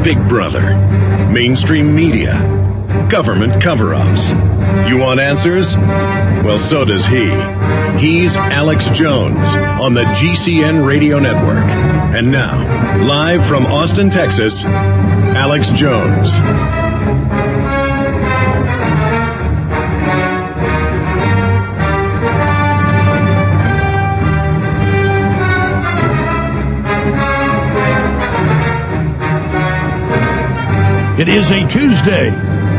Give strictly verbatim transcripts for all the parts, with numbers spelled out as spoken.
Big Brother, mainstream media, government cover-ups. You want answers? Well, so does he. He's Alex Jones on the G C N Radio Network. And now, live from Austin, Texas, Alex Jones. It is a Tuesday.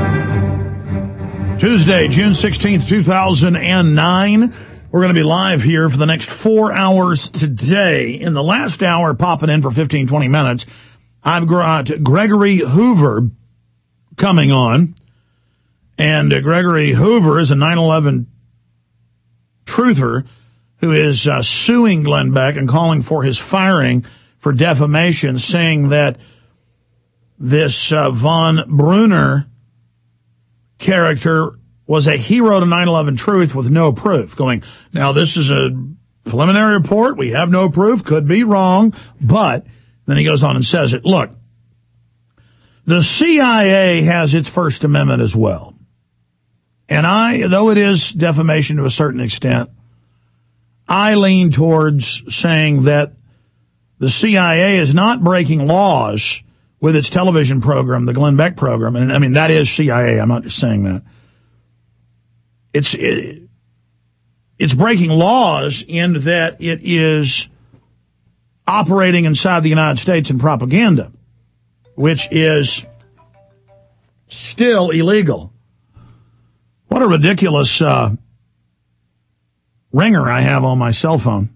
Tuesday, June sixteenth, two thousand nine. We're going to be live here for the next four hours today. In the last hour, popping in for fifteen, twenty minutes, I've got Gregory Hoover coming on. And uh, Gregory Hoover is a nine eleven truther who is uh, suing Glenn Beck and calling for his firing for defamation, saying that this uh, Von Brunner character was a hero to nine eleven Truth with no proof. Going, now this is a preliminary report. We have no proof. Could be wrong. But then he goes on and says it. Look, the C I A has its First Amendment as well. And I, though it is defamation to a certain extent, I lean towards saying that the C I A is not breaking laws with its television program, the Glenn Beck program. And I mean, that is C I A. I'm not just saying that. It's, it, it's breaking laws in that it is operating inside the United States in propaganda, which is still illegal. What a ridiculous, uh, ringer I have on my cell phone.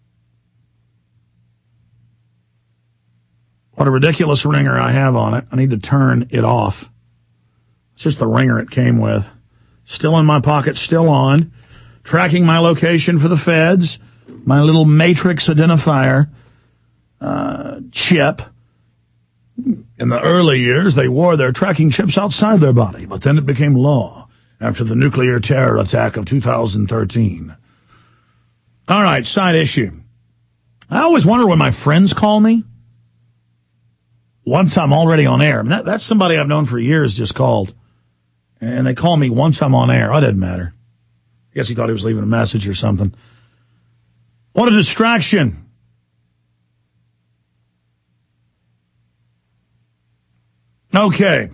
What a ridiculous ringer I have on it. I need to turn it off. It's just the ringer it came with. Still in my pocket, still on. Tracking my location for the feds. My little matrix identifier uh, chip. In the early years, they wore their tracking chips outside their body, but then it became law after the nuclear terror attack of two thousand thirteen. All right, side issue. I always wonder when my friends call me. Once I'm already on air. I mean, that, that's somebody I've known for years just called. And they call me once I'm on air. Oh, it doesn't matter. I guess he thought he was leaving a message or something. What a distraction. Okay.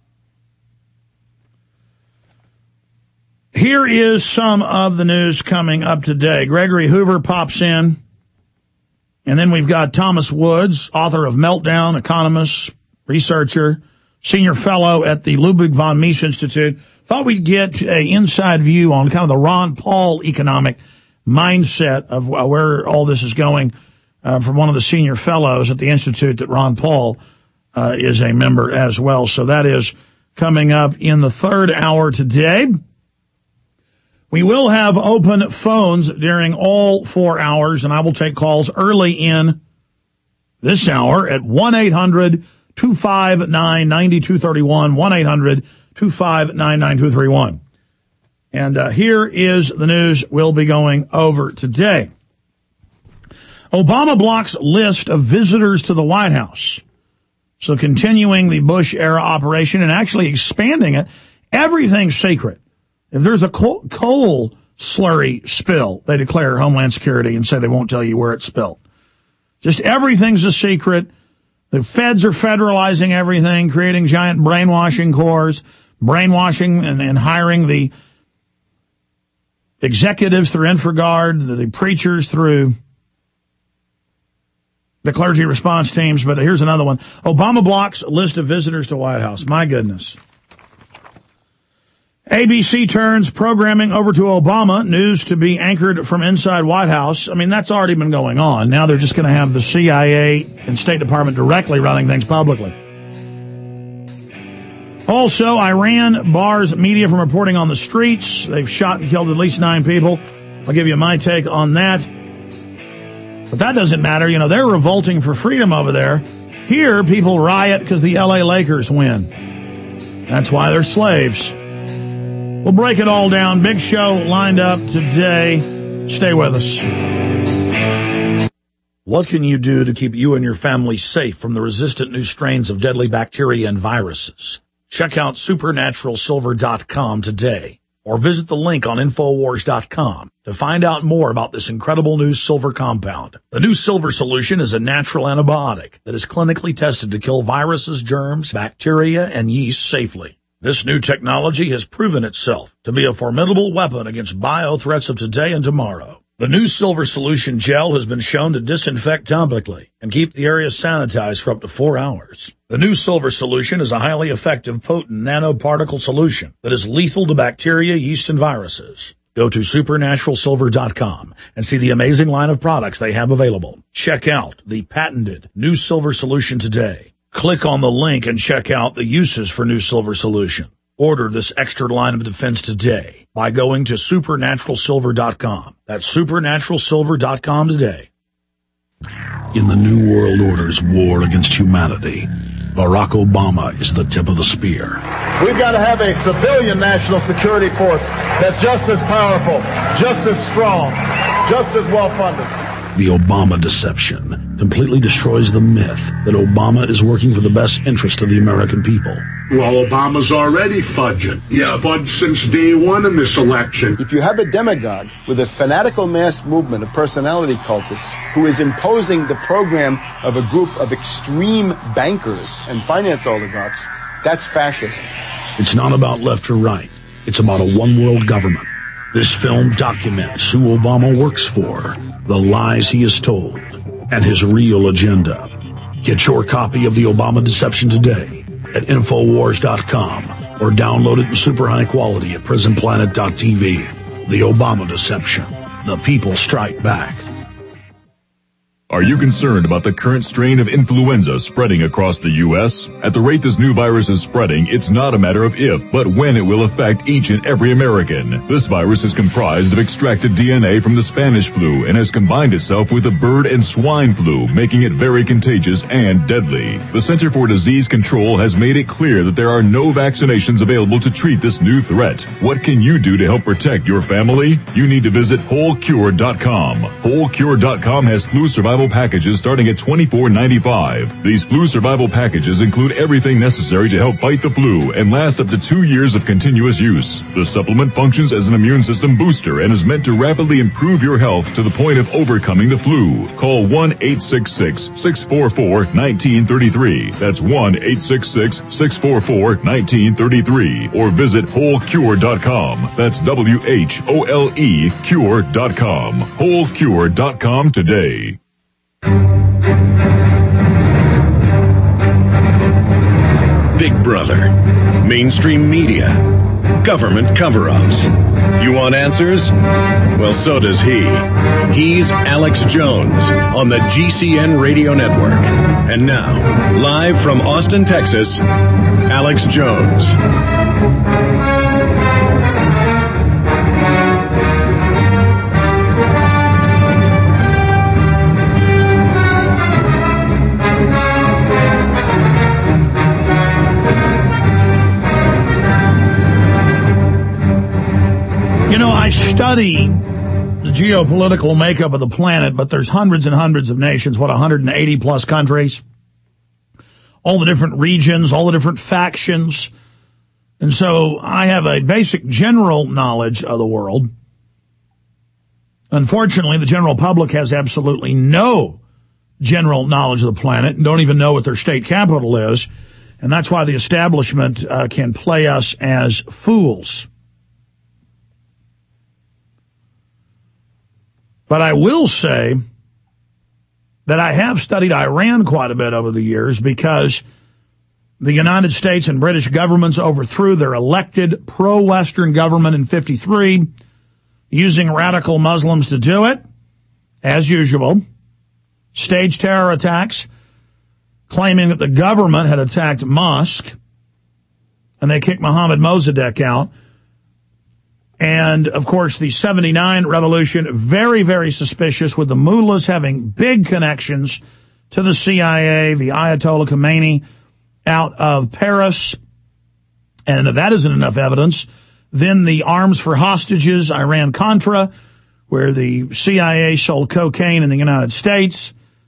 Here is some of the news coming up today. Gregory Hoover pops in. And then we've got Thomas Woods, author of Meltdown, economist, researcher, senior fellow at the Ludwig von Mises Institute. Thought we'd get an inside view on kind of the Ron Paul economic mindset of where all this is going uh, from one of the senior fellows at the Institute that Ron Paul uh, is a member as well. So that is coming up in the third hour today. We will have open phones during all four hours, and I will take calls early in this hour at one eight hundred two five nine nine two three one, one eight hundred two five nine nine two three one. And uh, here is the news we'll be going over today. Obama blocks list of visitors to the White House. So continuing the Bush-era operation and actually expanding it, everything's secret. If there's a coal, coal slurry spill, they declare Homeland Security and say they won't tell you where it's spilled. Just everything's a secret. The feds are federalizing everything, creating giant brainwashing corps, brainwashing and, and hiring the executives through InfraGard, the, the preachers through the clergy response teams. But here's another one. Obama blocks list of visitors to White House. My goodness. A B C turns programming over to Obama, news to be anchored from inside White House. I mean, that's already been going on. Now they're just going to have the C I A and State Department directly running things publicly. Also, Iran bars media from reporting on the streets. They've shot and killed at least nine people. I'll give you my take on that. But that doesn't matter. You know, they're revolting for freedom over there. Here, people riot because the L A Lakers win. That's why they're slaves. We'll break it all down. Big show lined up today. Stay with us. What can you do to keep you and your family safe from the resistant new strains of deadly bacteria and viruses? Check out supernatural silver dot com today, or visit the link on infowars dot com to find out more about this incredible new silver compound. The new silver solution is a natural antibiotic that is clinically tested to kill viruses, germs, bacteria, and yeast safely. This new technology has proven itself to be a formidable weapon against bio-threats of today and tomorrow. The new Silver Solution Gel has been shown to disinfect topically and keep the area sanitized for up to four hours. The new Silver Solution is a highly effective, potent nanoparticle solution that is lethal to bacteria, yeast, and viruses. Go to supernatural silver dot com and see the amazing line of products they have available. Check out the patented new Silver Solution today. Click on the link and check out the uses for new Silver Solution. Order this extra line of defense today by going to supernatural silver dot com. That's supernatural silver dot com today. In the New World Order's war against humanity, Barack Obama is the tip of the spear. We've got to have a civilian national security force that's just as powerful, just as strong, just as well-funded. The Obama deception completely destroys the myth that Obama is working for the best interest of the American people. Well, Obama's already fudging. He's yeah. fudged since day one in this election. If you have a demagogue with a fanatical mass movement of personality cultists who is imposing the program of a group of extreme bankers and finance oligarchs, that's fascism. It's not about left or right. It's about a one-world government. This film documents who Obama works for, the lies he has told, and his real agenda. Get your copy of The Obama Deception today at infowars dot com or download it in super high quality at prison planet dot t v. The Obama Deception. The people strike back. Are you concerned about the current strain of influenza spreading across the U S? At the rate this new virus is spreading, it's not a matter of if, but when it will affect each and every American. This virus is comprised of extracted D N A from the Spanish flu and has combined itself with the bird and swine flu, making it very contagious and deadly. The Center for Disease Control has made it clear that there are no vaccinations available to treat this new threat. What can you do to help protect your family? You need to visit whole cure dot com. whole cure dot com has flu survival packages starting at twenty-four ninety-five. These flu survival packages include everything necessary to help fight the flu and last up to two years of continuous use. The supplement functions as an immune system booster and is meant to rapidly improve your health to the point of overcoming the flu. Call one eight six six, six four four, one nine three three. That's one eight six six, six four four, one nine three three. Or visit whole cure dot com. That's W H O L E cure dot com. whole cure dot com today. Big Brother, mainstream media, government cover-ups. You want answers? Well, so does he. He's Alex Jones on the G C N Radio Network. And now, live from Austin, Texas, Alex Jones. You know, I study the geopolitical makeup of the planet, but there's hundreds and hundreds of nations, what, one hundred eighty plus countries, all the different regions, all the different factions. And so I have a basic general knowledge of the world. Unfortunately, the general public has absolutely no general knowledge of the planet and don't even know what their state capital is. And that's why the establishment uh, can play us as fools. But I will say that I have studied Iran quite a bit over the years because the United States and British governments overthrew their elected pro-Western government in fifty-three, using radical Muslims to do it, as usual. Staged terror attacks, claiming that the government had attacked mosque, and they kicked Mohammad Mossadegh out. And, of course, the seventy-nine revolution, very, very suspicious, with the mullahs having big connections to the C I A, the Ayatollah Khomeini out of Paris. And if that isn't enough evidence, then the arms for hostages, Iran-Contra, where the C I A sold cocaine in the United States.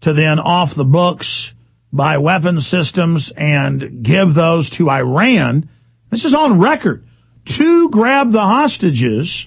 to then off the books buy weapons systems and give those to Iran. This is on record. To grab the hostages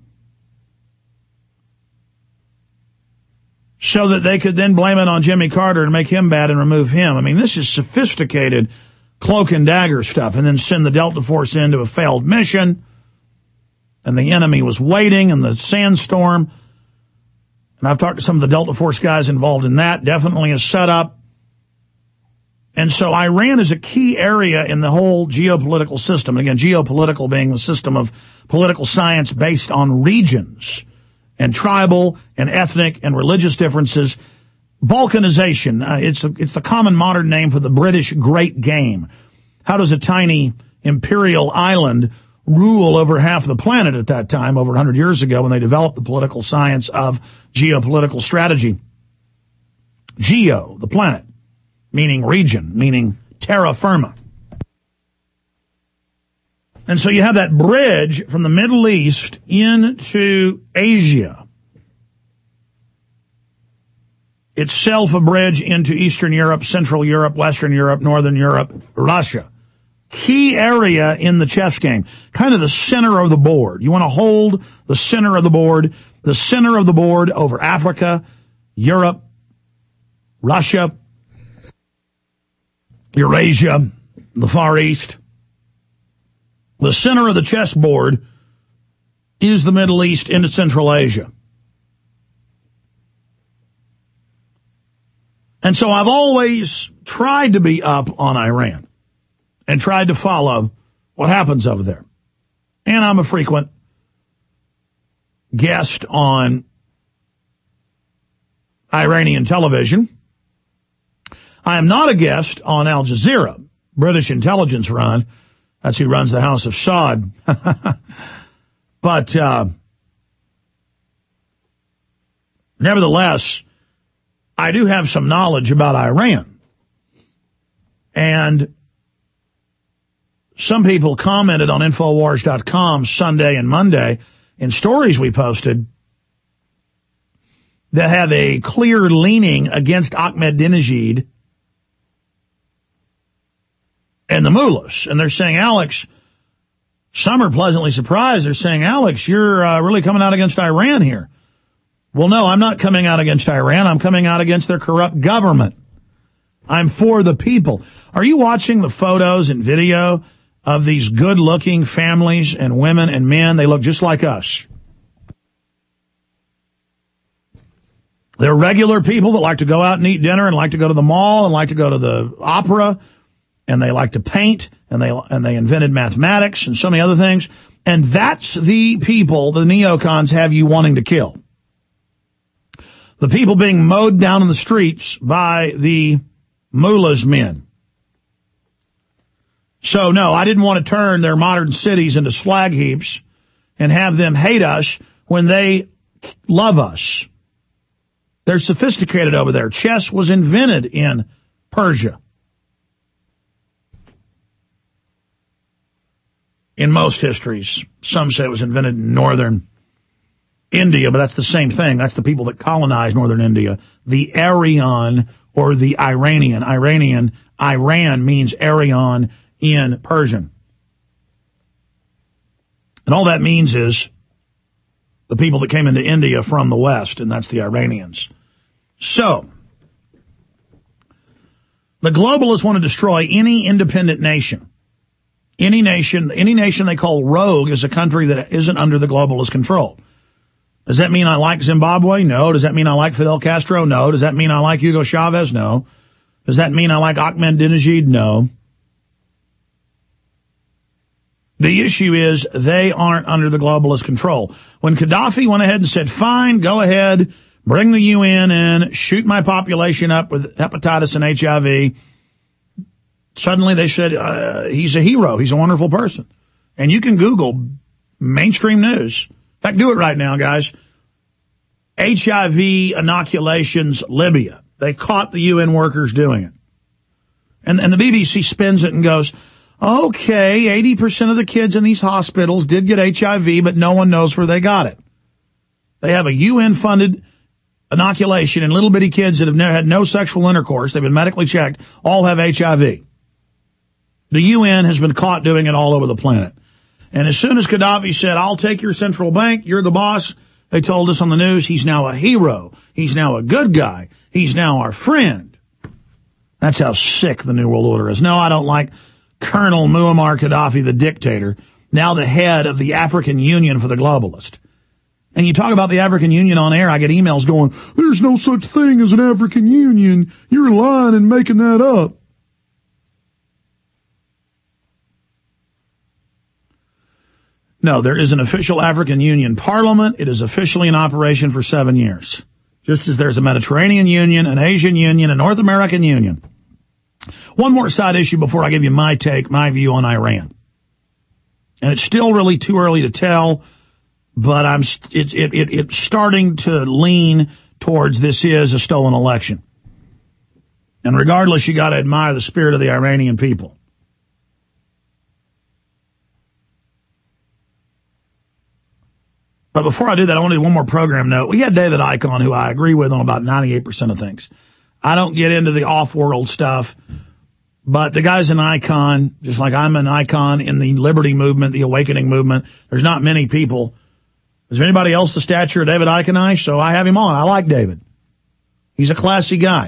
so that they could then blame it on Jimmy Carter and make him bad and remove him. I mean, this is sophisticated cloak and dagger stuff, and then send the Delta Force into a failed mission, and the enemy was waiting in the sandstorm. And I've talked to some of the Delta Force guys involved in that. Definitely a setup. And so Iran is a key area in the whole geopolitical system. Again, geopolitical being the system of political science based on regions and tribal and ethnic and religious differences. Balkanization, uh, it's, a, it's the common modern name for the British Great Game. How does a tiny imperial island rule over half the planet at that time, over one hundred years ago, when they developed the political science of geopolitical strategy? Geo, the planet, meaning region, meaning terra firma. And so you have that bridge from the Middle East into Asia. Itself a bridge into Eastern Europe, Central Europe, Western Europe, Northern Europe, Russia. Key area in the chess game. Kind of the center of the board. You want to hold the center of the board. The center of the board over Africa, Europe, Russia, Eurasia, the Far East. The center of the chessboard is the Middle East into Central Asia. And so I've always tried to be up on Iran and tried to follow what happens over there. And I'm a frequent guest on Iranian television. I am not a guest on Al Jazeera, British intelligence run. That's who runs the House of Saud. But uh, nevertheless, I do have some knowledge about Iran. And some people commented on Infowars dot com Sunday and Monday in stories we posted that have a clear leaning against Ahmadinejad and the mullahs. And they're saying, Alex, some are pleasantly surprised. They're saying, Alex, you're uh, really coming out against Iran here. Well, no, I'm not coming out against Iran. I'm coming out against their corrupt government. I'm for the people. Are you watching the photos and video of these good-looking families and women and men? They look just like us. They're regular people that like to go out and eat dinner and like to go to the mall and like to go to the opera, and they like to paint, and they and they invented mathematics and so many other things. And that's the people the neocons have you wanting to kill. The people being mowed down in the streets by the mullahs men. So, no, I didn't want to turn their modern cities into slag heaps and have them hate us when they love us. They're sophisticated over there. Chess was invented in Persia. In most histories, some say it was invented in northern India, but that's the same thing. That's the people that colonized northern India. The Aryan or the Iranian. Iranian, Iran means Aryan in Persian. And all that means is the people that came into India from the West, and that's the Iranians. So, the globalists want to destroy any independent nation. Any nation, any nation they call rogue is a country that isn't under the globalist control. Does that mean I like Zimbabwe? No. Does that mean I like Fidel Castro? No. Does that mean I like Hugo Chavez? No. Does that mean I like Ahmadinejad? No. The issue is they aren't under the globalist control. When Gaddafi went ahead and said, fine, go ahead, bring the U N in, shoot my population up with hepatitis and H I V, suddenly they said, uh, he's a hero. He's a wonderful person. And you can Google mainstream news. In fact, do it right now, guys. H I V inoculations, Libya. They caught the U N workers doing it. And, and the B B C spins it and goes, okay, eighty percent of the kids in these hospitals did get H I V, but no one knows where they got it. They have a U N-funded inoculation, and little bitty kids that have never had no sexual intercourse, they've been medically checked, all have H I V. The U N has been caught doing it all over the planet. And as soon as Gaddafi said, I'll take your central bank, you're the boss, they told us on the news, he's now a hero. He's now a good guy. He's now our friend. That's how sick the New World Order is. No, I don't like Colonel Muammar Gaddafi, the dictator, now the head of the African Union for the globalist. And you talk about the African Union on air, I get emails going, there's no such thing as an African Union. You're lying and making that up. No, there is an official African Union parliament. It is officially in operation for seven years. Just as there's a Mediterranean Union, an Asian Union, a North American Union. One more side issue before I give you my take, my view on Iran. And it's still really too early to tell, but I'm it, it, it, it's starting to lean towards this is a stolen election. And regardless, you got to admire the spirit of the Iranian people. But before I do that, I want to do one more program note. We had David Icke on, who I agree with on about ninety-eight percent of things. I don't get into the off-world stuff, but the guy's an icon, just like I'm an icon in the liberty movement, the awakening movement. There's not many people. Is there anybody else the stature of David Icke and I? So I have him on. I like David. He's a classy guy.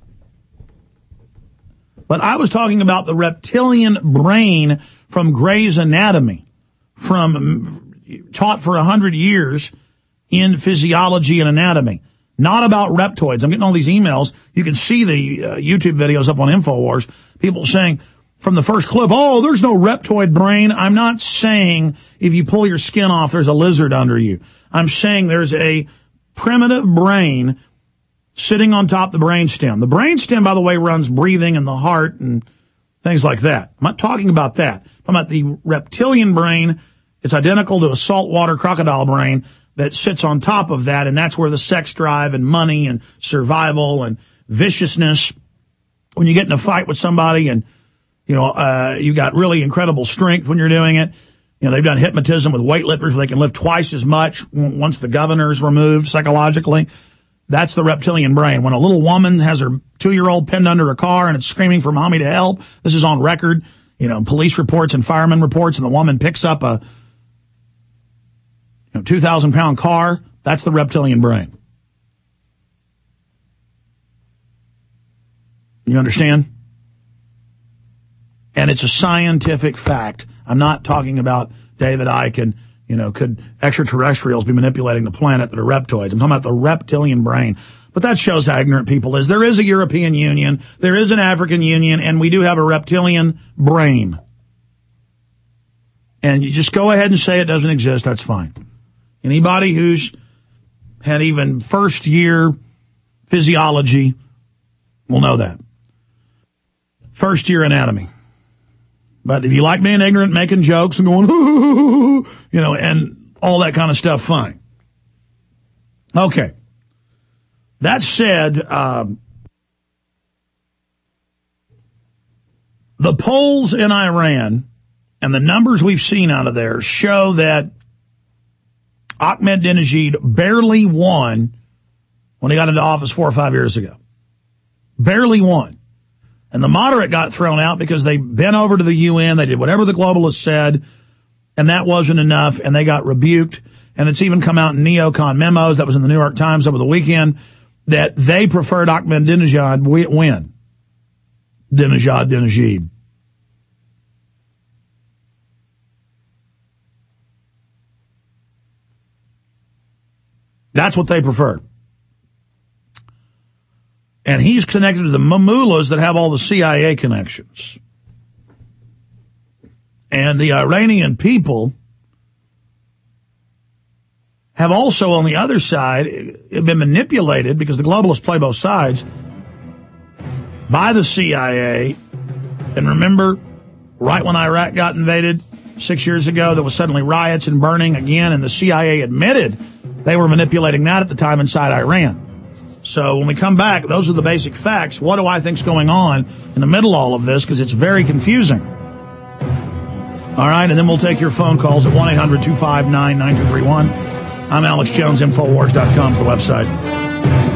But I was talking about the reptilian brain from Grey's Anatomy, from taught for a hundred years in physiology and anatomy, not about reptoids. I'm getting all these emails. You can see the uh, YouTube videos up on InfoWars. People saying from the first clip, oh, there's no reptoid brain. I'm not saying if you pull your skin off, there's a lizard under you. I'm saying there's a primitive brain sitting on top of the brainstem. The brainstem, by the way, runs breathing and the heart and things like that. I'm not talking about that. I'm about the reptilian brain. It's identical to a saltwater crocodile brain that sits on top of that, and that's where the sex drive and money and survival and viciousness, when you get in a fight with somebody and, you know, uh, you got really incredible strength when you're doing it. You know, they've done hypnotism with weightlifters where they can lift twice as much once the governor's removed psychologically. That's the reptilian brain. When a little woman has her two-year-old pinned under a car and it's screaming for mommy to help, this is on record, you know, police reports and fireman reports, and the woman picks up a you know, two thousand pound car, that's the reptilian brain. You understand? And it's a scientific fact. I'm not talking about David Icke and, you know, could extraterrestrials be manipulating the planet that are reptoids. I'm talking about the reptilian brain. But that shows how ignorant people is. There is a European Union, there is an African Union, and we do have a reptilian brain. And you just go ahead and say it doesn't exist, that's fine. Anybody who's had even first year physiology will know that. First year anatomy. But if you like being ignorant, making jokes and going, you know, and all that kind of stuff, fine. Okay. That said, um, the polls in Iran and the numbers we've seen out of there show that Ahmadinejad barely won when he got into office four or five years ago. Barely won. And the moderate got thrown out because they bent over to the U N, they did whatever the globalists said, and that wasn't enough, and they got rebuked. And it's even come out in neocon memos, that was in the New York Times over the weekend, that they preferred Ahmadinejad win. Dinejad, Dinejad. That's what they prefer. And he's connected to the mullahs that have all the C I A connections. And the Iranian people have also, on the other side, been manipulated, because the globalists play both sides, by the C I A. And remember, right when Iraq got invaded six years ago, there was suddenly riots and burning again, and the C I A admitted they were manipulating that at the time inside Iran. So when we come back, those are the basic facts. What do I think's going on in the middle of all of this? Because it's very confusing. All right, and then we'll take your phone calls at one eight hundred two five nine nine two three one. I'm Alex Jones, Infowars dot com for the website.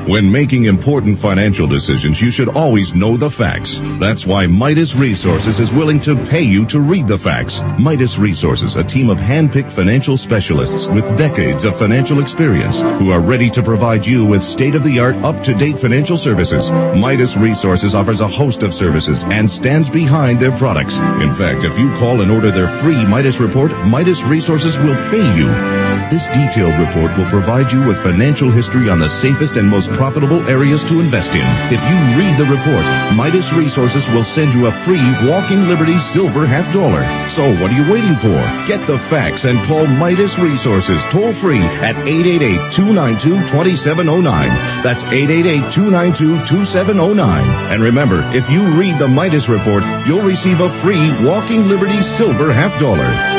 When making important financial decisions, you should always know the facts. That's why Midas Resources is willing to pay you to read the facts. Midas Resources, a team of hand-picked financial specialists with decades of financial experience who are ready to provide you with state-of-the-art, up-to-date financial services. Midas Resources offers a host of services and stands behind their products. In fact, if you call and order their free Midas report, Midas Resources will pay you. This detailed report will provide you with financial history on the safest and most profitable areas to invest in. If you read the report, Midas Resources will send you a free Walking Liberty silver half dollar. So what are you waiting for? Get the facts and call Midas Resources toll free at eight eight eight, two nine two, two seven zero nine. That's eight eight eight, two nine two, two seven zero nine. And remember, if you read the Midas report, you'll receive a free Walking Liberty silver half dollar.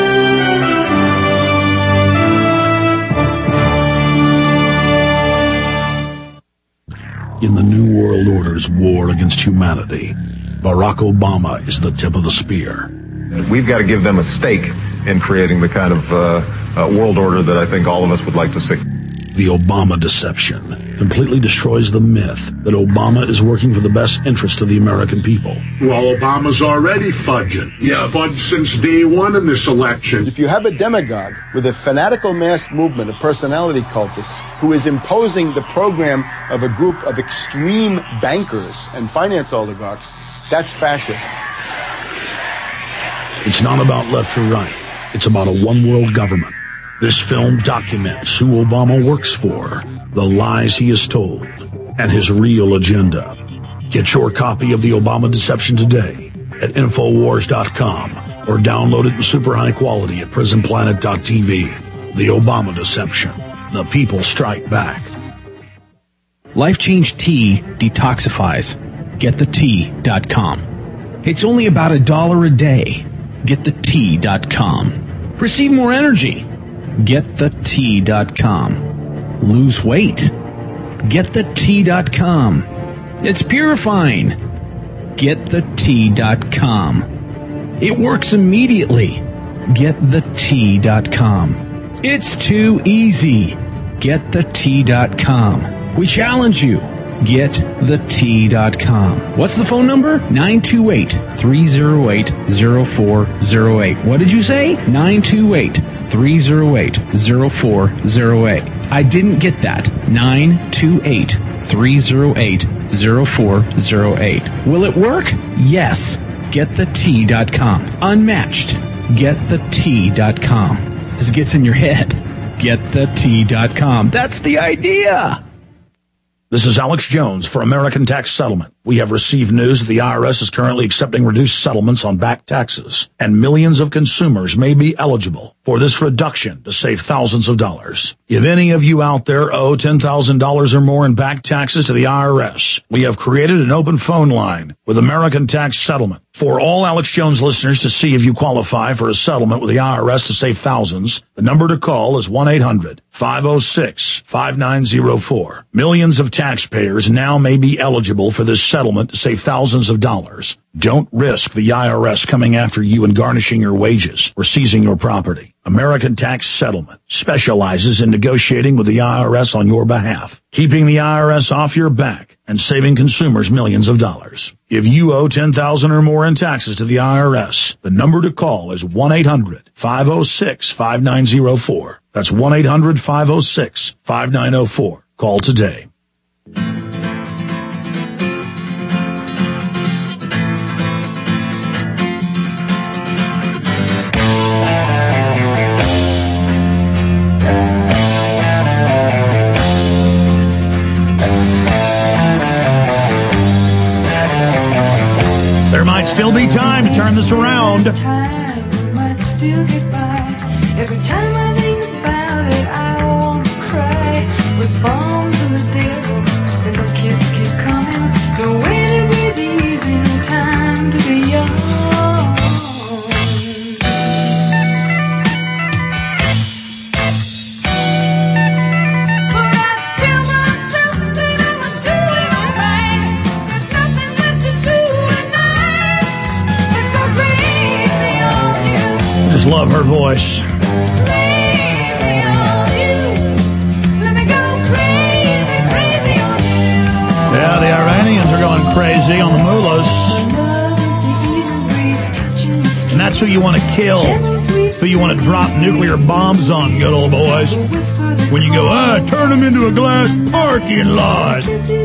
In the New World Order's war against humanity, Barack Obama is the tip of the spear. We've got to give them a stake in creating the kind of uh, uh, world order that I think all of us would like to see. The Obama deception completely destroys the myth that Obama is working for the best interest of the American people. Well, Obama's already fudging. He's yeah. fudged since day one in this election. If you have a demagogue with a fanatical mass movement of personality cultists who is imposing the program of a group of extreme bankers and finance oligarchs, that's fascism. It's not about left or right. It's about a one-world government. This film documents who Obama works for, the lies he has told, and his real agenda. Get your copy of The Obama Deception today at Infowars dot com or download it in super high quality at Prison Planet dot T V. The Obama Deception. The people strike back. Life Change Tea detoxifies. Get the tea dot com. It's only about a dollar a day. Get the tea dot com. Receive more energy. Get the tea dot com. Lose weight. Get the tea dot com. It's purifying. Get the tea dot com. It works immediately. Get the tea dot com. It's too easy. Get the tea dot com. We challenge you. Get the tea dot com. What's the phone number? nine two eight, three oh eight, oh four oh eight. What did you say? nine two eight, three oh eight, oh four oh eight. I didn't get that. nine two eight, three oh eight, oh four oh eight. Will it work? Yes. Get the tea dot com. Unmatched. Get the tea dot com. This gets in your head. Get the tea dot com. That's the idea. This is Alex Jones for American Tax Settlement. We have received news that the I R S is currently accepting reduced settlements on back taxes, and millions of consumers may be eligible for this reduction to save thousands of dollars. If any of you out there owe ten thousand dollars or more in back taxes to the I R S, we have created an open phone line with American Tax Settlement. For all Alex Jones listeners to see if you qualify for a settlement with the I R S to save thousands, the number to call is one eight hundred, five oh six, five nine oh four. Millions of taxpayers now may be eligible for this settlement to save thousands of dollars. Don't risk the I R S coming after you and garnishing your wages or seizing your property. American Tax Settlement specializes in negotiating with the I R S on your behalf, keeping the I R S off your back and saving consumers millions of dollars. If you owe ten thousand dollars or more in taxes to the I R S, the number to call is one eight hundred, five oh six, five nine oh four. That's one eight hundred, five oh six, five nine oh four. Call today. Still be time to turn this around. Time might still get by. Every time I think about it, I want to cry. With bombs and the devil, and the kids keep coming. The way to breathe easy, no time to be young. But I tell myself that I'm doing alright. There's nothing left to do. Just love her voice. crazy on the mullahs. And that's who you want to kill, who you want to drop nuclear bombs on, good old boys. When you go, ah, turn them into a glass parking lot.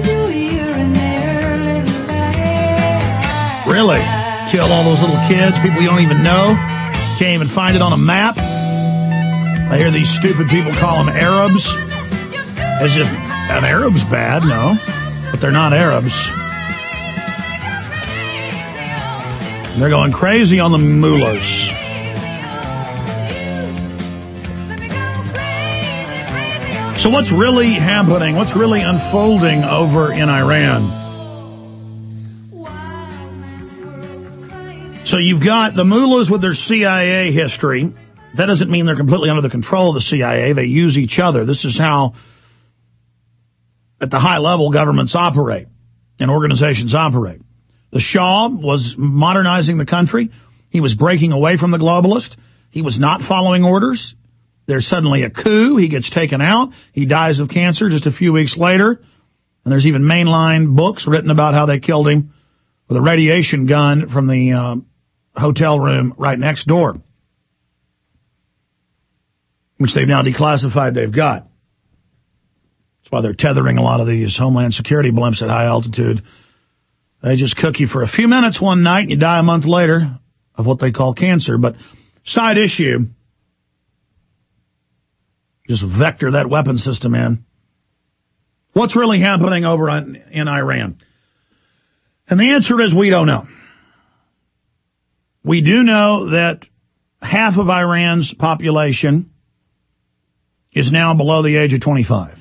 Really? Kill all those little kids, people you don't even know, can't even find it on a map. I hear these stupid people call them Arabs, as if an Arab's bad. No, but they're not Arabs. They're going crazy on the mullahs. So what's really happening? What's really unfolding over in Iran? So you've got the mullahs with their C I A history. That doesn't mean they're completely under the control of the C I A. They use each other. This is how, at the high level, governments operate and organizations operate. The Shah was modernizing the country. He was breaking away from the globalist. He was not following orders. There's suddenly a coup. He gets taken out. He dies of cancer just a few weeks later. And there's even mainline books written about how they killed him with a radiation gun from the uh, hotel room right next door, which they've now declassified they've got. That's why they're tethering a lot of these Homeland Security blimps at high altitude. They just cook you for a few minutes one night and you die a month later of what they call cancer. But side issue, just vector that weapon system in. What's really happening over on, in Iran? And the answer is we don't know. We do know that half of Iran's population is now below the age of twenty-five.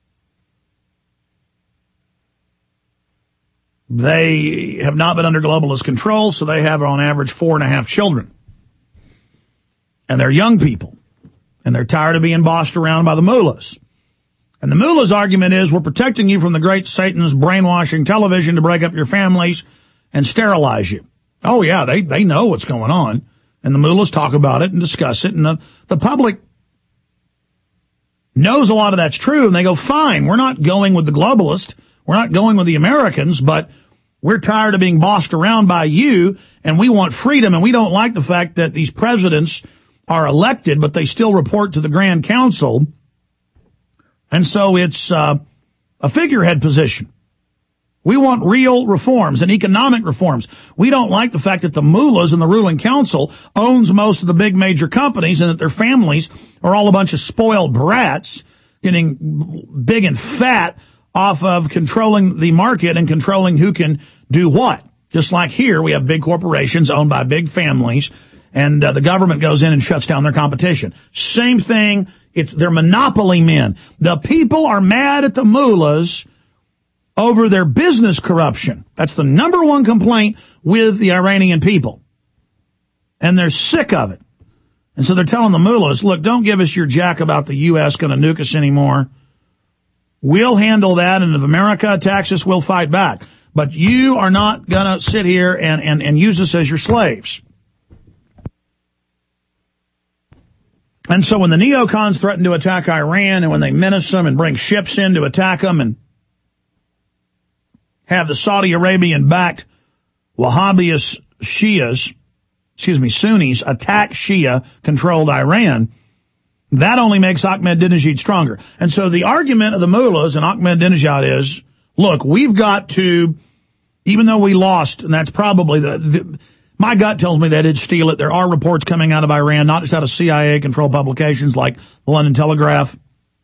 They have not been under globalist control, so they have on average four and a half children. And they're young people. And they're tired of being bossed around by the mullahs. And the mullahs' argument is, we're protecting you from the great Satan's brainwashing television to break up your families and sterilize you. Oh, yeah, they, they know what's going on. And the mullahs talk about it and discuss it. And the, the public knows a lot of that's true. And they go, fine, we're not going with the globalist. We're not going with the Americans, but we're tired of being bossed around by you, and we want freedom, and we don't like the fact that these presidents are elected, but they still report to the Grand Council. And so it's uh, a figurehead position. We want real reforms and economic reforms. We don't like the fact that the mullahs and the ruling council owns most of the big major companies and that their families are all a bunch of spoiled brats getting big and fat off of controlling the market and controlling who can do what. Just like here, we have big corporations owned by big families, and uh, the government goes in and shuts down their competition. Same thing. It's they're monopoly men. The people are mad at the mullahs over their business corruption. That's the number one complaint with the Iranian people. And they're sick of it. And so they're telling the mullahs, look, don't give us your jack about the U S going to nuke us anymore. We'll handle that, and if America attacks us, we'll fight back. But you are not going to sit here and, and, and use us as your slaves. And so when the neocons threaten to attack Iran, and when they menace them and bring ships in to attack them and have the Saudi Arabian-backed Wahhabist Shias, excuse me, Sunnis attack Shia-controlled Iran, that only makes Ahmadinejad stronger. And so the argument of the mullahs and Ahmadinejad is, look, we've got to, even though we lost, and that's probably the, the my gut tells me they did steal it. There are reports coming out of Iran, not just out of C I A-controlled publications like the London Telegraph,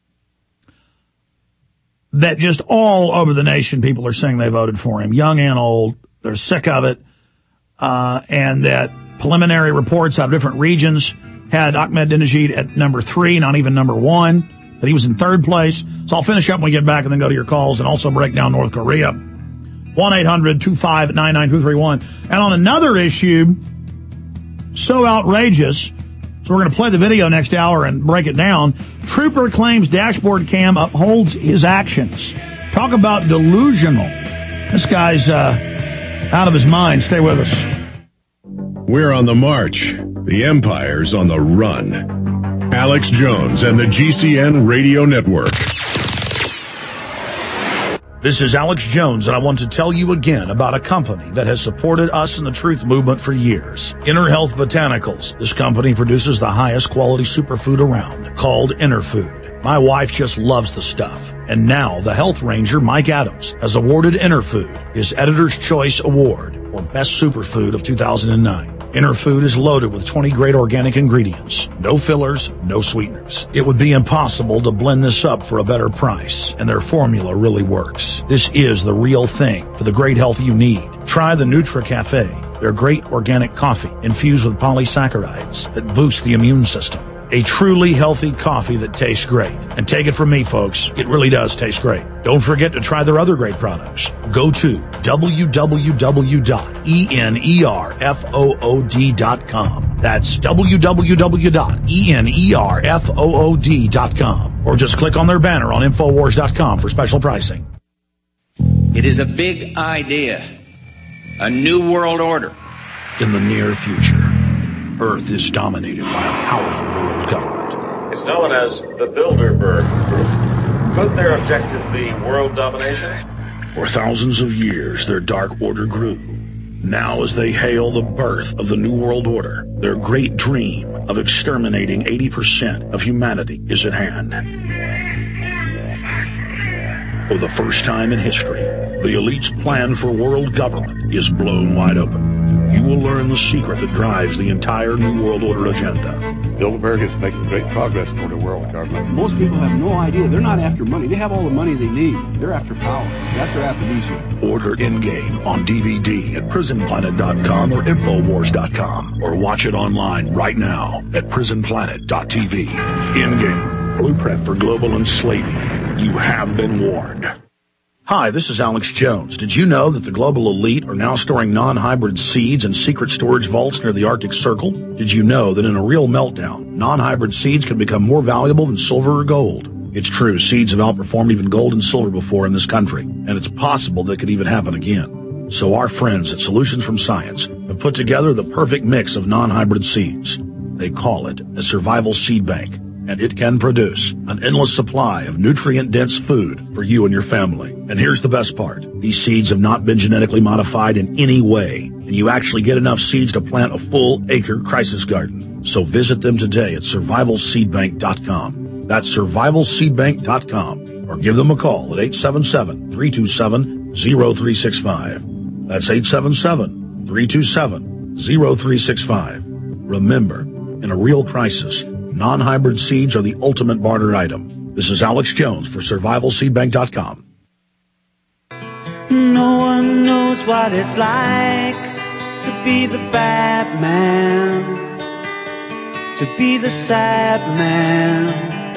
that just all over the nation people are saying they voted for him, young and old. They're sick of it. Uh, and that preliminary reports out of different regions had Ahmadinejad at number three, not even number one, that he was in third place. So I'll finish up when we get back and then go to your calls and also break down North Korea. one eight hundred two five nine nine two three one. And on another issue, so outrageous, so we're going to play the video next hour and break it down. Trooper claims dashboard cam upholds his actions. Talk about delusional. This guy's uh, out of his mind. Stay with us. We're on the march. The Empire's on the run. Alex Jones and the G C N Radio Network. This is Alex Jones, and I want to tell you again about a company that has supported us in the truth movement for years. Inner Health Botanicals. This company produces the highest quality superfood around, called Inner Food. My wife just loves the stuff. And now the health ranger, Mike Adams, has awarded Inner Food his Editor's Choice Award for Best Superfood of two thousand nine. Inner Food is loaded with twenty great organic ingredients. No fillers, no sweeteners. It would be impossible to blend this up for a better price, and their formula really works. This is the real thing for the great health you need. Try the Nutra Cafe, their great organic coffee infused with polysaccharides that boost the immune system. A truly healthy coffee that tastes great. And take it from me, folks, it really does taste great. Don't forget to try their other great products. Go to w w w dot enerfood dot com. That's w w w dot enerfood dot com. Or just click on their banner on infowars dot com for special pricing. It is a big idea. A new world order. In the near future, Earth is dominated by a powerful world government. It's known as the Bilderberg Group. Could their objective be world domination? For thousands of years, their dark order grew. Now, as they hail the birth of the New World Order, their great dream of exterminating eighty percent of humanity is at hand. For the first time in history, the elite's plan for world government is blown wide open. You will learn the secret that drives the entire New World Order agenda. Bilderberg is making great progress toward a world government. Most people have no idea. They're not after money. They have all the money they need. They're after power. That's their aphrodisiac. Order Endgame on D V D at prison planet dot com or infowars dot com, or watch it online right now at prison planet dot t v. Endgame, blueprint for global enslavement. You have been warned. Hi, this is Alex Jones. Did you know that the global elite are now storing non-hybrid seeds in secret storage vaults near the Arctic Circle? Did you know that in a real meltdown, non-hybrid seeds can become more valuable than silver or gold? It's true, seeds have outperformed even gold and silver before in this country, and it's possible that could even happen again. So our friends at Solutions from Science have put together the perfect mix of non-hybrid seeds. They call it a survival seed bank, and it can produce an endless supply of nutrient-dense food for you and your family. And here's the best part. These seeds have not been genetically modified in any way, and you actually get enough seeds to plant a full acre crisis garden. So visit them today at survival seed bank dot com. That's survival seed bank dot com. Or give them a call at eight seven seven, three two seven, zero three six five. That's eight seven seven, three two seven, zero three six five. Remember, in a real crisis, non-hybrid seeds are the ultimate barter item. This is Alex Jones for survival seed bank dot com. No one knows what it's like to be the bad man, to be the sad man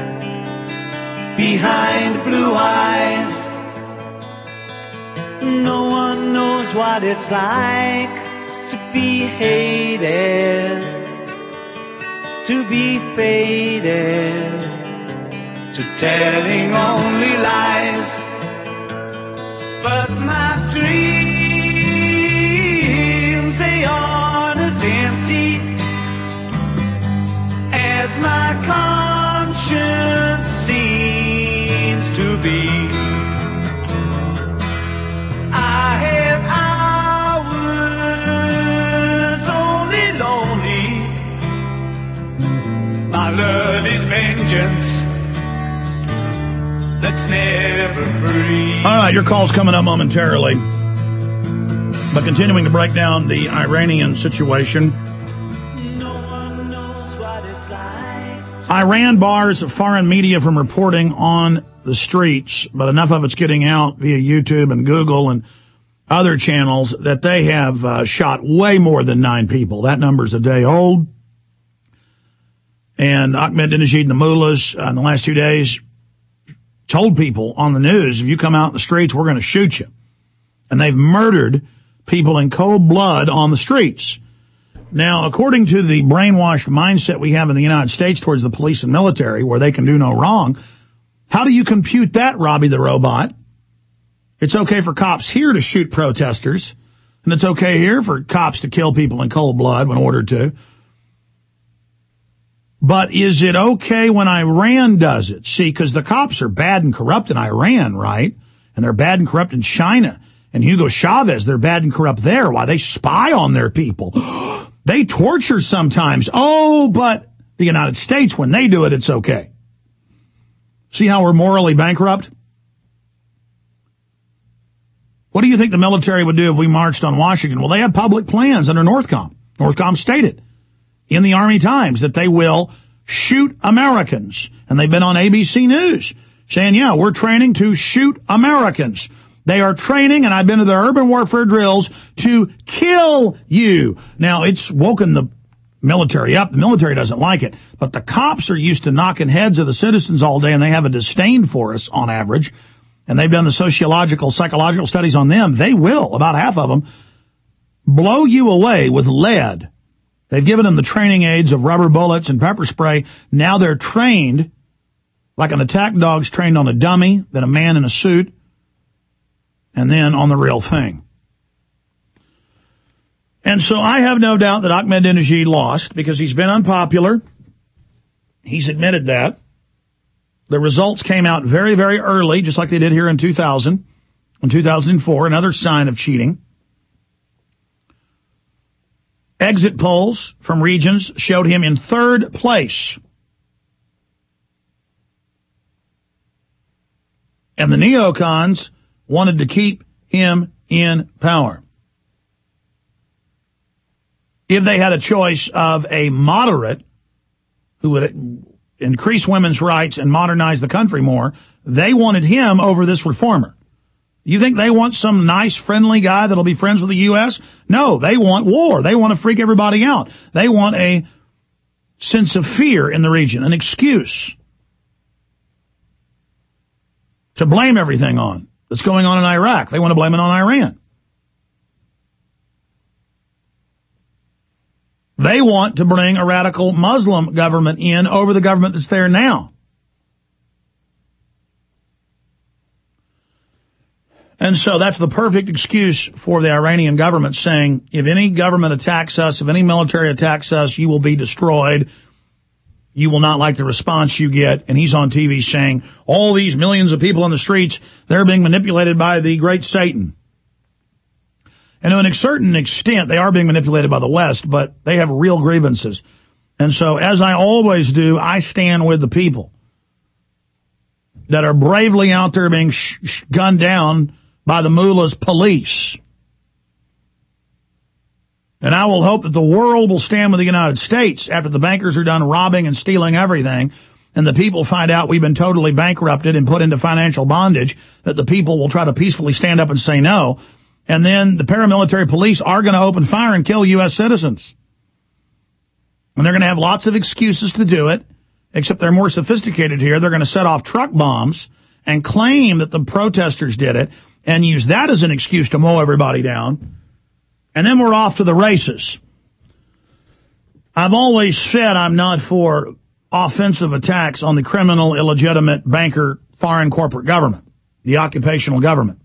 behind blue eyes. No one knows what it's like to be hated, to be faded, to telling only lies. But my dreams, they aren't as empty as my conscience seems to be. I have hours only lonely. My love is vengeance that's never free. All right, your call's coming up momentarily. But continuing to break down the Iranian situation. Iran bars foreign media from reporting on the streets, but enough of it's getting out via YouTube and Google and other channels that they have uh, shot way more than nine people. That number's a day old. And Ahmadinejad and the mullahs uh, in the last two days told people on the news, if you come out in the streets, we're going to shoot you. And they've murdered people in cold blood on the streets. Now, according to the brainwashed mindset we have in the United States towards the police and military, where they can do no wrong, how do you compute that, Robbie the Robot? It's okay for cops here to shoot protesters, and it's okay here for cops to kill people in cold blood when ordered to. But is it okay when Iran does it? See, because the cops are bad and corrupt in Iran, right? And they're bad and corrupt in China. And Hugo Chavez, they're bad and corrupt there. Why? They spy on their people. They torture sometimes. Oh, but the United States, when they do it, it's okay. See how we're morally bankrupt? What do you think the military would do if we marched on Washington? Well, they have public plans under Northcom. Northcom stated in the Army Times that they will shoot Americans. And they've been on A B C News saying, yeah, we're training to shoot Americans. They are training, and I've been to the urban warfare drills, to kill you. Now, it's woken the military up. The military doesn't like it. But the cops are used to knocking heads of the citizens all day, and they have a disdain for us on average. And they've done the sociological, psychological studies on them. They will, about half of them, blow you away with lead. They've given them the training aids of rubber bullets and pepper spray. Now they're trained like an attack dog's trained on a dummy, then a man in a suit, and then on the real thing. And so I have no doubt that Ahmadinejad lost because he's been unpopular. He's admitted that. The results came out very, very early, just like they did here in two thousand, in two thousand four, another sign of cheating. Exit polls from regions showed him in third place. And the neocons wanted to keep him in power. If they had a choice of a moderate who would increase women's rights and modernize the country more, they wanted him over this reformer. You think they want some nice, friendly guy that'll be friends with the U S? No, they want war. They want to freak everybody out. They want a sense of fear in the region, an excuse to blame everything on that's going on in Iraq. They want to blame it on Iran. They want to bring a radical Muslim government in over the government that's there now. And so that's the perfect excuse for the Iranian government saying, if any government attacks us, if any military attacks us, you will be destroyed. You will not like the response you get. And he's on T V saying, all these millions of people on the streets, they're being manipulated by the great Satan. And to a certain extent, they are being manipulated by the West, but they have real grievances. And so, as I always do, I stand with the people that are bravely out there being sh- sh- gunned down by the mullah's police. And I will hope that the world will stand with the United States after the bankers are done robbing and stealing everything, and the people find out we've been totally bankrupted and put into financial bondage, that the people will try to peacefully stand up and say no. And then the paramilitary police are going to open fire and kill U S citizens. And they're going to have lots of excuses to do it, except they're more sophisticated here. They're going to set off truck bombs and claim that the protesters did it and use that as an excuse to mow everybody down. And then we're off to the races. I've always said I'm not for offensive attacks on the criminal, illegitimate, banker, foreign corporate government, the occupational government.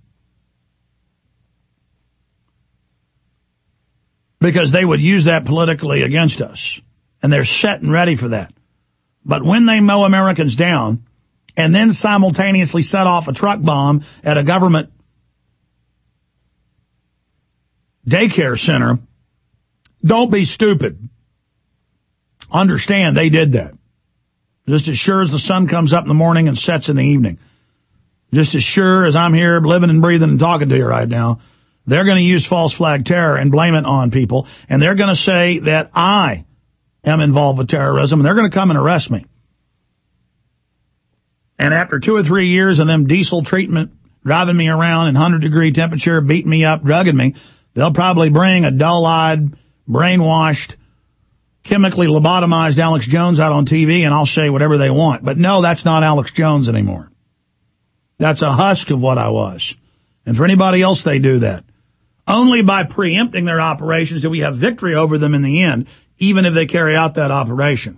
Because they would use that politically against us. And they're set and ready for that. But when they mow Americans down and then simultaneously set off a truck bomb at a government daycare center, don't be stupid. Understand they did that. Just as sure as the sun comes up in the morning and sets in the evening. Just as sure as I'm here living and breathing and talking to you right now, they're going to use false flag terror and blame it on people. And they're going to say that I am involved with terrorism, and they're going to come and arrest me. And after two or three years of them diesel treatment, driving me around in one hundred degree temperature, beating me up, drugging me, they'll probably bring a dull-eyed, brainwashed, chemically lobotomized Alex Jones out on T V, and I'll say whatever they want. But no, that's not Alex Jones anymore. That's a husk of what I was. And for anybody else, they do that. Only by preempting their operations do we have victory over them in the end, even if they carry out that operation.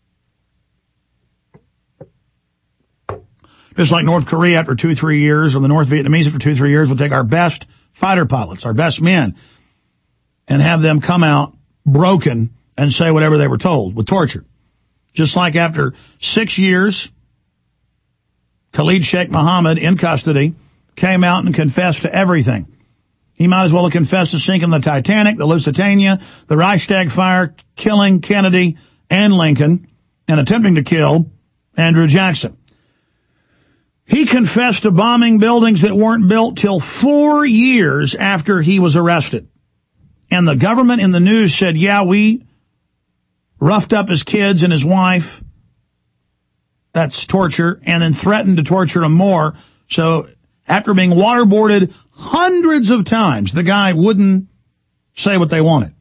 Just like North Korea after two, three years, or the North Vietnamese after two, three years will take our best fighter pilots, our best men, and have them come out broken and say whatever they were told with torture. Just like after six years, Khalid Sheikh Mohammed in custody came out and confessed to everything. He might as well have confessed to sinking the Titanic, the Lusitania, the Reichstag fire, killing Kennedy and Lincoln, and attempting to kill Andrew Jackson. He confessed to bombing buildings that weren't built till four years after he was arrested. And the government in the news said, yeah, we roughed up his kids and his wife. That's torture. And then threatened to torture him more. So after being waterboarded hundreds of times, the guy wouldn't say what they wanted.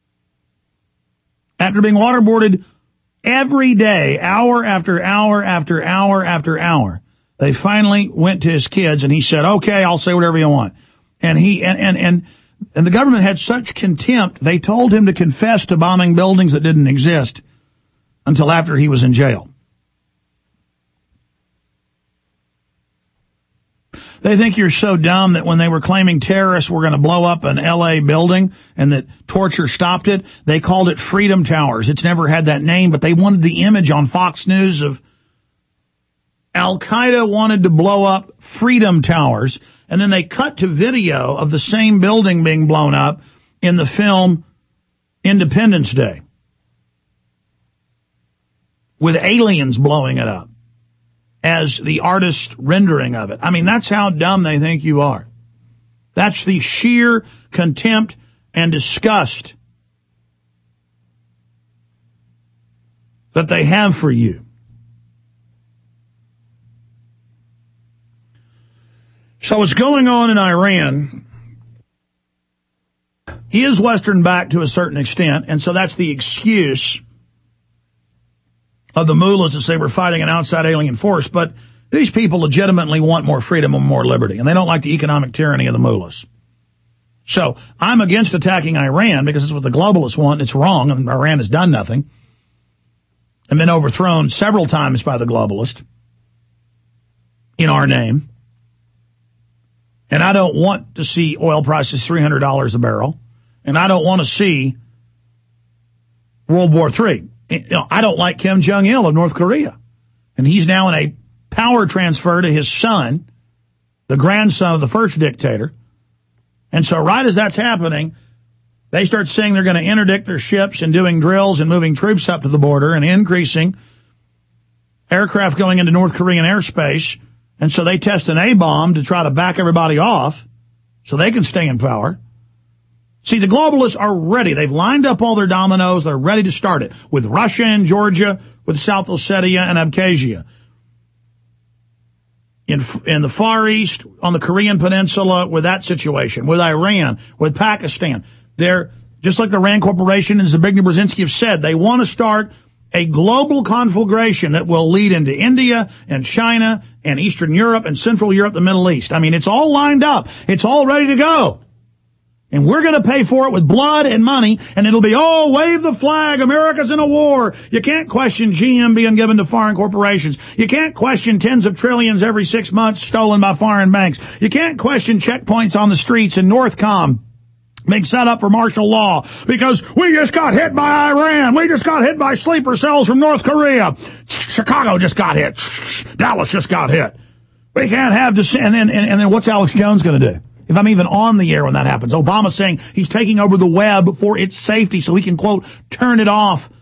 After being waterboarded every day, hour after hour after hour after hour, they finally went to his kids and he said, okay, I'll say whatever you want. And he, and, and, and, and the government had such contempt, they told him to confess to bombing buildings that didn't exist until after he was in jail. They think you're so dumb that when they were claiming terrorists were going to blow up an L A building and that torture stopped it, they called it Freedom Towers. It's never had that name, but they wanted the image on Fox News of Al-Qaeda wanted to blow up Freedom Towers, and then they cut to video of the same building being blown up in the film Independence Day with aliens blowing it up as the artist rendering of it. I mean, that's how dumb they think you are. That's the sheer contempt and disgust that they have for you. So what's going on in Iran is Western backed to a certain extent, and so that's the excuse of the mullahs to say we're fighting an outside alien force, but these people legitimately want more freedom and more liberty, and they don't like the economic tyranny of the mullahs. So I'm against attacking Iran because it's what the globalists want. It's wrong, and Iran has done nothing and been overthrown several times by the globalists in our name. And I don't want to see oil prices three hundred dollars a barrel, and I don't want to see World War Three. You know, I don't like Kim Jong-il of North Korea. And he's now in a power transfer to his son, the grandson of the first dictator. And so right as that's happening, they start saying they're going to interdict their ships and doing drills and moving troops up to the border and increasing aircraft going into North Korean airspace. And so they test an A-bomb to try to back everybody off so they can stay in power. See, the globalists are ready. They've lined up all their dominoes. They're ready to start it with Russia and Georgia, with South Ossetia and Abkhazia. In, in the Far East, on the Korean Peninsula, with that situation, with Iran, with Pakistan. They're, just like the Rand Corporation and Zbigniew Brzezinski have said, they want to start a global conflagration that will lead into India and China and Eastern Europe and Central Europe, the Middle East. I mean, it's all lined up. It's all ready to go. And we're going to pay for it with blood and money, and it'll be, oh, wave the flag, America's in a war. You can't question G M being given to foreign corporations. You can't question tens of trillions every six months stolen by foreign banks. You can't question checkpoints on the streets in Northcom being set up for martial law because we just got hit by Iran. We just got hit by sleeper cells from North Korea. Chicago just got hit. Dallas just got hit. We can't have this. And then, and, and then what's Alex Jones going to do? If I'm even on the air when that happens. Obama's saying he's taking over the web for its safety so he can, quote, turn it off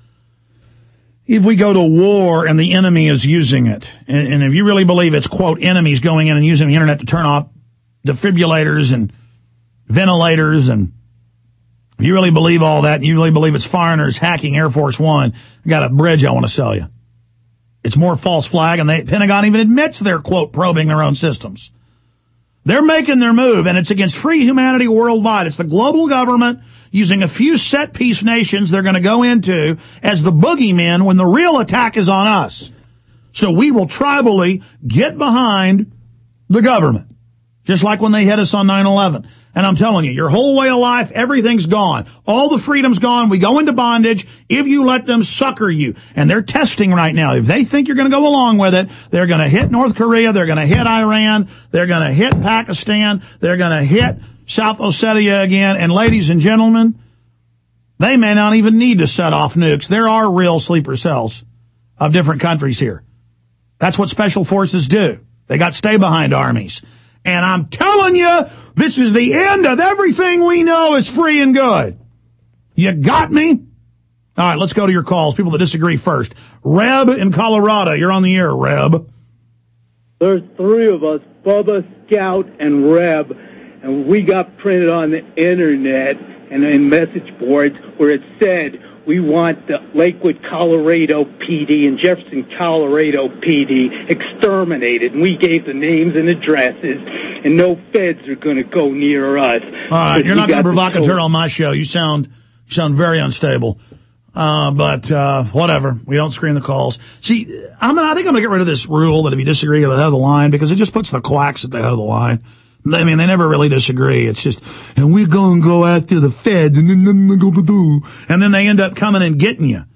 if we go to war and the enemy is using it. And, and if you really believe it's, quote, enemies going in and using the internet to turn off defibrillators and ventilators, and if you really believe all that, and you really believe it's foreigners hacking Air Force One, I got a bridge I want to sell you. It's more false flag, and the Pentagon even admits they're, quote, probing their own systems. They're making their move, and it's against free humanity worldwide. It's the global government using a few set-piece nations they're going to go into as the boogeymen when the real attack is on us. So we will tribally get behind the government, just like when they hit us on nine eleven. And I'm telling you, your whole way of life, everything's gone. All the freedom's gone. We go into bondage if you let them sucker you. And they're testing right now. If they think you're going to go along with it, they're going to hit North Korea. They're going to hit Iran. They're going to hit Pakistan. They're going to hit South Ossetia again. And ladies and gentlemen, they may not even need to set off nukes. There are real sleeper cells of different countries here. That's what special forces do. They got stay-behind armies. And I'm telling you, this is the end of everything we know is free and good. You got me? All right, let's go to your calls. People that disagree first. Reb in Colorado. You're on the air, Reb. There's three of us, Bubba, Scout, and Reb, and we got printed on the internet and in message boards where it said we want the Lakewood, Colorado P D and Jefferson, Colorado P D exterminated. And we gave the names and addresses, and no feds are going to go near us. All right, you're not going to provocateur on my show. You sound you sound very unstable. Uh, but, uh, whatever. We don't screen the calls. See, I'm gonna, I think I'm gonna get rid of this rule that if you disagree at the head of the line, because it just puts the quacks at the head of the line. I mean, they never really disagree. It's just, and we're gonna go after the feds, and then nothing they're gonna do. And then they end up coming and getting you.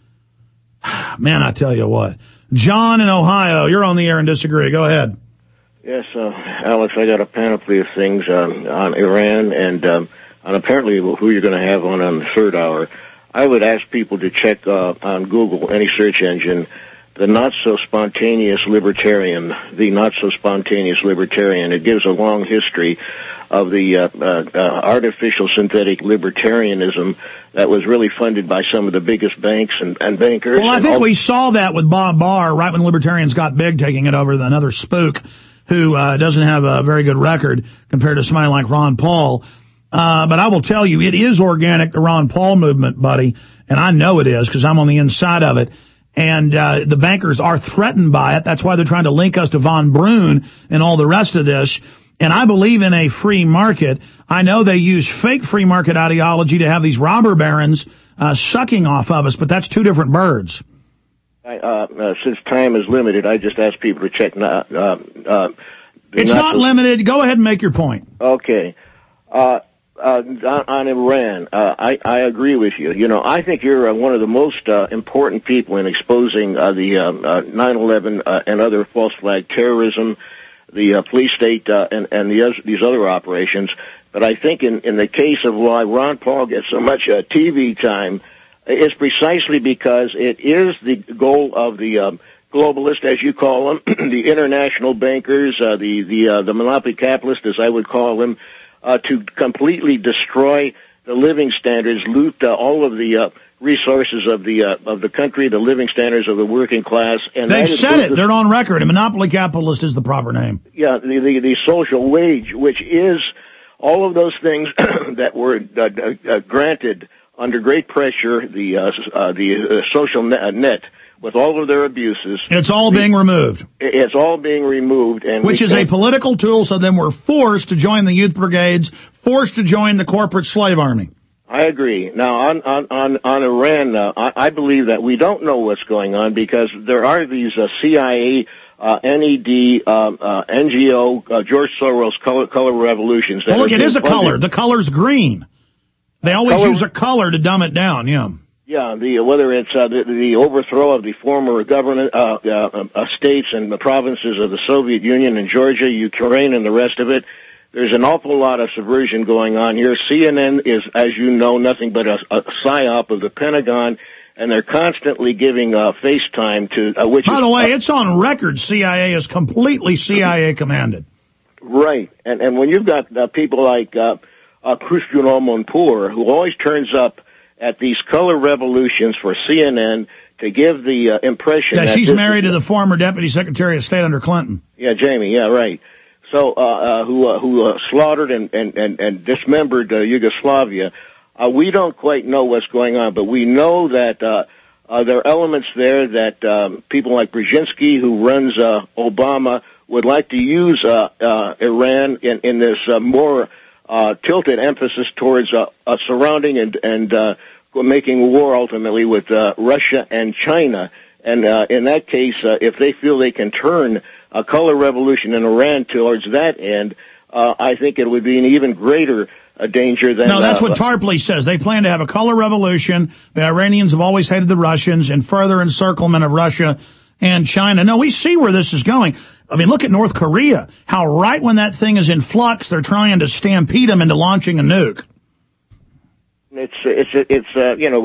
Man, I tell you what. John in Ohio, you're on the air and disagree. Go ahead. Yes, uh, Alex, I got a panoply of things um, on Iran and um, on apparently who you're going to have on on the third hour. I would ask people to check uh, on Google, any search engine, the not-so-spontaneous libertarian, the not-so-spontaneous libertarian. It gives a long history of the uh, uh, uh, artificial synthetic libertarianism that was really funded by some of the biggest banks and, and bankers. Well, I think we saw that with Bob Barr right when libertarians got big, taking it over another spook who uh, doesn't have a very good record compared to somebody like Ron Paul. Uh, but I will tell you, it is organic, the Ron Paul movement, buddy. And I know it is because I'm on the inside of it. And, uh, the bankers are threatened by it. That's why they're trying to link us to Von Brunn and all the rest of this. And I believe in a free market. I know they use fake free market ideology to have these robber barons, uh, sucking off of us, but that's two different birds. I, uh, uh, since time is limited, I just ask people to check, uh, uh, it's not, not limited. Go ahead and make your point. Okay. Uh, Uh, on, on Iran, uh, I, I agree with you. You know, I think you're uh, one of the most uh, important people in exposing uh, the um, uh, nine eleven uh, and other false flag terrorism, the uh, police state, uh, and, and the other, these other operations. But I think in, in the case of why Ron Paul gets so much uh, T V time, it's precisely because it is the goal of the um, globalists, as you call them, the international bankers, uh, the the uh, the monopoly capitalists, as I would call them. Uh, to completely destroy the living standards, loot uh, all of the uh, resources of the uh, of the country, the living standards of the working class. And they've said it; they're on record. A monopoly capitalist is the proper name. Yeah, the the, the social wage, which is all of those things that were uh, uh, granted under great pressure. The uh, uh, the uh, social net. net With all of their abuses. It's all the, being removed. It's all being removed. and Which is a political tool, so then we're forced to join the youth brigades, forced to join the corporate slave army. I agree. Now, on, on, on, on Iran, uh, I, I believe that we don't know what's going on because there are these uh, C I A, uh, N E D, uh, uh, N G O, uh, George Soros color, color revolutions. Well, look, it is a funded. color. The color's green. They always color, use a color to dumb it down, yeah. Yeah, the whether it's uh, the, the overthrow of the former government uh, uh, uh, states and the provinces of the Soviet Union and Georgia, Ukraine, and the rest of it, there's an awful lot of subversion going on here. C N N is, as you know, nothing but a, a psyop of the Pentagon, and they're constantly giving uh, FaceTime to uh, which. By is, the way, uh, it's on record. C I A is completely C I A commanded. Right, and and when you've got uh, people like uh, uh, Christian Amanpour, who always turns up at these color revolutions for C N N to give the uh, impression yeah, that she's married to the former Deputy Secretary of State under Clinton. Yeah, Jamie, yeah, right. So, uh, uh, who, uh, who, uh, slaughtered and, and, and, and dismembered, uh, Yugoslavia. Uh, we don't quite know what's going on, but we know that, uh, uh, there are elements there that, um, people like Brzezinski, who runs, uh, Obama, would like to use, uh, uh, Iran in, in this, uh, more, uh, tilted emphasis towards, uh, uh surrounding and, and, uh, making war ultimately with, uh, Russia and China. And, uh, in that case, uh, if they feel they can turn a color revolution in Iran towards that end, uh, I think it would be an even greater uh, danger than... No, that's uh, what Tarpley says. They plan to have a color revolution. The Iranians have always hated the Russians and further encirclement of Russia and China. No, we see where this is going. I mean, look at North Korea. How right when that thing is in flux, they're trying to stampede them into launching a nuke. It's, it's, it's, uh, you know, with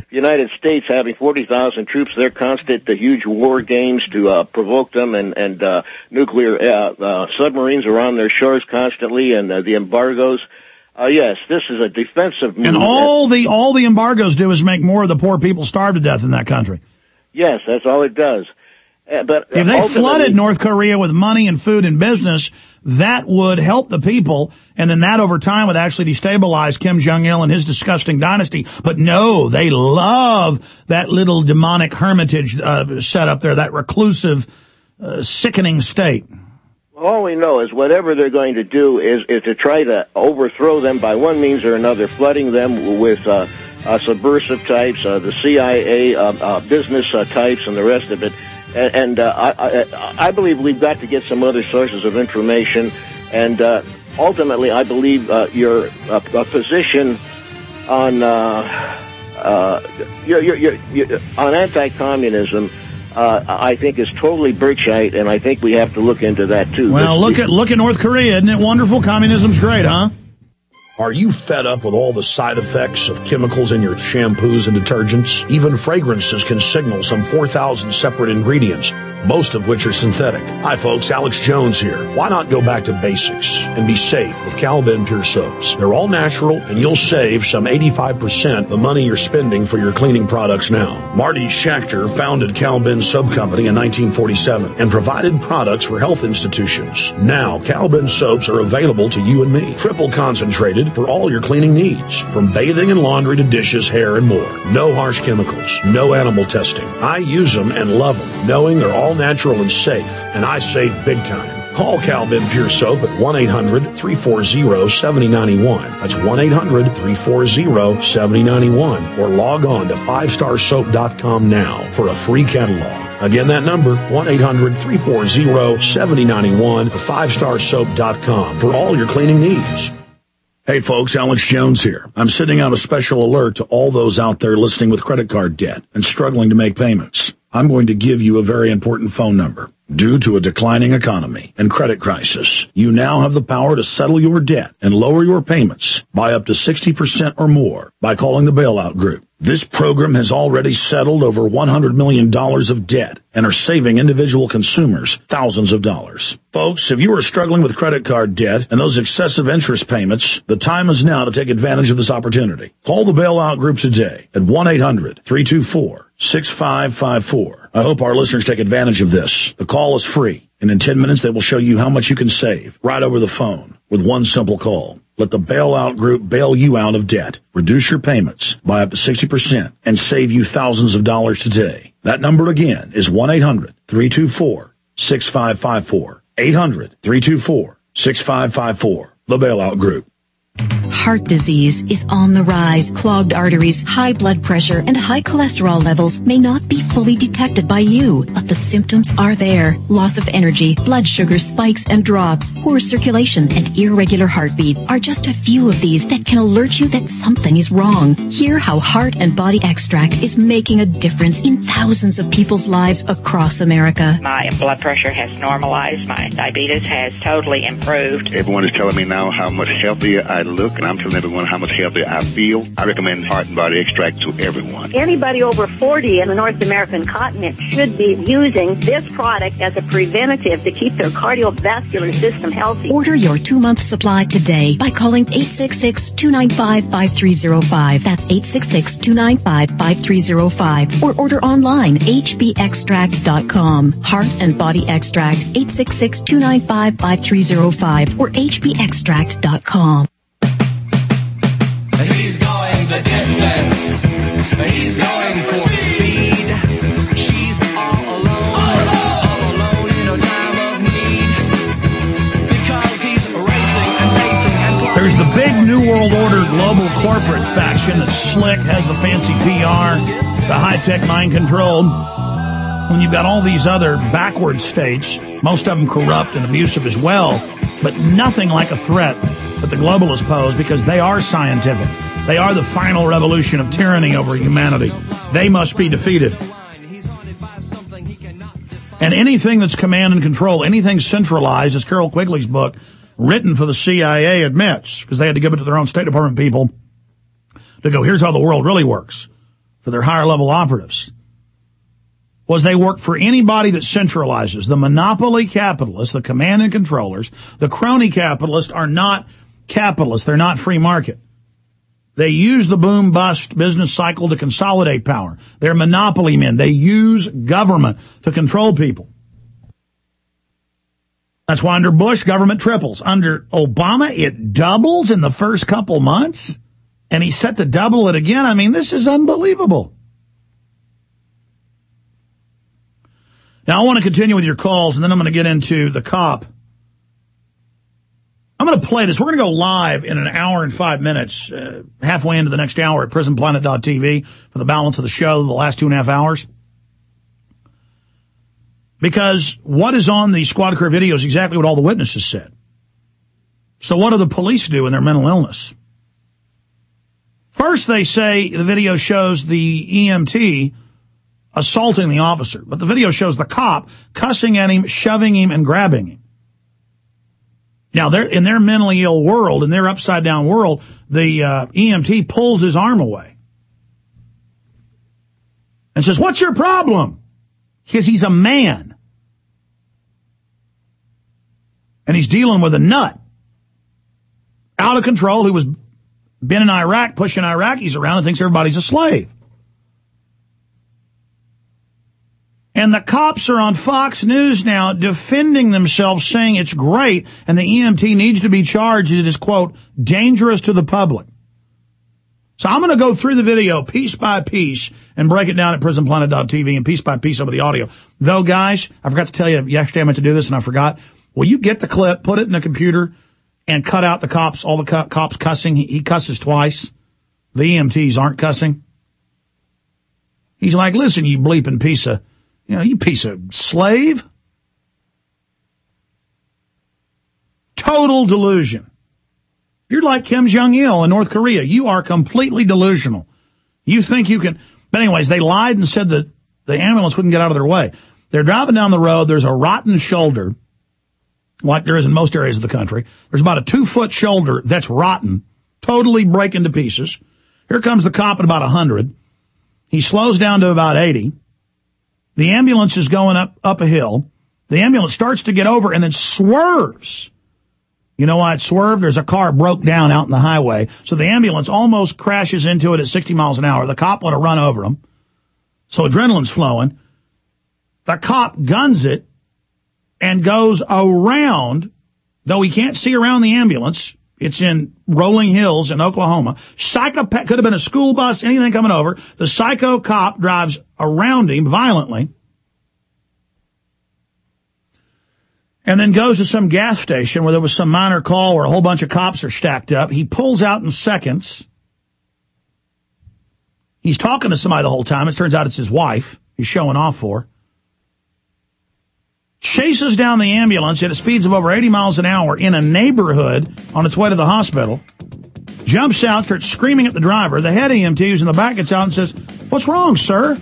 the United States having forty thousand troops, they're constant, the huge war games to uh, provoke them, and, and uh, nuclear uh, uh, submarines around their shores constantly, and uh, the embargoes. Uh, yes, this is a defensive movement. And all the all the embargoes do is make more of the poor people starve to death in that country. Yes, that's all it does. Uh, but if they flooded North Korea with money and food and business, that would help the people, and then that over time would actually destabilize Kim Jong-il and his disgusting dynasty. But no, they love that little demonic hermitage uh, set up there, that reclusive, uh, sickening state. All we know is whatever they're going to do is, is to try to overthrow them by one means or another, flooding them with uh, uh, subversive types, uh, the C I A, uh, uh, business uh, types, and the rest of it. And, and uh, I, I, I believe we've got to get some other sources of information. And uh, ultimately, I believe uh, your uh, position on uh, uh, your, your, your, your, on anti-communism, uh, I think, is totally Birchite, and I think we have to look into that too. Well, look at look at North Korea. Isn't it wonderful? Communism's great, huh? Are you fed up with all the side effects of chemicals in your shampoos and detergents? Even fragrances can signal some four thousand separate ingredients, most of which are synthetic. Hi folks, Alex Jones here. Why not go back to basics and be safe with Calben Pure Soaps? They're all natural, and you'll save some eighty-five percent the money you're spending for your cleaning products now. Marty Schachter founded Calben Soap Company in nineteen forty-seven and provided products for health institutions. Now, Calben soaps are available to you and me. Triple concentrated for all your cleaning needs, from bathing and laundry to dishes, hair, and more. No harsh chemicals, no animal testing. I use them and love them, knowing they're all natural and safe, and I save big time. Call Calben Pure Soap at one eight hundred, three four zero, seven zero nine one. That's one eight hundred, three four zero, seven zero nine one. Or log on to five star soap dot com now for a free catalog. Again, that number, one eight hundred, three four zero, seven zero nine one, or five star soap dot com for all your cleaning needs. Hey folks, Alex Jones here. I'm sending out a special alert to all those out there listening with credit card debt and struggling to make payments. I'm going to give you a very important phone number. Due to a declining economy and credit crisis, you now have the power to settle your debt and lower your payments by up to sixty percent or more by calling the Bailout Group. This program has already settled over one hundred million dollars of debt and are saving individual consumers thousands of dollars. Folks, if you are struggling with credit card debt and those excessive interest payments, the time is now to take advantage of this opportunity. Call the Bailout Group today at one eight hundred, three two four, six five five four. I hope our listeners take advantage of this. The call is free, and in ten minutes they will show you how much you can save right over the phone with one simple call. Let the Bailout Group bail you out of debt, reduce your payments by up to sixty percent, and save you thousands of dollars today. That number again is one eight hundred, three two four, six five five four. eight hundred, three two four, six five five four. The Bailout Group. Heart disease is on the rise. Clogged arteries, high blood pressure, and high cholesterol levels may not be fully detected by you, but the symptoms are there. Loss of energy, blood sugar spikes and drops, poor circulation, and irregular heartbeat are just a few of these that can alert you that something is wrong. Hear how Heart and Body Extract is making a difference in thousands of people's lives across America. My blood pressure has normalized. My diabetes has totally improved. Everyone is telling me now how much healthier I look, and I'm telling everyone how much healthier I feel. I recommend Heart and Body Extract to everyone. Anybody over forty in the North American continent should be using this product as a preventative to keep their cardiovascular system healthy. Order your two-month supply today by calling eight six six, two nine five, five three zero five. That's eight six six, two nine five, five three zero five. Or order online, h b extract dot com. Heart and Body Extract, eight six six, two nine five, five three zero five or h b extract dot com. He's going the distance. He's going for speed. She's all alone, all alone, all alone in a time of need. Because he's racing and racing and climbing. There's the big New World Order global corporate faction that's slick, has the fancy P R, the high-tech mind control. When you've got all these other backward states, most of them corrupt and abusive as well, but nothing like a threat that the globalists pose, because they are scientific. They are the final revolution of tyranny over humanity. They must be defeated. And anything that's command and control, anything centralized, as Carol Quigley's book, written for the C I A, admits, because they had to give it to their own State Department people, to go, here's how the world really works. for their higher level operatives was they work for anybody that centralizes. The monopoly capitalists, the command and controllers, the crony capitalists are not capitalists. They're not free market. They use the boom-bust business cycle to consolidate power. They're monopoly men. They use government to control people. That's why under Bush, government triples. Under Obama, it doubles in the first couple months, and he's set to double it again. I mean, this is unbelievable. Now, I want to continue with your calls, and then I'm going to get into the cop. I'm going to play this. We're going to go live in an hour and five minutes, uh, halfway into the next hour at prison planet dot t v for the balance of the show, the last two and a half hours. Because what is on the squad car video is exactly what all the witnesses said. So what do the police do in their mental illness? First, they say the video shows the E M T assaulting the officer, but the video shows the cop cussing at him, shoving him, and grabbing him. Now, they're in their mentally ill world, in their upside-down world, the uh, E M T pulls his arm away and says, "What's your problem?" Because he's a man. And he's dealing with a nut. Out of control, who was been in Iraq, pushing Iraqis around and thinks everybody's a slave. And the cops are on Fox News now defending themselves, saying it's great and the E M T needs to be charged. It is, quote, dangerous to the public. So I'm going to go through the video piece by piece and break it down at prison planet dot t v and piece by piece over the audio. Though, guys, I forgot to tell you yesterday I meant to do this and I forgot. Will you get the clip, put it in a computer, and cut out the cops, all the co- cops cussing? He, he cusses twice. The E M Ts aren't cussing. He's like, listen, you bleeping piece of... You know, you piece of slave. Total delusion. You're like Kim Jong-il in North Korea. You are completely delusional. You think you can... But anyways, they lied and said that the ambulance wouldn't get out of their way. They're driving down the road. There's a rotten shoulder, like there is in most areas of the country. There's about a two-foot shoulder that's rotten, totally breaking to pieces. Here comes the cop at about one hundred. He slows down to about eighty. The ambulance is going up, up a hill. The ambulance starts to get over and then swerves. You know why it swerved? There's a car broke down out in the highway. So the ambulance almost crashes into it at sixty miles an hour. The cop would have run over him. So adrenaline's flowing. The cop guns it and goes around, though he can't see around the ambulance. It's in Rolling Hills in Oklahoma. Psychopath, could have been a school bus, anything coming over. The psycho cop drives around him violently and then goes to some gas station where there was some minor call where a whole bunch of cops are stacked up. He pulls out in seconds. He's talking to somebody the whole time. It turns out it's his wife he's showing off for. Chases down the ambulance at speeds of over eighty miles an hour in a neighborhood on its way to the hospital. Jumps out, starts screaming at the driver. The head E M T who's in the back gets out and says, "What's wrong, sir?"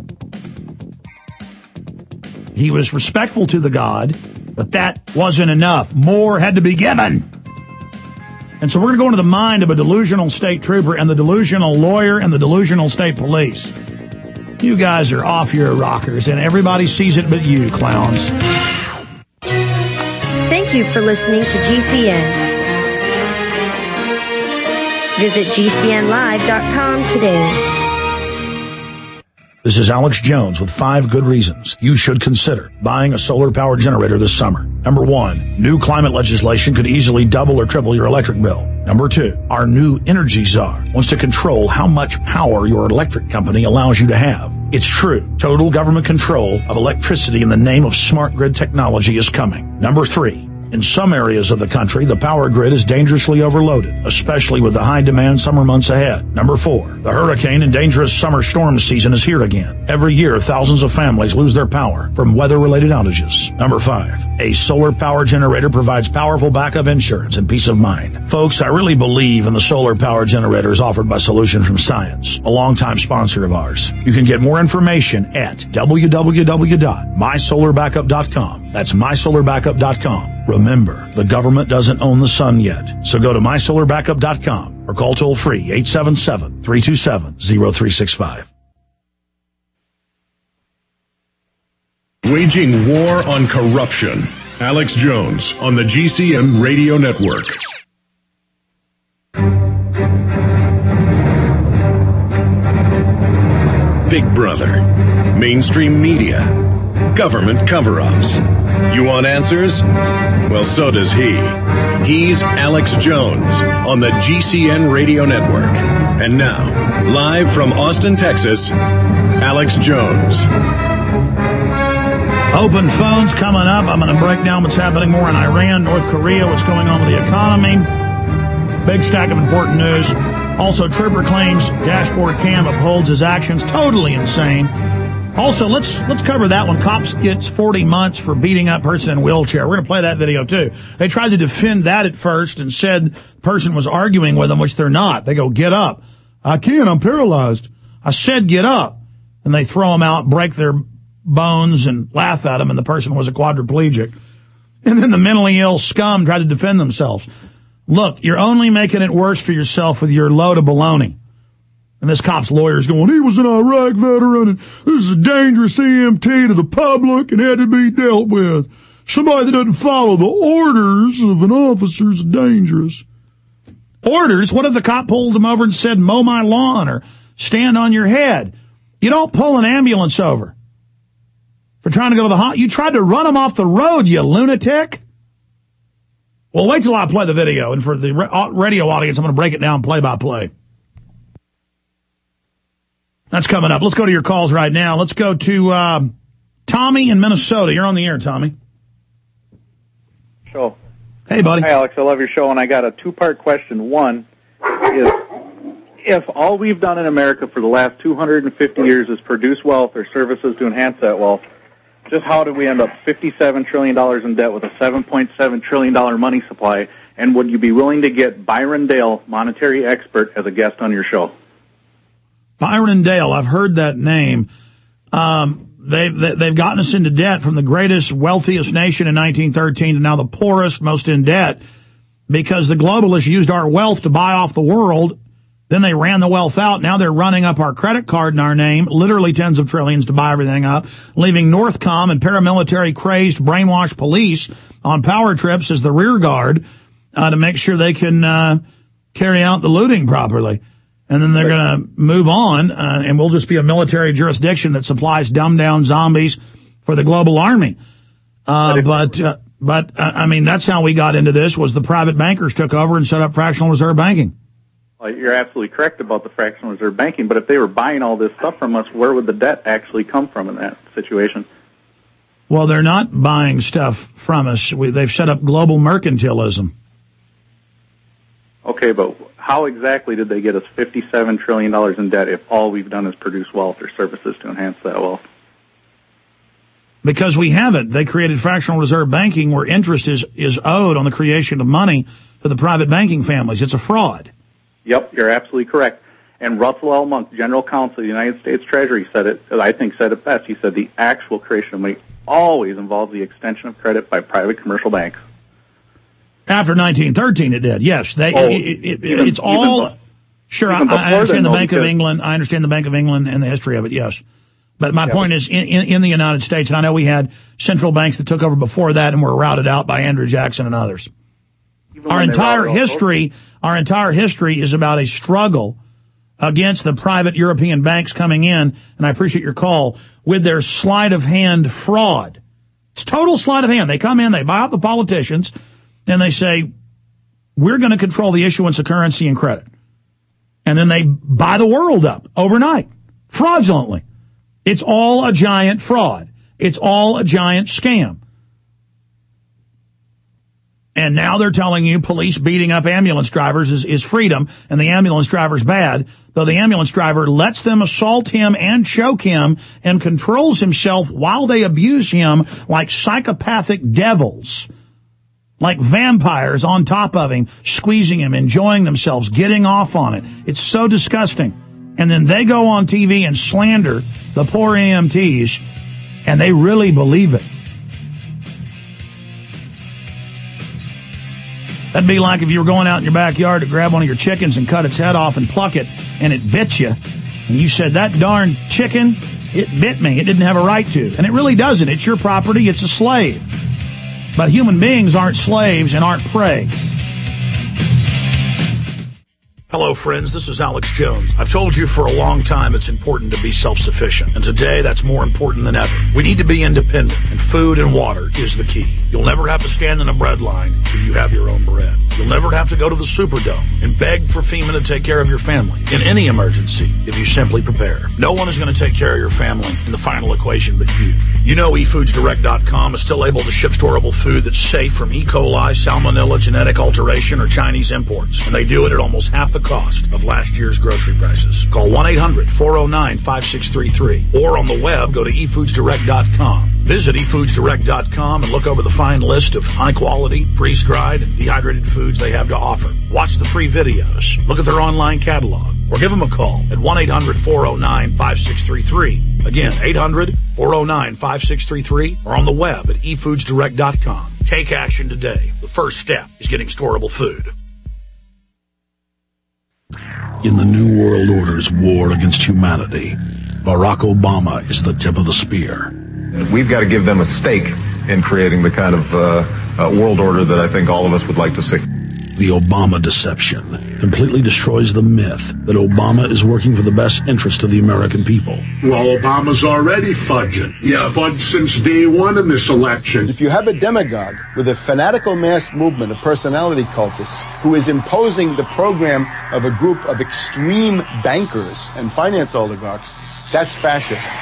He was respectful to the God, but that wasn't enough. More had to be given. And so we're going to go into the mind of a delusional state trooper and the delusional lawyer and the delusional state police. You guys are off your rockers, and everybody sees it but you, clowns. Thank you for listening to G C N. Visit G C N live dot com today. This is Alex Jones with five good reasons you should consider buying a solar power generator this summer. Number one, new climate legislation could easily double or triple your electric bill. Number two, our new energy czar wants to control how much power your electric company allows you to have. It's true. Total government control of electricity in the name of smart grid technology is coming. Number three, in some areas of the country, the power grid is dangerously overloaded, especially with the high-demand summer months ahead. Number four, the hurricane and dangerous summer storm season is here again. Every year, thousands of families lose their power from weather-related outages. Number five, a solar power generator provides powerful backup insurance and peace of mind. Folks, I really believe in the solar power generators offered by Solution from Science, a longtime sponsor of ours. You can get more information at w w w dot my solar backup dot com. That's my solar backup dot com. Remember, the government doesn't own the sun yet, so go to my solar backup dot com or call toll-free eight seven seven, three two seven, zero three six five. Waging war on corruption. Alex Jones on the G C N Radio Network. Big Brother. Mainstream media. Government cover-ups. You want answers? Well, so does he. He's Alex Jones on the G C N Radio Network. And now, live from Austin, Texas, Alex Jones. Open phones coming up. I'm going to break down what's happening more in Iran, North Korea, what's going on with the economy. Big stack of important news. Also, trooper claims dashboard cam upholds his actions. Totally insane. Also, let's let's cover that one. Cops gets forty months for beating up person in wheelchair. We're going to play that video, too. They tried to defend that at first and said the person was arguing with them, which they're not. They go, get up. I can't. I'm paralyzed. I said get up. And they throw them out, break their bones, and laugh at them, and the person was a quadriplegic. And then the mentally ill scum tried to defend themselves. Look, you're only making it worse for yourself with your load of baloney. And this cop's lawyer's going, he was an Iraq veteran, and this is a dangerous E M T to the public and had to be dealt with. Somebody that doesn't follow the orders of an officer is dangerous. Orders? What if the cop pulled him over and said, mow my lawn or stand on your head? You don't pull an ambulance over for trying to go to the hot. You tried to run him off the road, you lunatic. Well, wait till I play the video. And for the radio audience, I'm going to break it down play by play. That's coming up. Let's go to your calls right now. Let's go to uh, Tommy in Minnesota. You're on the air, Tommy. Show. Hey, buddy. Hi, Alex. I love your show, and I got a two-part question. One is, if all we've done in America for the last two hundred fifty years is produce wealth or services to enhance that wealth, just how did we end up fifty-seven trillion dollars in debt with a seven point seven trillion dollars money supply? And would you be willing to get Byron Dale, monetary expert, as a guest on your show? Byron Dale, I've heard that name. Um, they've, they've gotten us into debt from the greatest, wealthiest nation in nineteen thirteen to now the poorest, most in debt, because the globalists used our wealth to buy off the world. Then they ran the wealth out. Now they're running up our credit card in our name, literally tens of trillions to buy everything up, leaving Northcom and paramilitary crazed, brainwashed police on power trips as the rear guard uh, to make sure they can uh, carry out the looting properly. And then they're going to move on, uh, and we'll just be a military jurisdiction that supplies dumbed-down zombies for the global army. Uh, but, uh, but uh, I mean, that's how we got into this, was the private bankers took over and set up fractional reserve banking. Well, you're absolutely correct about the fractional reserve banking, but if they were buying all this stuff from us, where would the debt actually come from in that situation? Well, they're not buying stuff from us. We, they've set up global mercantilism. Okay, but how exactly did they get us fifty-seven trillion dollars in debt if all we've done is produce wealth or services to enhance that wealth? Because we haven't. They created fractional reserve banking where interest is, is owed on the creation of money to the private banking families. It's a fraud. Yep, you're absolutely correct. And Russell L. Monk, General Counsel of the United States Treasury, said it, I think said it best. He said the actual creation of money always involves the extension of credit by private commercial banks. After nineteen thirteen, it did. Yes, they. Oh, it, it, even, it's all. Even, sure, even I, I understand then, the Bank because, of England. I understand the Bank of England and the history of it. Yes, but my yeah, point but, is, in, in, in the United States, and I know we had central banks that took over before that and were routed out by Andrew Jackson and others. Our entire history, our entire history is about a struggle against the private European banks coming in, and I appreciate your call, with their sleight of hand fraud. It's total sleight of hand. They come in, they buy out the politicians, and they say, we're going to control the issuance of currency and credit. And then they buy the world up overnight, fraudulently. It's all a giant fraud. It's all a giant scam. And now they're telling you police beating up ambulance drivers is, is freedom, and the ambulance driver's bad, though the ambulance driver lets them assault him and choke him and controls himself while they abuse him like psychopathic devils, like vampires on top of him, squeezing him, enjoying themselves, getting off on it. It's so disgusting. And then they go on T V and slander the poor E M Ts, and they really believe it. That'd be like if you were going out in your backyard to grab one of your chickens and cut its head off and pluck it, and it bit you, and you said, that darn chicken It bit me. It didn't have a right to. And it really doesn't. It's your property. It's a slave. But human beings aren't slaves and aren't prey. Hello, friends. This is Alex Jones. I've told you for a long time it's important to be self-sufficient. And today, that's more important than ever. We need to be independent, and food and water is the key. You'll never have to stand in a bread line if you have your own bread. You'll never have to go to the Superdome and beg for FEMA to take care of your family in any emergency if you simply prepare. No one is going to take care of your family in the final equation but you. You know e foods direct dot com is still able to ship storable food that's safe from E. coli, salmonella, genetic alteration, or Chinese imports. And they do it at almost half the cost of last year's grocery prices. Call one eight hundred four oh nine five six three three. Or on the web, go to e foods direct dot com. Visit e foods direct dot com and look over the fine list of high-quality, freeze-dried, and dehydrated foods they have to offer. Watch the free videos, look at their online catalog, or give them a call at one eight hundred four oh nine five six three three. Again, eight hundred four oh nine five six three three, or on the web at e foods direct dot com. Take action today. The first step is getting storable food. In the New World Order's war against humanity, Barack Obama is the tip of the spear. We've got to give them a stake in creating the kind of uh, uh, world order that I think all of us would like to see. The Obama deception completely destroys the myth that Obama is working for the best interest of the American people. Well, Obama's already fudging. He's yeah. fudged since day one in this election. If you have a demagogue with a fanatical mass movement of personality cultists who is imposing the program of a group of extreme bankers and finance oligarchs, that's fascism.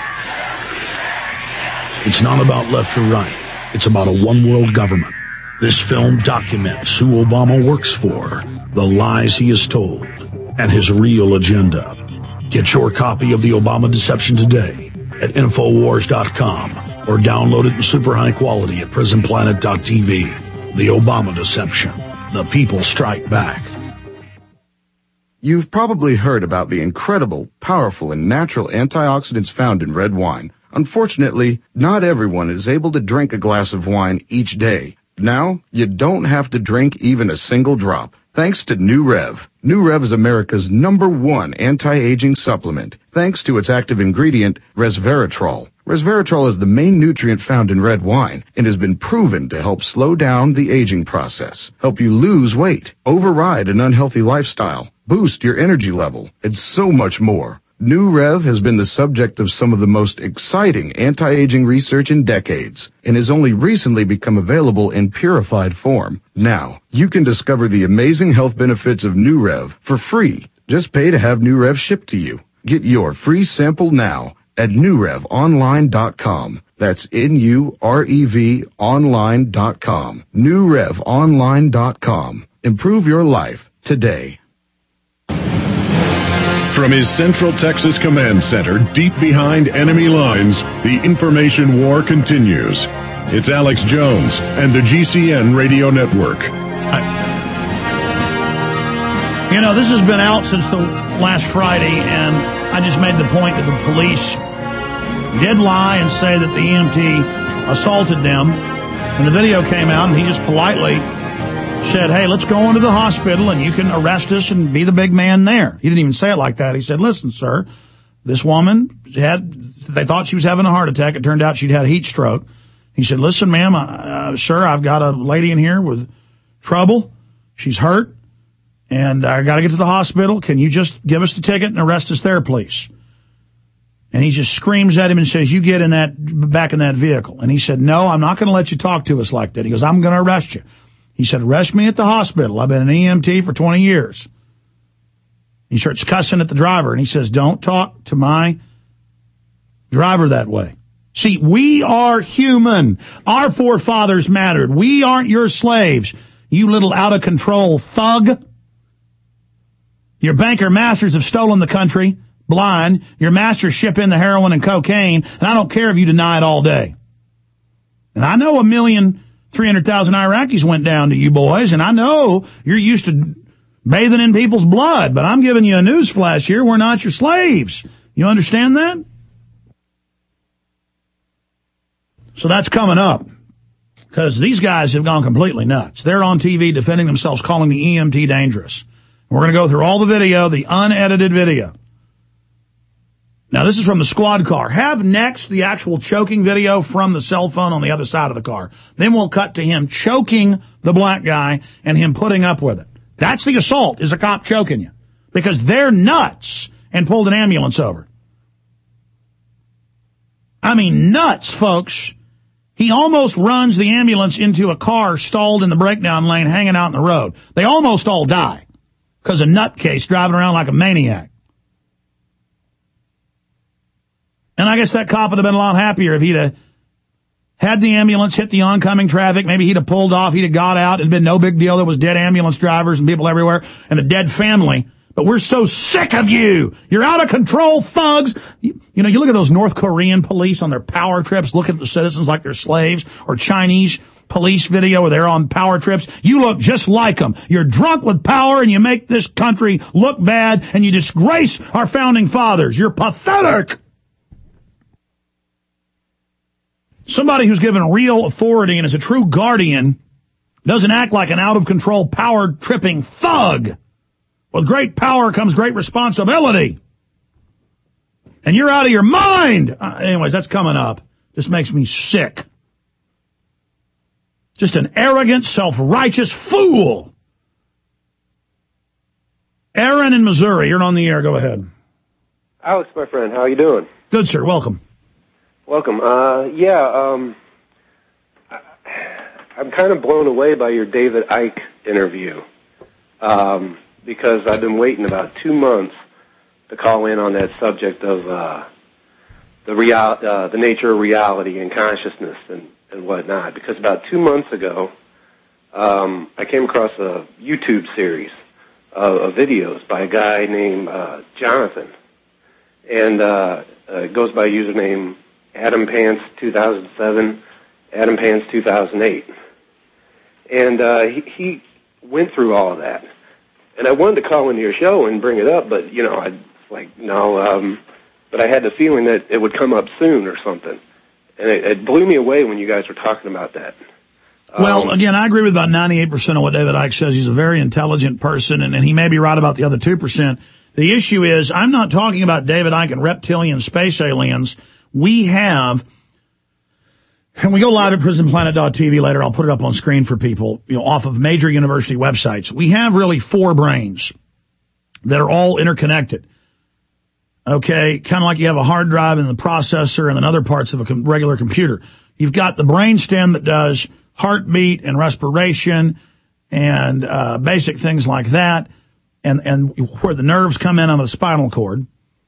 It's not about left or right. It's about a one-world government. This film documents who Obama works for, the lies he has told, and his real agenda. Get your copy of The Obama Deception today at infowars dot com or download it in super high quality at prison planet dot t v. The Obama Deception. The people strike back. You've probably heard about the incredible, powerful, and natural antioxidants found in red wine. Unfortunately, not everyone is able to drink a glass of wine each day. Now, you don't have to drink even a single drop, thanks to New Rev. New Rev is America's number one anti-aging supplement, thanks to its active ingredient, resveratrol. Resveratrol is the main nutrient found in red wine and has been proven to help slow down the aging process, help you lose weight, override an unhealthy lifestyle, boost your energy level, and so much more. New Rev has been the subject of some of the most exciting anti-aging research in decades and has only recently become available in purified form. Now, you can discover the amazing health benefits of New Rev for free. Just pay to have New Rev shipped to you. Get your free sample now at new rev online dot com. That's N U R E V online dot com. new rev online dot com. Improve your life today. From his Central Texas Command Center, deep behind enemy lines, the information war continues. It's Alex Jones and the G C N Radio Network. I, you know, this has been out since the last Friday, and I just made the point that the police did lie and say that the E M T assaulted them. And the video came out, and he just politely said, hey, let's go into the hospital and you can arrest us and be the big man there. He didn't even say it like that. He said, listen, sir, this woman had, they thought she was having a heart attack. It turned out she'd had a heat stroke. He said, listen, ma'am, uh, sir, I've got a lady in here with trouble. She's hurt and I got to get to the hospital. Can you just give us the ticket and arrest us there, please? And he just screams at him and says, you get in that, back in that vehicle. And he said, no, I'm not going to let you talk to us like that. He goes, I'm going to arrest you. He said, arrest me at the hospital. I've been an E M T for twenty years. He starts cussing at the driver, and he says, don't talk to my driver that way. See, we are human. Our forefathers mattered. We aren't your slaves, you little out-of-control thug. Your banker masters have stolen the country, blind. Your masters ship in the heroin and cocaine, and I don't care if you deny it all day. And I know a million... three hundred thousand Iraqis went down to you boys, and I know you're used to bathing in people's blood, but I'm giving you a news flash here. We're not your slaves. You understand that? So that's coming up, because these guys have gone completely nuts. They're on T V defending themselves, calling the E M T dangerous. We're going to go through all the video, the unedited video. Now, this is from the squad car. Have next the actual choking video from the cell phone on the other side of the car. Then we'll cut to him choking the black guy and him putting up with it. That's the assault, is a cop choking you. Because they're nuts and pulled an ambulance over. I mean, nuts, folks. He almost runs the ambulance into a car stalled in the breakdown lane hanging out in the road. They almost all die because a nutcase driving around like a maniac. And I guess that cop would have been a lot happier if he'd have had the ambulance hit the oncoming traffic. Maybe he'd have pulled off. He'd have got out. It'd been no big deal. There was dead ambulance drivers and people everywhere and a dead family. But we're so sick of you. You're out of control, thugs. You, you know, you look at those North Korean police on their power trips, looking at the citizens like they're slaves, or Chinese police video where they're on power trips. You look just like them. You're drunk with power and you make this country look bad and you disgrace our founding fathers. You're pathetic. Somebody who's given real authority and is a true guardian doesn't act like an out-of-control, power-tripping thug. With great power comes great responsibility. And you're out of your mind. Uh, anyways, that's coming up. This makes me sick. Just an arrogant, self-righteous fool. Aaron in Missouri, you're on the air. Go ahead. Alex, my friend, how are you doing? Good, sir. Welcome. Welcome. Uh, yeah, um, I, I'm kind of blown away by your David Icke interview, um, because I've been waiting about two months to call in on that subject of uh, the real, uh, the nature of reality and consciousness and, and whatnot. Because about two months ago, um, I came across a YouTube series of, of videos by a guy named uh, Jonathan, and uh, uh, it goes by username Adam Pants two thousand seven, Adam Pants two thousand eight. And uh, he, he went through all of that. And I wanted to call into your show and bring it up, but, you know, I was like, no, um, but I had the feeling that it would come up soon or something. And it, it blew me away when you guys were talking about that. Well, Um, again, I agree with about ninety-eight percent of what David Icke says. He's a very intelligent person, and, and he may be right about the other two percent. The issue is, I'm not talking about David Icke and reptilian space aliens. We have, and we go live at prison planet dot t v later. I'll put it up on screen for people, you know, off of major university websites. We have really four brains that are all interconnected. Okay, kind of like you have a hard drive and the processor and then other parts of a com- regular computer. You've got the brainstem that does heartbeat and respiration and uh basic things like that, and and where the nerves come in on the spinal cord.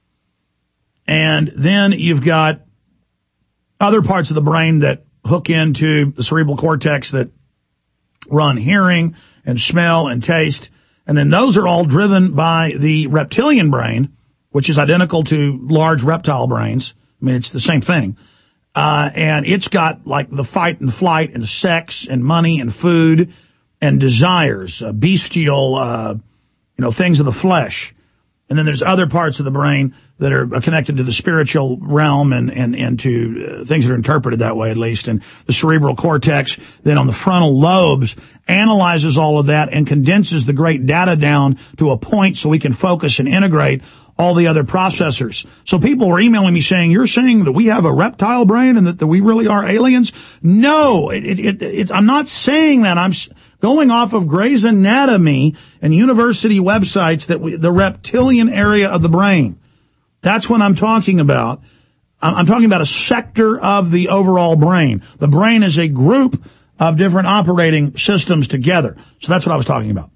And then you've got other parts of the brain that hook into the cerebral cortex that run hearing and smell and taste. And then those are all driven by the reptilian brain, which is identical to large reptile brains. I mean, it's the same thing. Uh, and it's got like the fight and flight and sex and money and food and desires, uh, bestial, uh, you know, things of the flesh. And then there's other parts of the brain that are connected to the spiritual realm and, and, and to uh, things that are interpreted that way, at least. And the cerebral cortex, then on the frontal lobes, analyzes all of that and condenses the great data down to a point so we can focus and integrate all the other processors. So people were emailing me saying, you're saying that we have a reptile brain and that, that we really are aliens? No, it, it, it, it, I'm not saying that. I'm going off of Grey's Anatomy and university websites that we, the reptilian area of the brain. That's what I'm talking about. I'm talking about a sector of the overall brain. The brain is a group of different operating systems together. So that's what I was talking about.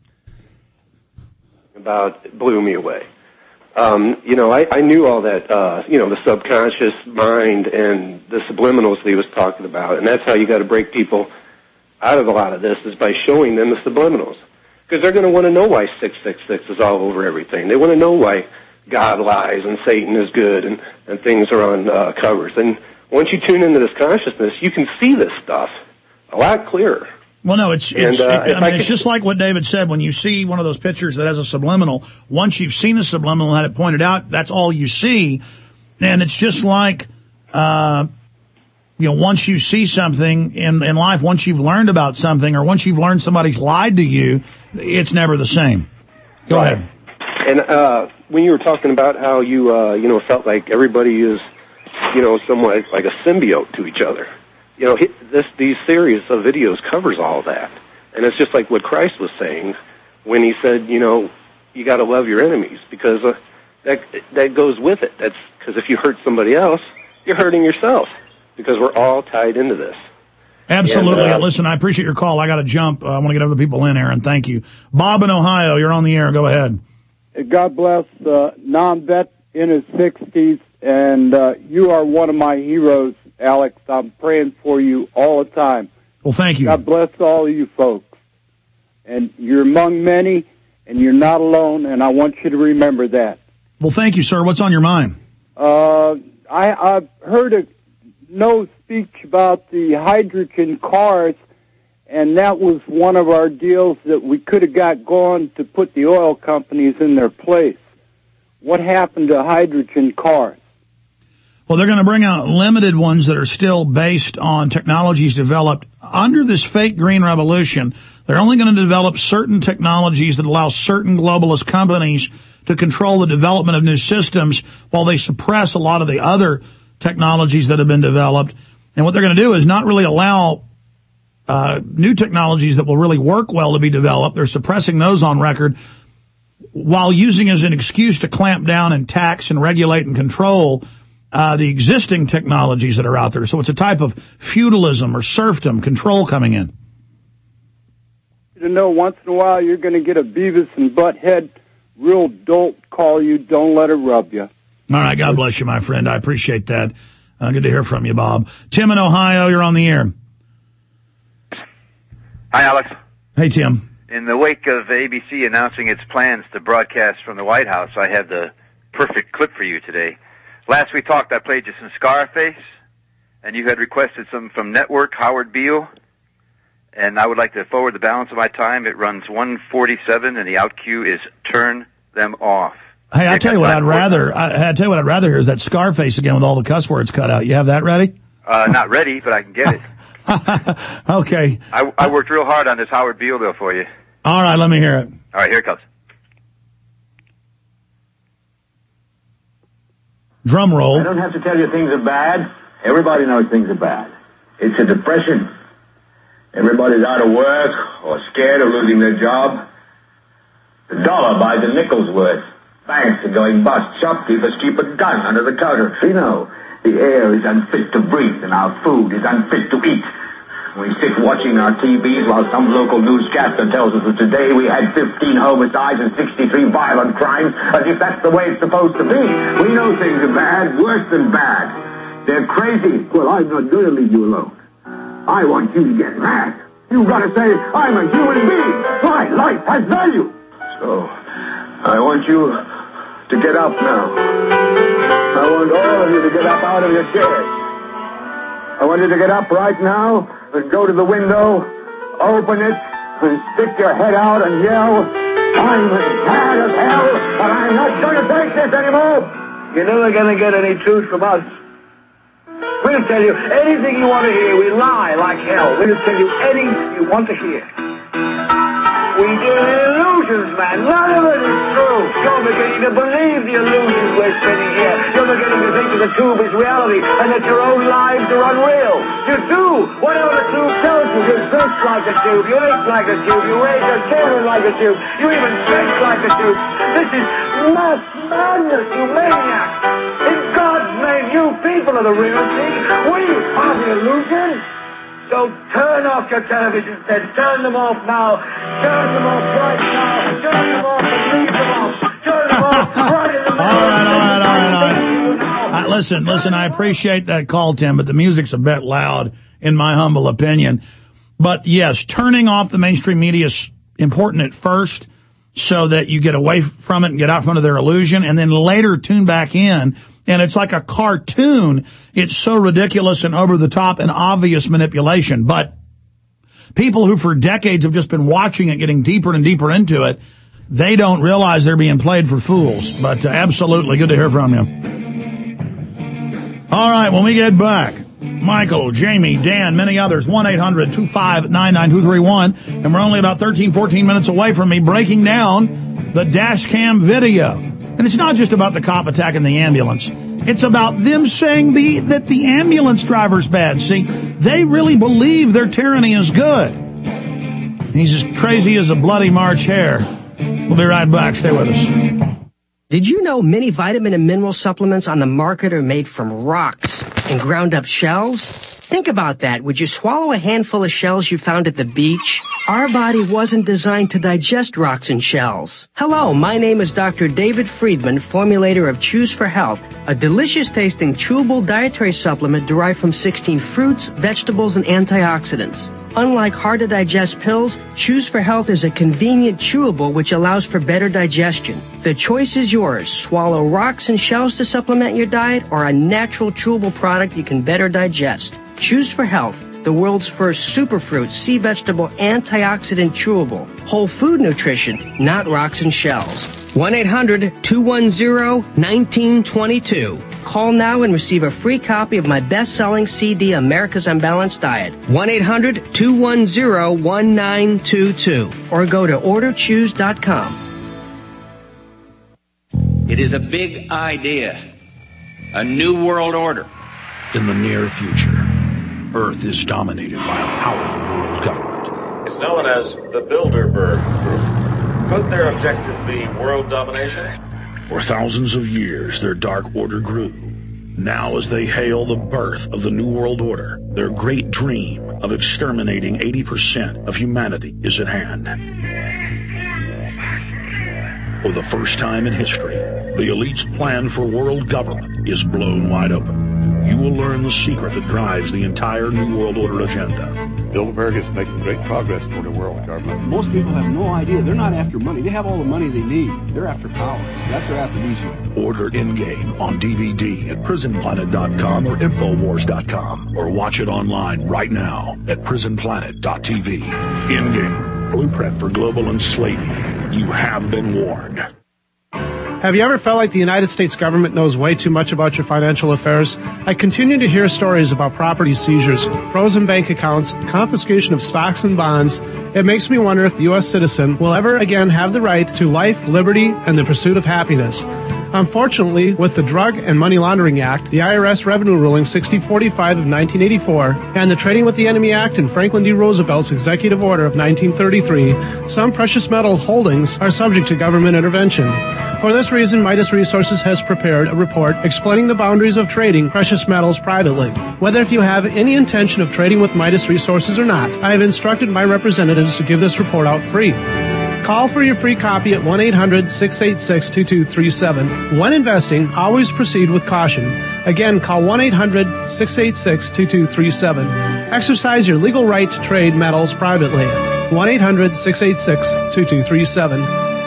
About it blew me away. Um, you know, I, I knew all that, uh, you know, the subconscious mind and the subliminals that he was talking about, and that's how you got to break people out of a lot of this, is by showing them the subliminals. Because they're going to want to know why six six six is all over everything. They want to know why God lies and Satan is good and, and things are on uh, covers. And once you tune into this consciousness, you can see this stuff a lot clearer. Well, no, it's, it's, and, uh, it, I mean, I it's can, just like what David said. When you see one of those pictures that has a subliminal, once you've seen the subliminal and had it pointed out, that's all you see. And it's just like, uh, you know, once you see something in, in life, once you've learned about something, or once you've learned somebody's lied to you, it's never the same. Go right. ahead. And, uh, when you were talking about how you, uh, you know, felt like everybody is, you know, somewhat like a symbiote to each other. You know, this these series of videos covers all of that, and it's just like what Christ was saying when he said, you know, you got to love your enemies, because uh, that that goes with it. That's because if you hurt somebody else, you're hurting yourself, because we're all tied into this. Absolutely. And, uh, Listen, I appreciate your call. I got to jump. Uh, I want to get other people in, Aaron. Thank you. Bob in Ohio, you're on the air. Go ahead. God bless uh, non-vet in his sixties, and uh, you are one of my heroes, Alex. I'm praying for you all the time. Well, thank you. God bless all of you folks. And you're among many, and you're not alone, and I want you to remember that. Well, thank you, sir. What's on your mind? Uh, I, I've heard a no speech about the hydrogen cars, and that was one of our deals that we could have got going to put the oil companies in their place. What happened to hydrogen cars? Well, they're going to bring out limited ones that are still based on technologies developed under this fake green revolution. They're only going to develop certain technologies that allow certain globalist companies to control the development of new systems while they suppress a lot of the other technologies that have been developed. And what they're going to do is not really allow uh new technologies that will really work well to be developed. They're suppressing those on record while using as an excuse to clamp down and tax and regulate and control uh the existing technologies that are out there. So it's a type of feudalism or serfdom control coming in. You know, once in a while you're going to get a Beavis and Butthead real dolt call you. Don't let it rub you. All right, God bless you, my friend. I appreciate that. Uh, good to hear from you, Bob. Tim in Ohio, you're on the air. Hi, Alex. Hey, Tim. In the wake of A B C announcing its plans to broadcast from the White House, I have the perfect clip for you today. Last we talked, I played you some Scarface, and you had requested some from Network, Howard Beale, and I would like to forward the balance of my time. It runs one forty-seven, and the out cue is Turn Them Off. Hey, I'll tell you what I'd rather, I, I'll tell you what I'd rather hear is that Scarface again with all the cuss words cut out. You have that ready? Uh, not ready, but I can get it. Okay. I, I worked real hard on this Howard Beale bill for you. All right, let me hear it. All right, here it comes. Drum roll. I don't have to tell you things are bad. Everybody knows things are bad. It's a depression. Everybody's out of work or scared of losing their job. The dollar buys a nickel's worth. Banks are going bust. Shopkeepers keep a gun under the counter. You know, the air is unfit to breathe and our food is unfit to eat. We sit watching our T Vs while some local newscaster tells us that today we had fifteen homicides and sixty-three violent crimes, as if that's the way it's supposed to be. We know things are bad, worse than bad. They're crazy. Well, I'm not going to leave you alone. I want you to get mad. You've got to say, I'm a human being. My life has value. So, I want you to get up now. I want all of you to get up out of your chairs. I want you to get up right now and go to the window, open it, and stick your head out and yell, I'm as mad as hell, and I'm not going to take this anymore. You're never going to get any truth from us. We'll tell you anything you want to hear. We lie like hell. We'll tell you anything you want to hear. We deal in illusions, man. None of it is true. You're beginning to believe the illusions we're spinning here. You're beginning to think that the tube is reality and that your own lives are unreal. You do whatever the tube tells you. You dress like a tube. You eat like a tube. You raise your children like a tube. You even sex like a tube. This is mass madness, you maniac. In God's name, you people are the real thing. We are the illusion. So turn off your television sets. Turn them off now. Turn them off right now. Turn them off and leave them off. Turn them off right in the middle. All right, all right, all right, all right. Uh, listen, listen, I appreciate that call, Tim, but the music's a bit loud, in my humble opinion. But yes, turning off the mainstream media is important at first so that you get away from it and get out from under their illusion, and then later tune back in. And it's like a cartoon. It's so ridiculous and over the top and obvious manipulation. But people who for decades have just been watching it, getting deeper and deeper into it, they don't realize they're being played for fools. But uh, absolutely good to hear from you. All right, when we get back, Michael, Jamie, Dan, many others, one eight hundred two five nine nine two three one. And we're only about thirteen, fourteen minutes away from me breaking down the dash cam video And it's not just about the cop attacking the ambulance. It's about them saying the, that the ambulance driver's bad. See, they really believe their tyranny is good. He's as crazy as a bloody March hare. We'll be right back. Stay with us. Did you know many vitamin and mineral supplements on the market are made from rocks and ground up shells? Think about that. Would you swallow a handful of shells you found at the beach? Our body wasn't designed to digest rocks and shells. Hello, my name is Doctor David Friedman, formulator of Choose for Health, a delicious-tasting chewable dietary supplement derived from sixteen fruits, vegetables, and antioxidants. Unlike hard-to-digest pills, Choose for Health is a convenient chewable which allows for better digestion. The choice is yours. Swallow rocks and shells to supplement your diet or a natural chewable product you can better digest. Choose for Health, the world's first superfruit, sea vegetable, antioxidant chewable. Whole food nutrition, not rocks and shells. one eight hundred two one zero one nine two two. Call now and receive a free copy of my best-selling C D, America's Unbalanced Diet. one eight hundred two one zero one nine two two. Or go to order choose dot com. It is a big idea. A new world order. In the near future, Earth is dominated by a powerful world government. It's known as the Bilderberg Group. Could their objective be world domination? For thousands of years, their dark order grew. Now, as they hail the birth of the New World Order, their great dream of exterminating eighty percent of humanity is at hand. For the first time in history, the elite's plan for world government is blown wide open. You will learn the secret that drives the entire New World Order agenda. Bilderberg is making great progress toward a world government. Most people have no idea. They're not after money. They have all the money they need. They're after power. That's their aphrodisiac. Order Endgame on D V D at prison planet dot com or infowars dot com, or watch it online right now at prison planet dot t v. Endgame, blueprint for global enslavement. You have been warned. Have you ever felt like the United States government knows way too much about your financial affairs? I continue to hear stories about property seizures, frozen bank accounts, confiscation of stocks and bonds. It makes me wonder if the U S citizen will ever again have the right to life, liberty, and the pursuit of happiness. Unfortunately, with the Drug and Money Laundering Act, the I R S Revenue Ruling sixty forty-five of nineteen eighty-four, and the Trading with the Enemy Act and Franklin D. Roosevelt's Executive Order of nineteen thirty-three, some precious metal holdings are subject to government intervention. For this reason, Midas Resources has prepared a report explaining the boundaries of trading precious metals privately. Whether if you have any intention of trading with Midas Resources or not, I have instructed my representatives to give this report out free. Call for your free copy at one eight hundred six eight six two two three seven. When investing, always proceed with caution. Again, call one eight hundred six eight six two two three seven. Exercise your legal right to trade metals privately. one eight hundred six eight six two two three seven.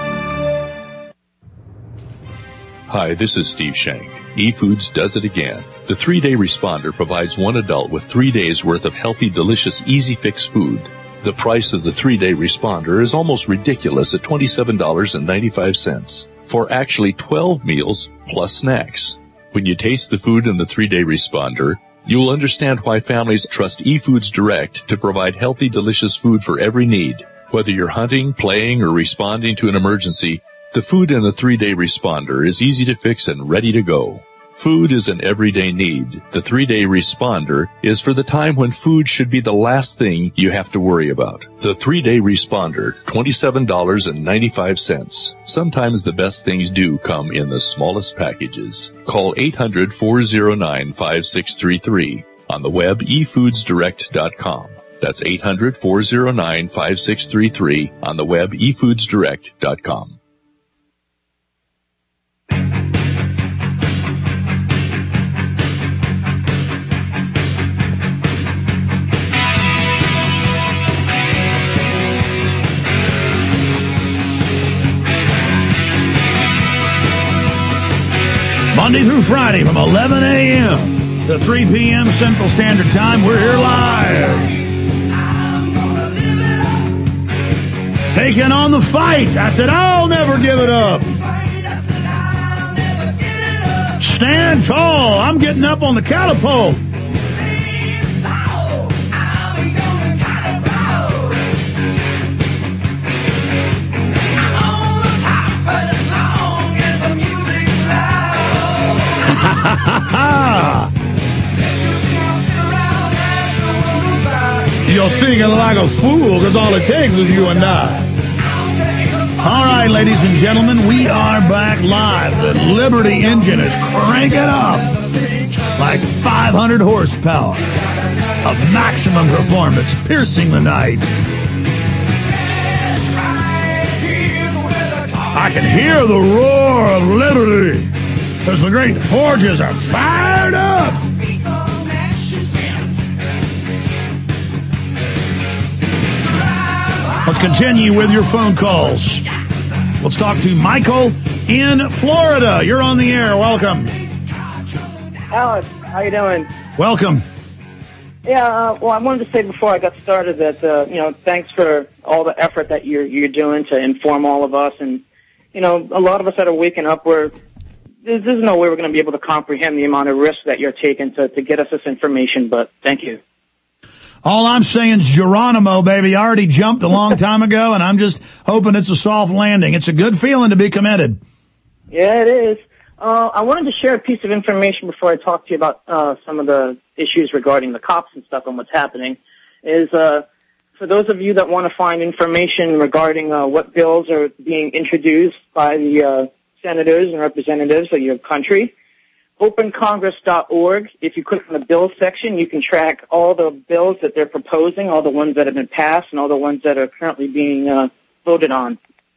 Hi, this is Steve Shank. eFoods does it again. The three-day responder provides one adult with three days worth of healthy, delicious, easy fix food. The price of the three-day responder is almost ridiculous at twenty-seven dollars and ninety-five cents for actually twelve meals plus snacks. When you taste the food in the three-day responder, you'll understand why families trust eFoods Direct to provide healthy, delicious food for every need. Whether you're hunting, playing, or responding to an emergency, the food in the three-day responder is easy to fix and ready to go. Food is an everyday need. The three-day responder is for the time when food should be the last thing you have to worry about. The three-day responder, twenty-seven dollars and ninety-five cents. Sometimes the best things do come in the smallest packages. Call eight hundred four oh nine five six three three. On the web, e foods direct dot com. That's eight hundred four oh nine five six three three. On the web, e foods direct dot com. Monday through Friday from eleven a.m. to three p.m. Central Standard Time. We're here live. Taking on the fight. I said, I'll never give it up. Stand tall. I'm getting up on the catapult. all thinking like a fool, because all it takes is you and I. All right, ladies and gentlemen, we are back live. The Liberty engine is cranking up like five hundred horsepower of maximum performance, piercing the night. I can hear the roar of liberty as the great forges are fired up. Let's continue with your phone calls. Let's talk to Michael in Florida. You're on the air. Welcome. Alex, how you doing? Welcome. Yeah, uh, well, I wanted to say before I got started that, uh, you know, thanks for all the effort that you're, you're doing to inform all of us. And, you know, a lot of us that are waking up, we're, there's, there's no way we're going to be able to comprehend the amount of risk that you're taking to, to get us this information, but thank you. All I'm saying is Geronimo, baby. I already jumped a long time ago, and I'm just hoping it's a soft landing. It's a good feeling to be committed. Yeah, it is. Uh, I wanted to share a piece of information before I talk to you about uh, some of the issues regarding the cops and stuff and what's happening. Is uh, for those of you that want to find information regarding uh, what bills are being introduced by the uh, senators and representatives of your country, open congress dot org. If you click on the bills section, you can track all the bills that they're proposing, all the ones that have been passed, and all the ones that are currently being uh, voted on.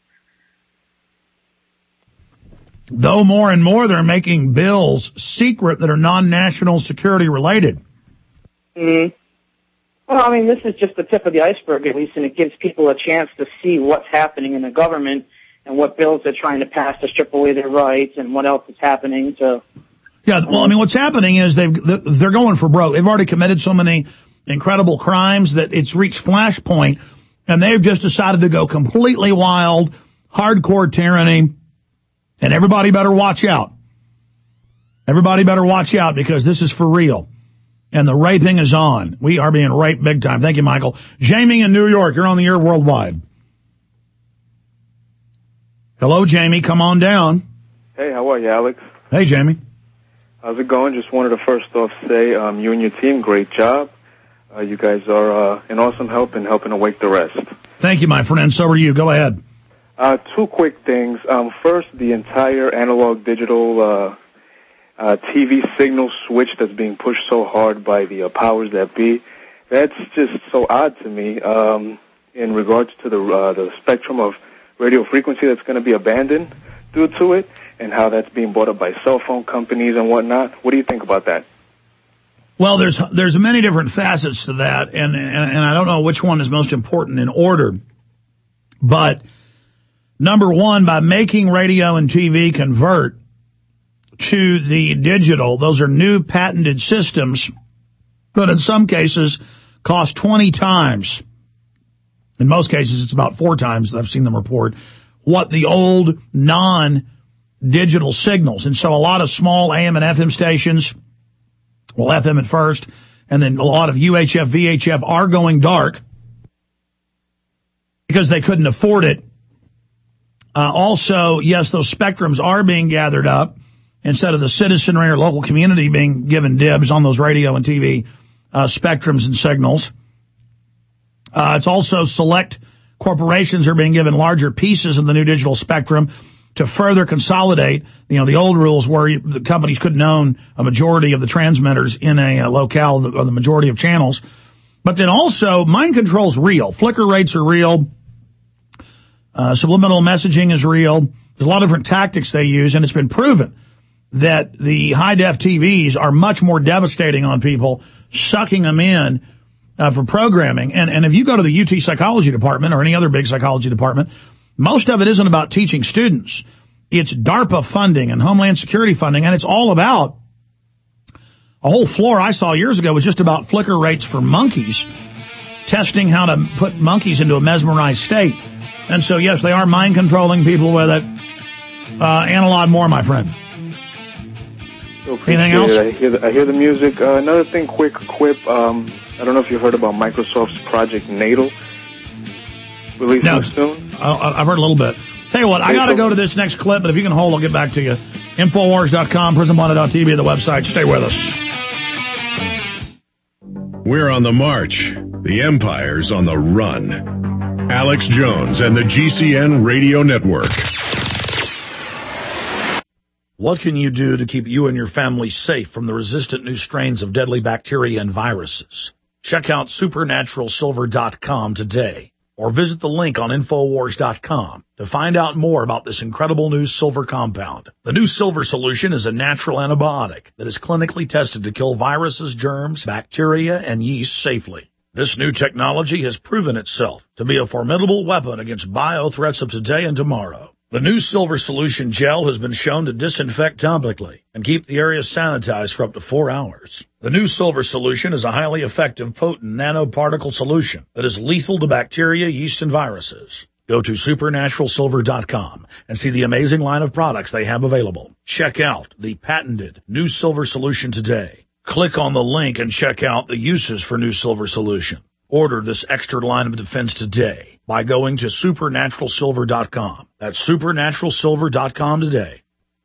Though more and more they're making bills secret that are non-national security related. Mm-hmm. Well, I mean, this is just the tip of the iceberg, at least, and it gives people a chance to see what's happening in the government and what bills they're trying to pass to strip away their rights and what else is happening. So, yeah, well, I mean, what's happening is they've, they're going for broke. They've already committed so many incredible crimes that it's reached flashpoint, and they've just decided to go completely wild, hardcore tyranny. And everybody better watch out. Everybody better watch out because this is for real. And the raping is on. We are being raped big time. Thank you, Michael. Jamie in New York, you're on the air worldwide. Hello, Jamie. Come on down. Hey, how are you, Alex? Hey, Jamie. How's it going? Just wanted to first off say um, you and your team, great job. Uh, you guys are uh, an awesome help in helping awake the rest. Thank you, my friend. So are you. Go ahead. Uh, two quick things. Um, first, the entire analog digital uh, uh, T V signal switch that's being pushed so hard by the uh, powers that be. That's just so odd to me um, in regards to the uh, the spectrum of radio frequency that's going to be abandoned due to it, and how that's being bought up by cell phone companies and whatnot. What do you think about that? Well, there's there's many different facets to that, and and, and I don't know which one is most important in order, but. Number one, by making radio and T V convert to the digital, those are new patented systems, but in some cases cost twenty times. In most cases, it's about four times, I've seen them report, what the old non-digital signals. And so a lot of small A M and F M stations, well, F M at first, and then a lot of U H F, V H F are going dark because they couldn't afford it. Uh, also, yes, those spectrums are being gathered up instead of the citizenry or local community being given dibs on those radio and T V uh, spectrums and signals. Uh, it's also select corporations are being given larger pieces of the new digital spectrum to further consolidate. You know, the old rules where you, the companies couldn't own a majority of the transmitters in a, a locale or the majority of channels. But then also, mind control's real. Flicker rates are real. Uh, subliminal messaging is real. There's a lot of different tactics they use, and it's been proven that the high-def T Vs are much more devastating on people, sucking them in uh, for programming. And, and if you go to the U T psychology department or any other big psychology department, most of it isn't about teaching students. It's DARPA funding and Homeland Security funding, and it's all about a whole floor I saw years ago was just about flicker rates for monkeys, testing how to put monkeys into a mesmerized state. And so, yes, they are mind controlling people with it. Uh, and a lot more, my friend. Anything else? I hear the, I hear the music. Uh, another thing, quick quip. Um, I don't know if you heard about Microsoft's Project Natal releasing no, soon. I, I've heard a little bit. Tell you what, I got to go to this next clip, but if you can hold, I'll get back to you. Infowars dot com, prison planet dot t v, the website. Stay with us. We're on the march. The empire's on the run. Alex Jones and the G C N Radio Network. What can you do to keep you and your family safe from the resistant new strains of deadly bacteria and viruses? Check out supernatural silver dot com today, or visit the link on infowars dot com to find out more about this incredible new silver compound. The new silver solution is a natural antibiotic that is clinically tested to kill viruses, germs, bacteria, and yeast safely. This new technology has proven itself to be a formidable weapon against bio threats of today and tomorrow. The new silver solution gel has been shown to disinfect topically and keep the area sanitized for up to four hours. The new silver solution is a highly effective, potent nanoparticle solution that is lethal to bacteria, yeast, and viruses. Go to supernatural silver dot com and see the amazing line of products they have available. Check out the patented new silver solution today. Click on the link and check out the uses for new silver solution. Order this extra line of defense today by going to supernatural silver dot com. That's supernatural silver dot com today.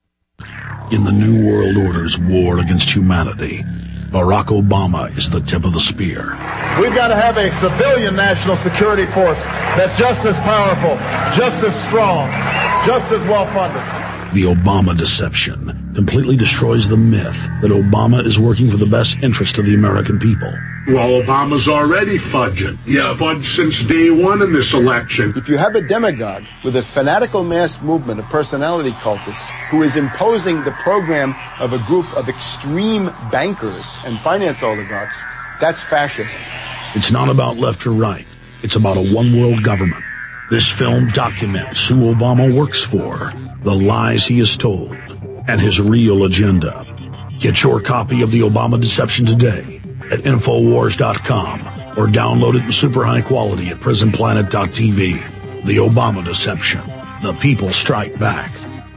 In the New World Order's war against humanity, Barack Obama is the tip of the spear. We've got to have a civilian national security force that's just as powerful, just as strong, just as well-funded. The Obama deception completely destroys the myth that Obama is working for the best interest of the American people. Well, Obama's already fudging. He's yeah. fudged since day one in this election. If you have a demagogue with a fanatical mass movement of personality cultists who is imposing the program of a group of extreme bankers and finance oligarchs, that's fascism. It's not about left or right. It's about a one-world government. This film documents who Obama works for, the lies he has told, and his real agenda. Get your copy of The Obama Deception today at infowars dot com or download it in super high quality at prison planet dot t v. The Obama Deception. The people strike back.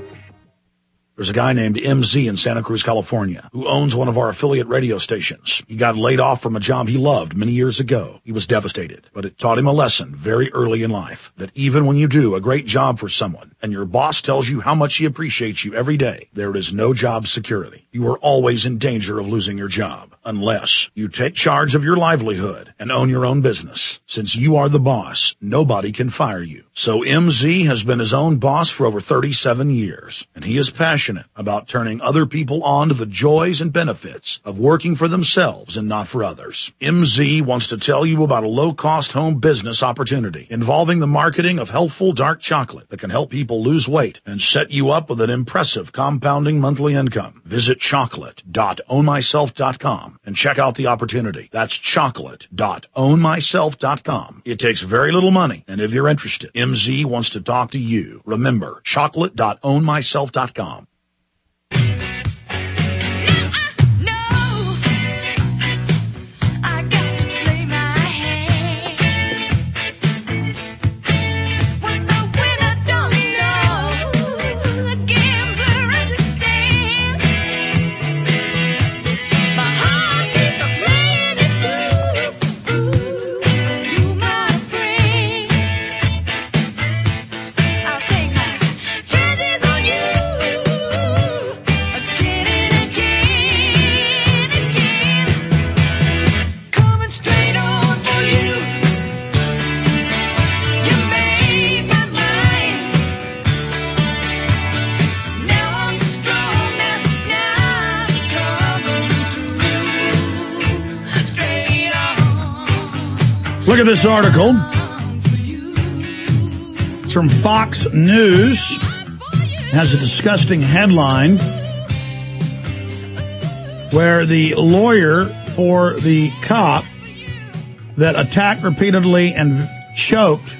There's a guy named M Z in Santa Cruz, California, who owns one of our affiliate radio stations. He got laid off from a job he loved many years ago. He was devastated, but it taught him a lesson very early in life, that even when you do a great job for someone and your boss tells you how much he appreciates you every day, there is no job security. You are always in danger of losing your job unless you take charge of your livelihood and own your own business. Since you are the boss, nobody can fire you. So M Z has been his own boss for over thirty-seven years, and he is passionate about turning other people on to the joys and benefits of working for themselves and not for others. M Z wants to tell you about a low-cost home business opportunity involving the marketing of healthful dark chocolate that can help people lose weight and set you up with an impressive compounding monthly income. Visit chocolate dot own myself dot com and check out the opportunity. That's chocolate dot own myself dot com. It takes very little money, and if you're interested, M Z wants to talk to you. Remember, chocolate dot own myself dot com. Look at this article. It's from Fox News. It has a disgusting headline where the lawyer for the cop that attacked repeatedly and choked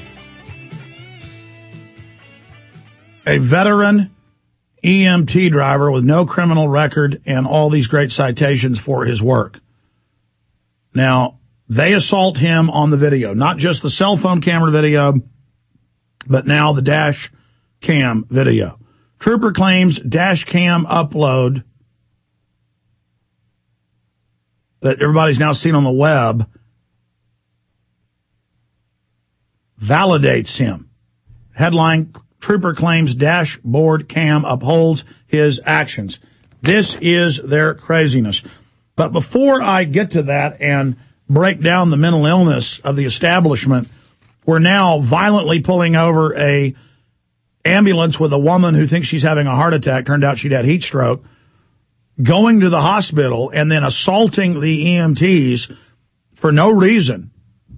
a veteran E M T driver with no criminal record and all these great citations for his work. Now, they assault him on the video, not just the cell phone camera video, but now the dash cam video. Trooper claims dash cam upload that everybody's now seen on the web validates him. Headline, Trooper claims dashboard cam upholds his actions. This is their craziness. But before I get to that and break down the mental illness of the establishment, we're now violently pulling over a ambulance with a woman who thinks she's having a heart attack. Turned out she'd had heat stroke. Going to the hospital and then assaulting the E M Ts for no reason.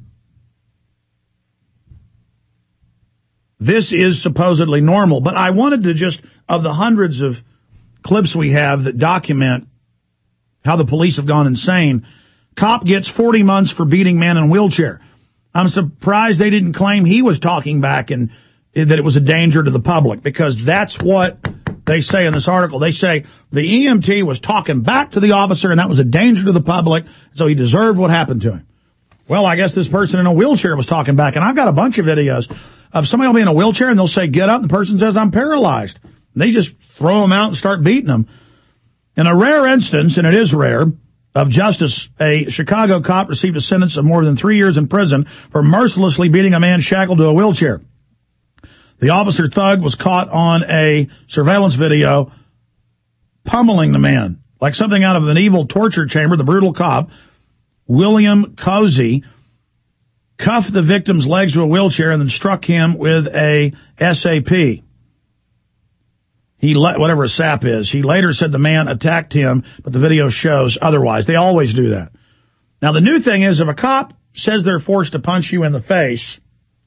This is supposedly normal, but I wanted to just, of the hundreds of clips we have that document how the police have gone insane, cop gets forty months for beating man in wheelchair. I'm surprised they didn't claim he was talking back and that it was a danger to the public, because that's what they say in this article. They say the E M T was talking back to the officer and that was a danger to the public, so he deserved what happened to him. Well, I guess this person in a wheelchair was talking back, and I've got a bunch of videos of somebody will be in a wheelchair and they'll say, get up, and the person says, I'm paralyzed. And they just throw them out and start beating them. In a rare instance, and it is rare, of justice, a Chicago cop received a sentence of more than three years in prison for mercilessly beating a man shackled to a wheelchair. The officer thug was caught on a surveillance video pummeling the man like something out of an evil torture chamber. The brutal cop, William Cozy, cuffed the victim's legs to a wheelchair and then struck him with a S A P. He let, whatever a S A P is. He later said the man attacked him, but the video shows otherwise. They always do that. Now, the new thing is if a cop says they're forced to punch you in the face,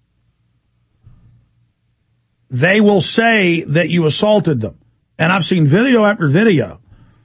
they will say that you assaulted them. And I've seen video after video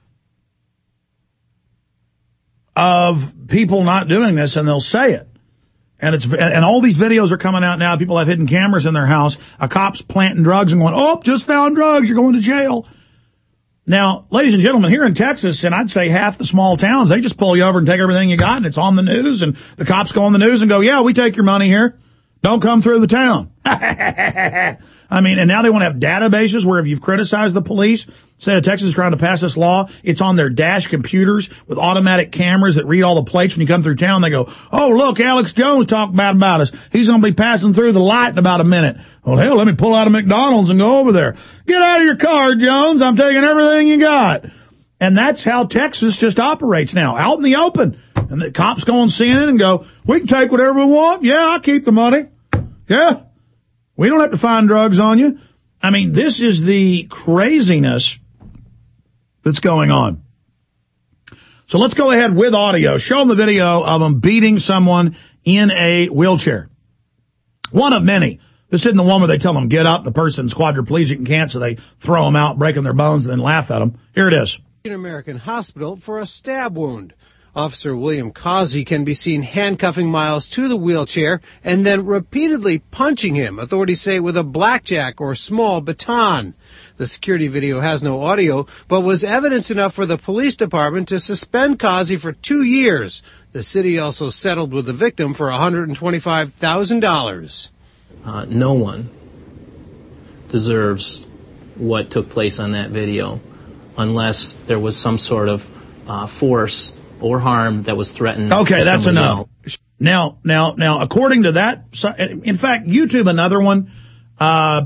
of people not doing this, and they'll say it. And it's, and all these videos are coming out now. People have hidden cameras in their house. A cop's planting drugs and going, oh, just found drugs. You're going to jail. Now, ladies and gentlemen, here in Texas, and I'd say half the small towns, they just pull you over and take everything you got, and it's on the news, and the cops go on the news and go, yeah, we take your money here. Don't come through the town. I mean, and now they want to have databases where if you've criticized the police, state of Texas is trying to pass this law, it's on their dash computers with automatic cameras that read all the plates when you come through town. They go, oh, look, Alex Jones talked bad about us. He's going to be passing through the light in about a minute. Well, hell, let me pull out a McDonald's and go over there. Get out of your car, Jones. I'm taking everything you got. And that's how Texas just operates now, out in the open. And the cops go on C N N and go, we can take whatever we want. Yeah, I'll keep the money. Yeah. We don't have to find drugs on you. I mean, this is the craziness that's going on. So let's go ahead with audio. Show them the video of them beating someone in a wheelchair. One of many. This isn't the one where they tell them get up. The person's quadriplegic and can't, so they throw them out, breaking their bones, and then laugh at them. Here it is. American Hospital for a stab wound. Officer William Causey can be seen handcuffing Miles to the wheelchair and then repeatedly punching him, authorities say, with a blackjack or small baton. The security video has no audio, but was evidence enough for the police department to suspend Causey for two years. The city also settled with the victim for one hundred twenty-five thousand dollars. Uh, no one deserves what took place on that video unless there was some sort of uh, force or harm that was threatened. Okay, that's a no. Now, now, now, according to that, in fact, YouTube, another one, uh,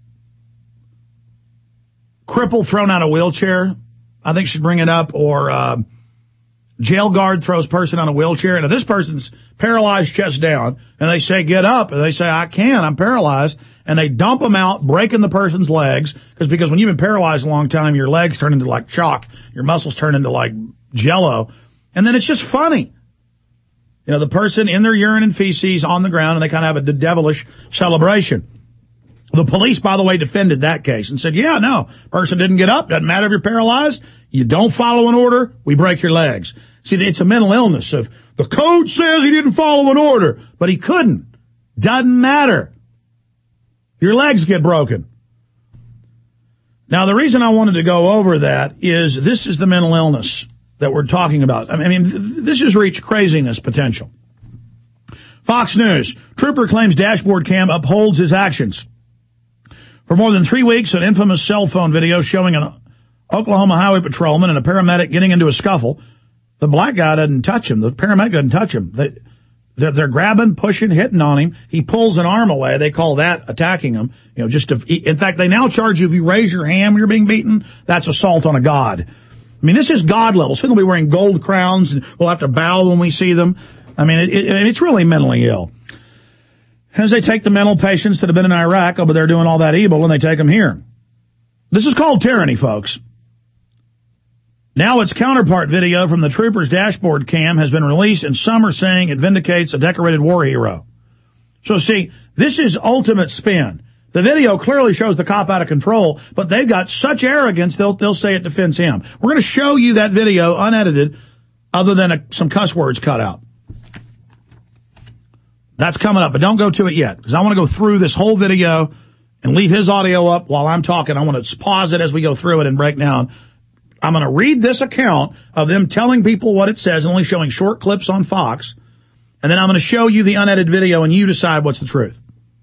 cripple thrown out of wheelchair, I think should bring it up, or, uh, jail guard throws person on a wheelchair, and if this person's paralyzed chest down, and they say, get up, and they say, I can't, I'm paralyzed, and they dump them out, breaking the person's legs, because because when you've been paralyzed a long time, your legs turn into like chalk, your muscles turn into like jello, and then it's just funny. You know, the person in their urine and feces on the ground, and they kind of have a devilish celebration. The police, by the way, defended that case and said, yeah, no, person didn't get up. Doesn't matter if you're paralyzed. You don't follow an order, we break your legs. See, it's a mental illness of the code says he didn't follow an order, but he couldn't. Doesn't matter. Your legs get broken. Now, the reason I wanted to go over that is this is the mental illness that we're talking about. I mean, this has reached craziness potential. Fox News. Trooper claims dashboard cam upholds his actions. For more than three weeks, an infamous cell phone video showing an Oklahoma highway patrolman and a paramedic getting into a scuffle. The black guy doesn't touch him. The paramedic doesn't touch him. They, they're, they're grabbing, pushing, hitting on him. He pulls an arm away. They call that attacking him. You know, just to, in fact, they now charge you if you raise your hand when you're being beaten, that's assault on a god. I mean, this is God level. So they'll be wearing gold crowns and we'll have to bow when we see them. I mean, it, it, it's really mentally ill. As they take the mental patients that have been in Iraq over there doing all that evil and they take them here. This is called tyranny, folks. Now its counterpart video from the trooper's dashboard cam has been released, and some are saying it vindicates a decorated war hero. So see, this is ultimate spin. The video clearly shows the cop out of control, but they've got such arrogance, they'll, they'll say it defends him. We're going to show you that video unedited, other than a, some cuss words cut out. That's coming up, but don't go to it yet, because I want to go through this whole video and leave his audio up while I'm talking. I want to pause it as we go through it and break down. I'm going to read this account of them telling people what it says and only showing short clips on Fox. And then I'm going to show you the unedited video and you decide what's the truth.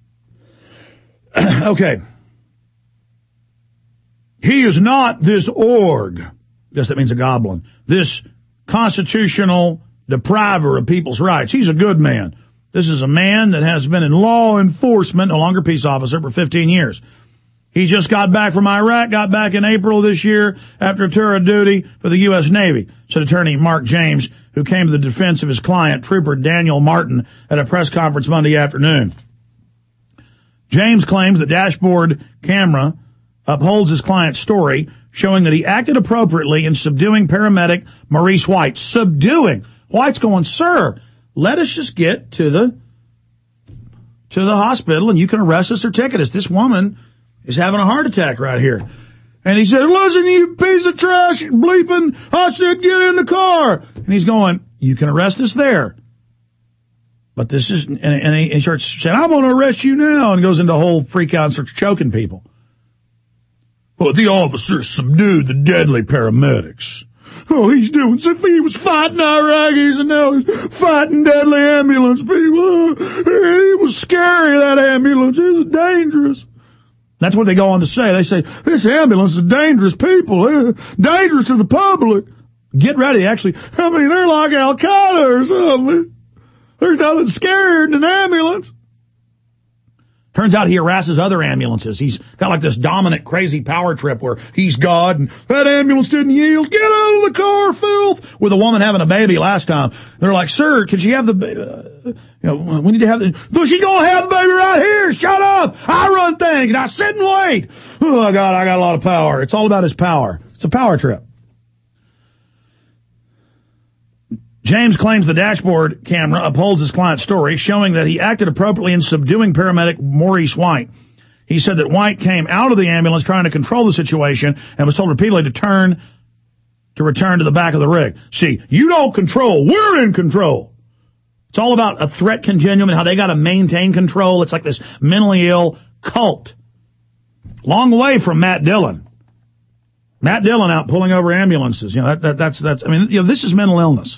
Okay. He is not this org. I guess that means a goblin. This constitutional depriver of people's rights. He's a good man. This is a man that has been in law enforcement, no longer peace officer, for fifteen years. He just got back from Iraq, got back in April of this year after a tour of duty for the U S Navy, said attorney Mark James, who came to the defense of his client, Trooper Daniel Martin, at a press conference Monday afternoon. James claims the dashboard camera upholds his client's story, showing that he acted appropriately in subduing paramedic Maurice White. Subduing. White's going, sir, let us just get to the, to the hospital and you can arrest us or ticket us. This woman is having a heart attack right here. And he said, listen, you piece of trash, bleeping. I said, get in the car. And he's going, you can arrest us there. But this is, and, and he starts saying, I'm going to arrest you now. And goes into a whole freak out and starts choking people. But the officer subdued the deadly paramedics. Oh, he's doing as if he was fighting Iraqis and now he's fighting deadly ambulance people. Oh, it was scary, that ambulance. It was dangerous. That's what they go on to say. They say, this ambulance is dangerous people, eh? Dangerous to the public. Get ready, actually. I mean, they're like Al-Qaeda or something. There's nothing scarier than an ambulance. Turns out he harasses other ambulances. He's got like this dominant, crazy power trip where he's God and that ambulance didn't yield. Get out of the car, filth. With a woman having a baby last time. They're like, sir, could she have the baby? Uh, you know, we need to have the, no, she's gonna have the baby right here. Shut up. I run things and I sit and wait. Oh God, I got a lot of power. It's all about his power. It's a power trip. James claims the dashboard camera upholds his client's story, showing that he acted appropriately in subduing paramedic Maurice White. He said that White came out of the ambulance trying to control the situation and was told repeatedly to turn, to return to the back of the rig. See, you don't control. We're in control. It's all about a threat continuum and how they got to maintain control. It's like this mentally ill cult. Long way from Matt Dillon. Matt Dillon out pulling over ambulances. You know, that, that, that's, that's, I mean, you know, this is mental illness.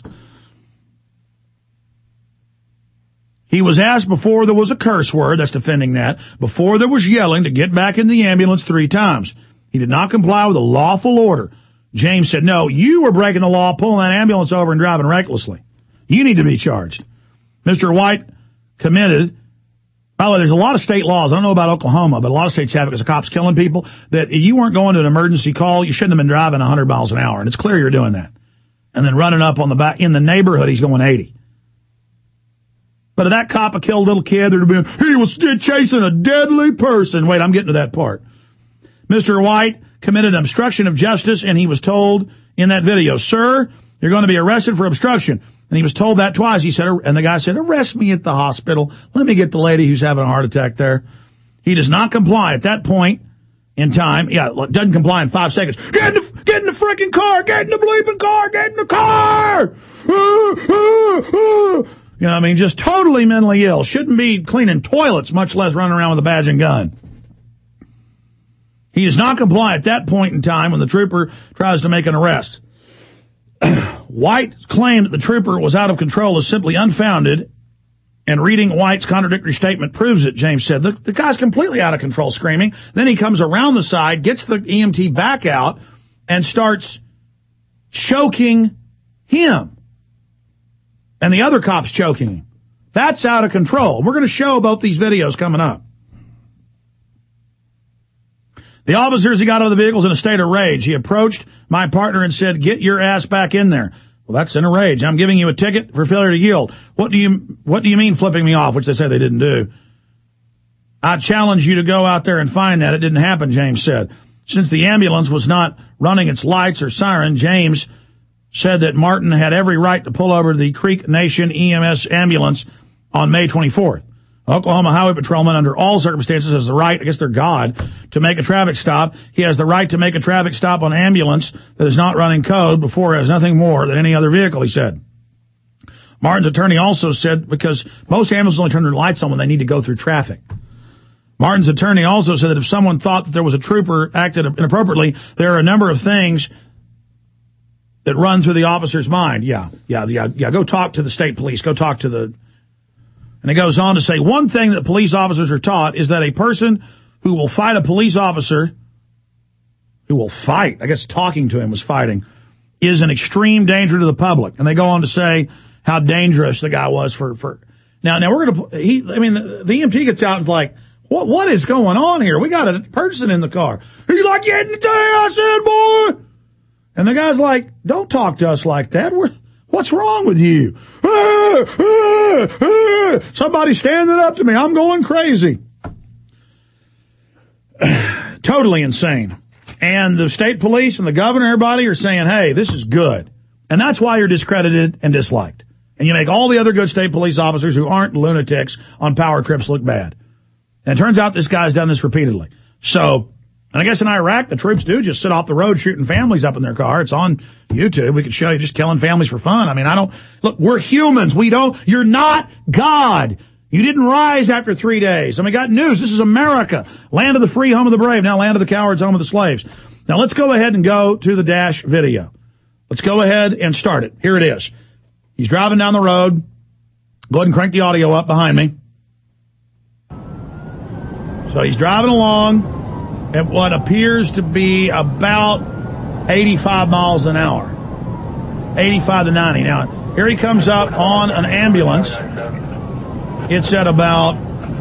He was asked before there was a curse word, that's defending that, before there was yelling to get back in the ambulance three times. He did not comply with a lawful order. James said, no, you were breaking the law, pulling that ambulance over and driving recklessly. You need to be charged. Mister White committed, by the way, there's a lot of state laws, I don't know about Oklahoma, but a lot of states have it because the cops killing people, that if you weren't going to an emergency call, you shouldn't have been driving one hundred miles an hour, and it's clear you're doing that. And then running up on the back, in the neighborhood, he's going eighty. But if that cop had killed a little kid, there'd have been, he was chasing a deadly person. Wait, I'm getting to that part. Mister White committed obstruction of justice, and he was told in that video, sir, you're going to be arrested for obstruction. And he was told that twice. He said, and the guy said, arrest me at the hospital. Let me get the lady who's having a heart attack there. He does not comply at that point in time. Yeah, doesn't comply in five seconds. Get in the, get in the freaking car. Get in the bleeping car. Get in the car. Uh, uh, uh. You know what I mean? Just totally mentally ill. Shouldn't be cleaning toilets, much less running around with a badge and gun. He does not comply at that point in time when the trooper tries to make an arrest. White's claim that the trooper was out of control is simply unfounded, and reading White's contradictory statement proves it, James said. The, the guy's completely out of control, screaming. Then he comes around the side, gets the E M T back out, and starts choking him. And the other cop's choking him. That's out of control. We're going to show both these videos coming up. The officer, as he got out of the vehicle, was in a state of rage. He approached my partner and said, get your ass back in there. Well, that's in a rage. I'm giving you a ticket for failure to yield. What do you, what do you mean flipping me off, which they say they didn't do? I challenge you to go out there and find that. It didn't happen, James said. Since the ambulance was not running its lights or siren, James said that Martin had every right to pull over the Creek Nation E M S ambulance on May twenty-fourth. Oklahoma Highway Patrolman, under all circumstances, has the right, I guess they're God, to make a traffic stop. He has the right to make a traffic stop on ambulance that is not running code before it has nothing more than any other vehicle, he said. Martin's attorney also said, because most ambulances only turn their lights on when they need to go through traffic. Martin's attorney also said that if someone thought that there was a trooper acted inappropriately, there are a number of things that run through the officer's mind. Yeah, yeah, yeah, yeah. Go talk to the state police. Go talk to the... And it goes on to say, one thing that police officers are taught is that a person who will fight a police officer, who will fight, I guess talking to him was fighting, is an extreme danger to the public. And they go on to say how dangerous the guy was for, for, now, now we're going to, he, I mean, the, the E M T gets out and is like, what, what is going on here? We got a person in the car. He's like, get in the day, I said, boy. And the guy's like, don't talk to us like that. We're, what's wrong with you? Ah, ah, ah. Somebody's standing up to me. I'm going crazy. Totally insane. And the state police and the governor, everybody are saying, hey, this is good. And that's why you're discredited and disliked. And you make all the other good state police officers who aren't lunatics on power trips look bad. And it turns out this guy's done this repeatedly. So, and I guess in Iraq, the troops do just sit off the road shooting families up in their car. It's on YouTube. We could show you just killing families for fun. I mean, I don't, look, we're humans. We don't, you're not God. You didn't rise after three days. I mean, got news. This is America. Land of the free, home of the brave. Now land of the cowards, home of the slaves. Now let's go ahead and go to the Dash video. Let's go ahead and start it. Here it is. He's driving down the road. Go ahead and crank the audio up behind me. So he's driving along at what appears to be about eighty-five miles an hour. eighty-five to ninety. Now, here he comes up on an ambulance. It's at about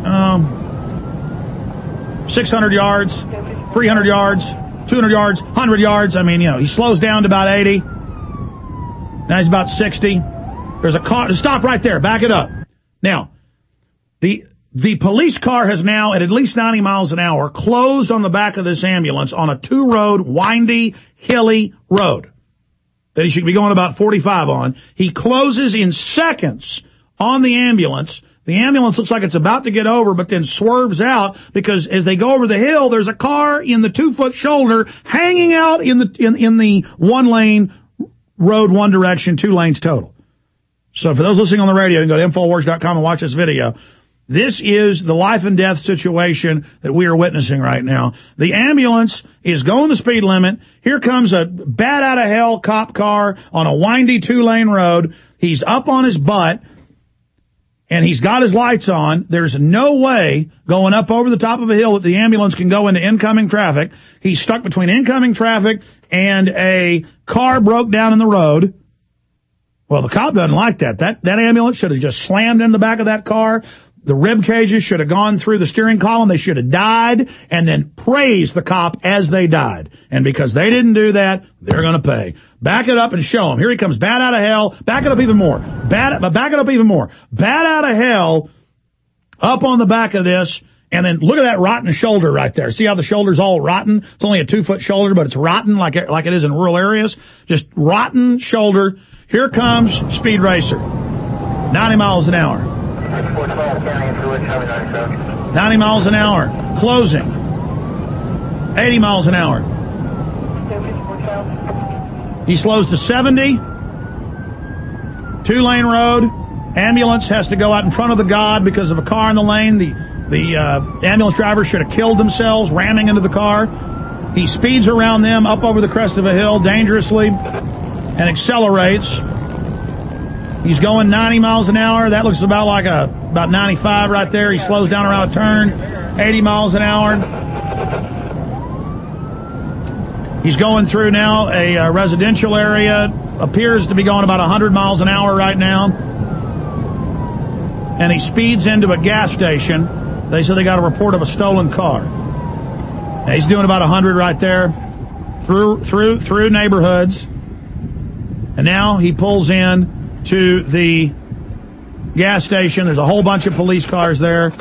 um, six hundred yards, three hundred yards, two hundred yards, one hundred yards. I mean, you know, he slows down to about eighty. Now he's about sixty. There's a car. Stop right there. Back it up. Now, the... The police car has now, at at least ninety miles an hour, closed on the back of this ambulance on a two-road, windy, hilly road that he should be going about forty-five on. He closes in seconds on the ambulance. The ambulance looks like it's about to get over, but then swerves out because as they go over the hill, there's a car in the two-foot shoulder hanging out in the in, in the one-lane road, one direction, two lanes total. So for those listening on the radio, you can go to Infowars dot com and watch this video. This is the life and death situation that we are witnessing right now. The ambulance is going the speed limit. Here comes a bat out of hell cop car on a windy two-lane road. He's up on his butt, and he's got his lights on. There's no way going up over the top of a hill that the ambulance can go into incoming traffic. He's stuck between incoming traffic and a car broke down in the road. Well, the cop doesn't like that. That, that ambulance should have just slammed in the back of that car. The rib cages should have gone through the steering column. They should have died and then praised the cop as they died. And because they didn't do that, they're going to pay. Back it up and show them. Here he comes. Bat out of hell. Back it up even more. Bat, back it up even more. Bat out of hell up on the back of this. And then look at that rotten shoulder right there. See how the shoulder's all rotten? It's only a two foot shoulder, but it's rotten like it, like it is in rural areas. Just rotten shoulder. Here comes Speed Racer. ninety miles an hour. ninety miles an hour. Closing. eighty miles an hour. He slows to seventy. Two-lane road. Ambulance has to go out in front of the God because of a car in the lane. The, the uh, ambulance driver should have killed themselves ramming into the car. He speeds around them up over the crest of a hill dangerously and accelerates. He's going ninety miles an hour. That looks about like a about ninety-five right there. He slows down around a turn. eighty miles an hour. He's going through now a uh, residential area. Appears to be going about one hundred miles an hour right now. And he speeds into a gas station. They said they got a report of a stolen car. Now he's doing about one hundred right there. Through through through neighborhoods. And now he pulls in to the gas station. There's a whole bunch of police cars there.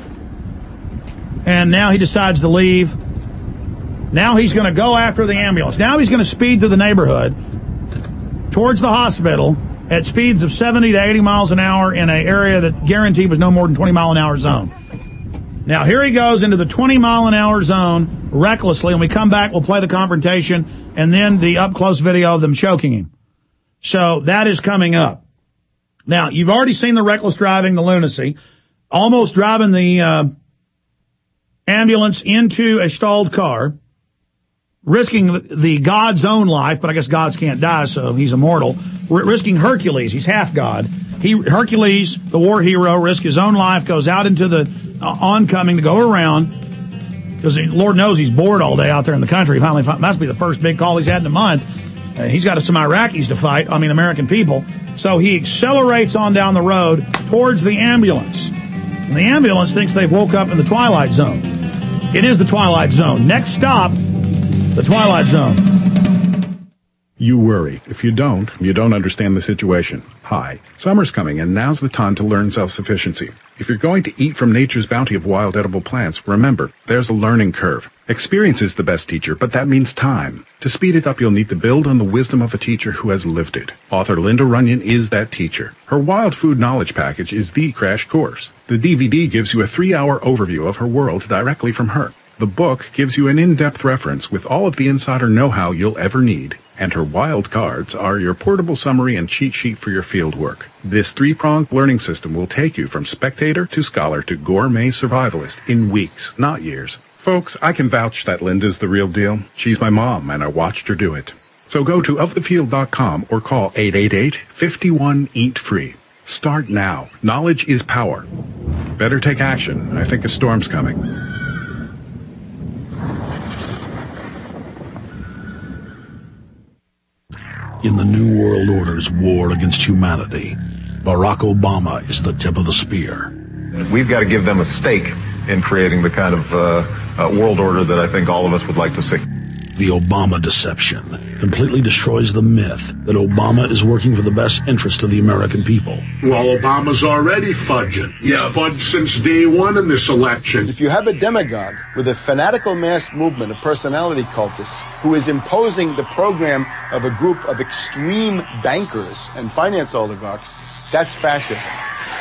And now he decides to leave. Now he's going to go after the ambulance. Now he's going to speed through the neighborhood towards the hospital at speeds of seventy to eighty miles an hour in an area that guaranteed was no more than twenty mile an hour zone. Now here he goes into the twenty mile an hour zone recklessly. When we come back, we'll play the confrontation and then the up-close video of them choking him. So that is coming up. Now, you've already seen the reckless driving, the lunacy, almost driving the uh, ambulance into a stalled car, risking the God's own life, but I guess gods can't die, so he's immortal. R- risking Hercules, he's half God. He Hercules, the war hero, risks his own life, goes out into the uh, oncoming to go around, because Lord knows he's bored all day out there in the country. He finally found, must be the first big call he's had in a month. Uh, he's got some Iraqis to fight, I mean American people. So he accelerates on down the road towards the ambulance. And the ambulance thinks they've woke up in the Twilight Zone. It is the Twilight Zone. Next stop, the Twilight Zone. You worry. If you don't, you don't understand the situation. Hi, summer's coming, and now's the time to learn self-sufficiency. If you're going to eat from nature's bounty of wild edible plants, remember, there's a learning curve. Experience is the best teacher, but that means time. To speed it up, you'll need to build on the wisdom of a teacher who has lived it. Author Linda Runyon is that teacher. Her Wild Food Knowledge Package is the crash course. The D V D gives you a three-hour overview of her world directly from her. The book gives you an in-depth reference with all of the insider know-how you'll ever need. And her wild cards are your portable summary and cheat sheet for your field work. This three-pronged learning system will take you from spectator to scholar to gourmet survivalist in weeks, not years. Folks, I can vouch that Linda's the real deal. She's my mom, and I watched her do it. So go to of the field dot com or call eight eight eight, five one, eat free. Start now. Knowledge is power. Better take action. I think a storm's coming. In the New World Order's war against humanity, Barack Obama is the tip of the spear. We've got to give them a stake in creating the kind of uh, uh, world order that I think all of us would like to see. The Obama deception completely destroys the myth that Obama is working for the best interest of the American people. Well, Obama's already fudging. He's yeah. fudged since day one in this election. If you have a demagogue with a fanatical mass movement of personality cultists who is imposing the program of a group of extreme bankers and finance oligarchs, that's fascism.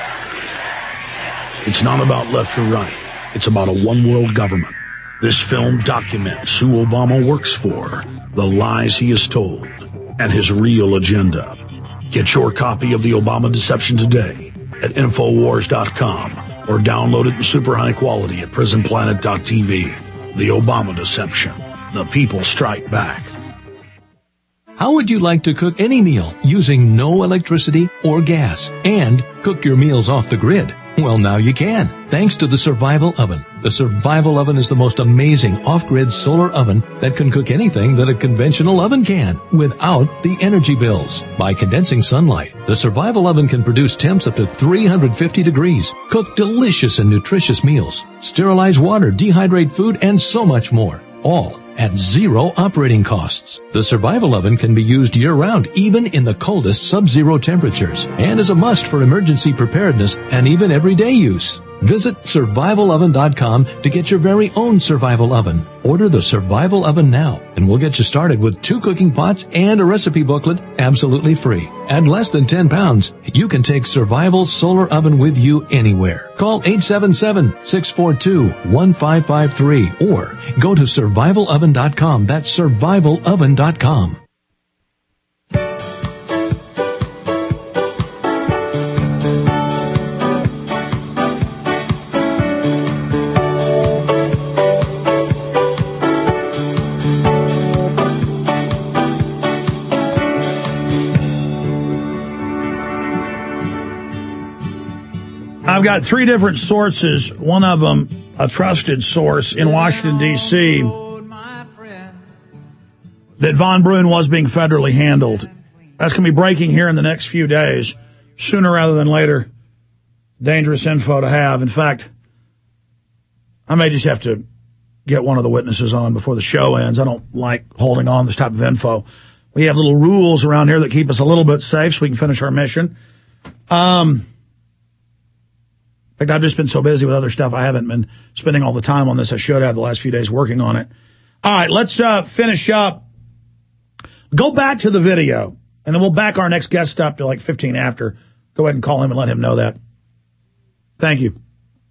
It's not about left or right. It's about a one-world government. This film documents who Obama works for, the lies he has told, and his real agenda. Get your copy of The Obama Deception today at Infowars dot com or download it in super high quality at Prison Planet dot T V. The Obama Deception. The people strike back. How would you like to cook any meal using no electricity or gas and cook your meals off the grid? Well, now you can, thanks to the Survival Oven. The Survival Oven is the most amazing off-grid solar oven that can cook anything that a conventional oven can without the energy bills. By condensing sunlight, the Survival Oven can produce temps up to three hundred fifty degrees, cook delicious and nutritious meals, sterilize water, dehydrate food, and so much more. All at zero operating costs. The Survival Oven can be used year-round, even in the coldest sub-zero temperatures, and is a must for emergency preparedness and even everyday use. Visit survival oven dot com to get your very own Survival Oven. Order the Survival Oven now, and we'll get you started with two cooking pots and a recipe booklet absolutely free. At less than ten pounds, you can take Survival Solar Oven with you anywhere. Call eight seven seven, six four two, one five five three or go to survival oven dot com. That's survival oven dot com. I've got three different sources, one of them a trusted source in Washington, D C, that Von Brunn was being federally handled. That's going to be breaking here in the next few days, sooner rather than later. Dangerous info to have. In fact, I may just have to get one of the witnesses on before the show ends. I don't like holding on this type of info. We have little rules around here that keep us a little bit safe so we can finish our mission. Um, in fact, I've just been so busy with other stuff, I haven't been spending all the time on this I should have the last few days working on it. All right, let's uh, finish up. Go back to the video, and then we'll back our next guest up to like fifteen after. Go ahead and call him and let him know that. Thank you.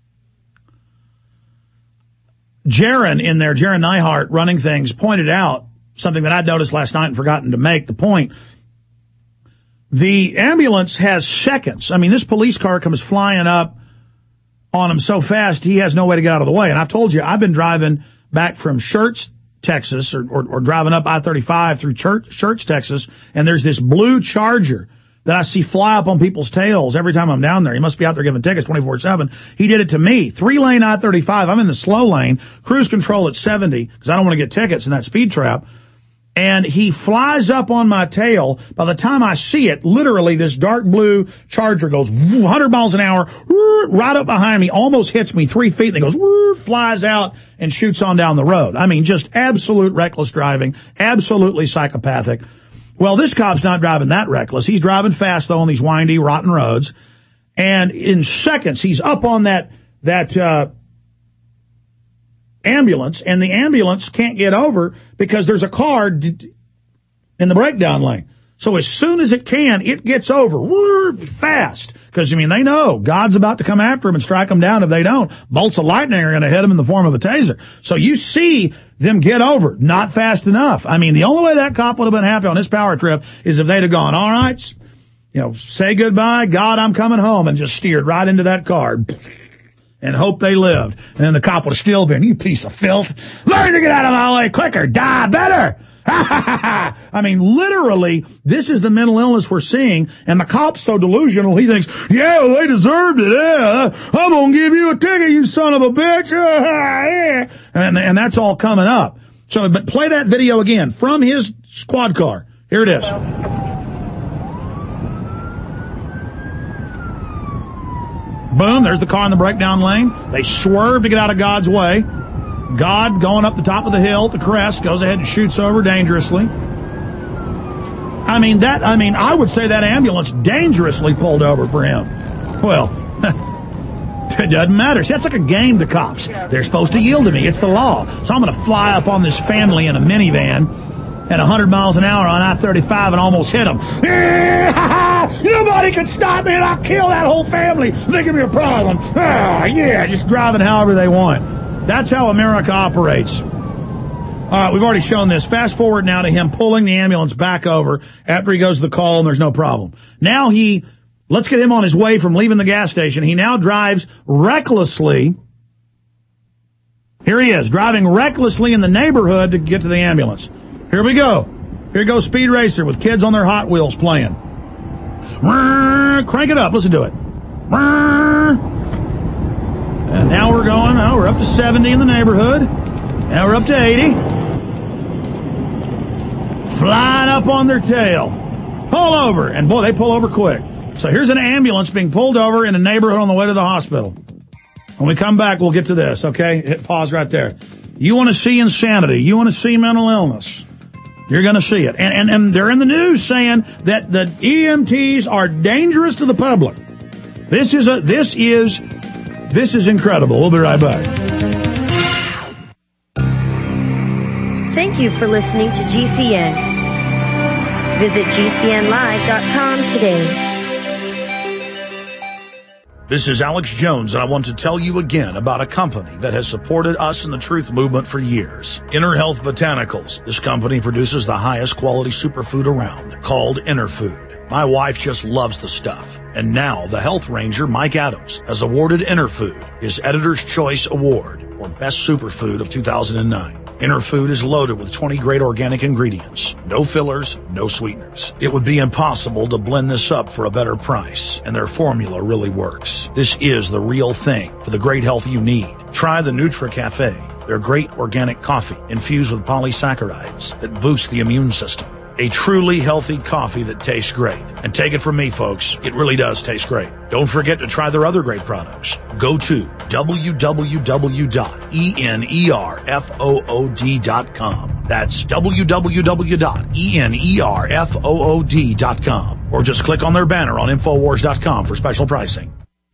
Jaron in there, Jaron Neihart, running things, pointed out something that I'd noticed last night and forgotten to make the point. The ambulance has seconds. I mean, this police car comes flying up on him so fast, he has no way to get out of the way. And I've told you, I've been driving back from Schertz, Texas, or, or, or driving up I thirty-five through Church, Schertz, Texas, and there's this blue Charger that I see fly up on people's tails every time I'm down there. He must be out there giving tickets twenty-four seven. He did it to me. Three-lane I thirty-five. I'm in the slow lane, cruise control at seventy, because I don't want to get tickets in that speed trap. And he flies up on my tail. By the time I see it, literally this dark blue Charger goes one hundred miles an hour right up behind me, almost hits me three feet, and then goes, flies out and shoots on down the road. I mean, just absolute reckless driving, absolutely psychopathic. Well, this cop's not driving that reckless. He's driving fast, though, on these windy, rotten roads. And in seconds, he's up on that, that, uh, ambulance, and the ambulance can't get over because there's a car d- in the breakdown lane. So as soon as it can, it gets over woo, fast. Because, I mean, they know God's about to come after them and strike them down if they don't. Bolts of lightning are going to hit them in the form of a taser. So you see them get over, not fast enough. I mean, the only way that cop would have been happy on this power trip is if they'd have gone, all right, you know, say goodbye, God, I'm coming home, and just steered right into that car and hope they lived. And then the cop would have still been, you piece of filth. Learn to get out of my way quicker. Die better. I mean, literally, this is the mental illness we're seeing. And the cop's so delusional, he thinks, yeah, well, they deserved it. Yeah, I'm going to give you a ticket, you son of a bitch. and, and that's all coming up. So, but play that video again from his squad car. Here it is. Boom, there's the car in the breakdown lane. They swerve to get out of God's way. God, going up the top of the hill, the crest, goes ahead and shoots over dangerously. I mean, that, I mean, I would say that ambulance dangerously pulled over for him. Well, it doesn't matter. See, that's like a game to cops. They're supposed to yield to me. It's the law. So I'm going to fly up on this family in a minivan at one hundred miles an hour on I thirty-five and almost hit them. Nobody can stop me, and I'll kill that whole family. They give me a problem. Ah, yeah, just driving however they want. That's how America operates. All right, we've already shown this. Fast forward now to him pulling the ambulance back over after he goes to the call and there's no problem. Now he, let's get him on his way from leaving the gas station. He now drives recklessly. Here he is, driving recklessly in the neighborhood to get to the ambulance. Here we go. Here goes Speed Racer with kids on their Hot Wheels playing. Crank it up. Listen to it. And now we're going, oh, we're up to seventy in the neighborhood. Now we're up to eighty. Flying up on their tail. Pull over. And boy, they pull over quick. So here's an ambulance being pulled over in a neighborhood on the way to the hospital. When we come back, we'll get to this, okay? Hit pause right there. You want to see insanity. You want to see mental illness. You're going to see it. And, and, and they're in the news saying that the E M Ts are dangerous to the public. This is a, this is, this is incredible. We'll be right back. Thank you for listening to G C N. Visit G C N live dot com today. This is Alex Jones, and I want to tell you again about a company that has supported us in the truth movement for years. Inner Health Botanicals. This company produces the highest quality superfood around, called Inner Food. My wife just loves the stuff. And now the health ranger, Mike Adams, has awarded Inner Food his Editor's Choice Award, or Best Superfood of two thousand nine. Inner Food is loaded with twenty great organic ingredients. No fillers, no sweeteners. It would be impossible to blend this up for a better price, and their formula really works. This is the real thing for the great health you need. Try the Nutra Cafe, their great organic coffee infused with polysaccharides that boost the immune system. a truly healthy coffee that tastes great. And take it from me, folks, it really does taste great. Don't forget to try their other great products. Go to w w w dot enerfood dot com. That's w w w dot enerfood dot com. Or just click on their banner on infowars dot com for special pricing.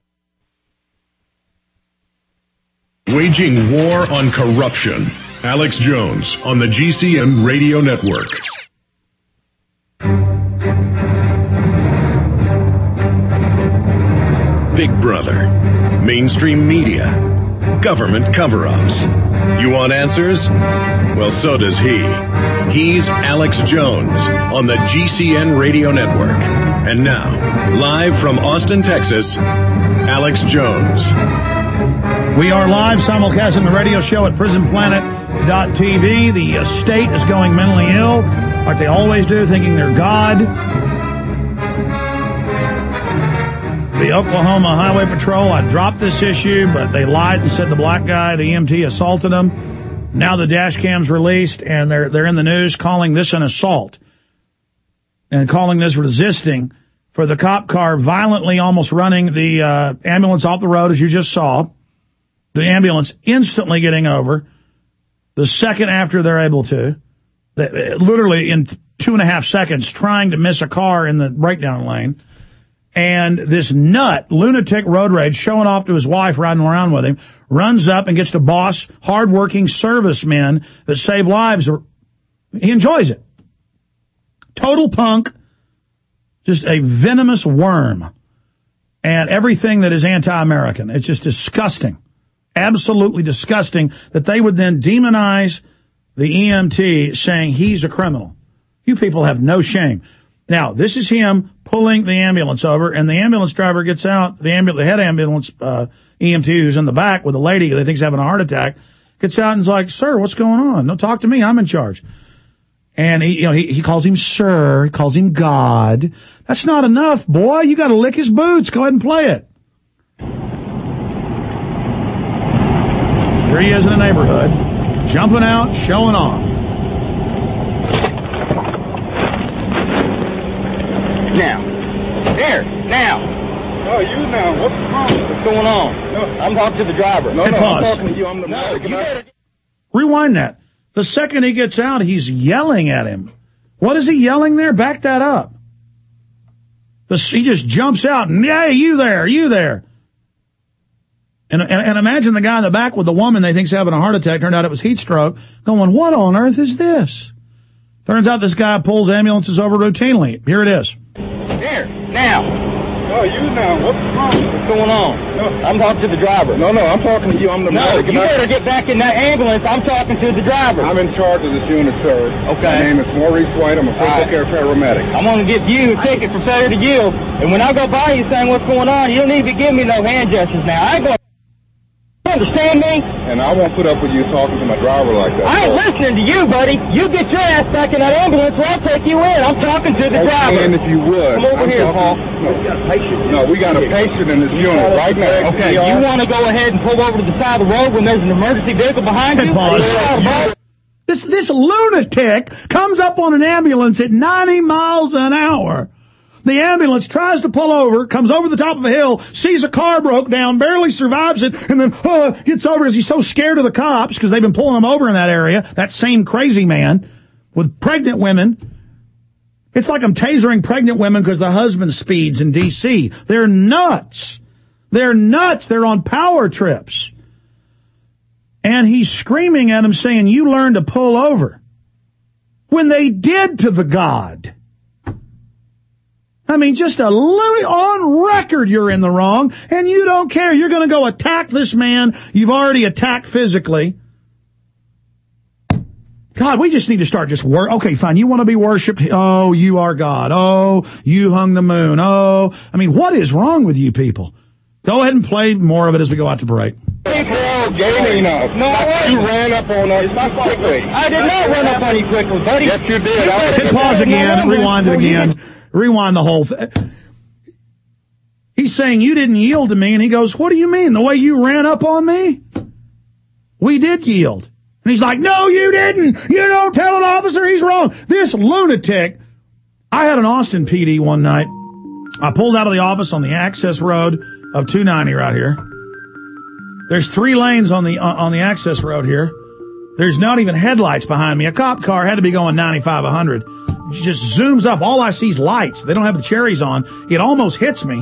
Waging war on corruption. Alex Jones on the G C N Radio Network. Big Brother, mainstream media, government cover-ups. You want answers? Well, so does he. He's Alex Jones on the G C N Radio Network. And now, live from Austin, Texas, Alex Jones. We are live simulcasting the radio show at prison planet dot t v. The uh, state is going mentally ill, like they always do, thinking they're God. The Oklahoma Highway Patrol, I dropped this issue, but they lied and said the black guy, the E M T, assaulted him. Now the dash cam's released, and they're they're in the news calling this an assault and calling this resisting for the cop car violently almost running the uh, ambulance off the road, as you just saw. The ambulance instantly getting over the second after they're able to, literally in two and a half seconds, trying to miss a car in the breakdown lane. And this nut, lunatic road rage, showing off to his wife, riding around with him, runs up and gets to boss hardworking servicemen that save lives. He enjoys it. Total punk, just a venomous worm, and everything that is anti-American. It's just disgusting. Absolutely disgusting that they would then demonize the E M T, saying he's a criminal. You people have no shame. Now, this is him pulling the ambulance over, and the ambulance driver gets out, the, ambul- the head ambulance uh, E M T who's in the back with a lady that thinks having a heart attack, gets out and is like, sir, what's going on? No, talk to me. I'm in charge. And he, you know, he, he calls him sir. He calls him God. That's not enough, boy. You got to lick his boots. Go ahead and play it. Here he is in the neighborhood, jumping out, showing off. Now. There. Now. Oh, you now. What's wrong? What's going on? No. I'm talking to the driver. No, Hey, no, pause. I'm talking to you. I'm the No, medic. you better... Rewind that. The second he gets out, he's yelling at him. What is he yelling there? Back that up. The, he just jumps out and, yeah, you there, you there. And, and, and imagine the guy in the back with the woman they think's having a heart attack. Turned out it was heat stroke. Going, what on earth is this? Turns out this guy pulls ambulances over routinely. Here it is. There. Now. Oh, you now. What's wrong? What's going on? No. I'm talking to the driver. No, no, I'm talking to you. I'm the No, medic. you and I- better get back in that ambulance. I'm talking to the driver. I'm in charge of this unit, sir. Okay. My name is Maurice White. I'm a physical right. care paramedic. I'm going to give you a ticket for failure to yield. And when I go by you saying what's going on, you don't need to give me no hand gestures now. I ain't going to... You understand me? And I won't put up with you talking to my driver like that. I ain't sir. listening to you, buddy. You get your ass back in that ambulance or I'll take you in. I'm talking to the Okay, driver. and if you would. Come over I'm here, talking- Paul. No. no, we got a patient in this unit right now. Okay, you want to go ahead and pull over to the side of the road when there's an emergency vehicle behind Hey, you? pause. Yeah, This, this lunatic comes up on an ambulance at ninety miles an hour. The ambulance tries to pull over, comes over the top of a hill, sees a car broke down, barely survives it, and then uh, gets over because he's so scared of the cops because they've been pulling him over in that area. That same crazy man with pregnant women. It's like I'm tasering pregnant women because the husband speeds in D C. They're nuts. They're nuts. They're on power trips. And he's screaming at him saying, you learn to pull over. When they did to the God. I mean, just a loony, on record you're in the wrong, and you don't care. You're going to go attack this man you've already attacked physically. God, we just need to start just work. Okay, fine. You want to be worshipped? Oh, you are God. Oh, you hung the moon. Oh, I mean, what is wrong with you people? Go ahead and play more of it as we go out to break. Gaining enough. No, I wasn't. You ran up on us quickly. I did not run up on you quickly, buddy. Yes, you did. I Hit pause again. Rewind it again. Rewind the whole thing. He's saying you didn't yield to me, and he goes, what do you mean? The way you ran up on me? We did yield. And he's like, no, you didn't. You don't tell an officer he's wrong. This lunatic. I had an Austin P D one night. I pulled out of the office on the access road of two ninety right here. There's three lanes on the uh, on the access road here. There's not even headlights behind me. A cop car had to be going ninety-five, one hundred. It just zooms up. All I see is lights. They don't have the cherries on. It almost hits me.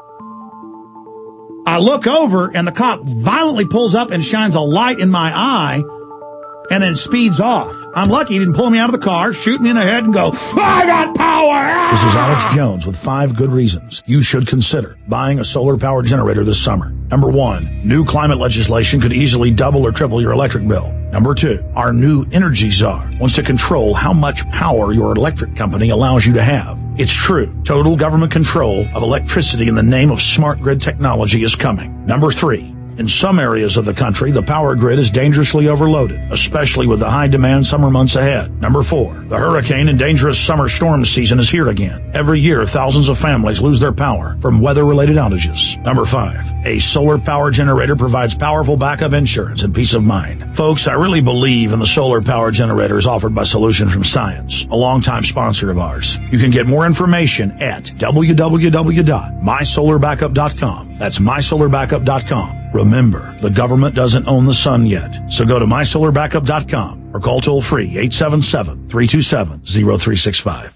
I look over, and the cop violently pulls up and shines a light in my eye and then speeds off. I'm lucky he didn't pull me out of the car, shoot me in the head, and go, I got power! This is Alex Jones with five good reasons you should consider buying a solar power generator this summer. Number one, new climate legislation could easily double or triple your electric bill. Number two, our new energy czar wants to control how much power your electric company allows you to have. It's true. Total government control of electricity in the name of smart grid technology is coming. Number three, in some areas of the country, the power grid is dangerously overloaded, especially with the high-demand summer months ahead. Number four, the hurricane and dangerous summer storm season is here again. Every year, thousands of families lose their power from weather-related outages. Number five, a solar power generator provides powerful backup insurance and peace of mind. Folks, I really believe in the solar power generators offered by Solutions from Science, a longtime sponsor of ours. You can get more information at w w w dot my solar backup dot com. That's my solar backup dot com. Remember, the government doesn't own the sun yet, so go to my solar backup dot com or call toll-free eight seven seven, three two seven, zero three six five.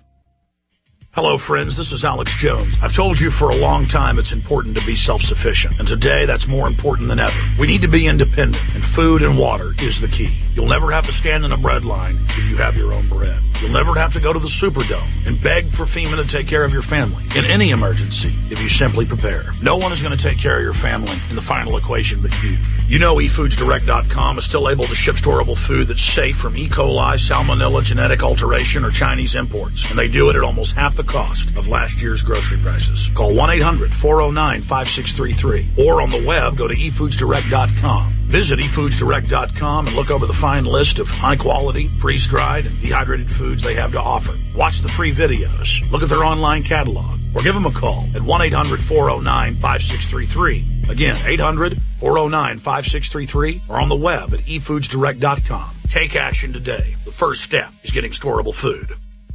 Hello, friends. This is Alex Jones. I've told you for a long time it's important to be self-sufficient, and today that's more important than ever. We need to be independent, and food and water is the key. You'll never have to stand in a bread line if you have your own bread. You'll never have to go to the Superdome and beg for FEMA to take care of your family in any emergency if you simply prepare. No one is going to take care of your family in the final equation but you. You know e foods direct dot com is still able to ship storable food that's safe from E. coli, salmonella, genetic alteration, or Chinese imports, and they do it at almost half the cost of last year's grocery prices. Call one eight hundred, four oh nine, five six three three or on the web, go to e foods direct dot com. Visit e foods direct dot com and look over the fine list of high-quality, freeze-dried, and dehydrated foods they have to offer. Watch the free videos, look at their online catalog, or give them a call at one eight hundred, four oh nine, five six three three. Again, eight hundred, four oh nine, five six three three or on the web at e foods direct dot com. Take action today. The first step is getting storable food.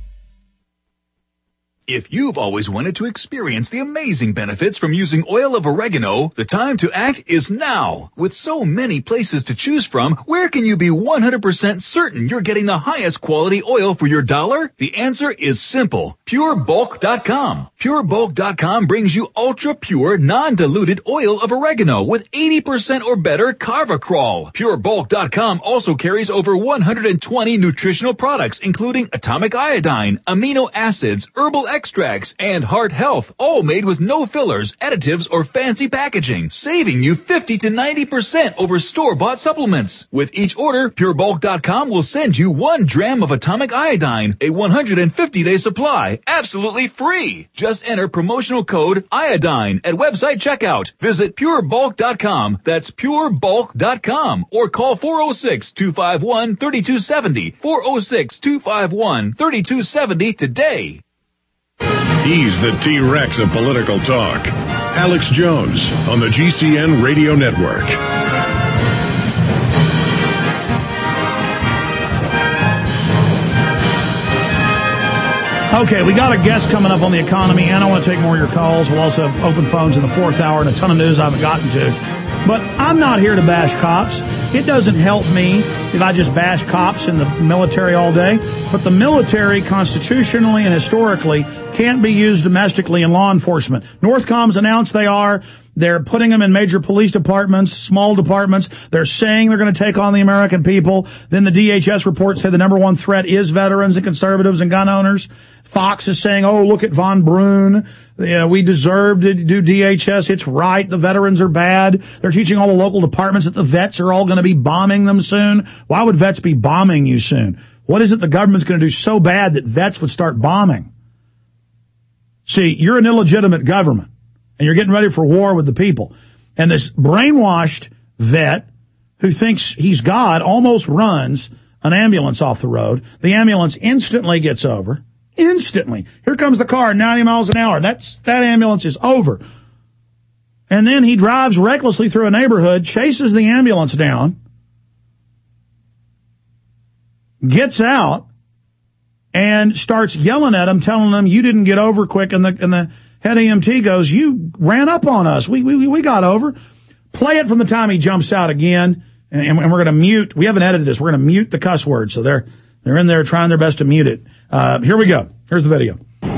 If you've always wanted to experience the amazing benefits from using oil of oregano, the time to act is now. With so many places to choose from, where can you be one hundred percent certain you're getting the highest quality oil for your dollar? The answer is simple. pure bulk dot com. pure bulk dot com brings you ultra-pure, non-diluted oil of oregano with eighty percent or better carvacrol. pure bulk dot com also carries over one hundred twenty nutritional products, including atomic iodine, amino acids, herbal extracts, and heart health, all made with no fillers, additives, or fancy packaging, saving you fifty to ninety percent over store-bought supplements. With each order, pure bulk dot com will send you one dram of atomic iodine, a one hundred fifty day supply, absolutely free. Just enter promotional code iodine at website checkout. Visit pure bulk dot com. That's pure bulk dot com or call four oh six, two five one, three two seven oh, four oh six, two five one, three two seven oh today. He's the T-Rex of political talk. Alex Jones on the G C N Radio Network. Okay, we got a guest coming up on the economy, and I want to take more of your calls. We'll also have open phones in the fourth hour and a ton of news I haven't gotten to. But I'm not here to bash cops. It doesn't help me if I just bash cops in the military all day. But the military, constitutionally and historically, can't be used domestically in law enforcement. Northcom's announced they are. They're putting them in major police departments, small departments. They're saying they're going to take on the American people. Then the D H S reports say the number one threat is veterans and conservatives and gun owners. Fox is saying, oh, look at Von Brunn. You know, we deserve to do D H S. It's right. The veterans are bad. They're teaching all the local departments that the vets are all going to be bombing them soon. Why would vets be bombing you soon? What is it the government's going to do so bad that vets would start bombing? See, you're an illegitimate government, and you're getting ready for war with the people. And this brainwashed vet who thinks he's God almost runs an ambulance off the road. The ambulance instantly gets over. Instantly. Here comes the car, ninety miles an hour. That's, that ambulance is over. And then he drives recklessly through a neighborhood, chases the ambulance down, gets out and starts yelling at them, telling them you didn't get over quick. And the, and the head E M T goes, you ran up on us. We, we, we got over. Play it from the time he jumps out again. And, and we're going to mute. We haven't edited this. We're going to mute the cuss word. So they're, they're in there trying their best to mute it. Uh, here we go. Here's the video.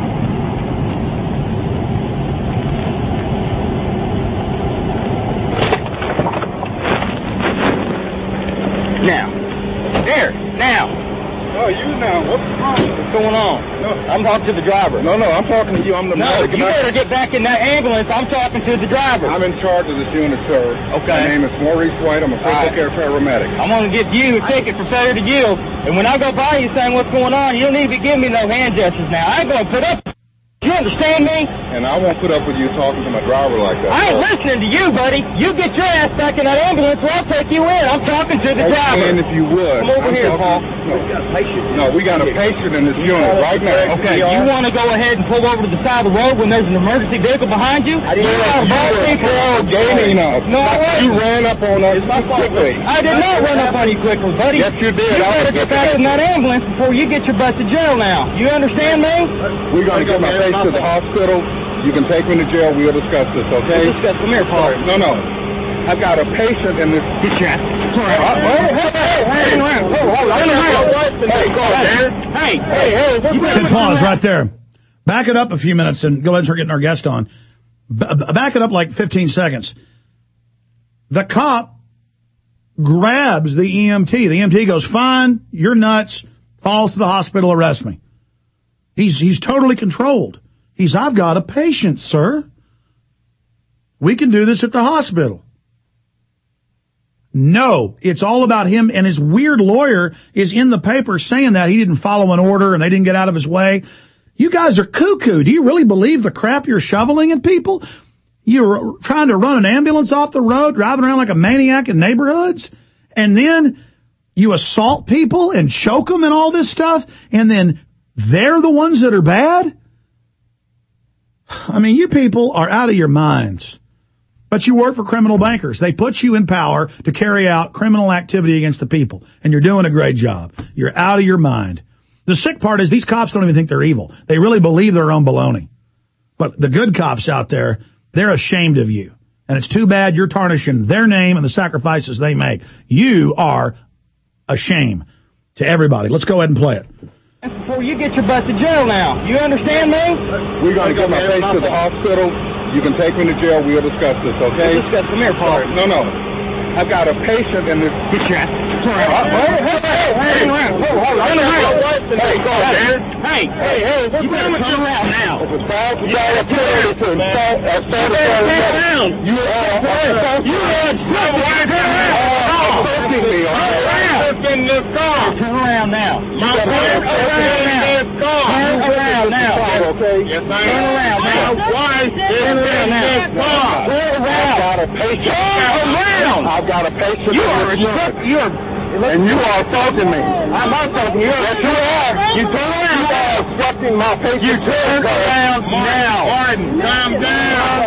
Now. There. Now. Oh, you now. What's wrong? What's going on? No. I'm talking to the driver. No, no, I'm talking to you. I'm the No, medic. you better get back in that ambulance. I'm talking to the driver. I'm in charge of this unit, sir. Okay. My name is Maurice White. I'm a critical right. care paramedic. I'm going to give you a ticket for failure to yield. And when I go by you saying what's going on, you don't need to give me no hand gestures now. I ain't going to put up. You understand me? And I won't put up with you talking to my driver like that. I ain't sir. listening to you, buddy. You get your ass back in that ambulance or I'll take you in. I'm talking to the Okay, driver. and if you would. Come over I'm here, talking, Paul. No. no, we got a patient in this unit right now. Okay, you want to go ahead and pull over to the side of the road when there's an emergency vehicle behind you? I didn't enough. No, I wasn't. You ran up on us quickly. I did not run up on you quickly, buddy. Yes, you did. You better get back in that ambulance before you get your butt to jail now. You understand me? We're going to get my patient to the hospital. You can take me to jail. We'll discuss this, okay? We'll discuss. Come here, Paul. No, no. I've got a patient in this. Get your ass. Hey, hey, hey, Hit pause right there. Back it up a few minutes and go ahead and start getting our guest on. B- back it up like fifteen seconds. The cop grabs the E M T. The E M T goes, fine, you're nuts, falls to the hospital, arrest me. He's, he's totally controlled. He's, I've got a patient, sir. We can do this at the hospital. No, it's all about him, and his weird lawyer is in the paper saying that he didn't follow an order and they didn't get out of his way. You guys are cuckoo. Do you really believe the crap you're shoveling at people? You're trying to run an ambulance off the road, driving around like a maniac in neighborhoods, and then you assault people and choke them and all this stuff, and then they're the ones that are bad? I mean, you people are out of your minds. But you work for criminal bankers. They put you in power to carry out criminal activity against the people, and you're doing a great job. You're out of your mind. The sick part is these cops don't even think they're evil. They really believe their own baloney. But the good cops out there, they're ashamed of you. And it's too bad you're tarnishing their name and the sacrifices they make. You are a shame to everybody. Let's go ahead and play it. Before you get your butt to jail now. You understand me? We're going to get my patient to the hospital. You can take me to jail. We'll discuss this, okay? We'll discuss. Come here, Paul. No, no. I've got a patient in this. Get your ass. Hang around. Hold on. Hey, hey, hey, hey, you better turn around now. If it's bad for y'all activity to insult, assault, turn around. You are, you are, assaulting me, all right? in this car. Turn around now. My turn around now. Turn around now. Okay? Yes, I am. Turn around now. My wife is in this car. Turn around. I've got a patient. Turn around. I've got a patient. You are a strip. You are. And you are assaulting me. I'm not talking to you. Yes, you are. You turn around. You are obstructing my patient. You turn around now. Martin, calm down.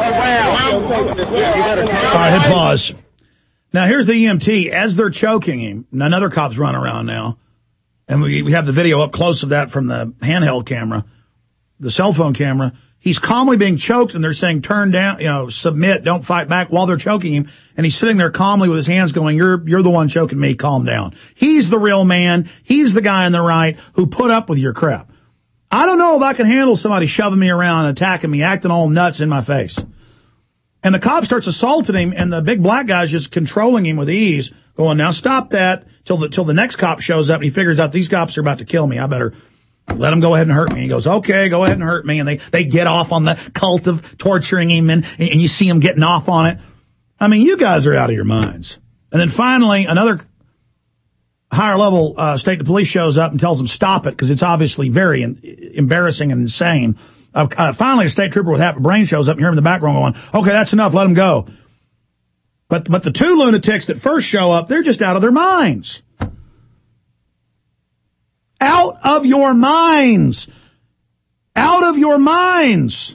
All right, hit pause. Now, here's the E M T. As they're choking him, another cop's running around now, and we, we have the video up close of that from the handheld camera, the cell phone camera. He's calmly being choked, and they're saying, turn down, you know, submit, don't fight back, while they're choking him. And he's sitting there calmly with his hands going, you're, you're the one choking me, calm down. He's the real man. He's the guy on the right who put up with your crap. I don't know if I can handle somebody shoving me around, attacking me, acting all nuts in my face. And the cop starts assaulting him, and the big black guy's just controlling him with ease, going, now stop that, till the, till the next cop shows up, and he figures out these cops are about to kill me. I better let him go ahead and hurt me. He goes, okay, go ahead and hurt me. And they, they get off on the cult of torturing him, and, and you see him getting off on it. I mean, you guys are out of your minds. And then finally, another higher level uh, state police shows up and tells them stop it, because it's obviously very in, embarrassing and insane. Uh, uh, finally, a state trooper with half a brain shows up, and you hear him in the background going, okay, that's enough, let him go. But, but the two lunatics that first show up, they're just out of their minds. Out of your minds. Out of your minds.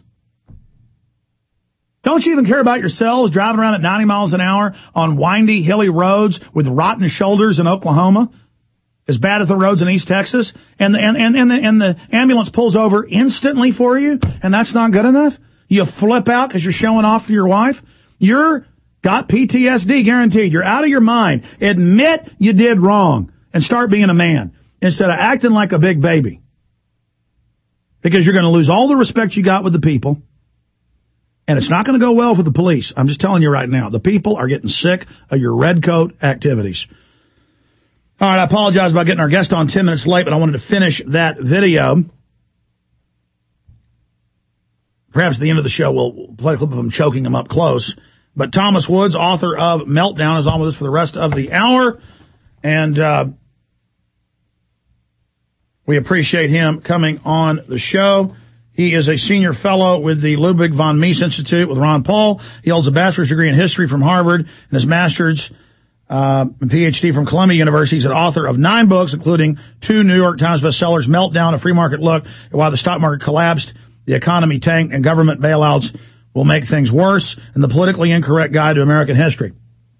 Don't you even care about yourselves driving around at ninety miles an hour on windy, hilly roads with rotten shoulders in Oklahoma? as bad as the roads in East Texas, and the, and, and, and the, and the ambulance pulls over instantly for you, and that's not good enough? You flip out because you're showing off to your wife? You're got P T S D guaranteed. You're out of your mind. Admit you did wrong and start being a man instead of acting like a big baby. Because you're going to lose all the respect you got with the people. And it's not going to go well for the police. I'm just telling you right now. The people are getting sick of your redcoat activities. All right, I apologize about getting our guest on ten minutes late, but I wanted to finish that video. Perhaps at the end of the show, we'll play a clip of him choking him up close. But Thomas Woods, author of Meltdown, is on with us for the rest of the hour. And uh we appreciate him coming on the show. He is a senior fellow with the Ludwig von Mises Institute with Ron Paul. He holds a bachelor's degree in history from Harvard and his master's uh, and P H D from Columbia University. He's an author of nine books, including two New York Times bestsellers, Meltdown, A Free Market Look at Why the Stock Market Collapsed, the Economy Tanked, and Government Bailouts Will Make Things Worse, and The Politically Incorrect Guide to American History.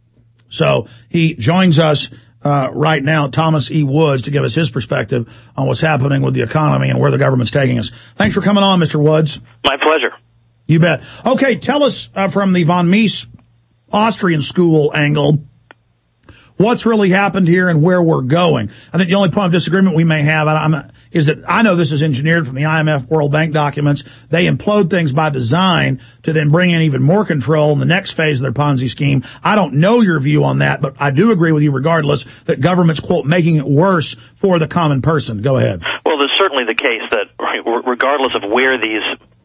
So he joins us Uh, right now, Thomas E. Woods, to give us his perspective on what's happening with the economy and where the government's taking us. Thanks for coming on, Mister Woods. My pleasure. You bet. Okay, tell us uh, from the von Mises Austrian school angle, what's really happened here and where we're going. I think the only point of disagreement we may have I'm, is that I know this is engineered from the I M F World Bank documents. They implode things by design to then bring in even more control in the next phase of their Ponzi scheme. I don't know your view on that, but I do agree with you regardless that government's, quote, making it worse for the common person. Go ahead. Well, there's certainly the case that regardless of where these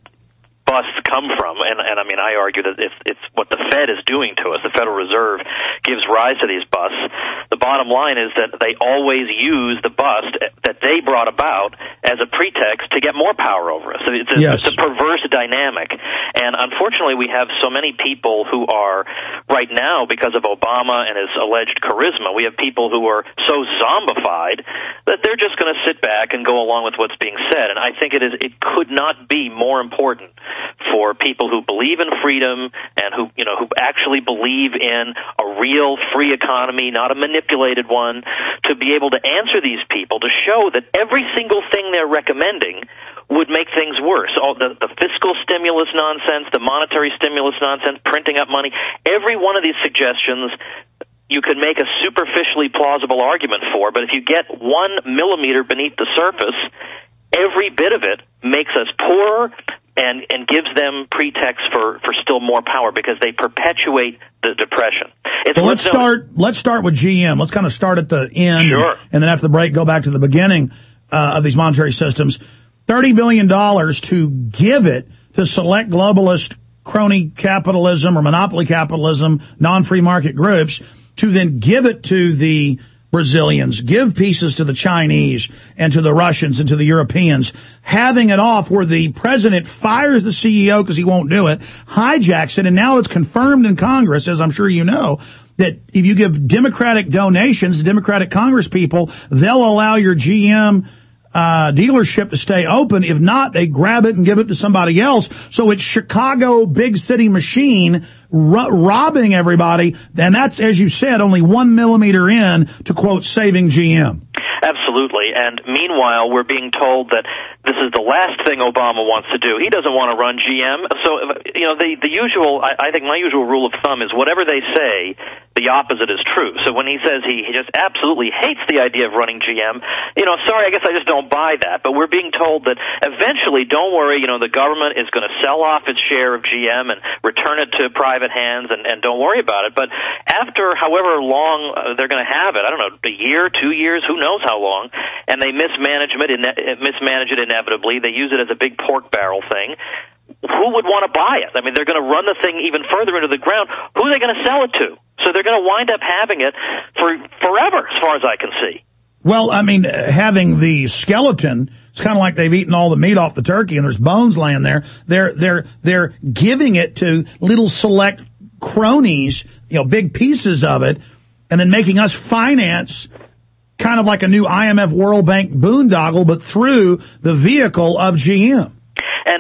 busts come from, and, and I mean, I argue that it's, it's what the Fed is doing to us. The Federal Reserve gives rise to these busts. The bottom line is that they always use the bust that they brought about as a pretext to get more power over us. It's a, yes. it's a perverse dynamic. And unfortunately, we have so many people who are, right now, because of Obama and his alleged charisma, we have people who are so zombified that they're just going to sit back and go along with what's being said. And I think it is, it could not be more important for people who believe in freedom and who, you know, who actually believe in a real free economy, not a manipulated one, to be able to answer these people, to show that every single thing they're recommending would make things worse. All the, the fiscal stimulus nonsense, the monetary stimulus nonsense, printing up money, every one of these suggestions you could make a superficially plausible argument for, but if you get one millimeter beneath the surface, every bit of it makes us poorer and, and gives them pretext for, for still more power because they perpetuate the depression. It's well, let's start, let's start with G M. Let's kind of start at the end. Sure. And then after the break, go back to the beginning uh, of these monetary systems. thirty billion dollars to give it to select globalist crony capitalism or monopoly capitalism, non-free market groups, to then give it to the Brazilians, give pieces to the Chinese and to the Russians and to the Europeans, having it off where the president fires the C E O because he won't do it, hijacks it, and now it's confirmed in Congress, as I'm sure you know, that if you give Democratic donations to Democratic Congress people, they'll allow your G M Uh, dealership to stay open. If not, they grab it and give it to somebody else. So it's Chicago big city machine ro- robbing everybody. And that's, as you said, only one millimeter in to, quote, saving G M. Absolutely. And meanwhile, we're being told that this is the last thing Obama wants to do. He doesn't want to run G M. So, you know, the, the usual, I, I think my usual rule of thumb is whatever they say, the opposite is true. So when he says he, he just absolutely hates the idea of running G M, you know, sorry, I guess I just don't buy that. But we're being told that eventually, don't worry, you know, the government is going to sell off its share of G M and return it to private hands, and, and don't worry about it. But after however long uh, they're going to have it, I don't know, a year, two years, who knows how long, and they mismanage it, mismanage it inevitably, they use it as a big pork barrel thing, who would want to buy it? I mean, they're going to run the thing even further into the ground. Who are they going to sell it to? So they're going to wind up having it for forever, as far as I can see. Well, I mean, having the skeleton, it's kind of like they've eaten all the meat off the turkey and there's bones laying there. They're, they're, they're giving it to little select cronies, you know, big pieces of it, and then making us finance kind of like a new I M F World Bank boondoggle, but through the vehicle of G M. And it's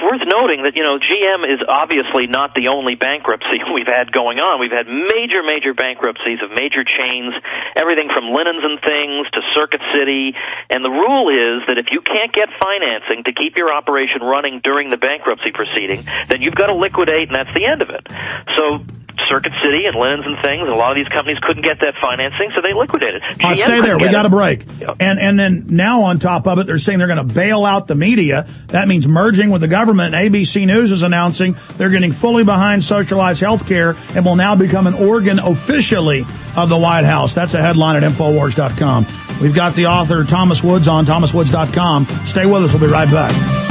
worth noting that, you know, G M is obviously not the only bankruptcy we've had going on. We've had major, major bankruptcies of major chains, everything from Linens and Things to Circuit City. And the rule is that if you can't get financing to keep your operation running during the bankruptcy proceeding, then you've got to liquidate, and that's the end of it. So Circuit City and Linens and Things, a lot of these companies couldn't get that financing, so they liquidated. Uh, stay there. We got a break. Yep. And and then now on top of it, they're saying they're going to bail out the media. That means merging with the government. And A B C News is announcing they're getting fully behind socialized health care and will now become an organ officially of the White House. That's a headline at Infowars dot com. We've got the author Thomas Woods on Thomas Woods dot com. Stay with us. We'll be right back.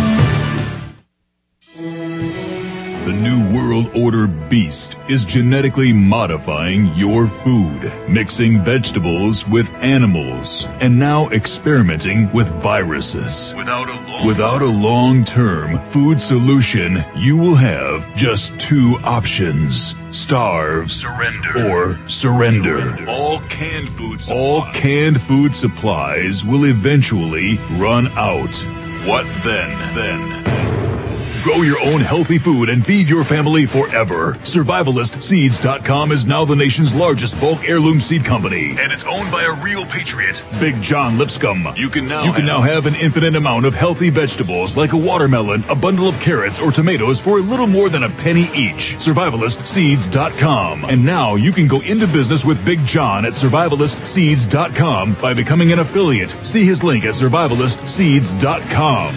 The New World Order beast is genetically modifying your food, mixing vegetables with animals, and now experimenting with viruses. Without a long Without a long-term food solution, you will have just two options: starve, surrender, or surrender. surrender. All canned food supplies. All canned food supplies will eventually run out. What then? Then grow your own healthy food and feed your family forever. Survivalist Seeds dot com is now the nation's largest bulk heirloom seed company, and it's owned by a real patriot, Big John Lipscomb. You can now you can have, now have an infinite amount of healthy vegetables like a watermelon, a bundle of carrots, or tomatoes for a little more than a penny each. Survivalist Seeds dot com. And now you can go into business with Big John at Survivalist Seeds dot com by becoming an affiliate. See his link at Survivalist Seeds dot com.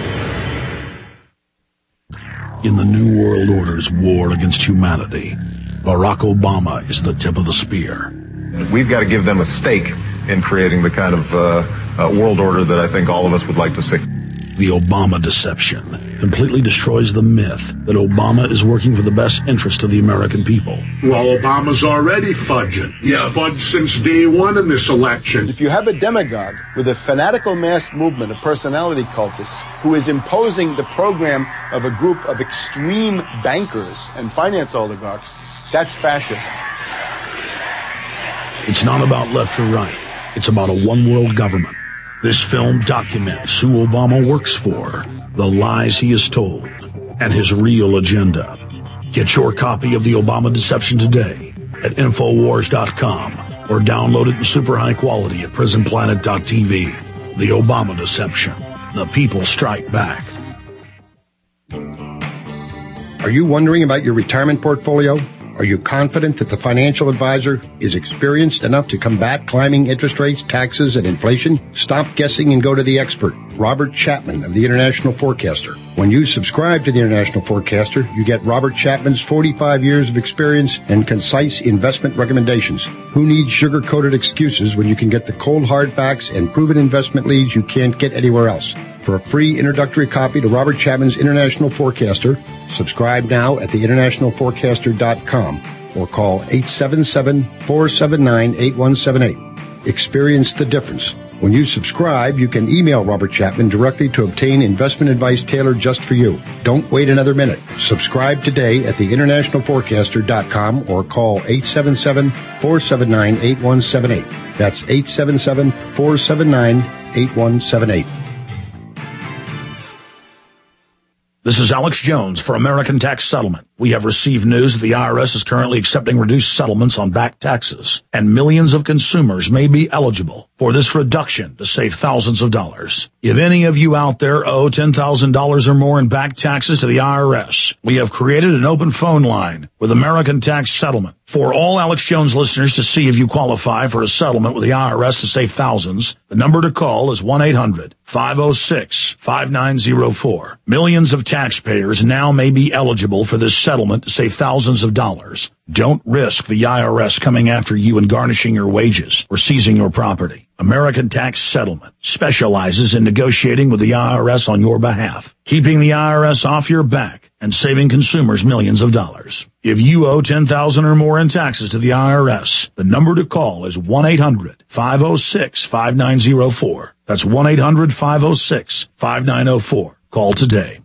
In the New World Order's war against humanity, Barack Obama is the tip of the spear. We've got to give them a stake in creating the kind of uh, uh, world order that I think all of us would like to see. The Obama deception completely destroys the myth that Obama is working for the best interest of the American people. Well, Obama's already fudging. He's yeah. fudged since day one in this election. If you have a demagogue with a fanatical mass movement of personality cultists who is imposing the program of a group of extreme bankers and finance oligarchs, that's fascism. It's not about left or right. It's about a one-world government. This film documents who Obama works for, the lies he has told, and his real agenda. Get your copy of The Obama Deception today at Infowars dot com or download it in super high quality at Prison Planet dot T V. The Obama Deception. The people strike back. Are you wondering about your retirement portfolio? Are you confident that the financial advisor is experienced enough to combat climbing interest rates, taxes, and inflation? Stop guessing and go to the expert, Robert Chapman of the International Forecaster. When you subscribe to the International Forecaster, you get Robert Chapman's forty-five years of experience and concise investment recommendations. Who needs sugar-coated excuses when you can get the cold hard facts and proven investment leads you can't get anywhere else? For a free introductory copy to Robert Chapman's International Forecaster, subscribe now at the international forecaster dot com or call eight seven seven, four seven nine, eight one seven eight. Experience the difference. When you subscribe, you can email Robert Chapman directly to obtain investment advice tailored just for you. Don't wait another minute. Subscribe today at the international forecaster dot com or call eight seven seven, four seven nine, eight one seven eight. That's eight seven seven, four seven nine, eight one seven eight. This is Alex Jones for American Tax Settlement. We have received news that the I R S is currently accepting reduced settlements on back taxes, and millions of consumers may be eligible for this reduction to save thousands of dollars. If any of you out there owe ten thousand dollars or more in back taxes to the I R S, we have created an open phone line with American Tax Settlement for all Alex Jones listeners to see if you qualify for a settlement with the I R S to save thousands. The number to call is one eight hundred, five oh six, five nine oh four. Millions of taxpayers now may be eligible for this settlement to save thousands of dollars. Don't risk the I R S coming after you and garnishing your wages or seizing your property. American Tax Settlement specializes in negotiating with the I R S on your behalf, keeping the I R S off your back and saving consumers millions of dollars. If you owe ten thousand dollars or more in taxes to the I R S, the number to call is one eight hundred, five oh six, five nine oh four. That's one eight hundred, five oh six, five nine oh four. Call today.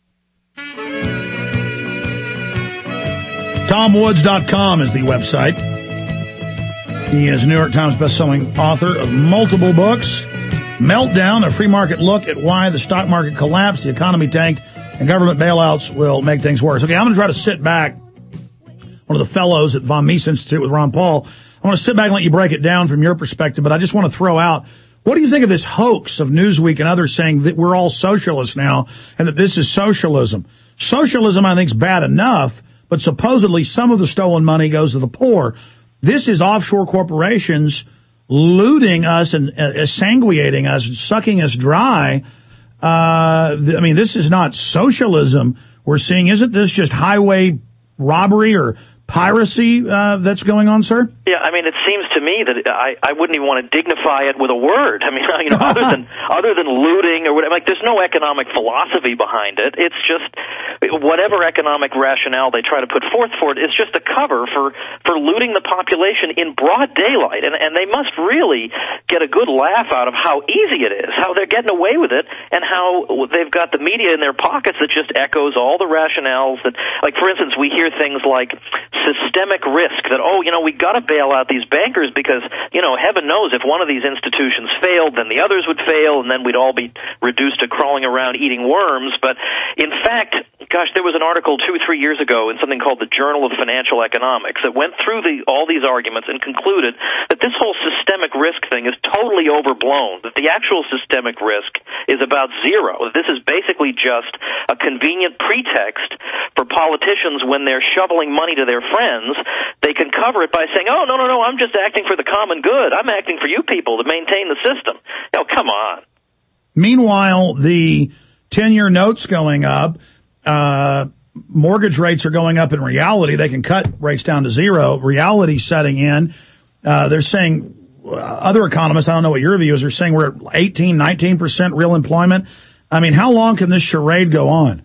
Tom Woods dot com is the website. He is a New York Times bestselling author of multiple books. Meltdown, a free market look at why the stock market collapsed, the economy tanked, and government bailouts will make things worse. Okay, I'm going to try to sit back. One of the fellows at Von Mises Institute with Ron Paul. I want to sit back and let you break it down from your perspective, but I just want to throw out, what do you think of this hoax of Newsweek and others saying that we're all socialists now and that this is socialism? Socialism, I think, is bad enough, but supposedly some of the stolen money goes to the poor. This is offshore corporations looting us and uh, sanguinating us, sucking us dry. Uh, th- I mean, this is not socialism we're seeing. Isn't this just highway robbery or piracy uh, that's going on, sir? Yeah, I mean, it seems to me that I, I wouldn't even want to dignify it with a word. I mean, you know, other than other than looting or whatever, like, there's no economic philosophy behind it. It's just whatever economic rationale they try to put forth for it is just a cover for for looting the population in broad daylight, and and they must really get a good laugh out of how easy it is, how they're getting away with it, and how they've got the media in their pockets that just echoes all the rationales that, like, for instance, we hear things like systemic risk, that, oh, you know, we got to bail out these bankers because, you know, heaven knows if one of these institutions failed, then the others would fail, and then we'd all be reduced to crawling around eating worms. But in fact, gosh, there was an article two, three years ago in something called the Journal of Financial Economics that went through the, all these arguments and concluded that this whole systemic risk thing is totally overblown, that the actual systemic risk is about zero. This is basically just a convenient pretext for politicians when they're shoveling money to their friends. They can cover it by saying, oh, no, no, no, I'm just acting for the common good. I'm acting for you people to maintain the system. No, come on. Meanwhile, the ten-year notes going up, uh, mortgage rates are going up in reality. They can cut rates down to zero. Reality setting in. Uh, they're saying, uh, other economists, I don't know what your view is, are saying we're at eighteen, nineteen percent real employment. I mean, how long can this charade go on?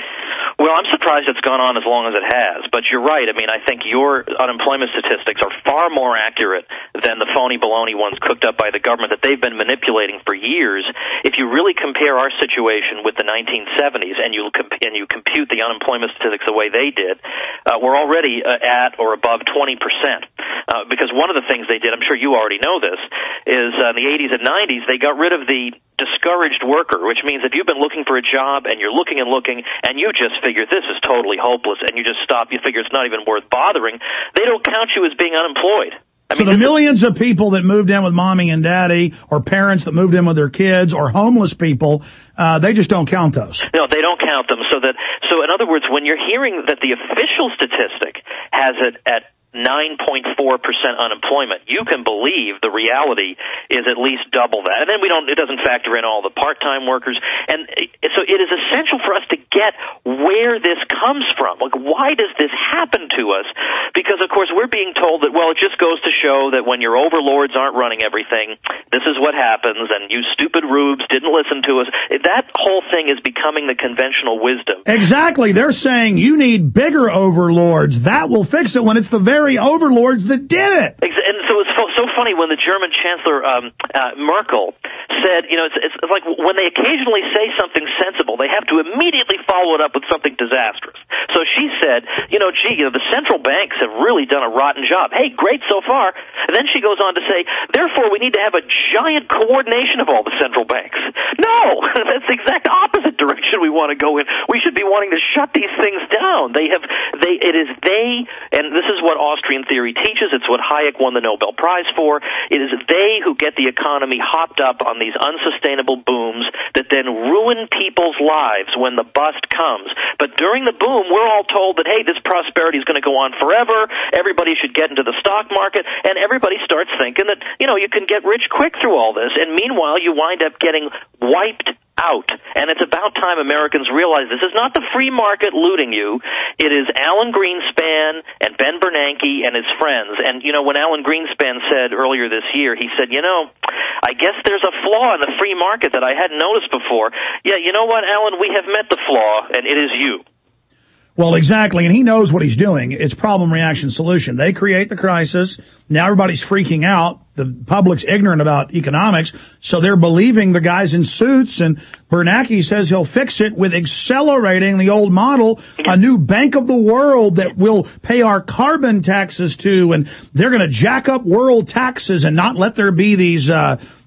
Well, I'm surprised it's gone on as long as it has, but you're right. I mean, I think your unemployment statistics are far more accurate than the phony baloney ones cooked up by the government that they've been manipulating for years. If you really compare our situation with the nineteen seventies and you comp- and you compute the unemployment statistics the way they did, uh, we're already uh, at or above twenty percent. Uh, because one of the things they did, I'm sure you already know this, is uh, in the eighties and nineties, they got rid of the discouraged worker, which means if you've been looking for a job and you're looking and looking and you just figure this is totally hopeless and you just stop, you figure it's not even worth bothering, they don't count you as being unemployed. I so mean, the millions of people that moved in with mommy and daddy, or parents that moved in with their kids, or homeless people, uh, they just don't count those. No, they don't count them. So that, so in other words, when you're hearing that the official statistic has it at nine point four percent unemployment, you can believe the reality is at least double that. And then we don't, it doesn't factor in all the part-time workers. And so it is essential for us to get where this comes from. Like, why does this happen to us? Because, of course, we're being told that, well, it just goes to show that when your overlords aren't running everything, this is what happens, and you stupid rubes didn't listen to us. That whole thing is becoming the conventional wisdom. Exactly. They're saying you need bigger overlords. That will fix it, when it's the very overlords that did it. And so it's so funny when the German Chancellor um, uh, Merkel said, you know, it's, it's like when they occasionally say something sensible, they have to immediately follow it up with something disastrous. So she said, you know, gee, you know, the central banks have really done a rotten job. Hey, great so far. And then she goes on to say, therefore, we need to have a giant coordination of all the central banks. No, that's the exact opposite direction we want to go in. We should be wanting to shut these things down. They have, they, it is they, and this is what Austrian theory teaches. It's what Hayek won the Nobel Prize for. It is they who get the economy hopped up on these unsustainable booms that then ruin people's lives when the bust comes. But during the boom, we're all told that, hey, this prosperity is going to go on forever. Everybody should get into the stock market. And everybody starts thinking that, you know, you can get rich quick through all this. And meanwhile, you wind up getting wiped out. And it's about time Americans realize this is not the free market looting you. It is Alan Greenspan and Ben Bernanke and his friends. And, you know, when Alan Greenspan said earlier this year, he said, you know, I guess there's a flaw in the free market that I hadn't noticed before. Yeah, you know what, Alan, we have met the flaw, and it is you. Well, exactly, and he knows what he's doing. It's problem, reaction, solution. They create the crisis. Now everybody's freaking out. The public's ignorant about economics, so they're believing the guys in suits. And Bernanke says he'll fix it with accelerating the old model, a new Bank of the World that will pay our carbon taxes to, and they're going to jack up world taxes and not let there be these uh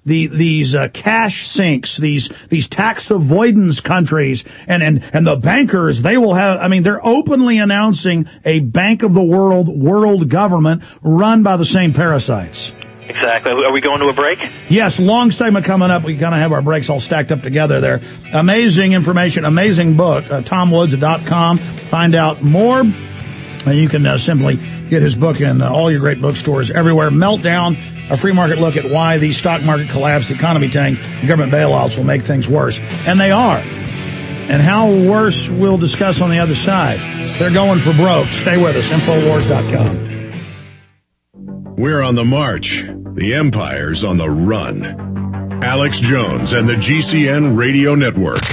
the these uh, cash sinks, these these tax avoidance countries, and, and, and the bankers, they will have, I mean, they're openly announcing a Bank of the World world government run by the same parasites. Exactly. Are we going to a break? Yes, long segment coming up. We kind of have our breaks all stacked up together there. Amazing information, amazing book, uh, tom woods dot com. Find out more. And you can uh, simply get his book in uh, all your great bookstores everywhere. Meltdown, a free market look at why the stock market collapse, the economy tank, and government bailouts will make things worse. And they are. And how worse we'll discuss on the other side. They're going for broke. Stay with us, infowars dot com. We're on the march. The empire's on the run. Alex Jones and the G C N Radio Network.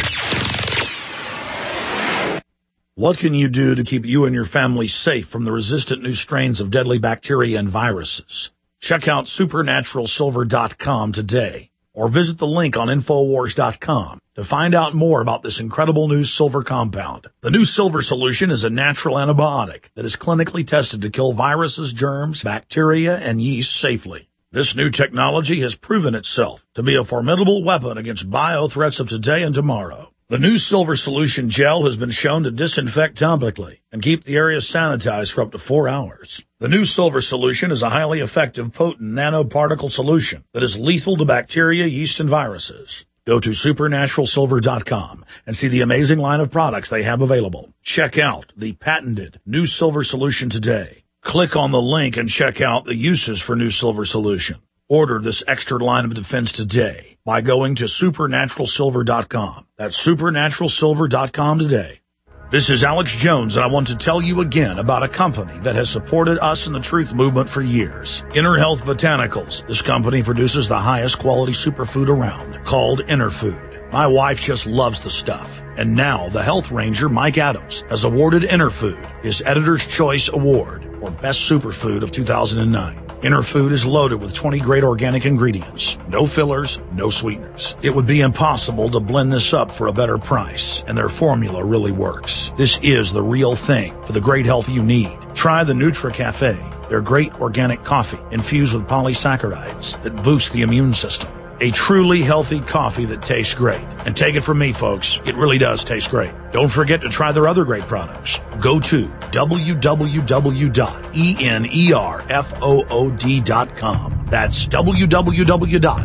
What can you do to keep you and your family safe from the resistant new strains of deadly bacteria and viruses? Check out supernatural silver dot com today, or visit the link on infowars dot com to find out more about this incredible new silver compound. The new silver solution is a natural antibiotic that is clinically tested to kill viruses, germs, bacteria, and yeast safely. This new technology has proven itself to be a formidable weapon against bio threats of today and tomorrow. The new silver solution gel has been shown to disinfect topically and keep the area sanitized for up to four hours. The new silver solution is a highly effective, potent nanoparticle solution that is lethal to bacteria, yeast, and viruses. Go to supernatural silver dot com and see the amazing line of products they have available. Check out the patented new silver solution today. Click on the link and check out the uses for new silver solution. Order this extra line of defense today by going to supernatural silver dot com. That's supernatural silver dot com today. This is Alex Jones, and I want to tell you again about a company that has supported us in the truth movement for years. Inner Health Botanicals. This company produces the highest quality superfood around, called Inner Food. My wife just loves the stuff. And now the Health Ranger, Mike Adams, has awarded Inner Food his Editor's Choice Award for Best Superfood of two thousand nine. Inner Food is loaded with twenty great organic ingredients. No fillers, no sweeteners. It would be impossible to blend this up for a better price, and their formula really works. This is the real thing for the great health you need. Try the Nutra Cafe, their great organic coffee infused with polysaccharides that boost the immune system. A truly healthy coffee that tastes great. And take it from me, folks, it really does taste great. Don't forget to try their other great products. Go to w w w dot enerfood dot com. That's w w w dot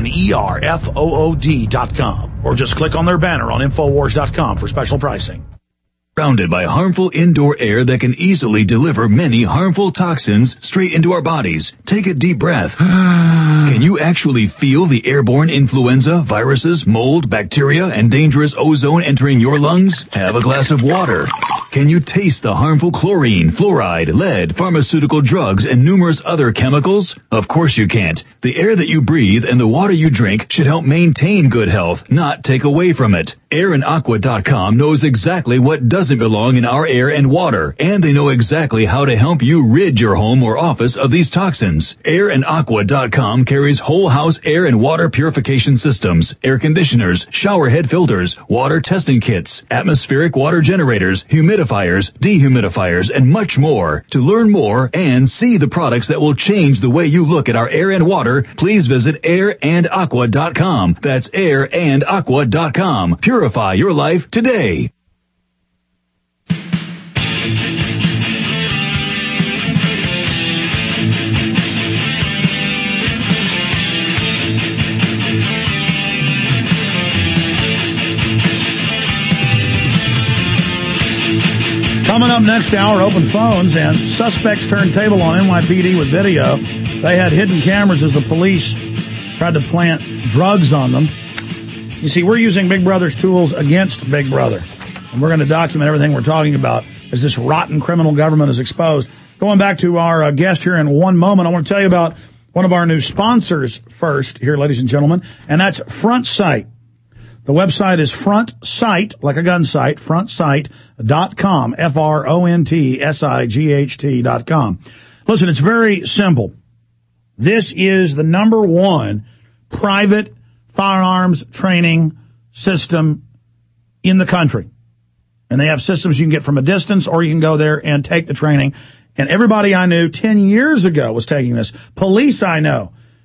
enerfood dot com. Or just click on their banner on infowars dot com for special pricing. Surrounded by harmful indoor air that can easily deliver many harmful toxins straight into our bodies. Take a deep breath. Can you actually feel the airborne influenza, viruses, mold, bacteria, and dangerous ozone entering your lungs? Have a glass of water. Can you taste the harmful chlorine, fluoride, lead, pharmaceutical drugs, and numerous other chemicals? Of course you can't. The air that you breathe and the water you drink should help maintain good health, not take away from it. air and aqua dot com knows exactly what doesn't belong in our air and water, and they know exactly how to help you rid your home or office of these toxins. air and aqua dot com carries whole house air and water purification systems, air conditioners, shower head filters, water testing kits, atmospheric water generators, humidifiers, dehumidifiers, and much more. To learn more and see the products that will change the way you look at our air and water, please visit air and aqua dot com. That's air and aqua dot com. Purify your life today. Coming up next hour, open phones, and suspects turned table on N Y P D with video. They had hidden cameras as the police tried to plant drugs on them. You see, we're using Big Brother's tools against Big Brother, and we're going to document everything we're talking about as this rotten criminal government is exposed. Going back to our uh, guest here in one moment, I want to tell you about one of our new sponsors first here, ladies and gentlemen, and that's Front Sight. The website is Front Sight, like a gun site, front sight dot com, F R O N T S I G H T dot com. Listen, it's very simple. This is the number one private firearms training system in the country. And they have systems you can get from a distance, or you can go there and take the training. And everybody I knew ten years ago was taking this. Police I know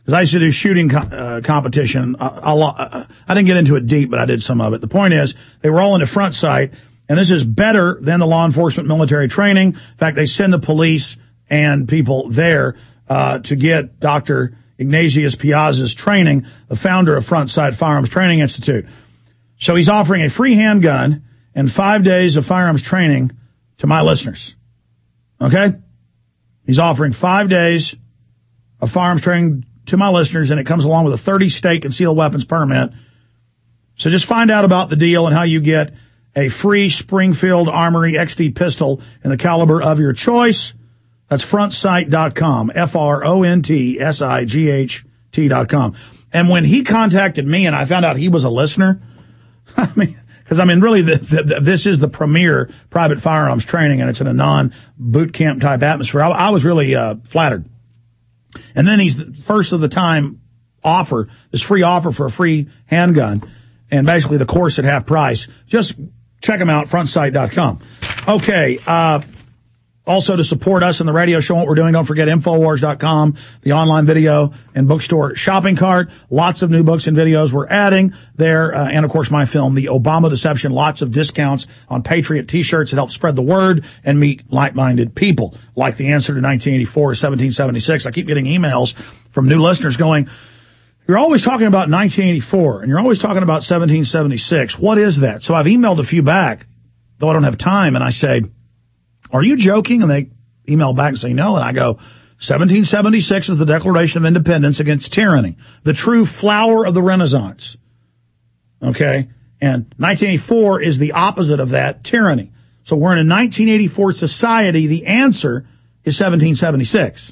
because I used to do shooting co- uh, competition. I, I, I didn't get into it deep, but I did some of it. The point is, they were all in the front sight, and this is better than the law enforcement military training. In fact, they send the police and people there uh, to get Doctor Ignatius Piazza's training, the founder of Front Sight Firearms Training Institute. So he's offering a free handgun and five days of firearms training to my listeners. Okay? He's offering five days of firearms training to my listeners, and it comes along with a thirty state concealed weapons permit. So just find out about the deal and how you get a free Springfield Armory X D pistol in the caliber of your choice. That's front sight dot com, F R O N T S I G H T dot com. And when he contacted me and I found out he was a listener, I mean, because I mean, really, the, the, this is the premier private firearms training, and it's in a non-boot camp type atmosphere. I, I was really uh, flattered. And then he's the first of the time offer, this free offer for a free handgun, and basically the course at half price. Just check him out, front sight dot com. Okay, uh, also to support us in the radio show, what we're doing, don't forget Infowars dot com, the online video and bookstore shopping cart. Lots of new books and videos we're adding there. Uh, and of course, my film, The Obama Deception. Lots of discounts on Patriot t-shirts that help spread the word and meet like-minded people. Like The Answer to nineteen eighty-four is seventeen seventy-six. I keep getting emails from new listeners going, you're always talking about nineteen eighty-four and you're always talking about seventeen seventy-six. What is that? So I've emailed a few back, though I don't have time, and I say, are you joking? And they email back and say no. And I go, seventeen seventy-six is the Declaration of Independence against tyranny, the true flower of the Renaissance. Okay? And nineteen eighty-four is the opposite of that, tyranny. So we're in a nineteen eighty-four society. The answer is seventeen seventy-six.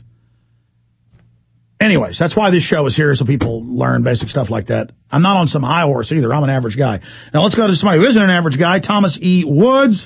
Anyways, that's why this show is here, so people learn basic stuff like that. I'm not on some high horse either. I'm an average guy. Now let's go to somebody who isn't an average guy, Thomas E. Woods.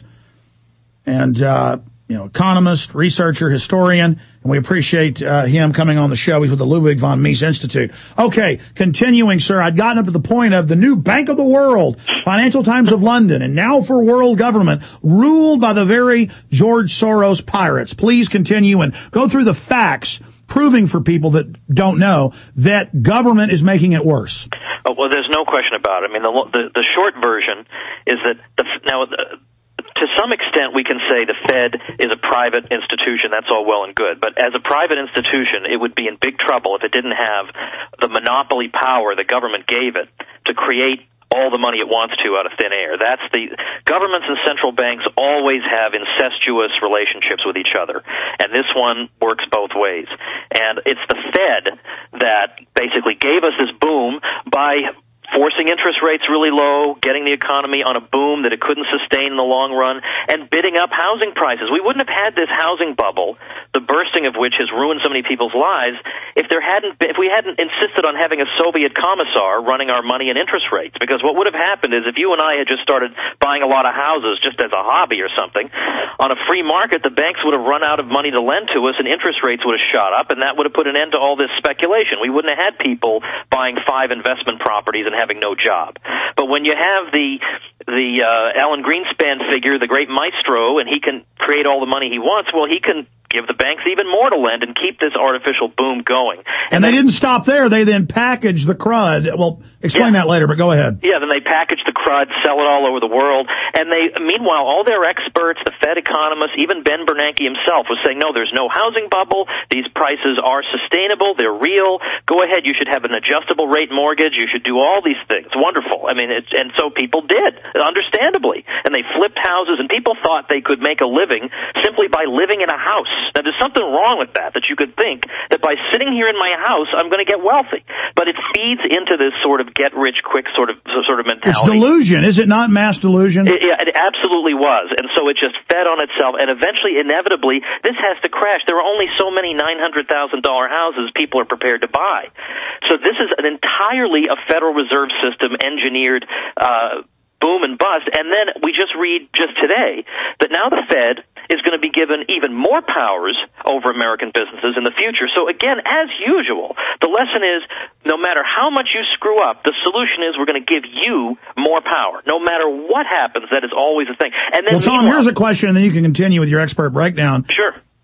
And, uh, you know, economist, researcher, historian, and we appreciate uh, him coming on the show. He's with the Ludwig von Mises Institute. Okay, continuing, sir, I'd gotten up to the point of the new Bank of the World, Financial Times of London, and now for world government, ruled by the very George Soros pirates. Please continue and go through the facts, proving for people that don't know that government is making it worse. Oh, well, there's no question about it. I mean, the the, the short version is that the, now. The, To some extent, we can say the Fed is a private institution. That's all well and good. But as a private institution, it would be in big trouble if it didn't have the monopoly power the government gave it to create all the money it wants to out of thin air. That's the governments and central banks always have incestuous relationships with each other, and this one works both ways. And it's the Fed that basically gave us this boom by forcing interest rates really low, getting the economy on a boom that it couldn't sustain in the long run, and bidding up housing prices. We wouldn't have had this housing bubble, the bursting of which has ruined so many people's lives, if there hadn't been, if we hadn't insisted on having a Soviet commissar running our money and interest rates. Because what would have happened is if you and I had just started buying a lot of houses just as a hobby or something, on a free market, the banks would have run out of money to lend to us, and interest rates would have shot up, and that would have put an end to all this speculation. We wouldn't have had people buying five investment properties and having no job. But when you have the the uh, Alan Greenspan figure, the great maestro, and he can create all the money he wants, well, he can give the banks even more to lend and keep this artificial boom going. And, and they then, didn't stop there. They then packaged the crud. Well, explain yeah. that later, but go ahead. Yeah, then they package the crud, sell it all over the world. And they, meanwhile, all their experts, the Fed economists, even Ben Bernanke himself was saying, no, there's no housing bubble. These prices are sustainable. They're real. Go ahead. You should have an adjustable rate mortgage. You should do all these things. Wonderful. I mean, it's, and so people did, understandably. And they flipped houses, and people thought they could make a living simply by living in a house. Now, there's something wrong with that, that you could think that by sitting here in my house, I'm going to get wealthy. But it feeds into this sort of get-rich-quick sort of sort of mentality. It's delusion. Is it not mass delusion? It, yeah, it absolutely was. And so it just fed on itself. And eventually, inevitably, this has to crash. There are only so many nine hundred thousand dollars houses people are prepared to buy. So this is an entirely a Federal Reserve System engineered uh boom and bust. And then we just read just today that now the Fed is going to be given even more powers over American businesses in the future. So again, as usual, the lesson is no matter how much you screw up, the solution is we're going to give you more power. No matter what happens, that is always a thing. And then well, Tom, here's a question, and then you can continue with your expert breakdown. Sure.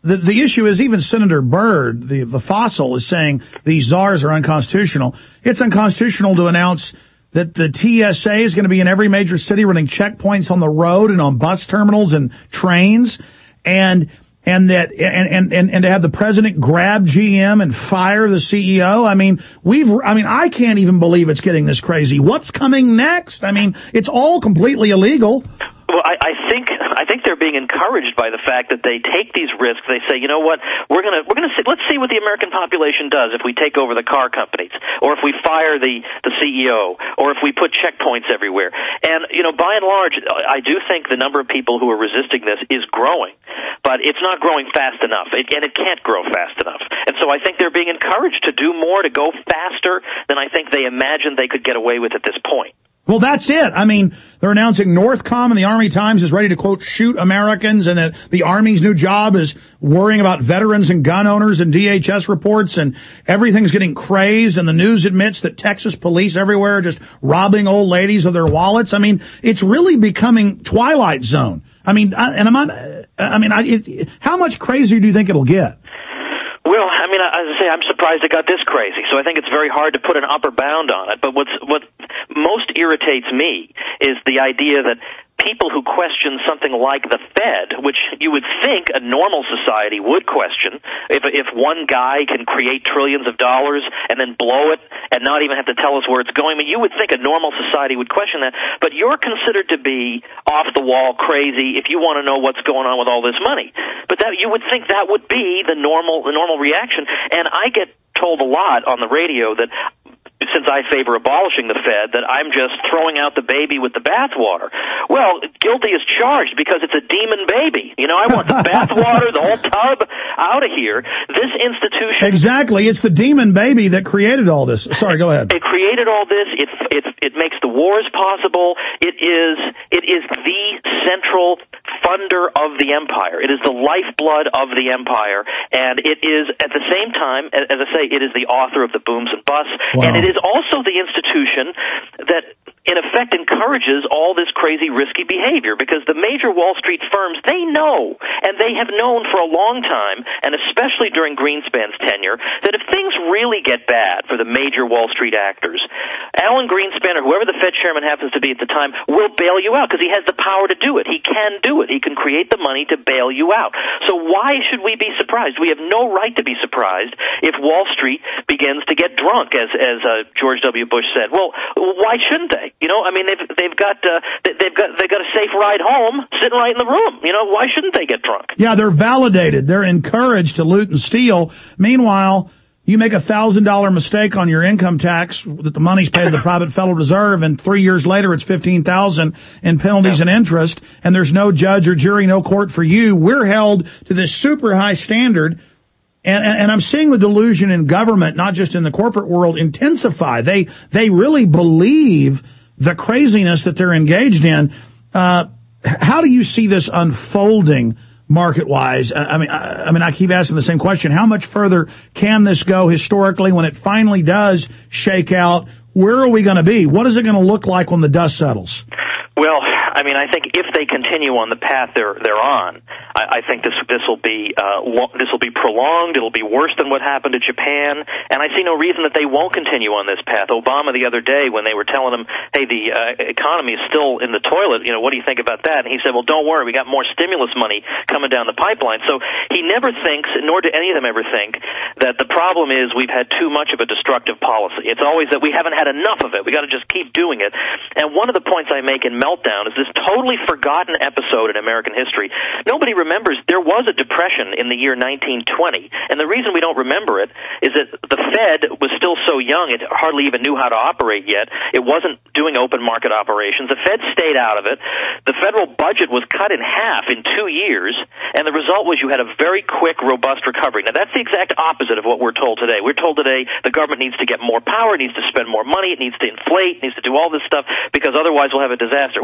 the, the issue is even Senator Byrd, the, the fossil, is saying these czars are unconstitutional. It's unconstitutional to announce that the T S A is going to be in every major city running checkpoints on the road and on bus terminals and trains, and and that and and and to have the president grab G M and fire the C E O. I mean, we've I mean, I can't even believe it's getting this crazy. What's coming next? I mean, it's all completely illegal. Well, I, I think I think they're being encouraged by the fact that they take these risks. They say, you know what, we're gonna we're gonna see, let's see what the American population does if we take over the car companies, or if we fire the the C E O, or if we put checkpoints everywhere. And you know, by and large, I do think the number of people who are resisting this is growing, but it's not growing fast enough, it, and it can't grow fast enough. And so I think they're being encouraged to do more, to go faster than I think they imagined they could get away with at this point. Well, that's it. I mean, they're announcing Northcom and the Army Times is ready to, quote, shoot Americans, and that the Army's new job is worrying about veterans and gun owners, and D H S reports, and everything's getting crazed, and the news admits that Texas police everywhere are just robbing old ladies of their wallets. I mean, it's really becoming Twilight Zone. I mean, I, and I'm not, I mean, I, it, how much crazier do you think it'll get? Well, I mean, as I say, I'm surprised it got this crazy. So I think it's very hard to put an upper bound on it. But what's, what most irritates me is the idea that people who question something like the Fed, which you would think a normal society would question, if if one guy can create trillions of dollars and then blow it and not even have to tell us where it's going, I mean, you would think a normal society would question that. But you're considered to be off the wall crazy if you want to know what's going on with all this money. But that you would think that would be the normal the normal reaction. And I get told a lot on the radio that since I favor abolishing the Fed, that I'm just throwing out the baby with the bathwater. Well, guilty as charged because it's a demon baby. You know, I want the bathwater, the whole tub out of here. This institution... Exactly. It's the demon baby that created all this. Sorry, go ahead. It created all this. It, it, it makes the wars possible. It is, it is the central funder of the empire. It is the lifeblood of the empire. And it is, at the same time, as I say, it is the author of the booms and busts. Wow. And it is also the institution that, in effect, encourages all this crazy, risky behavior, because the major Wall Street firms, they know, and they have known for a long time, and especially during Greenspan's tenure, that if things really get bad for the major Wall Street actors, Alan Greenspan, or whoever the Fed chairman happens to be at the time, will bail you out, because he has the power to do it. He can do it. He can create the money to bail you out. So why should we be surprised? We have no right to be surprised if Wall Street begins to get drunk, as as uh, George W. Bush said. Well, why shouldn't they? You know, I mean, they've they've got uh, they've got they've got a safe ride home, sitting right in the room. You know, why shouldn't they get drunk? Yeah, they're validated. They're encouraged to loot and steal. Meanwhile, you make a thousand dollar mistake on your income tax that the money's paid to the private Federal Reserve, and three years later it's fifteen thousand in penalties yeah. and interest, and there's no judge or jury, no court for you. We're held to this super high standard. And, and, and I'm seeing the delusion in government, not just in the corporate world, intensify. They, they really believe the craziness that they're engaged in. Uh, how do you see this unfolding market-wise? I, I mean, I, I mean, I keep asking the same question. How much further can this go historically when it finally does shake out? Where are we going to be? What is it going to look like when the dust settles? Well, I mean, I think if they continue on the path they're they're on, I, I think this this will be uh, lo- this will be prolonged. It'll be worse than what happened to Japan, and I see no reason that they won't continue on this path. Obama the other day, when they were telling him, "Hey, the uh, economy is still in the toilet," you know, what do you think about that? And he said, "Well, don't worry, we got more stimulus money coming down the pipeline." So he never thinks, nor do any of them ever think, that the problem is we've had too much of a destructive policy. It's always that we haven't had enough of it. We got to just keep doing it. And one of the points I make in Meltdown is this totally forgotten episode in American history. Nobody remembers there was a depression in the year nineteen twenty, and the reason we don't remember it is that the Fed was still so young it hardly even knew how to operate yet. It wasn't doing open market operations. The Fed stayed out of it. The federal budget was cut in half in two years, and the result was you had a very quick, robust recovery. Now, that's the exact opposite of what we're told today. We're told today the government needs to get more power, it needs to spend more money, it needs to inflate, it needs to do all this stuff, because otherwise we'll have a disaster. Well, to the contrary,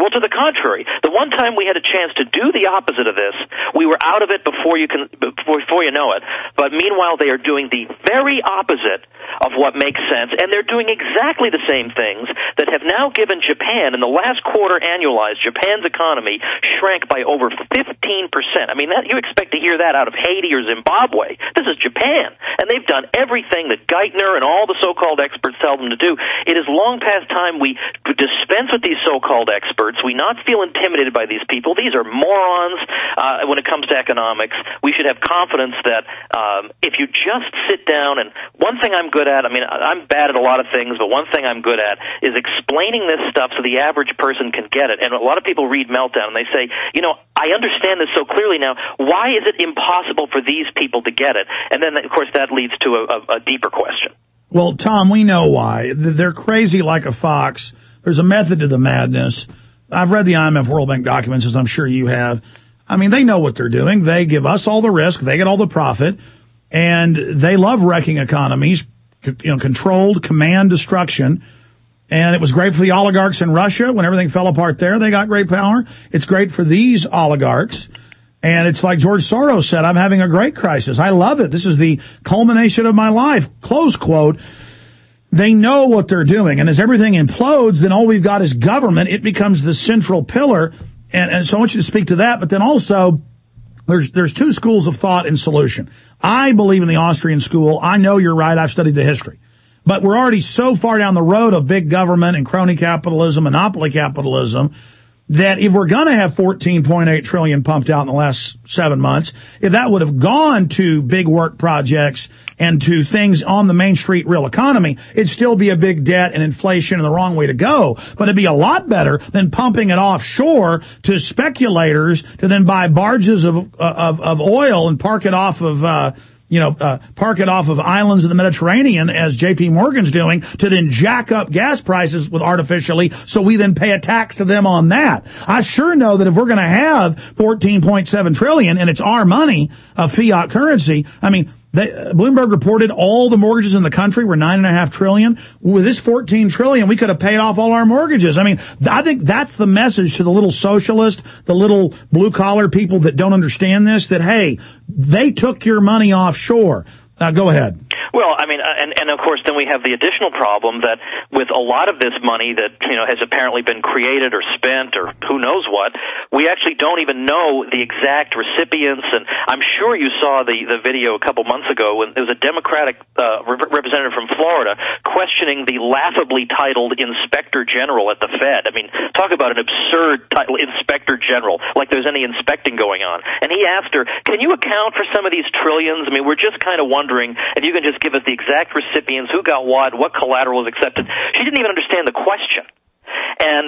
contrary. The one time we had a chance to do the opposite of this, we were out of it before you can before, before you know it. But meanwhile, they are doing the very opposite of what makes sense, and they're doing exactly the same things that have now given Japan, in the last quarter annualized, Japan's economy shrank by over fifteen percent. I mean, that, you expect to hear that out of Haiti or Zimbabwe. This is Japan, and they've done everything that Geithner and all the so-called experts tell them to do. It is long past time we dispense with these so-called experts. We not feel intimidated by these people. These are morons uh, when it comes to economics. We should have confidence that um, if you just sit down, and one thing I'm good at, I mean, I'm bad at a lot of things, but one thing I'm good at is explaining this stuff so the average person can get it. And a lot of people read Meltdown and they say, you know, I understand this so clearly now. Why is it impossible for these people to get it? And then, of course, that leads to a, a, a deeper question. Well, Tom, we know why. They're crazy like a fox. There's a method to the madness. I've read the I M F World Bank documents, as I'm sure you have. I mean, they know what they're doing. They give us all the risk. They get all the profit. And they love wrecking economies, you know, controlled command destruction. And it was great for the oligarchs in Russia when everything fell apart there. They got great power. It's great for these oligarchs. And it's like George Soros said, I'm having a great crisis. I love it. This is the culmination of my life. Close quote. They know what they're doing. And as everything implodes, then all we've got is government. It becomes the central pillar. And, and so I want you to speak to that. But then also, there's, there's two schools of thought and solution. I believe in the Austrian school. I know you're right. I've studied the history. But we're already so far down the road of big government and crony capitalism, monopoly capitalism, that if we're going to have fourteen point eight trillion pumped out in the last seven months, if that would have gone to big work projects and to things on the Main Street real economy, it'd still be a big debt and inflation and the wrong way to go. But it'd be a lot better than pumping it offshore to speculators to then buy barges of of, of oil and park it off of uh you know, uh, park it off of islands in the Mediterranean, as J P Morgan's doing, to then jack up gas prices with artificially, so we then pay a tax to them on that. I sure know that if we're going to have fourteen point seven trillion and it's our money of fiat currency, I mean, they, uh, Bloomberg reported all the mortgages in the country were nine and a half trillion. With this fourteen trillion, we could have paid off all our mortgages. I mean, I think that's the message to the little socialist, the little blue collar people that don't understand this, that, hey, they took your money offshore. Uh, go ahead. Well, I mean, and, and of course, then we have the additional problem that with a lot of this money that, you know, has apparently been created or spent or who knows what, we actually don't even know the exact recipients. And I'm sure you saw the, the video a couple months ago when there was a Democratic uh, rep- representative from Florida questioning the laughably titled Inspector General at the Fed. I mean, talk about an absurd title, Inspector General, like there's any inspecting going on. And he asked her, can you account for some of these trillions? I mean, we're just kind of wondering if you can just give us the exact recipients, who got what, what collateral was accepted. She didn't even understand the question. And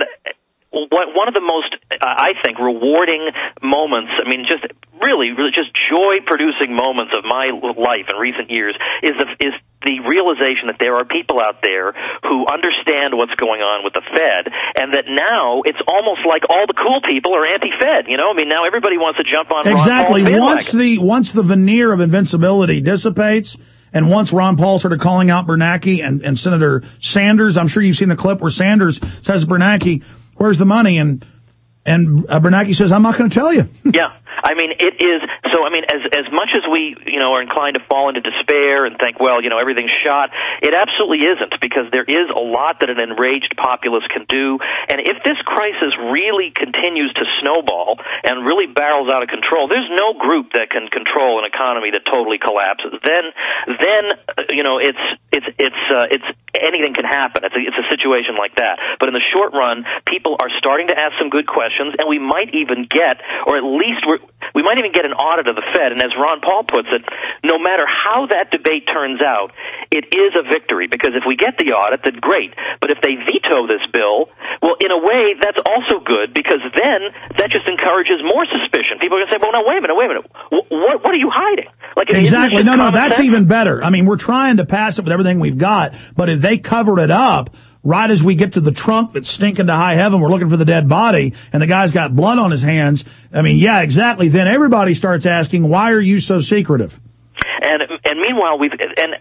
what, one of the most, uh, I think, rewarding moments, I mean, just really, really just joy-producing moments of my life in recent years is the, is the realization that there are people out there who understand what's going on with the Fed, and that now it's almost like all the cool people are anti-Fed, you know? I mean, now everybody wants to jump on exactly. Ron Paul's Once the, once the veneer of invincibility dissipates, and once Ron Paul started calling out Bernanke and, and Senator Sanders, I'm sure you've seen the clip where Sanders says to Bernanke, where's the money? And and uh, Bernanke says, I'm not going to tell you. Yeah. I mean, it is, so I mean, as as much as we, you know, are inclined to fall into despair and think, well, you know, everything's shot, it absolutely isn't, because there is a lot that an enraged populace can do. And if this crisis really continues to snowball and really barrels out of control, there's no group that can control an economy that totally collapses. Then, then, you know, it's, it's, it's, uh, it's, anything can happen. It's a, it's a situation like that. But in the short run, people are starting to ask some good questions, and we might even get, or at least we're, we might even get an audit of the Fed. And as Ron Paul puts it, no matter how that debate turns out, it is a victory, because if we get the audit, then great. But if they veto this bill, well, in a way, that's also good, because then that just encourages more suspicion. People are going to say, well, no, wait a minute, wait a minute. What, what are you hiding? Like, exactly. No, no, that's sense? even better. I mean, we're trying to pass it with everything we've got, but if they covered it up, right as we get to the trunk that's stinking to high heaven, we're looking for the dead body, and the guy's got blood on his hands. I mean, yeah, exactly. Then everybody starts asking, why are you so secretive? And and meanwhile, we've and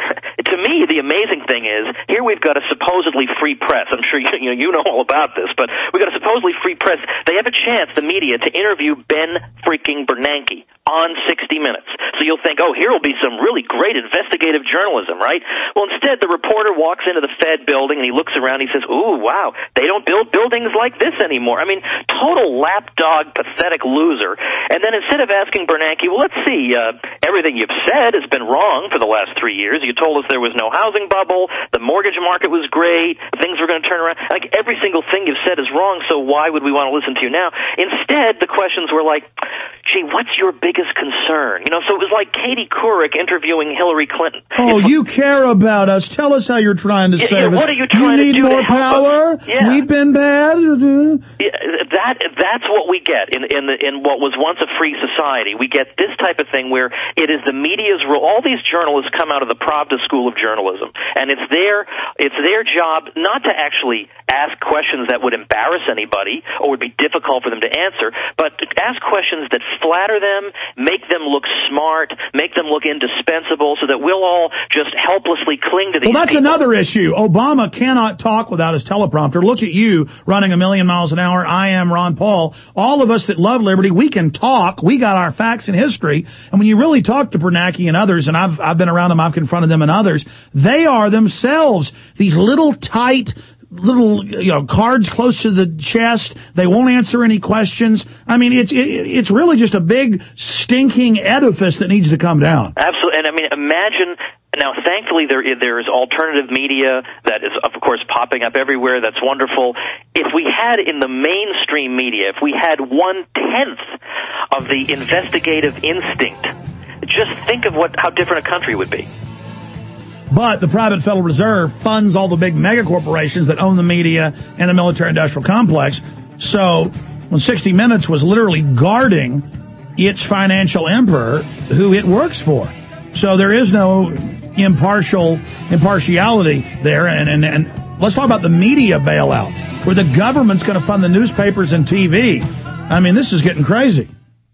to me the amazing thing is here we've got a supposedly free press. I'm sure you you know, you know all about this, but we've got a supposedly free press. They have a chance, the media, to interview Ben freaking Bernanke on sixty minutes. So you'll think, oh, here will be some really great investigative journalism, right? Well, instead, the reporter walks into the Fed building and he looks around and he says, ooh, wow, they don't build buildings like this anymore. I mean, total lapdog, pathetic loser. And then instead of asking Bernanke, well, let's see, uh, everything you've said has been wrong for the last three years. You told us there was no housing bubble, the mortgage market was great, things were going to turn around. Like, every single thing you've said is wrong, so why would we want to listen to you now? Instead, the questions were like, gee, what's your biggest concern? You know, so it was like Katie Couric interviewing Hillary Clinton. Oh, you care about us. Tell us how you're trying to yeah, save yeah, us. What are you trying you need to do more to help power? us? Yeah. We've been bad? Yeah, that that's what we get in in the, in what was once a free society. We get this type of thing where it is the media's role. All these journalists come out of the Pravda School of Journalism, and it's their it's their job not to actually ask questions that would embarrass anybody or would be difficult for them to answer, but to ask questions that flatter them, make them look smart, make them look indispensable, so that we'll all just helplessly cling to these Well, that's people. another issue. Obama cannot talk without his teleprompter. Look at you running a million miles an hour. I am Ron Paul. All of us that love liberty, we can talk. We got our facts and history. And when you really talk to Bernanke and others, and I've, I've been around them, I've confronted them and others, they are themselves these little tight, little, you know, cards close to the chest. They won't answer any questions. I mean, it's, it, it's really just a big stinking edifice that needs to come down. Absolutely. And I mean, imagine, now thankfully there there is alternative media that is, of course, popping up everywhere. That's wonderful. If we had in the mainstream media, if we had one-tenth of the investigative instinct, just think of what how different a country would be. But the private Federal Reserve funds all the big mega corporations that own the media and the military-industrial complex. So when sixty minutes was literally guarding its financial emperor who it works for. So there is no impartial impartiality there. And, and, and let's talk about the media bailout, where the government's going to fund the newspapers and T V. I mean, this is getting crazy.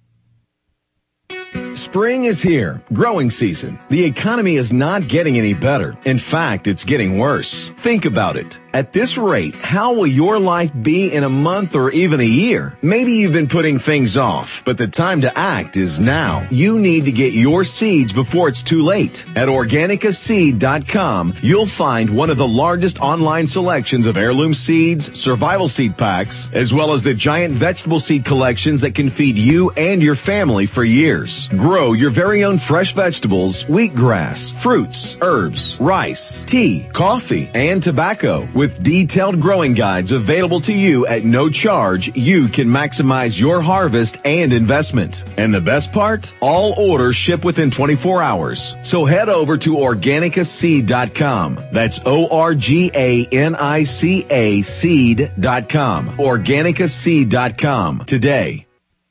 Spring is here, growing season. The economy is not getting any better. In fact, it's getting worse. Think about it. At this rate, how will your life be in a month or even a year? Maybe you've been putting things off, but the time to act is now. You need to get your seeds before it's too late. At Organica Seed dot com, you'll find one of the largest online selections of heirloom seeds, survival seed packs, as well as the giant vegetable seed collections that can feed you and your family for years. Grow your very own fresh vegetables, wheatgrass, fruits, herbs, rice, tea, coffee, and tobacco. With detailed growing guides available to you at no charge, you can maximize your harvest and investment. And the best part? All orders ship within twenty-four hours. So head over to Organica Seed dot com. That's O R G A N I C A seed dot com. Organica Seed dot com today.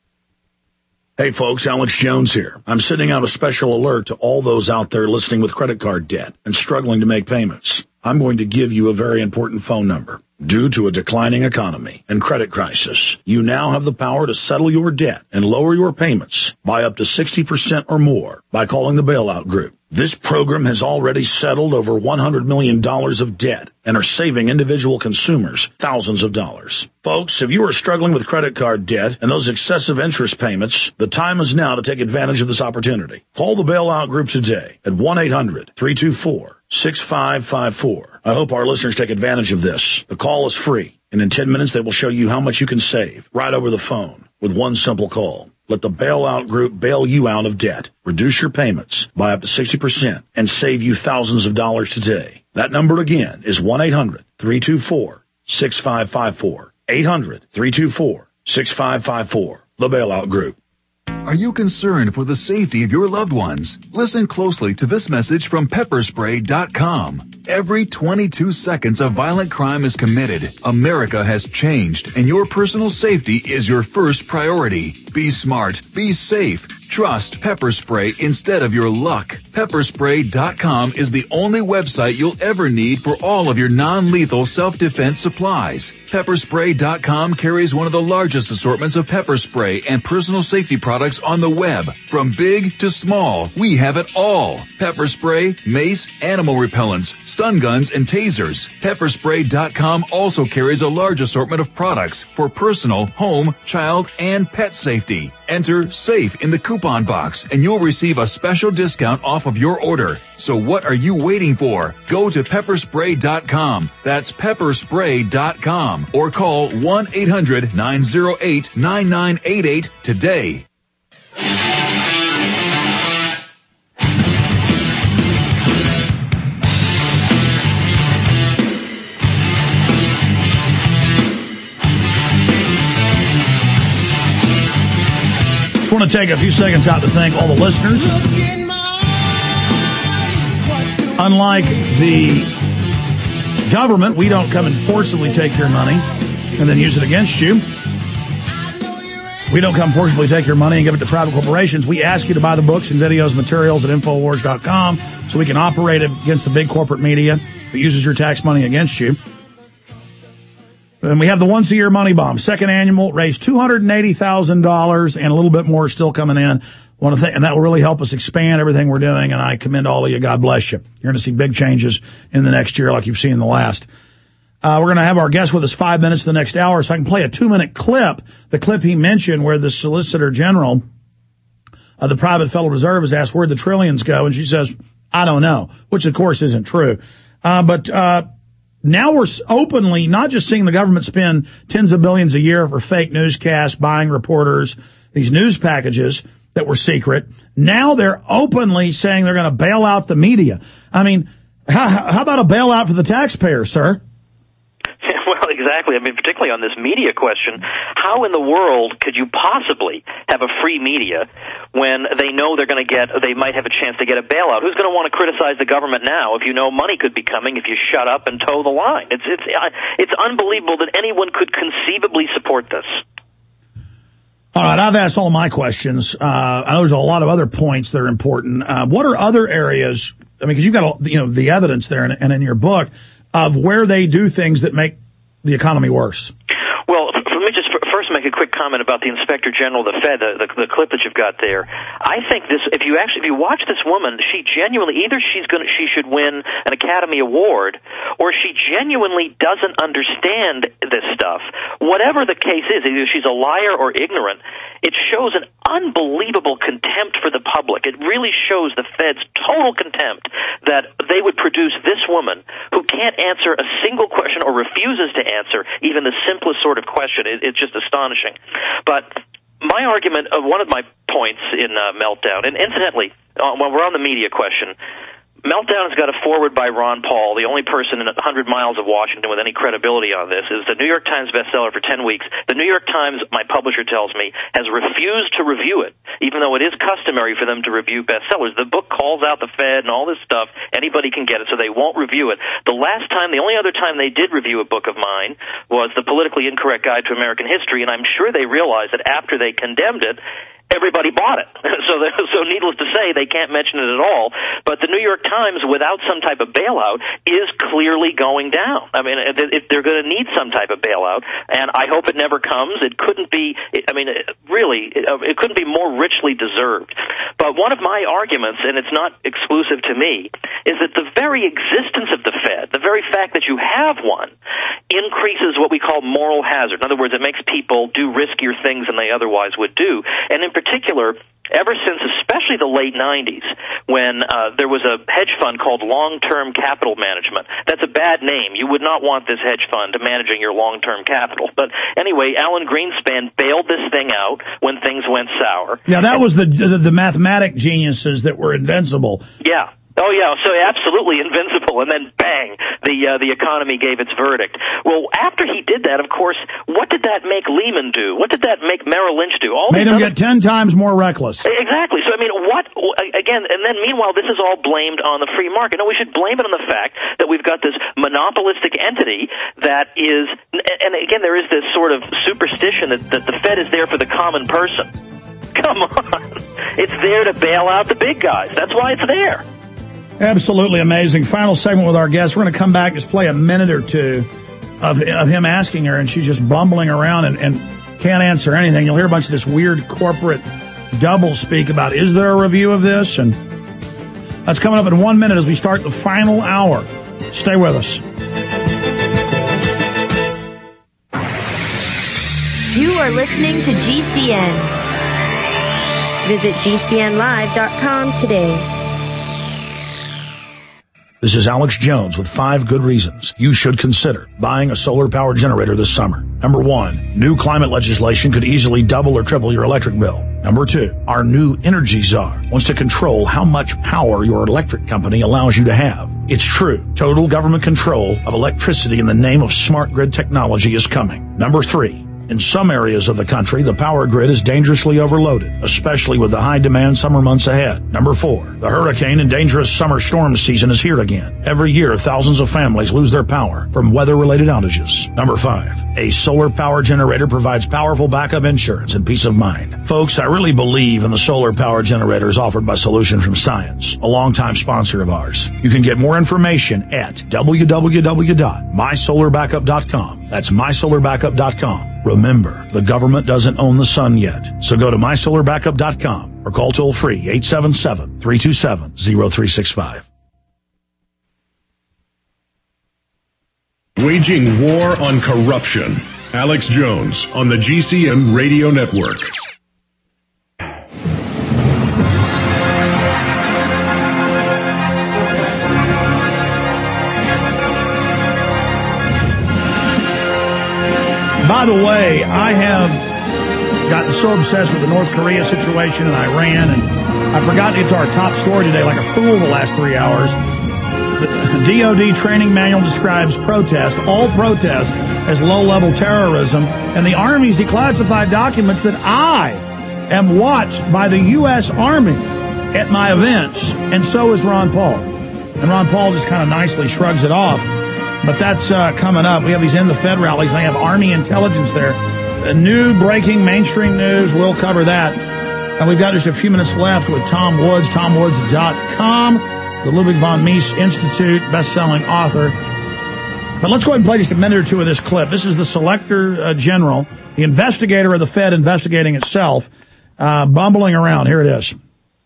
Hey folks, Alex Jones here. I'm sending out a special alert to all those out there listening with credit card debt and struggling to make payments. I'm going to give you a very important phone number. Due to a declining economy and credit crisis, you now have the power to settle your debt and lower your payments by up to sixty percent or more by calling the Bailout Group. This program has already settled over one hundred million dollars of debt and are saving individual consumers thousands of dollars. Folks, if you are struggling with credit card debt and those excessive interest payments, the time is now to take advantage of this opportunity. Call the Bailout Group today at one eight hundred three two four six five five four. I hope our listeners take advantage of this. The call is free, and in ten minutes they will show you how much you can save right over the phone with one simple call. Let the Bailout Group bail you out of debt, reduce your payments by up to sixty percent, and save you thousands of dollars today. That number again is one eight hundred three two four six five five four. eight hundred three two four six five five four. The Bailout Group. Are you concerned for the safety of your loved ones? Listen closely to this message from pepper spray dot com. Every twenty-two seconds a violent crime is committed. America has changed, and your personal safety is your first priority. Be smart. Be safe. Trust Pepper Spray instead of your luck. Pepper Spray dot com is the only website you'll ever need for all of your non-lethal self-defense supplies. Pepper Spray dot com carries one of the largest assortments of pepper spray and personal safety products on the web. From big to small, we have it all. Pepper spray, mace, animal repellents, stun guns, and tasers. Pepper Spray dot com also carries a large assortment of products for personal, home, child, and pet safety. Enter SAFE in the coupon box and you'll receive a special discount off of your order. So what are you waiting for? Go to Pepper Spray dot com. That's Pepper Spray dot com or call one eight hundred nine oh eight nine nine eight eight today. I want to take a few seconds out to thank all the listeners. Unlike the government, we don't come and forcibly take your money and then use it against you. We don't come forcibly take your money and give it to private corporations. We ask you to buy the books and videos and materials at Infowars dot com so we can operate against the big corporate media that uses your tax money against you. And we have the once-a-year money bomb. Second annual, raised two hundred eighty thousand dollars, and a little bit more still coming in. Want to th- and that will really help us expand everything we're doing, and I commend all of you. God bless you. You're going to see big changes in the next year like you've seen in the last. Uh, we're going to have our guest with us five minutes the next hour, so I can play a two-minute clip, the clip he mentioned where the Solicitor General of the private Federal Reserve is asked where'd the trillions go, and she says, I don't know, which, of course, isn't true. Uh, but uh Now we're openly not just seeing the government spend tens of billions a year for fake newscasts, buying reporters, these news packages that were secret. Now they're openly saying they're going to bail out the media. I mean, how, how about a bailout for the taxpayer, sir? Well, exactly. I mean, particularly on this media question, how in the world could you possibly have a free media when they know they're going to get, they might have a chance to get a bailout? Who's going to want to criticize the government now if you know money could be coming if you shut up and toe the line? It's it's it's unbelievable that anyone could conceivably support this. All right, I've asked all my questions. Uh, I know there's a lot of other points that are important. Uh, what are other areas? I mean, because you've got you know the evidence there and, and in your book of where they do things that make the economy worse. Well, let me just first make a quick comment about the Inspector General of the Fed, the, the, the clip that you've got there. I think this, if you actually, if you watch this woman, she genuinely, either she's going to, she should win an Academy Award, or she genuinely doesn't understand this stuff. Whatever the case is, either she's a liar or ignorant, it shows an unbelievable contempt for the public. It really shows the Fed's total contempt that they would produce this woman who can't answer a single question or refuses to answer even the simplest sort of question. It, it's just astonishing. But my argument, uh, one of my points in uh, Meltdown, and incidentally, uh, when we're on the media question, Meltdown has got a forward by Ron Paul, the only person in one hundred miles of Washington with any credibility on this. Is the New York Times bestseller for ten weeks. The New York Times, my publisher tells me, has refused to review it, even though it is customary for them to review bestsellers. The book calls out the Fed and all this stuff. Anybody can get it, so they won't review it. The last time, the only other time they did review a book of mine was The Politically Incorrect Guide to American History, and I'm sure they realized that after they condemned it, everybody bought it. So, so needless to say, they can't mention it at all. But the New York Times, without some type of bailout, is clearly going down. I mean, if they're going to need some type of bailout, and I hope it never comes. It couldn't be, I mean, really, it couldn't be more richly deserved. But one of my arguments, and it's not exclusive to me, is that the very existence of the Fed, the very fact that you have one, increases what we call moral hazard. In other words, it makes people do riskier things than they otherwise would do. And in particular, ever since especially the late nineties, when uh, there was a hedge fund called Long-Term Capital Management. That's a bad name. You would not want this hedge fund managing your long-term capital. But anyway, Alan Greenspan bailed this thing out when things went sour. Yeah, that was the the, the mathematic geniuses that were invincible. Yeah. Oh, yeah, so absolutely invincible, and then bang, the uh, the economy gave its verdict. Well, after he did that, of course, what did that make Lehman do? What did that make Merrill Lynch do? All Made him other... get ten times more reckless. Exactly. So, I mean, what, again, and then meanwhile, this is all blamed on the free market. No, we should blame it on the fact that we've got this monopolistic entity that is, and again, there is this sort of superstition that, that the Fed is there for the common person. Come on. It's there to bail out the big guys. That's why it's there. Absolutely amazing. Final segment with our guest. We're going to come back, just play a minute or two of, of him asking her, and she's just bumbling around and, and can't answer anything. You'll hear a bunch of this weird corporate double speak about, is there a review of this? And that's coming up in one minute as we start the final hour. Stay with us. You are listening to G C N. Visit G C N live dot com today. This is Alex Jones with five good reasons you should consider buying a solar power generator this summer. Number one, new climate legislation could easily double or triple your electric bill. Number two, our new energy czar wants to control how much power your electric company allows you to have. It's true. Total government control of electricity in the name of smart grid technology is coming. Number three, in some areas of the country, the power grid is dangerously overloaded, especially with the high-demand summer months ahead. Number four, the hurricane and dangerous summer storm season is here again. Every year, thousands of families lose their power from weather-related outages. Number five, a solar power generator provides powerful backup insurance and peace of mind. Folks, I really believe in the solar power generators offered by Solution from Science, a longtime sponsor of ours. You can get more information at w w w dot my solar backup dot com. That's my solar backup dot com. Remember, the government doesn't own the sun yet, so go to my solar backup dot com or call toll-free eight seven seven, three two seven, zero three six five. Waging war on corruption. Alex Jones on the G C N Radio Network. By the way, I have gotten so obsessed with the North Korea situation and Iran, and I forgot to get to our top story today like a fool the last three hours. The D O D training manual describes protest, all protest, as low-level terrorism, and the Army's declassified documents that I am watched by the U S. Army at my events, and so is Ron Paul. And Ron Paul just kind of nicely shrugs it off. But that's uh, coming up. We have these In the Fed rallies. They have Army intelligence there. A new breaking mainstream news. We'll cover that. And we've got just a few minutes left with Tom Woods, tom woods dot com, the Ludwig von Mises Institute, best-selling author. But let's go ahead and play just a minute or two of this clip. This is the Selector uh, General, the investigator of the Fed investigating itself, uh, bumbling around. Here it is.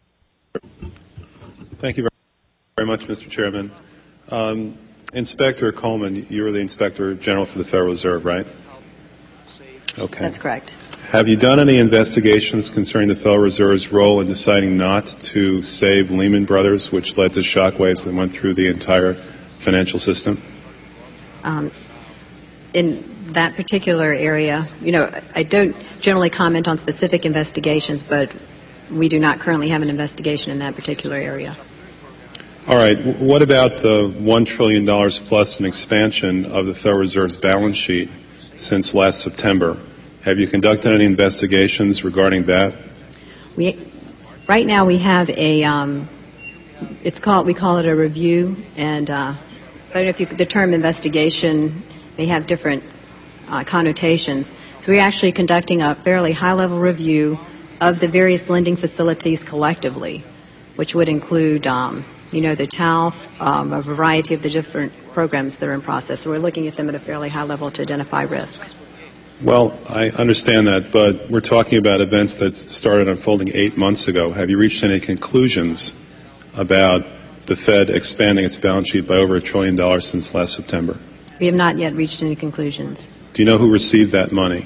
Thank you very much, Mister Chairman. Um, Inspector Coleman, you were the Inspector General for the Federal Reserve, right? Okay. That's correct. Have you done any investigations concerning the Federal Reserve's role in deciding not to save Lehman Brothers, which led to shockwaves that went through the entire financial system? Um, in that particular area, you know, I don't generally comment on specific investigations, but we do not currently have an investigation in that particular area. All right. What about the one trillion dollars plus in expansion of the Federal Reserve's balance sheet since last September? Have you conducted any investigations regarding that? We, right now we have a, um, it's called, we call it a review, and uh, so I don't know if you, the term investigation may have different uh, connotations. So we're actually conducting a fairly high-level review of the various lending facilities collectively, which would include um, you know, the T A L F, um, a variety of the different programs that are in process. So we're looking at them at a fairly high level to identify risk. Well, I understand that, but we're talking about events that started unfolding eight months ago. Have you reached any conclusions about the Fed expanding its balance sheet by over a trillion dollars since last September? We have not yet reached any conclusions. Do you know who received that money?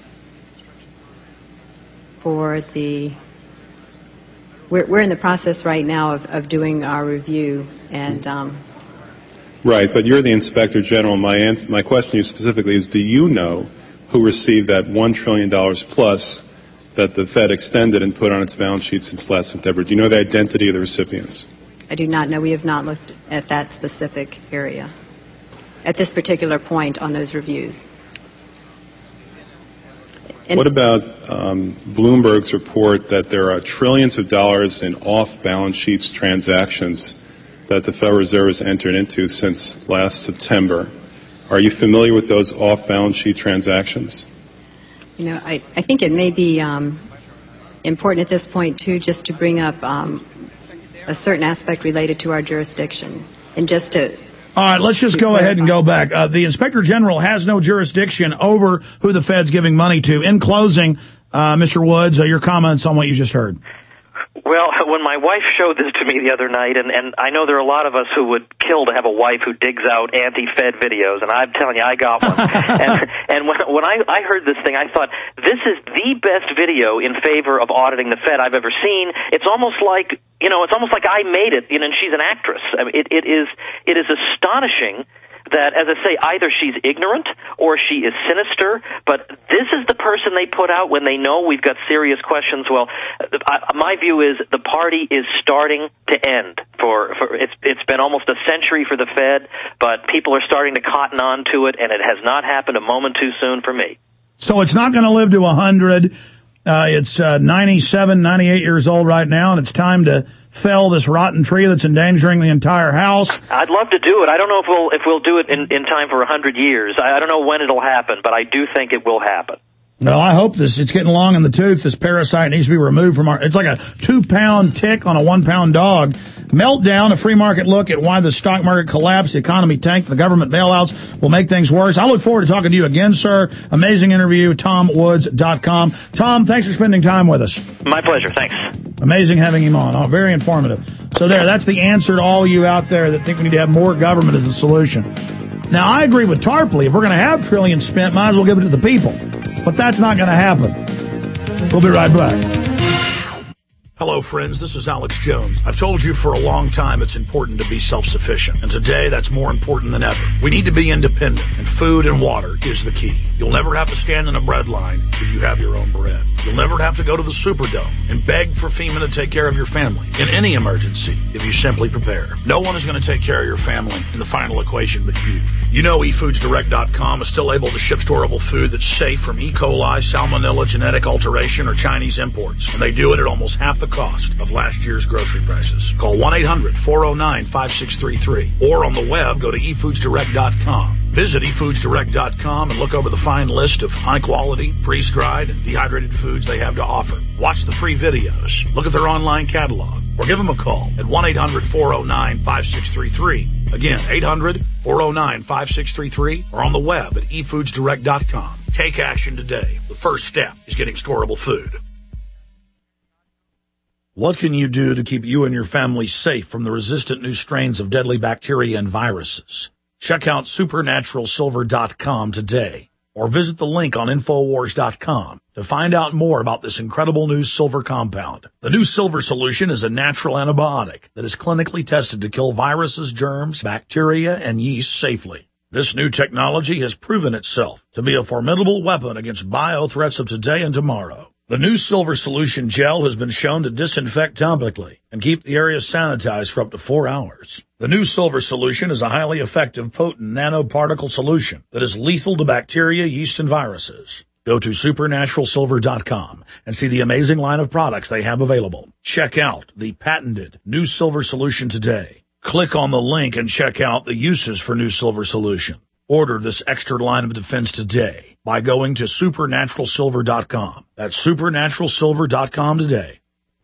For the... We're, we're in the process right now of, of doing our review, and um, right. But you're the Inspector General. My answer, my question to you specifically is: do you know who received that one trillion dollars plus that the Fed extended and put on its balance sheet since last September? Do you know the identity of the recipients? I do not know. We have not looked at that specific area at this particular point on those reviews. And what about um, Bloomberg's report that there are trillions of dollars in off-balance sheets transactions that the Federal Reserve has entered into since last September? Are you familiar with those off-balance sheet transactions? You know, I, I think it may be um, important at this point, too, just to bring up um, a certain aspect related to our jurisdiction. And just to... All right, let's just go ahead and go back. Uh, the Inspector General has no jurisdiction over who the Fed's giving money to. In closing, uh, Mister Woods, uh, your comments on what you just heard. Well, when my wife showed this to me the other night, and, and I know there are a lot of us who would kill to have a wife who digs out anti-Fed videos, and I'm telling you, I got one. and and when, when I, I heard this thing, I thought, this is the best video in favor of auditing the Fed I've ever seen. It's almost like, you know, it's almost like I made it, you know, and she's an actress. I mean, it, it is it is astonishing that, as I say, either she's ignorant or she is sinister, but this is the person they put out when they know we've got serious questions. Well, I, my view is the party is starting to end. For, for it's it's been almost a century for the Fed, but people are starting to cotton on to it, and it has not happened a moment too soon for me. So it's not going to live to one hundred. Uh, it's uh, ninety-seven, ninety-eight years old right now, and it's time to fell this rotten tree that's endangering the entire house. I'd love to do it. I don't know if we'll if we'll do it in, in time for a hundred years. I, I don't know when it'll happen, but I do think it will happen. Well, I hope this, it's getting long in the tooth. This parasite needs to be removed from our, it's like a two pound tick on a one pound dog. Meltdown, a free market look at why the stock market collapsed, the economy tanked, the government bailouts will make things worse. I look forward to talking to you again, sir. Amazing interview, tom woods dot com. Tom, thanks for spending time with us. My pleasure. Thanks. Amazing having him on. Oh, very informative. So there, that's the answer to all you out there that think we need to have more government as the solution. Now, I agree with Tarpley. If we're going to have trillions spent, might as well give it to the people. But that's not going to happen. We'll be right back. Hello, friends. This is Alex Jones. I've told you for a long time it's important to be self-sufficient. And today, that's more important than ever. We need to be independent, and food and water is the key. You'll never have to stand in a bread line if you have your own bread. You'll never have to go to the Superdome and beg for FEMA to take care of your family in any emergency if you simply prepare. No one is going to take care of your family in the final equation but you. You know e foods direct dot com is still able to ship storable food that's safe from E. coli, salmonella, genetic alteration, or Chinese imports. And they do it at almost half the cost of last year's grocery prices. Call one eight hundred four oh nine five six three three. Or on the web, go to e foods direct dot com. Visit e foods direct dot com and look over the fine list of high-quality, freeze-dried, and dehydrated foods they have to offer. Watch the free videos. Look at their online catalog. Or give them a call at one eight hundred four oh nine five six three three. Again, eight hundred four oh nine five six three three. Or on the web at e foods direct dot com. Take action today. The first step is getting storable food. What can you do to keep you and your family safe from the resistant new strains of deadly bacteria and viruses? Check out supernatural silver dot com today, or visit the link on infowars dot com to find out more about this incredible new silver compound. The new silver solution is a natural antibiotic that is clinically tested to kill viruses, germs, bacteria, and yeast safely. This new technology has proven itself to be a formidable weapon against bio threats of today and tomorrow. The new silver solution gel has been shown to disinfect topically and keep the area sanitized for up to four hours. The new silver solution is a highly effective, potent nanoparticle solution that is lethal to bacteria, yeast, and viruses. Go to supernatural silver dot com and see the amazing line of products they have available. Check out the patented new silver solution today. Click on the link and check out the uses for new silver solution. Order this extra line of defense today by going to supernatural silver dot com. That's supernatural silver dot com today.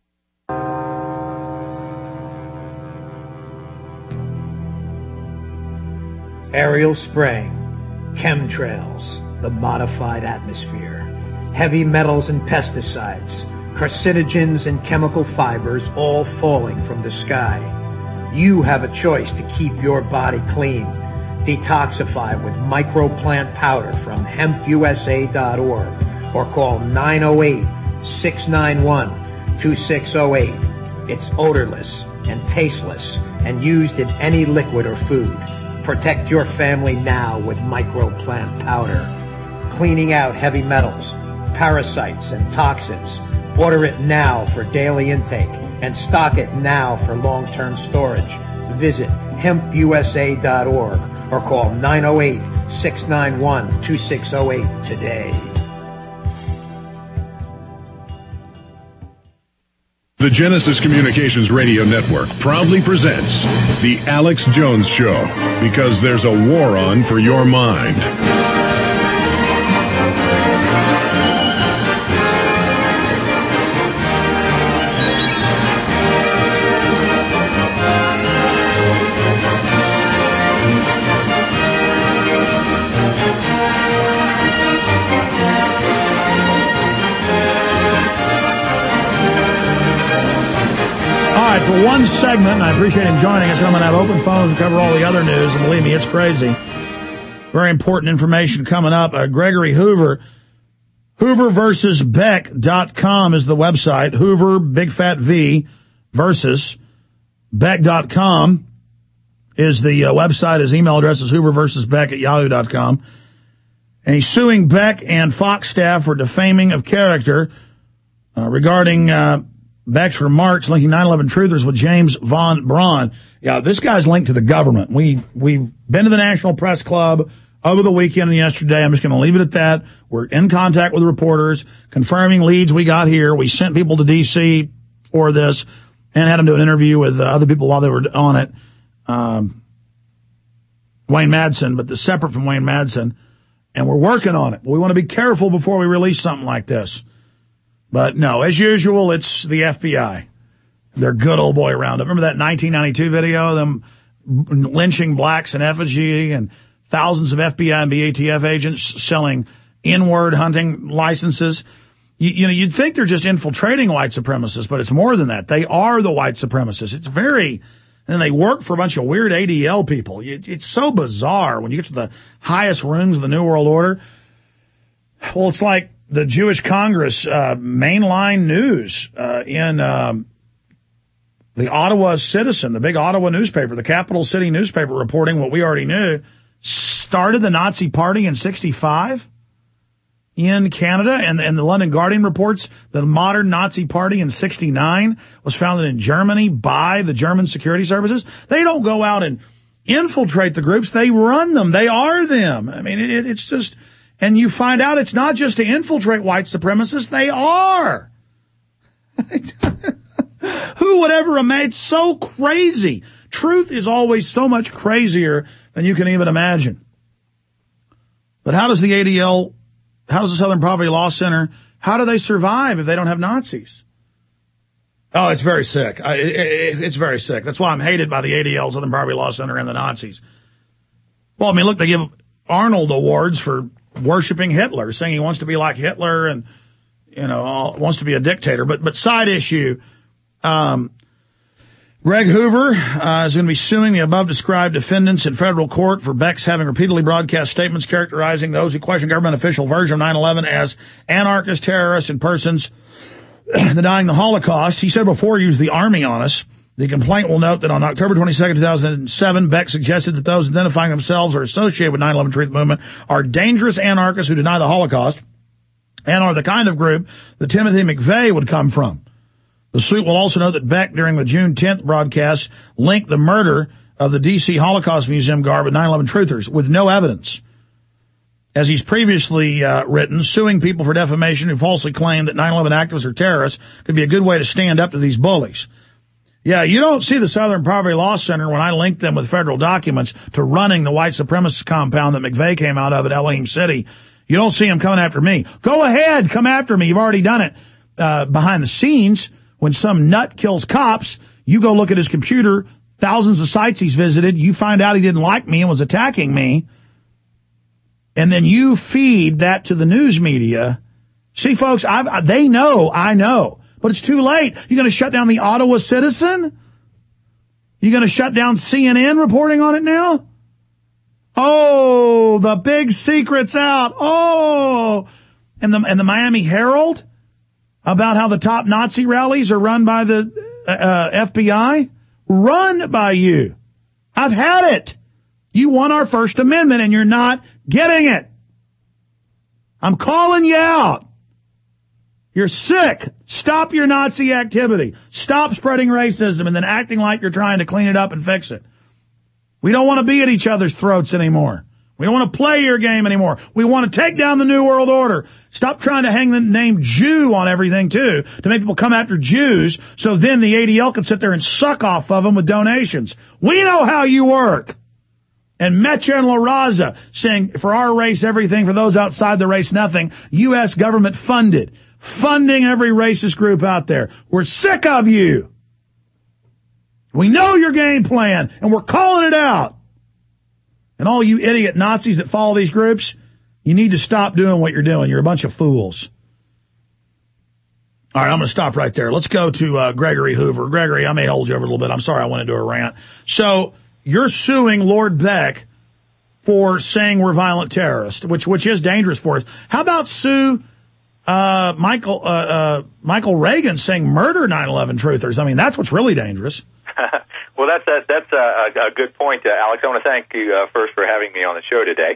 Aerial spraying, chemtrails, the modified atmosphere, heavy metals and pesticides, carcinogens and chemical fibers all falling from the sky. You have a choice to keep your body clean. Detoxify with microplant powder from hemp u s a dot org or call nine oh eight, six nine one, two six oh eight. It's odorless and tasteless and used in any liquid or food. Protect your family now with microplant powder. Cleaning out heavy metals, parasites, and toxins. Order it now for daily intake and stock it now for long-term storage. Visit hemp u s a dot org or call nine oh eight, six nine one, two six oh eight today. The Genesis Communications Radio Network proudly presents The Alex Jones Show, because there's a war on for your mind. right, for one segment, and I appreciate him joining us, and I'm going to have open phones and cover all the other news, and believe me, it's crazy. Very important information coming up. Uh, Gregory Hoover, Hoover versus Beck dot com is the website. Hoover, big fat V, versus Beck dot com is the uh, website. His email address is Hoover versus Beck at yahoo dot com. And he's suing Beck and Fox staff for defaming of character uh, regarding uh, Beck's remarks linking nine eleven truthers with James Von Braun. Yeah, this guy's linked to the government. We, we've been to the National Press Club over the weekend and yesterday. I'm just going to leave it at that. We're in contact with reporters, confirming leads we got here. We sent people to D C for this and had them do an interview with uh, other people while they were on it. Um, Wayne Madsen, but the separate from Wayne Madsen. And we're working on it. We want to be careful before we release something like this. But no, as usual, it's the F B I. Their good old boy roundup. Remember that nineteen ninety-two video of them lynching blacks in effigy and thousands of F B I and B A T F agents selling N-word hunting licenses? You, you know, you'd think they're just infiltrating white supremacists, but it's more than that. They are the white supremacists. It's very, and they work for a bunch of weird A D L people. It, it's so bizarre when you get to the highest rungs of the New World Order. Well, it's like the Jewish Congress, uh, mainline news, uh, in, um, the Ottawa Citizen, the big Ottawa newspaper, the capital city newspaper, reporting what we already knew, started the Nazi Party in sixty-five in Canada, and, and the London Guardian reports the modern Nazi Party in sixty-nine was founded in Germany by the German security services. They don't go out and infiltrate the groups. They run them. They are them. I mean, it, it's just, and you find out it's not just to infiltrate white supremacists. They are. Who would ever imagine? It's so crazy. Truth is always so much crazier than you can even imagine. But how does the A D L, how does the Southern Poverty Law Center, how do they survive if they don't have Nazis? Oh, it's very sick. I, it, it's very sick. That's why I'm hated by the A D L, Southern Poverty Law Center, and the Nazis. Well, I mean, look, they give Arnold awards for worshiping Hitler, saying he wants to be like Hitler and, you know, wants to be a dictator. But, but side issue, um, Greg Hoover uh, is going to be suing the above-described defendants in federal court for Beck's having repeatedly broadcast statements characterizing those who question government official version of nine eleven as anarchist terrorists and persons denying the Holocaust. He said before he used the Army on us. The complaint will note that on October twenty-second, two thousand seven, Beck suggested that those identifying themselves or associated with nine eleven Truth Movement are dangerous anarchists who deny the Holocaust and are the kind of group that Timothy McVeigh would come from. The suit will also note that Beck, during the June tenth broadcast, linked the murder of the D C Holocaust Museum guard with nine eleven truthers with no evidence. As he's previously uh, written, suing people for defamation who falsely claim that nine eleven activists are terrorists could be a good way to stand up to these bullies. Yeah, you don't see the Southern Poverty Law Center when I linked them with federal documents to running the white supremacist compound that McVeigh came out of at Elohim City. You don't see them coming after me. Go ahead, come after me. You've already done it uh, behind the scenes. When some nut kills cops, you go look at his computer, thousands of sites he's visited, you find out he didn't like me and was attacking me, and then you feed that to the news media. See, folks, I've, they know, I know, but it's too late. You're going to shut down the Ottawa Citizen? You're going to shut down C N N reporting on it now? Oh, the big secret's out. Oh, and the, and the Miami Herald? About how the top Nazi rallies are run by the uh, F B I? Run by you. I've had it. You won our First Amendment and you're not getting it. I'm calling you out. You're sick. Stop your Nazi activity. Stop spreading racism and then acting like you're trying to clean it up and fix it. We don't want to be at each other's throats anymore. We don't want to play your game anymore. We want to take down the New World Order. Stop trying to hang the name Jew on everything, too, to make people come after Jews, so then the A D L can sit there and suck off of them with donations. We know how you work. And Metcha and La Raza saying, for our race, everything, for those outside the race, nothing. U S government funded. Funding every racist group out there. We're sick of you. We know your game plan, and we're calling it out. And all you idiot Nazis that follow these groups, you need to stop doing what you're doing. You're a bunch of fools. All right, I'm going to stop right there. Let's go to uh, Gregory Hoover. Gregory, I may hold you over a little bit. I'm sorry I went into a rant. So you're suing Lord Beck for saying we're violent terrorists, which which is dangerous for us. How about sue uh, Michael uh, uh, Michael Reagan saying murder nine eleven truthers? I mean, that's what's really dangerous. Well, that's a, that's a, a good point, uh, Alex. I want to thank you uh, first for having me on the show today.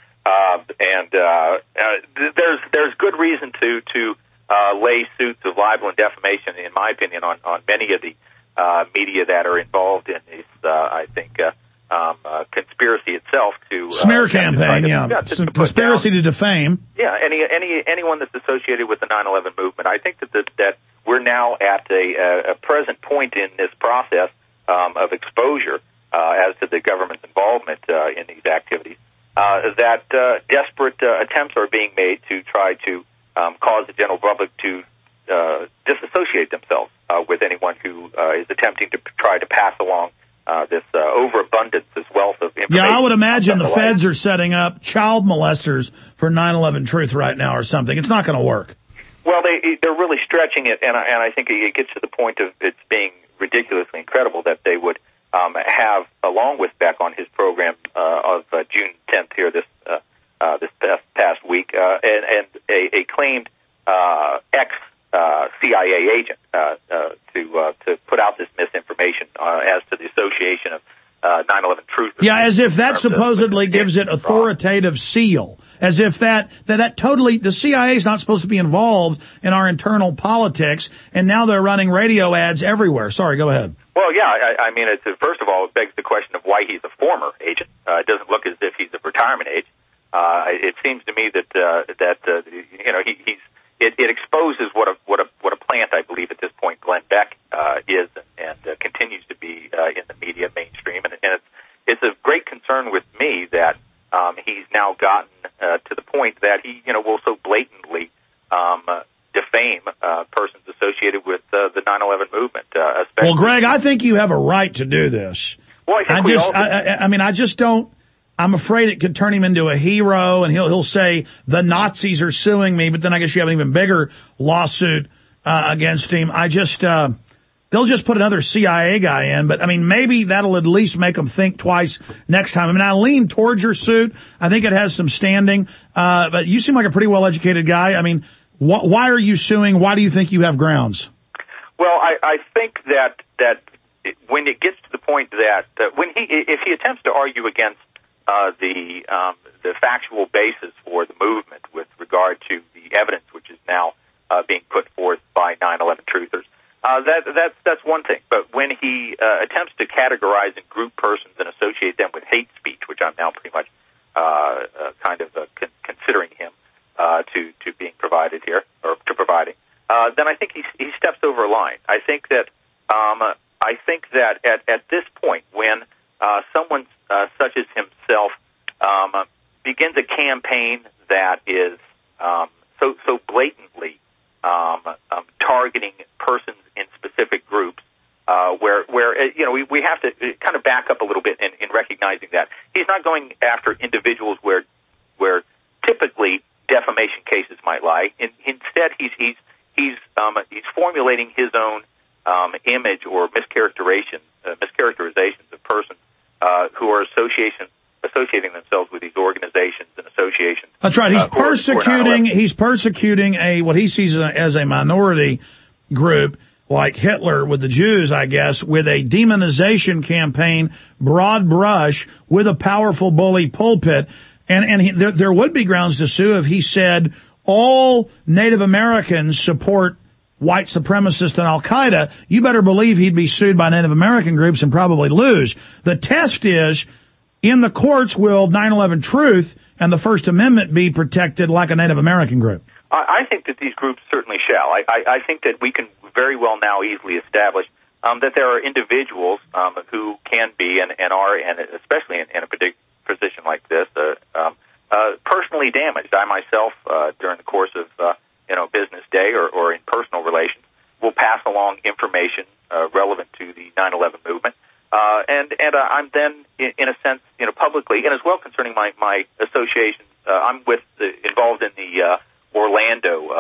Uh, and uh, uh, there's there's good reason to to uh, lay suits of libel and defamation, in my opinion, on, on many of the uh, media that are involved in this. Uh, I think uh, um, uh, conspiracy itself to uh, smear campaign, to, yeah, yeah to, to conspiracy down, to defame. Yeah, any any anyone that's associated with the nine eleven movement. I think that the, that we're now at a, a present point in this process um, of exposure uh, as to the government's involvement uh, in these activities. Uh, that uh, desperate uh, attempts are being made to try to um, cause the general public to uh, disassociate themselves uh, with anyone who uh, is attempting to p- try to pass along uh, this uh, overabundance, this wealth of information. Yeah, I would imagine the feds are setting up child molesters for nine eleven Truth right now or something. It's not going to work. Well, they, they're really stretching it, and I, and I think it gets to the point of it's being ridiculously incredible that they would Um, have, along with Beck on his program uh, of uh, June tenth here this uh, uh, this past, past week, uh, and, and a, a claimed uh, ex uh, C I A agent uh, uh, to uh, to put out this misinformation uh, as to the association of uh, nine eleven Truth. Yeah, as if that supposedly gives it authoritative seal. As if that, that that totally, the C I A is not supposed to be involved in our internal politics, and now they're running radio ads everywhere. Sorry, go ahead. Well, yeah, I, I mean, it's, first of all, it begs the question of why he's a former agent. Uh, it doesn't look as if he's of retirement age. Uh, it seems to me that uh, that uh, you know he, he's it, it exposes what a what a what a plant I believe at this point Glenn Beck uh, is and uh, continues to be uh, in the media mainstream, and, and it's it's of great concern with me that um, he's now gotten uh, to the point that he you know will so blatantly um, uh, defame uh, persons associated with uh, the nine eleven movement. Uh, well, Greg, I think you have a right to do this. Well, I, think I we just, all I, I mean, I just don't. I'm afraid it could turn him into a hero, and he'll he'll say the Nazis are suing me, but then I guess you have an even bigger lawsuit uh, against him. I just, uh, they'll just put another C I A guy in, but I mean, maybe that'll at least make them think twice next time. I mean, I lean towards your suit. I think it has some standing, uh, but you seem like a pretty well-educated guy. I mean, wh- why are you suing? Why do you think you have grounds? Well, I, I think that that when it gets to the point that uh, when he if he attempts to argue against uh, the um, the factual basis for the movement with regard to the evidence which is now uh, being put forth by nine eleven truthers, uh, that that's that's one thing. But when he uh, attempts to categorize and group persons and associate them with hate speech, which I'm now pretty much uh, uh, kind of uh, con- considering him uh, to to being provided here or to providing. Uh, then I think he, he steps over a line. I think that um, I think that at, at this point, when uh, someone uh, such as himself um, begins a campaign that is um, so so blatantly um, um, targeting persons in specific groups, uh, where where uh, you know we, we have to kind of back up a little bit in, in recognizing that he's not going after individuals where where typically defamation cases might lie. In, instead, he's he's He's um, he's formulating his own um, image or mischaracterization, uh, mischaracterizations of persons uh, who are association associating themselves with these organizations and associations. That's right. He's uh, who are- who are persecuting. He's persecuting a what he sees as a minority group, like Hitler with the Jews, I guess, with a demonization campaign, broad brush, with a powerful bully pulpit, and and he, there there would be grounds to sue if he said all Native Americans support white supremacists and Al-Qaeda. You better believe he'd be sued by Native American groups and probably lose. The test is, in the courts, will nine eleven Truth and the First Amendment be protected like a Native American group? I, I think that these groups certainly shall. I, I, I think that we can very well now easily establish um, that there are individuals um, who can be and, and are, and especially in, in a particular position like this, uh, um, Uh, personally damaged. I myself, uh, during the course of uh, you know business day or, or in personal relations, will pass along information uh, relevant to the nine eleven movement, uh, and and uh, I'm then, in, in a sense, you know, publicly and as well concerning my my associations. Uh, I'm with the, involved in the uh, Orlando uh, We Are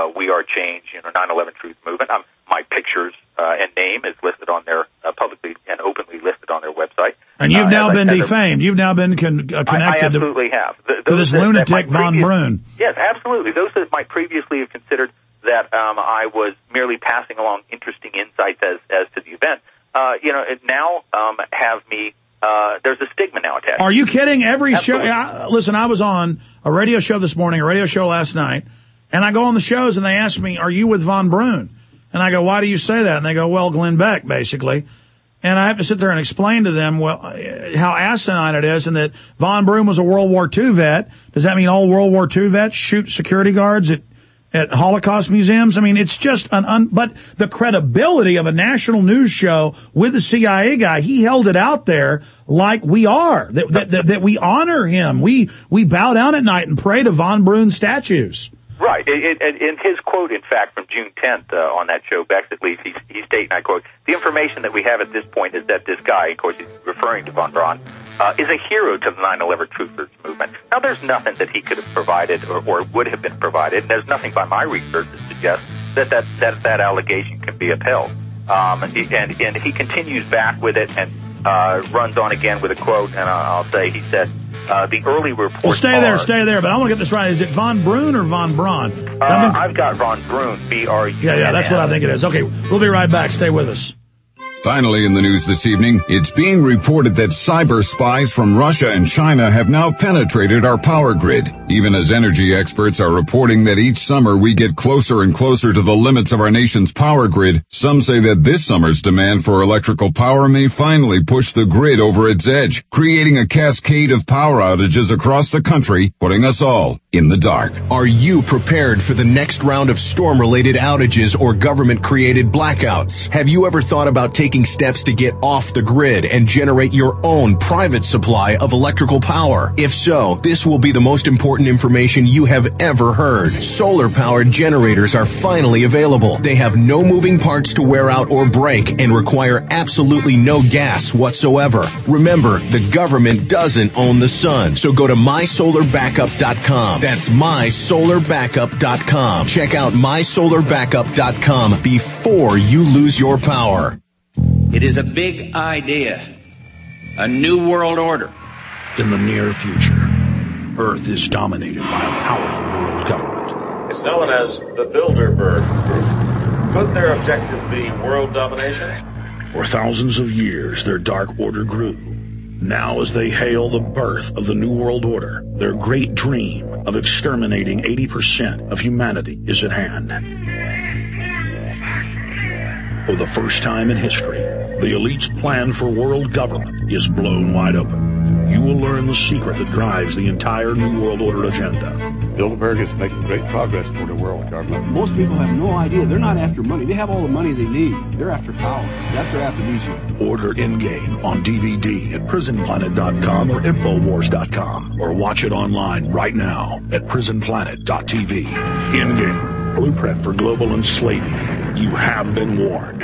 Change, you know, nine eleven Truth Movement. Um, my pictures uh, and name is listed on their uh, publicly and openly listed on their website. And you've uh, now been I, defamed. You've now been con- uh, connected I, I absolutely to, have. The, to this that, lunatic that von previous, Brunn. Yes, absolutely. Those that might previously have considered that um, I was merely passing along interesting insights as, as to the event, uh, you know, it now um, have me. Uh, there's a stigma now attached. Are you kidding? Every absolutely. show. I, listen, I was on a radio show this morning, a radio show last night, and I go on the shows and they ask me, "Are you with von Brunn?" And I go, "Why do you say that?" And they go, "Well, Glenn Beck, basically." And I have to sit there and explain to them, well, how asinine it is, and that von Brunn was a World War Two vet. Does that mean all World War Two vets shoot security guards at, at Holocaust museums? I mean, it's just an un, but the credibility of a national news show with the C I A guy, he held it out there like we are, that, that, that, that we honor him. We, we bow down at night and pray to von Brunn statues. Right. It, it, in his quote, in fact, from June tenth uh, on that show, Bex at least, he, he stated, and I quote, "The information that we have at this point is that this guy," of course he's referring to von Braun, uh, "is a hero to the nine eleven Truthers movement." Now, there's nothing that he could have provided or, or would have been provided, and there's nothing by my research that suggests that that, that, that allegation can be upheld. Um, and, and he continues back with it and uh, runs on again with a quote, and I'll, I'll say, he said, Uh, the early reports. Well, stay there, are, stay there. But I want to get this right. Is it von Brunn or von Braun? Uh, been... I've got von Brunn, B R U N N. Yeah, yeah, that's what I think it is. Okay, we'll be right back. Stay with us. Finally in the news this evening, it's being reported that cyber spies from Russia and China have now penetrated our power grid. Even as energy experts are reporting that each summer we get closer and closer to the limits of our nation's power grid, some say that this summer's demand for electrical power may finally push the grid over its edge, creating a cascade of power outages across the country, putting us all in the dark. Are you prepared for the next round of storm-related outages or government-created blackouts? Have you ever thought about taking Taking steps to get off the grid and generate your own private supply of electrical power? If so, this will be the most important information you have ever heard. Solar-powered generators are finally available. They have no moving parts to wear out or break and require absolutely no gas whatsoever. Remember, the government doesn't own the sun, so go to my solar backup dot com. That's my solar backup dot com. Check out my solar backup dot com before you lose your power. It is a big idea, a new world order. In the near future, Earth is dominated by a powerful world government. It's known as the Bilderberg Group. Could their objective be world domination? For thousands of years, their dark order grew. Now, as they hail the birth of the New World Order, their great dream of exterminating eighty percent of humanity is at hand. For the first time in history, the elite's plan for world government is blown wide open. You will learn the secret that drives the entire New World Order agenda. Bilderberg is making great progress toward a world government. Most people have no idea. They're not after money. They have all the money they need. They're after power. That's their aphrodisiac. Order Endgame on D V D at prison planet dot com or infowars dot com, or watch it online right now at prison planet dot t v. Endgame, blueprint for global enslavement. You have been warned.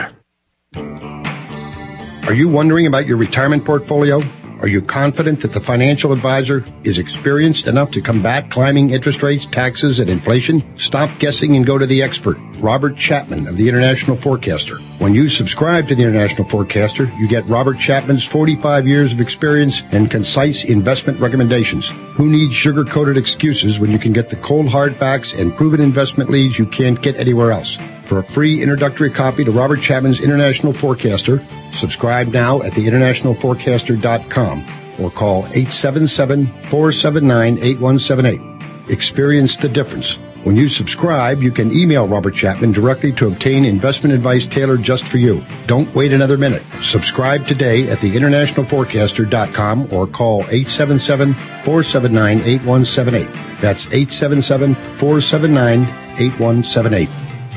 Are you wondering about your retirement portfolio? Are you confident that the financial advisor is experienced enough to combat climbing interest rates, taxes, and inflation? Stop guessing and go to the expert, Robert Chapman of the International Forecaster. When you subscribe to the International Forecaster, you get Robert Chapman's forty-five years of experience and concise investment recommendations. Who needs sugar-coated excuses when you can get the cold hard facts and proven investment leads you can't get anywhere else? For a free introductory copy to Robert Chapman's International Forecaster, subscribe now at the international forecaster dot com or call eight seven seven, four seven nine, eight one seven eight. Experience the difference. When you subscribe, you can email Robert Chapman directly to obtain investment advice tailored just for you. Don't wait another minute. Subscribe today at the international forecaster dot com or call eight seven seven, four seven nine, eight one seven eight. That's eight seven seven, four seven nine, eight one seven eight.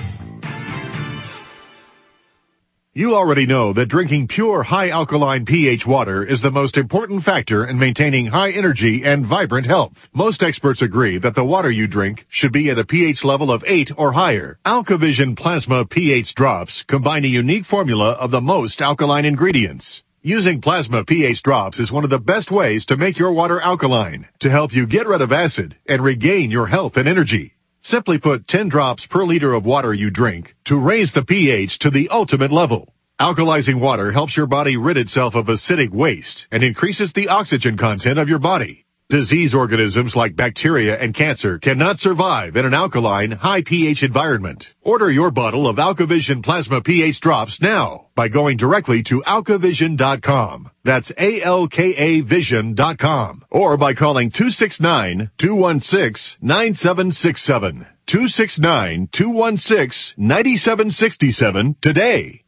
You already know that drinking pure, high-alkaline pH water is the most important factor in maintaining high energy and vibrant health. Most experts agree that the water you drink should be at a pH level of eight or higher. AlkaVision Plasma pH drops combine a unique formula of the most alkaline ingredients. Using Plasma pH drops is one of the best ways to make your water alkaline, to help you get rid of acid and regain your health and energy. Simply put ten drops per liter of water you drink to raise the pH to the ultimate level. Alkalizing water helps your body rid itself of acidic waste and increases the oxygen content of your body. Disease organisms like bacteria and cancer cannot survive in an alkaline, high pH environment. Order your bottle of AlkaVision Plasma pH drops now by going directly to alkavision dot com. That's A L K A vision dot com. Or by calling two six nine, two one six, nine seven six seven. two six nine, two one six, nine seven six seven today.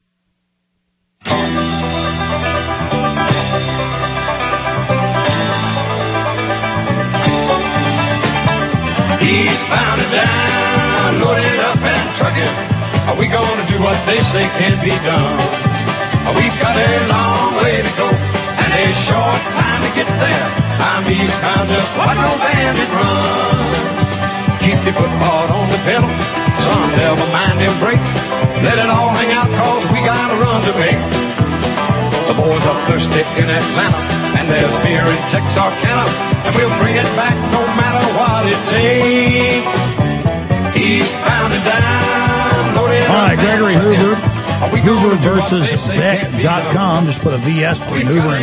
Eastbound and down, loaded up and trucking. Are we gonna do what they say can be done? We've got a long way to go and a short time to get there. I'm eastbound, just watch no bandit run. Keep your foot hard on the pedal, son, never mind them brakes. Let it all hang out, cause we got a run to make. The boys are thirsty in Atlanta, and there's beer in Texarkana, and we'll bring it back no matter what it takes. Eastbound and down, loaded All right, up Gregory and Hoover. trucking. Hoover versus Beck dot com. Just put a V S between Hoover and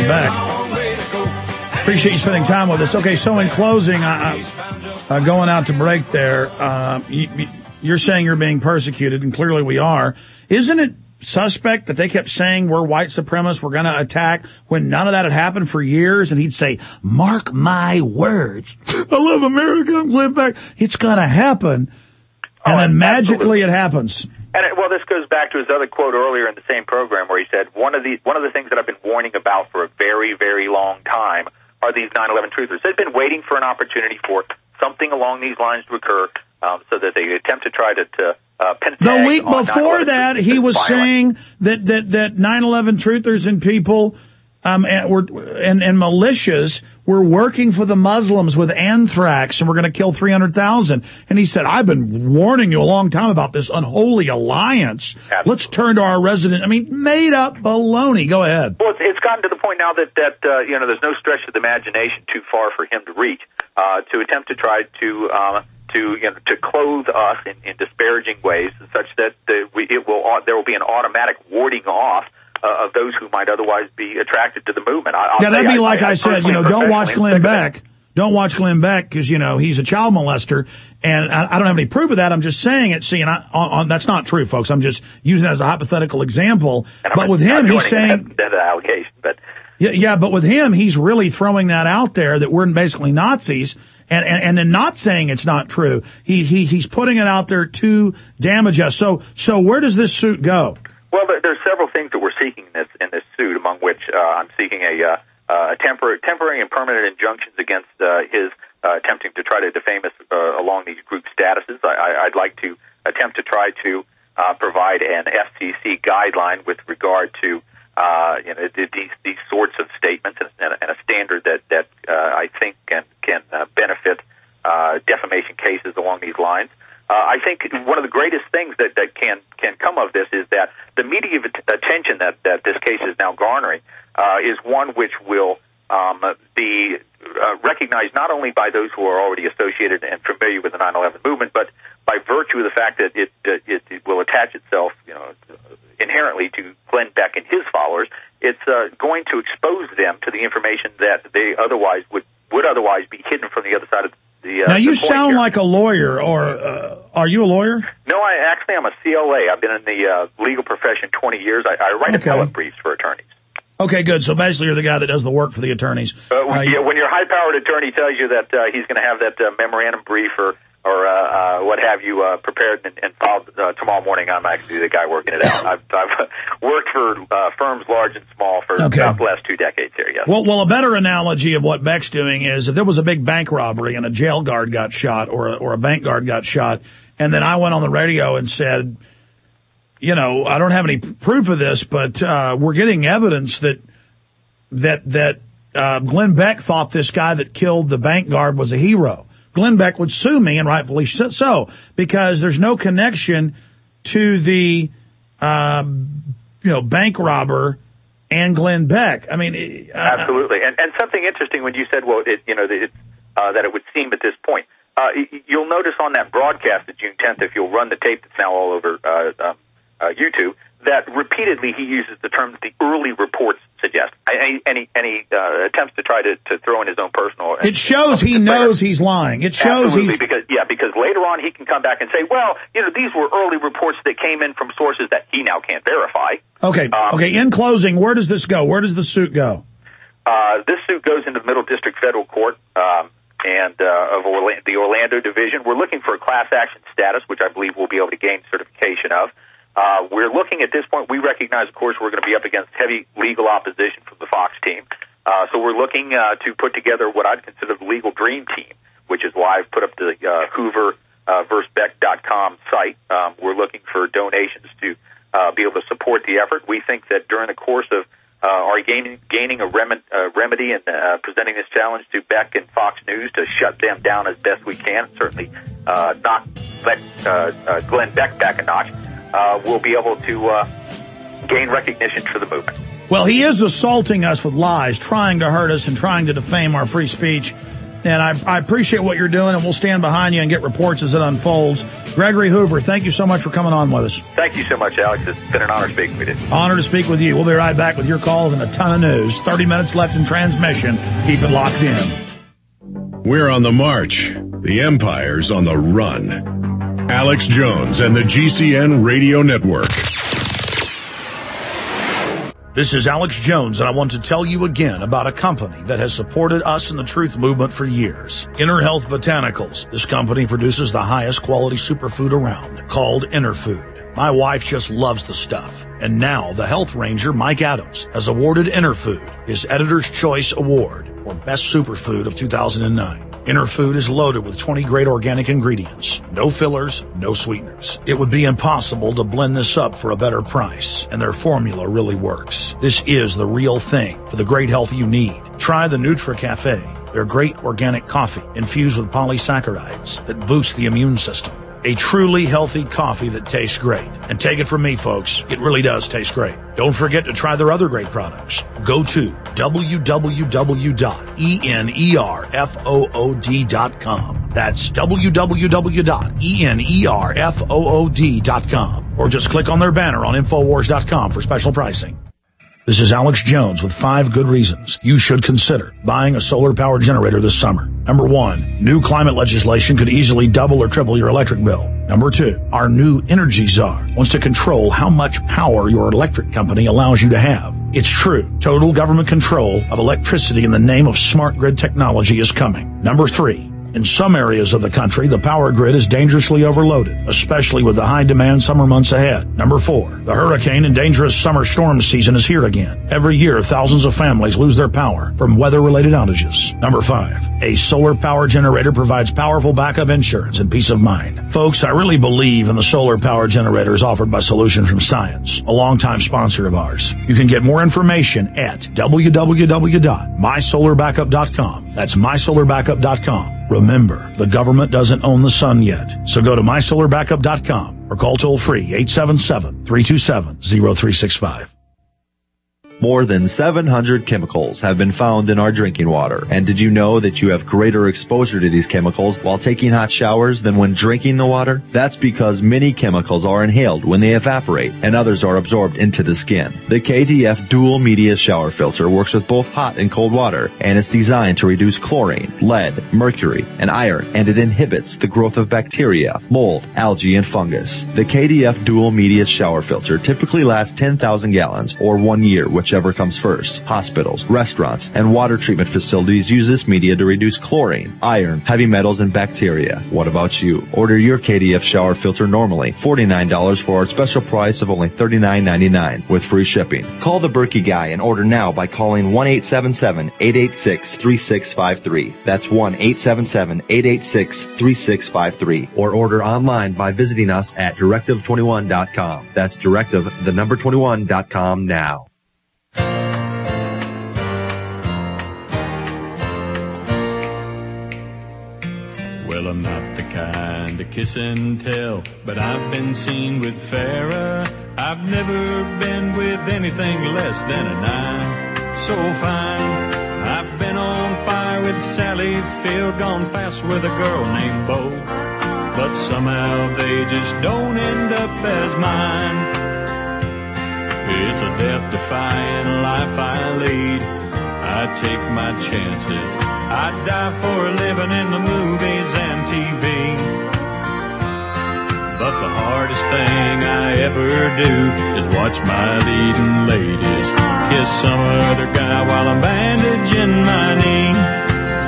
Beck. Appreciate you spending time with us. Okay, so in closing, I, I, uh, going out to break there, uh, you, you're saying you're being persecuted, and clearly we are. Isn't it suspect that they kept saying we're white supremacists, we're going to attack, when none of that had happened for years? And he'd say, mark my words. I love America. I'm Glenn Beck. It's going to happen. And oh, then magically absolutely. It happens. And it, well, this goes back to his other quote earlier in the same program where he said, one of the one of the things that I've been warning about for a very, very long time are these nine eleven truthers. They've been waiting for an opportunity for something along these lines to occur um, so that they attempt to try to, to uh, pin a The tag week on before that, he was violent. saying that, that, that nine eleven truthers and people um, and, were, and, and militias were working for the Muslims with anthrax and we're going to kill three hundred thousand. And he said, I've been warning you a long time about this unholy alliance. Absolutely. Let's turn to our resident. I mean, made up baloney. Go ahead. Well, it's, it's gotten to the point now that, that uh, you know, there's no stretch of the imagination too far for him to reach uh, to attempt to try to uh, to you know to clothe us in, in disparaging ways, such that the, we, it will there will be an automatic warding off uh, of those who might otherwise be attracted to the movement. I, yeah, that'd be I, like I, I said. You know, don't watch Glenn Beck. It. Don't watch Glenn Beck because, you know, he's a child molester, and I, I don't have any proof of that. I'm just saying it. See, and I, on, on, that's not true, folks. I'm just using it as a hypothetical example. But with him, he's saying that allegation, but yeah, yeah. But with him, he's really throwing that out there that we're basically Nazis, and and, and then not saying it's not true. He he he's putting it out there to damage us. So so where does this suit go? Well, there, there's several things that we're seeking in this in this suit, among which uh, I'm seeking a. Uh, Uh, temporary, temporary and permanent injunctions against uh, his uh, attempting to try to defame us uh, along these group statuses. I, I, I'd like to attempt to try to uh, provide an F C C guideline with regard to uh, you know these these sorts of statements and, and a standard that that uh, I think can can uh, benefit uh, defamation cases along these lines. Uh, I think one of the greatest things that, that can can come of this is that the media attention that, that this case is now garnering uh, is one which will um, be uh, recognized not only by those who are already associated and familiar with the nine eleven movement, but by virtue of the fact that it, uh, it, it will attach itself, you know, inherently to Glenn Beck and his followers. It's uh, going to expose them to the information that they otherwise would would otherwise be hidden from the other side of the. Uh, now you the sound here. like a lawyer, or uh, are you a lawyer? No, I actually am a C L A. I've been in the uh, legal profession twenty years. I, I write Okay. appellate briefs for attorneys. Okay, good. So basically, you're the guy that does the work for the attorneys. Uh, when, Uh, yeah, when your high-powered attorney tells you that uh, he's going to have that uh, memorandum brief or or uh, uh, what have you uh, prepared and, and filed uh, tomorrow morning, I'm actually the guy working it out. I've, I've worked for uh, firms large and small for Okay. about the last two decades here. Yes. Well, well, a better analogy of what Beck's doing is if there was a big bank robbery and a jail guard got shot or a, or a bank guard got shot, and then I went on the radio and said, you know, I don't have any proof of this, but uh, we're getting evidence that that that uh, Glenn Beck thought this guy that killed the bank guard was a hero. Glenn Beck would sue me, and rightfully so, because there's no connection to the, uh, you know, bank robber and Glenn Beck. I mean, uh, absolutely. And and something interesting when you said, well, it, you know, it, uh, that it would seem at this point. uh, you'll notice on that broadcast of June tenth, if you'll run the tape that's now all over uh, um, uh, YouTube, that repeatedly he uses the term the early reports suggest. Any any, any uh, attempts to try to, to throw in his own personal. It shows he knows he's lying. It shows Absolutely, he's because yeah, because later on he can come back and say, well, you know, these were early reports that came in from sources that he now can't verify. Okay. Um, okay. In closing, where does this go? Where does the suit go? Uh, this suit goes into the Middle District Federal Court um, and uh, of Orla- the Orlando Division. We're looking for a class action status, which I believe we'll be able to gain certification of. Uh, we're looking at this point, we recognize, of course, we're going to be up against heavy legal opposition from the Fox team. Uh, so we're looking uh, to put together what I'd consider the legal dream team, which is why I've put up the uh, Hoover uh, versus Beck dot com site. Um, we're looking for donations to uh, be able to support the effort. We think that during the course of uh, our gaining, gaining a rem- uh, remedy and uh, presenting this challenge to Beck and Fox News to shut them down as best we can, and certainly uh, not let uh, uh, Glenn Beck back a notch, uh, we'll be able to uh, gain recognition for the movement. Well, he is assaulting us with lies, trying to hurt us and trying to defame our free speech. And I, I appreciate what you're doing, and we'll stand behind you and get reports as it unfolds. Gregory Hoover, thank you so much for coming on with us. Thank you so much, Alex. It's been an honor speaking with you. Honor to speak with you. We'll be right back with your calls and a ton of news. thirty minutes left in transmission. Keep it locked in. We're on the march. The Empire's on the run. Alex Jones and the G C N Radio Network. This is Alex Jones, and I want to tell you again about a company that has supported us in the truth movement for years. Inner Health Botanicals. This company produces the highest quality superfood around, called Inner Food. My wife just loves the stuff. And now the health ranger, Mike Adams, has awarded Inner Food his Editor's Choice Award for Best Superfood of two thousand nine. Inner Food is loaded with twenty great organic ingredients. No fillers, no sweeteners. It would be impossible to blend this up for a better price, and their formula really works. This is the real thing for the great health you need. Try the Nutra Cafe, their great organic coffee infused with polysaccharides that boost the immune system. A truly healthy coffee that tastes great. And take it from me, folks, it really does taste great. Don't forget to try their other great products. Go to w w w dot enerfood dot com. That's w w w dot enerfood dot com. Or just click on their banner on infowars dot com for special pricing. This is Alex Jones with five good reasons you should consider buying a solar power generator this summer. Number one, new climate legislation could easily double or triple your electric bill. Number two, our new energy czar wants to control how much power your electric company allows you to have. It's true. Total government control of electricity in the name of smart grid technology is coming. Number three, in some areas of the country, the power grid is dangerously overloaded, especially with the high-demand summer months ahead. Number four, the hurricane and dangerous summer storm season is here again. Every year, thousands of families lose their power from weather-related outages. Number five, a solar power generator provides powerful backup insurance and peace of mind. Folks, I really believe in the solar power generators offered by Solutions from Science, a longtime sponsor of ours. You can get more information at w w w dot my solar backup dot com. That's my solar backup dot com. Remember, the government doesn't own the sun yet, so go to my solar backup dot com or call toll-free eight seven seven, three two seven, zero three six five. More than seven hundred chemicals have been found in our drinking water. And did you know that you have greater exposure to these chemicals while taking hot showers than when drinking the water? That's because many chemicals are inhaled when they evaporate and others are absorbed into the skin. The K D F Dual Media Shower Filter works with both hot and cold water, and it's designed to reduce chlorine, lead, mercury, and iron, and it inhibits the growth of bacteria, mold, algae, and fungus. The K D F Dual Media Shower Filter typically lasts ten thousand gallons or one year, which Whichever comes first. Hospitals, restaurants, and water treatment facilities use this media to reduce chlorine, iron, heavy metals, and bacteria. What about you? Order your K D F shower filter normally forty-nine dollars for our special price of only thirty-nine ninety-nine with free shipping. Call the Berkey Guy and order now by calling one eight seven seven, eight eight six, three six five three. That's one eight seven seven, eight eight six, three six five three. Or order online by visiting us at directive twenty-one dot com. That's directive, the number twenty-one dot com now. Well, I'm not the kind of kiss and tell, but I've been seen with Farrah. I've never been with anything less than a nine. So fine, I've been on fire with Sally Field, gone fast with a girl named Bo. But somehow they just don't end up as mine. It's a death-defying life I lead. I take my chances. I die for a living in the movies and T V. But the hardest thing I ever do is watch my leading ladies kiss some other guy while I'm bandaging my knee.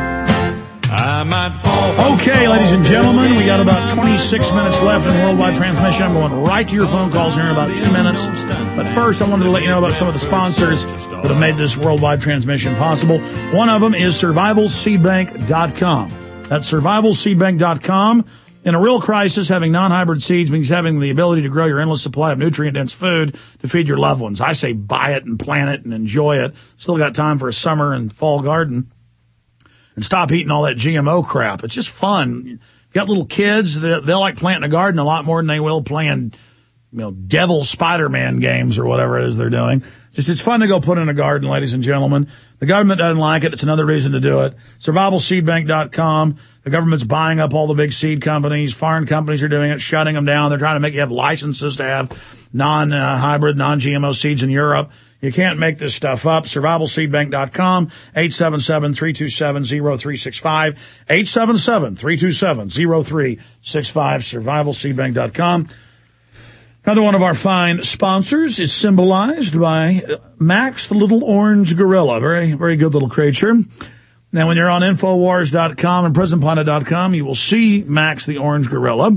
I might fall. Okay, ladies and gentlemen, we got about twenty-six minutes left in worldwide transmission. I'm going right to your phone calls here in about two minutes. But first, I wanted to let you know about some of the sponsors that have made this worldwide transmission possible. One of them is survival seed bank dot com. That's survival seed bank dot com. In a real crisis, having non-hybrid seeds means having the ability to grow your endless supply of nutrient-dense food to feed your loved ones. I say buy it and plant it and enjoy it. Still got time for a summer and fall garden. And stop eating all that G M O crap. It's just fun. You got little kids, they'll, they'll like planting a garden a lot more than they will playing, you know, devil Spider-Man games or whatever it is they're doing. Just, it's fun to go put in a garden, ladies and gentlemen. The government doesn't like it. It's another reason to do it. survival seed bank dot com. The government's buying up all the big seed companies. Foreign companies are doing it, shutting them down. They're trying to make you have licenses to have non-hybrid, non-G M O seeds in Europe. You can't make this stuff up. survival seed bank dot com, eight seven seven, three two seven, zero three six five, eight seven seven, three two seven, zero three six five, survival seed bank dot com. Another one of our fine sponsors is symbolized by Max, the little orange gorilla. Very, very good little creature. Now, when you're on infowars dot com and prison planet dot com, you will see Max, the orange gorilla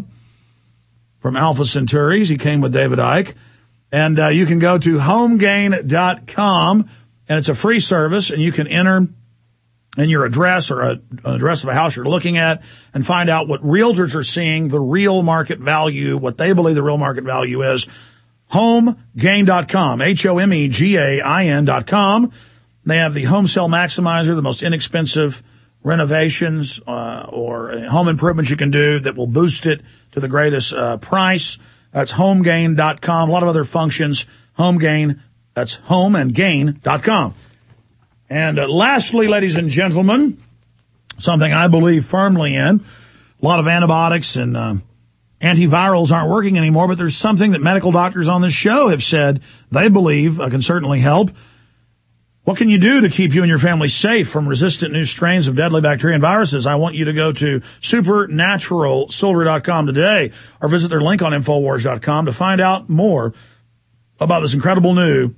from Alpha Centauris. He came with David Icke. And uh, you can go to home gain dot com, and it's a free service, and you can enter in your address or a, an address of a house you're looking at and find out what realtors are seeing, the real market value, what they believe the real market value is. home gain dot com, H O M E G A I N dot com. They have the Home Sale Maximizer, the most inexpensive renovations uh, or home improvements you can do that will boost it to the greatest uh, price. That's home gain dot com. A lot of other functions. HomeGain. That's home and gain dot com. And uh, lastly, ladies and gentlemen, something I believe firmly in. A lot of antibiotics and uh, antivirals aren't working anymore, but there's something that medical doctors on this show have said they believe uh, can certainly help. What can you do to keep you and your family safe from resistant new strains of deadly bacteria and viruses? I want you to go to supernatural silver dot com today or visit their link on infowars dot com to find out more about this incredible new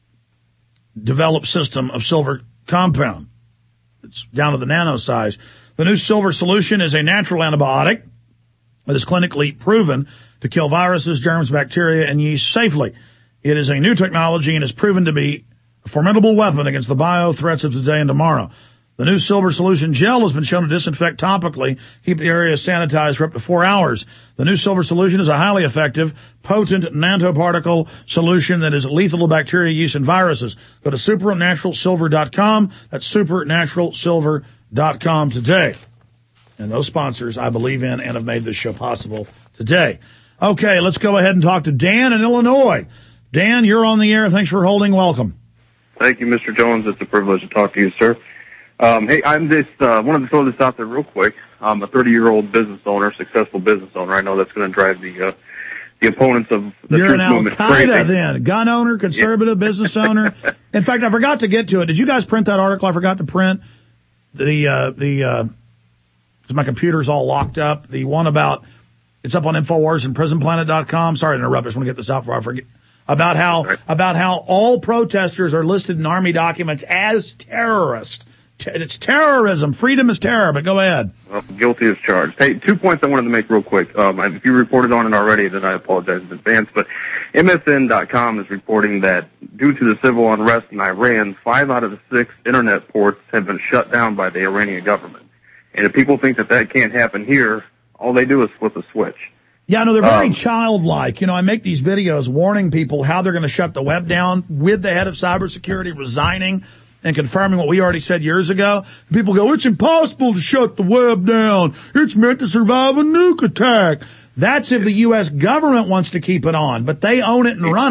developed system of silver compound. It's down to the nano size. The new silver solution is a natural antibiotic that is clinically proven to kill viruses, germs, bacteria, and yeast safely. It is a new technology and is proven to be a formidable weapon against the bio threats of today and tomorrow. The new Silver Solution Gel has been shown to disinfect topically, keep the area sanitized for up to four hours. The new Silver Solution is a highly effective, potent nanoparticle solution that is lethal to bacteria, yeast, and viruses. Go to supernatural silver dot com. That's supernatural silver dot com today. And those sponsors I believe in and have made this show possible today. Okay, let's go ahead and talk to Dan in Illinois. Dan, you're on the air. Thanks for holding. Welcome. Thank you, Mister Jones. It's a privilege to talk to you, sir. Um, hey, I'm just uh, wanted to throw this out there real quick. I'm a thirty-year-old business owner, successful business owner. I know that's going to drive the uh, the opponents of the You're truth an movement Al-Qaeda crazy. then, gun owner, conservative Yeah. business owner. In fact, I forgot to get to it. Did you guys print that article? I forgot to print the uh, the uh, because my computer's all locked up. The one about it's up on Infowars and prison planet dot com. Sorry to interrupt. I just want to get this out before I forget. About how right. about how all protesters are listed in Army documents as terrorists. It's terrorism. Freedom is terror, but go ahead. Well, guilty as charged. Hey, two points I wanted to make real quick. Um, if you reported on it already, then I apologize in advance. But M S N dot com is reporting that due to the civil unrest in Iran, five out of the six internet ports have been shut down by the Iranian government. And if people think that that can't happen here, all they do is flip a switch. Yeah, no, they're very um, childlike. You know, I make these videos warning people how they're going to shut the web down with the head of cybersecurity resigning and confirming what we already said years ago. People go, it's impossible to shut the web down. It's meant to survive a nuke attack. That's if the U S government wants to keep it on, but they own it and run it.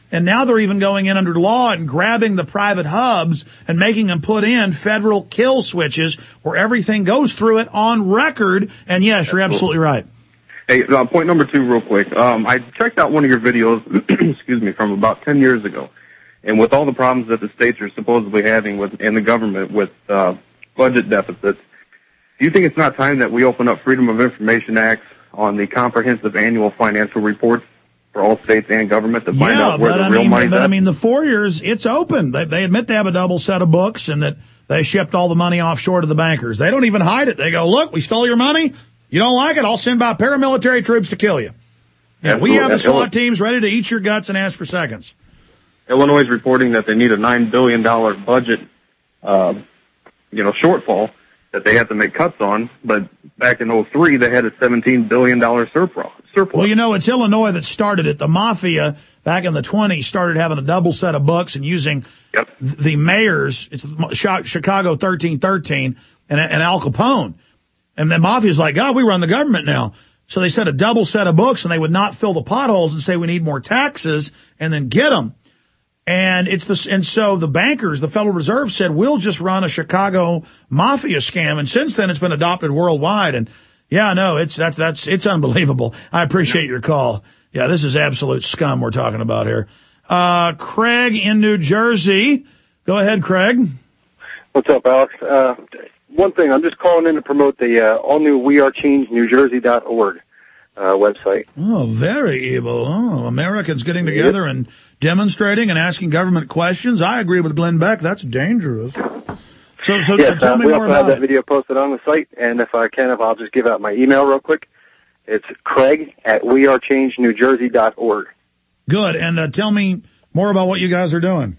And now they're even going in under law and grabbing the private hubs and making them put in federal kill switches where everything goes through it on record. And yes, you're absolutely right. Hey, uh, point number two real quick. Um, I checked out one of your videos, excuse me, from about ten years ago. And with all the problems that the states are supposedly having with, and the government with uh, budget deficits, do you think it's not time that we open up Freedom of Information Acts on the comprehensive annual financial reports for all states and government to find yeah, out where but the I real mean, money's but at? I mean, the four years, it's open. They, they admit they have a double set of books and that they shipped all the money offshore to the bankers. They don't even hide it. They go, look, we stole your money. You don't like it? I'll send by paramilitary troops to kill you. Yeah, we have the SWAT teams ready to eat your guts and ask for seconds. Illinois is reporting that they need a nine billion dollars budget, uh, you know, shortfall that they have to make cuts on. But back in oh three, they had a seventeen billion dollars surplus. Well, you know, it's Illinois that started it. The mafia back in the twenties started having a double set of books and using yep. the mayors. It's Chicago thirteen thirteen and, and Al Capone. And the mafia's like, God, we run the government now. So they set a double set of books and they would not fill the potholes and say we need more taxes and then get them. And it's the, and so the bankers, the Federal Reserve said, we'll just run a Chicago mafia scam. And since then it's been adopted worldwide. And yeah, no, it's, that's, that's, it's unbelievable. I appreciate your call. Yeah, this is absolute scum we're talking about here. Uh, Craig in New Jersey. Go ahead, Craig. What's up, Alex? Uh, one thing, I'm just calling in to promote the, uh, all new we are change new jersey dot org, uh, website. Oh, very evil. Oh, Americans getting together yep. and demonstrating and asking government questions. I agree with Glenn Beck. That's dangerous. So, so, yes, so tell uh, me we more also about have that it. video posted on the site, and if I can, if I'll just give out my email real quick. It's Craig at we are change new jersey dot org. Good. And uh, tell me more about what you guys are doing.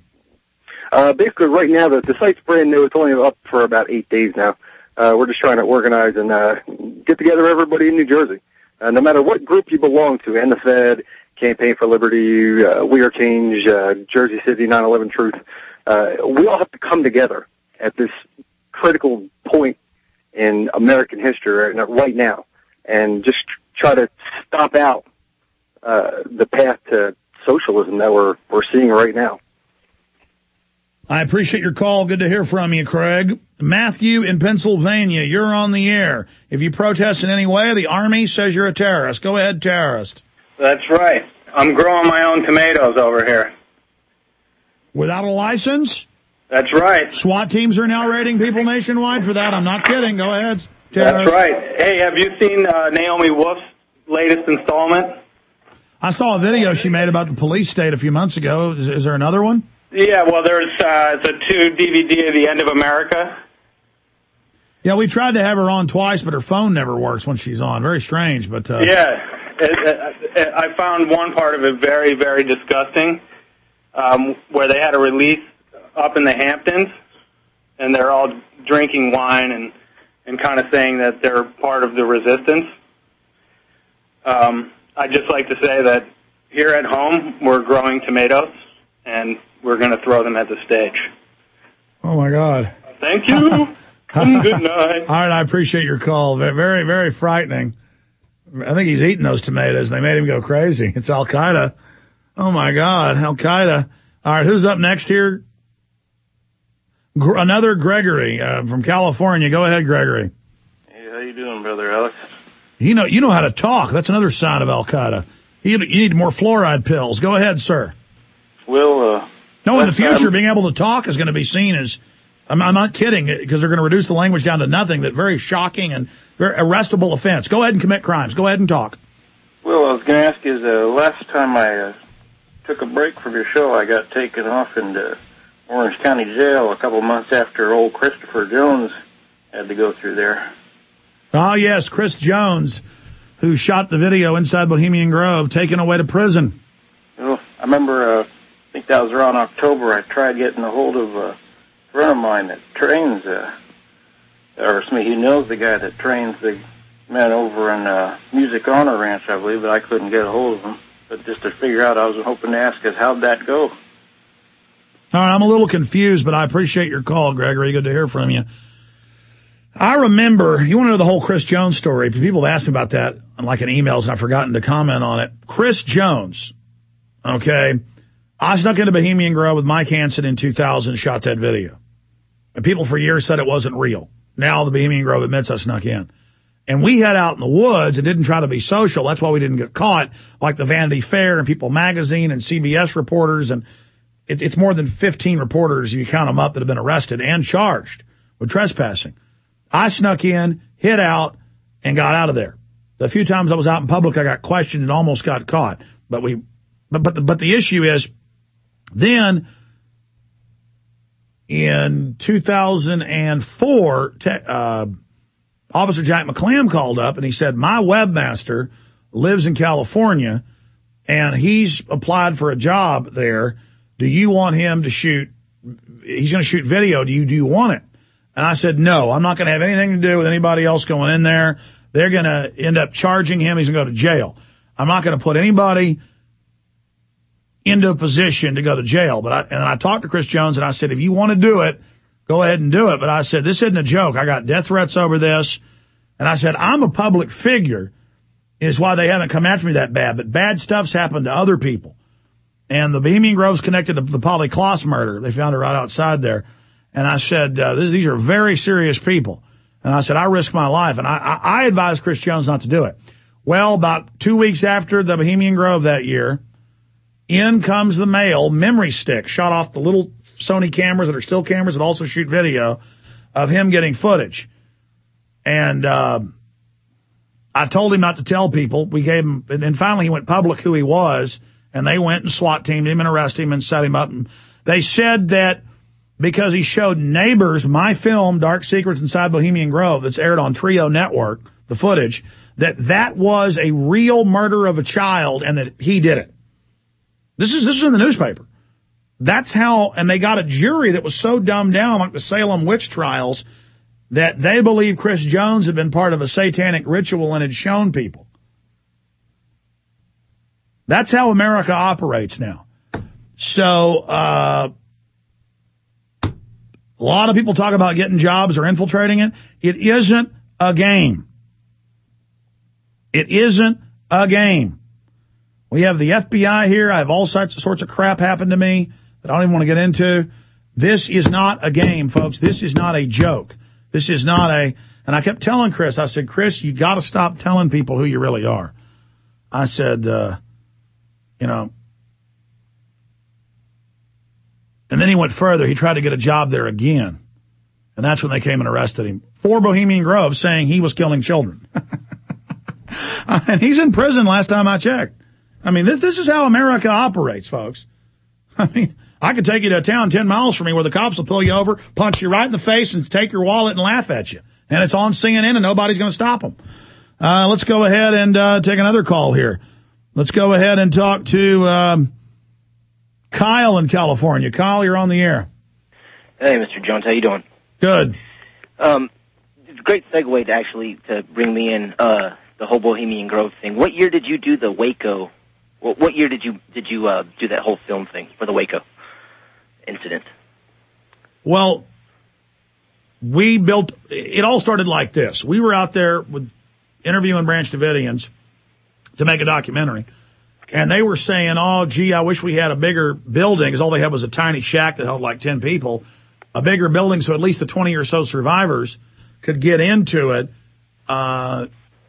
Uh, basically, right now, the, the site's brand new. It's only up for about eight days now. Uh, we're just trying to organize and uh, get together everybody in New Jersey. Uh, no matter what group you belong to, and the Fed, Campaign for Liberty, uh, We Are Change, uh, Jersey City, nine eleven Truth, uh, we all have to come together at this critical point in American history right now and just try to stop out uh, the path to socialism that we're we're seeing right now. I appreciate your call. Good to hear from you, Craig. Matthew in Pennsylvania, you're on the air. If you protest in any way, the Army says you're a terrorist. Go ahead, terrorist. That's right. I'm growing my own tomatoes over here. Without a license? That's right. SWAT teams are now raiding people nationwide for that. I'm not kidding. Go ahead, terrorist. That's right. Hey, have you seen uh, Naomi Wolf's latest installment? I saw a video she made about the police state a few months ago. Is, is there another one? Yeah, well, there's uh, it's a two D V D of The End of America. Yeah, we tried to have her on twice, but her phone never works when she's on. Very strange, but... Uh, yeah, it, it, it, I found one part of it very, very disgusting, um, where they had a release up in the Hamptons, and they're all drinking wine and, and kind of saying that they're part of the resistance. Um, I'd just like to say that here at home, we're growing tomatoes, and we're going to throw them at the stage. Oh, my God. Thank you. Good night. All right, I appreciate your call. Very, very frightening. I think he's eating those tomatoes. They made him go crazy. It's Al-Qaeda. Oh, my God, Al-Qaeda. All right, who's up next here? Gr- another Gregory uh, from California. Go ahead, Gregory. Hey, how you doing, Brother Alex? You know, you know how to talk. That's another sign of Al-Qaeda. You, you need more fluoride pills. Go ahead, sir. Well, uh... No, in the future, being able to talk is going to be seen as... I'm, I'm not kidding, because they're going to reduce the language down to nothing. That very shocking and very arrestable offense. Go ahead and commit crimes. Go ahead and talk. Well, I was going to ask you, the last time I uh, took a break from your show, I got taken off into Orange County Jail a couple months after old Christopher Jones had to go through there. Ah, yes, Chris Jones, who shot the video inside Bohemian Grove, taken away to prison. Well, I remember, uh, I think that was around October, I tried getting a hold of... Uh, A friend of mine that trains, uh, or me, he knows the guy that trains the men over in uh, Music Honor Ranch, I believe, but I couldn't get a hold of him. But just to figure out, I was hoping to ask us, how'd that go? All right, I'm a little confused, but I appreciate your call, Gregory. Good to hear from you. I remember, you want to know the whole Chris Jones story? People have asked me about that, like in emails, and I've forgotten to comment on it. Chris Jones, okay, I snuck into Bohemian Grove with Mike Hansen in two thousand and shot that video. And people for years said it wasn't real. Now the Bohemian Grove admits I snuck in. And we hid out in the woods and didn't try to be social. That's why we didn't get caught, like the Vanity Fair and People Magazine and C B S reporters. And it, it's more than fifteen reporters, if you count them up, that have been arrested and charged with trespassing. I snuck in, hid out, and got out of there. The few times I was out in public, I got questioned and almost got caught. But we, but, but, the, but the issue is, then in two thousand four, te- uh, Officer Jack McClam called up and he said, my webmaster lives in California and he's applied for a job there. Do you want him to shoot? He's going to shoot video. Do you, do you want it? And I said, no, I'm not going to have anything to do with anybody else going in there. They're going to end up charging him. He's going to go to jail. I'm not going to put anybody into a position to go to jail. But I, and I talked to Chris Jones and I said, if you want to do it, go ahead and do it. But I said, this isn't a joke. I got death threats over this. And I said, I'm a public figure is why they haven't come after me that bad. But bad stuff's happened to other people. And the Bohemian Grove's connected to the Polly Klaas murder. They found her right outside there. And I said, uh, these are very serious people. And I said, I risk my life. And I, I, I advised Chris Jones not to do it. Well, about two weeks after the Bohemian Grove that year, in comes the mail memory stick, shot off the little Sony cameras that are still cameras that also shoot video of him getting footage. And, uh, I told him not to tell people. We gave him, and then finally he went public who he was, and they went and SWAT teamed him and arrested him and set him up. And they said that because he showed neighbors my film, Dark Secrets Inside Bohemian Grove, that's aired on Trio Network, the footage, that that was a real murder of a child and that he did it. This is, this is in the newspaper. That's how, and they got a jury that was so dumbed down, like the Salem witch trials, that they believe Chris Jones had been part of a satanic ritual and had shown people. That's how America operates now. So, uh, a lot of people talk about getting jobs or infiltrating it. It isn't a game. It isn't a game. We have the F B I here. I have all sorts of sorts of crap happen to me that I don't even want to get into. This is not a game, folks. This is not a joke. This is not a, and I kept telling Chris, I said, Chris, you got to stop telling people who you really are. I said, uh, you know, and then he went further. He tried to get a job there again. And that's when they came and arrested him for Bohemian Grove, saying he was killing children. And he's in prison last time I checked. I mean, this, this is how America operates, folks. I mean, I could take you to a town ten miles from me where the cops will pull you over, punch you right in the face, and take your wallet and laugh at you. And it's on C N N, and nobody's going to stop them. Uh, let's go ahead and uh, take another call here. Let's go ahead and talk to um, Kyle in California. Kyle, you're on the air. Hey, Mister Jones, how you doing? Good. Um, it's a great segue to actually to bring me in uh, the whole Bohemian Grove thing. What year did you do the Waco? What, what year did you did you uh, do that whole film thing for the Waco incident? Well, we built. It all started like this. We were out there with interviewing Branch Davidians to make a documentary, and they were saying, "Oh, gee, I wish we had a bigger building, because all they had was a tiny shack that held like ten people." A bigger building so at least the twenty or so survivors could get into it, uh,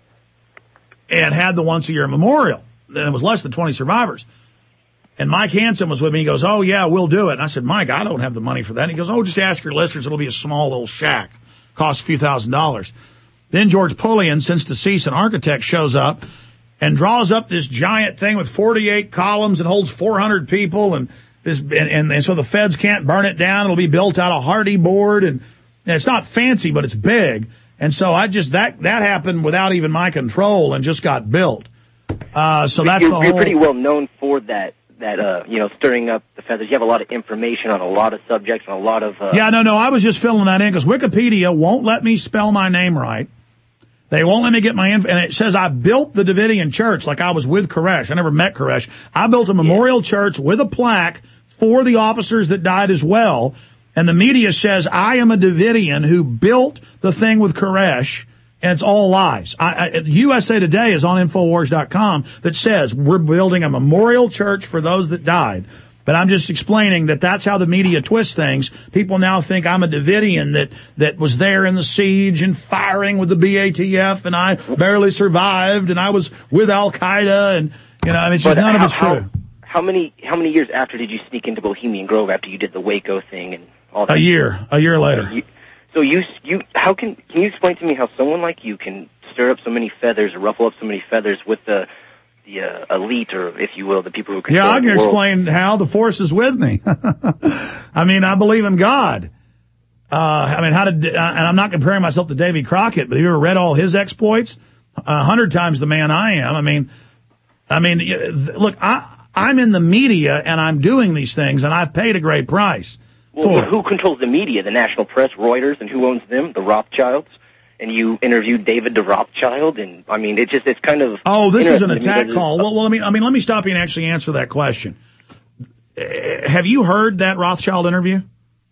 and had the once a year memorial. And it was less than twenty survivors. And Mike Hansen was with me. He goes, oh yeah, we'll do it. And I said, Mike, I don't have the money for that. And he goes, oh, just ask your listeners. It'll be a small little shack. Costs a few thousand dollars. Then George Pullian, since deceased, an architect, shows up and draws up this giant thing with forty-eight columns and holds four hundred people, and this, and, and, and so the feds can't burn it down. It'll be built out of hardy board, and, and it's not fancy, but it's big. And so I just, that, that happened without even my control and just got built. Uh, so that's you're, the whole. You're pretty well known for that, that, uh, you know, stirring up the feathers. You have a lot of information on a lot of subjects and a lot of, uh. Yeah, no, no, I was just filling that in because Wikipedia won't let me spell my name right. They won't let me get my info, and it says I built the Davidian church like I was with Koresh. I never met Koresh. I built a memorial yeah. church with a plaque for the officers that died as well, and the media says I am a Davidian who built the thing with Koresh, and it's all lies. I, I, U S A Today is on Infowars dot com that says we're building a memorial church for those that died. But I'm just explaining that that's how the media twists things. People now think I'm a Davidian that, that was there in the siege and firing with the B A T F, and I barely survived, and I was with Al-Qaeda, and, you know, I mean, it's just But none how, of it's true. How, how many how many years after did you sneak into Bohemian Grove after you did the Waco thing and all that? A year. A year later. You, so you you how can can you explain to me how someone like you can stir up so many feathers or ruffle up so many feathers with the the uh, elite, or if you will, the people who control Yeah, I the can world? explain how the force is with me. I mean, I believe in God. Uh, I mean, how did, uh, and I'm not comparing myself to Davy Crockett, but have you ever read all his exploits? A hundred times the man I am. I mean, I mean, look, I, I'm in the media and I'm doing these things and I've paid a great price. Well, for well, who controls the media? The national press, Reuters, and who owns them? The Rothschilds. And you interviewed David the Rothschild, and I mean, it just, it's kind of. Oh, this is an interesting to me attack that call. it's- Well, well, let me, I mean, let me stop you and actually answer that question. Uh, have you heard that Rothschild interview?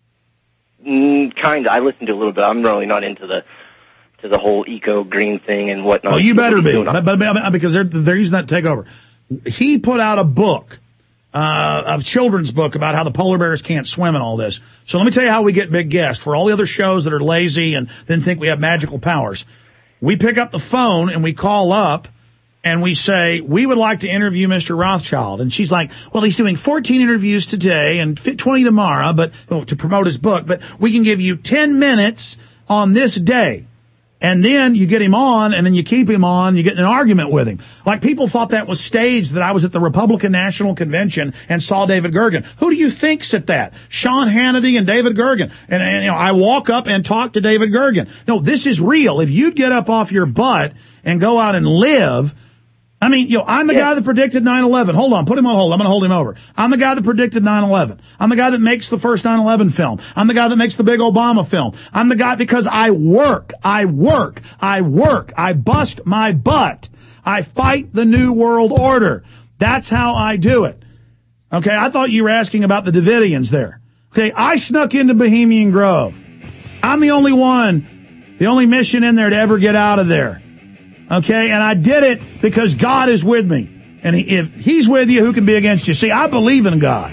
Mm, kind of. I listened to a little bit. I'm really not into the to the whole eco green thing and whatnot. Oh, you better What are be, doing? but, but, but- because they're they're using that to take over. He put out a book, uh, a children's book about how the polar bears can't swim and all this. So let me tell you how we get big guests. For all the other shows that are lazy and then think we have magical powers, we pick up the phone and we call up and we say, we would like to interview Mister Rothschild. And she's like, well, he's doing fourteen interviews today and twenty tomorrow, but well, to promote his book, but we can give you ten minutes on this day. And then you get him on, and then you keep him on, you get in an argument with him. Like, people thought that was staged, that I was at the Republican National Convention and saw David Gergen. Who do you think's at that? Sean Hannity and David Gergen. And, and you know, I walk up and talk to David Gergen. No, this is real. If you'd get up off your butt and go out and live, I mean, you know, I'm the guy that predicted nine eleven. Hold on, put him on hold. I'm going to hold him over. I'm the guy that predicted nine eleven. I'm the guy that makes the first nine eleven film. I'm the guy that makes the big Obama film. I'm the guy because I work, I work, I work. I bust my butt. I fight the New World Order. That's how I do it. Okay, I thought you were asking about the Davidians there. Okay, I snuck into Bohemian Grove. I'm the only one, the only mission in there to ever get out of there. Okay, and I did it because God is with me. And he, if he's with you, who can be against you? See, I believe in God.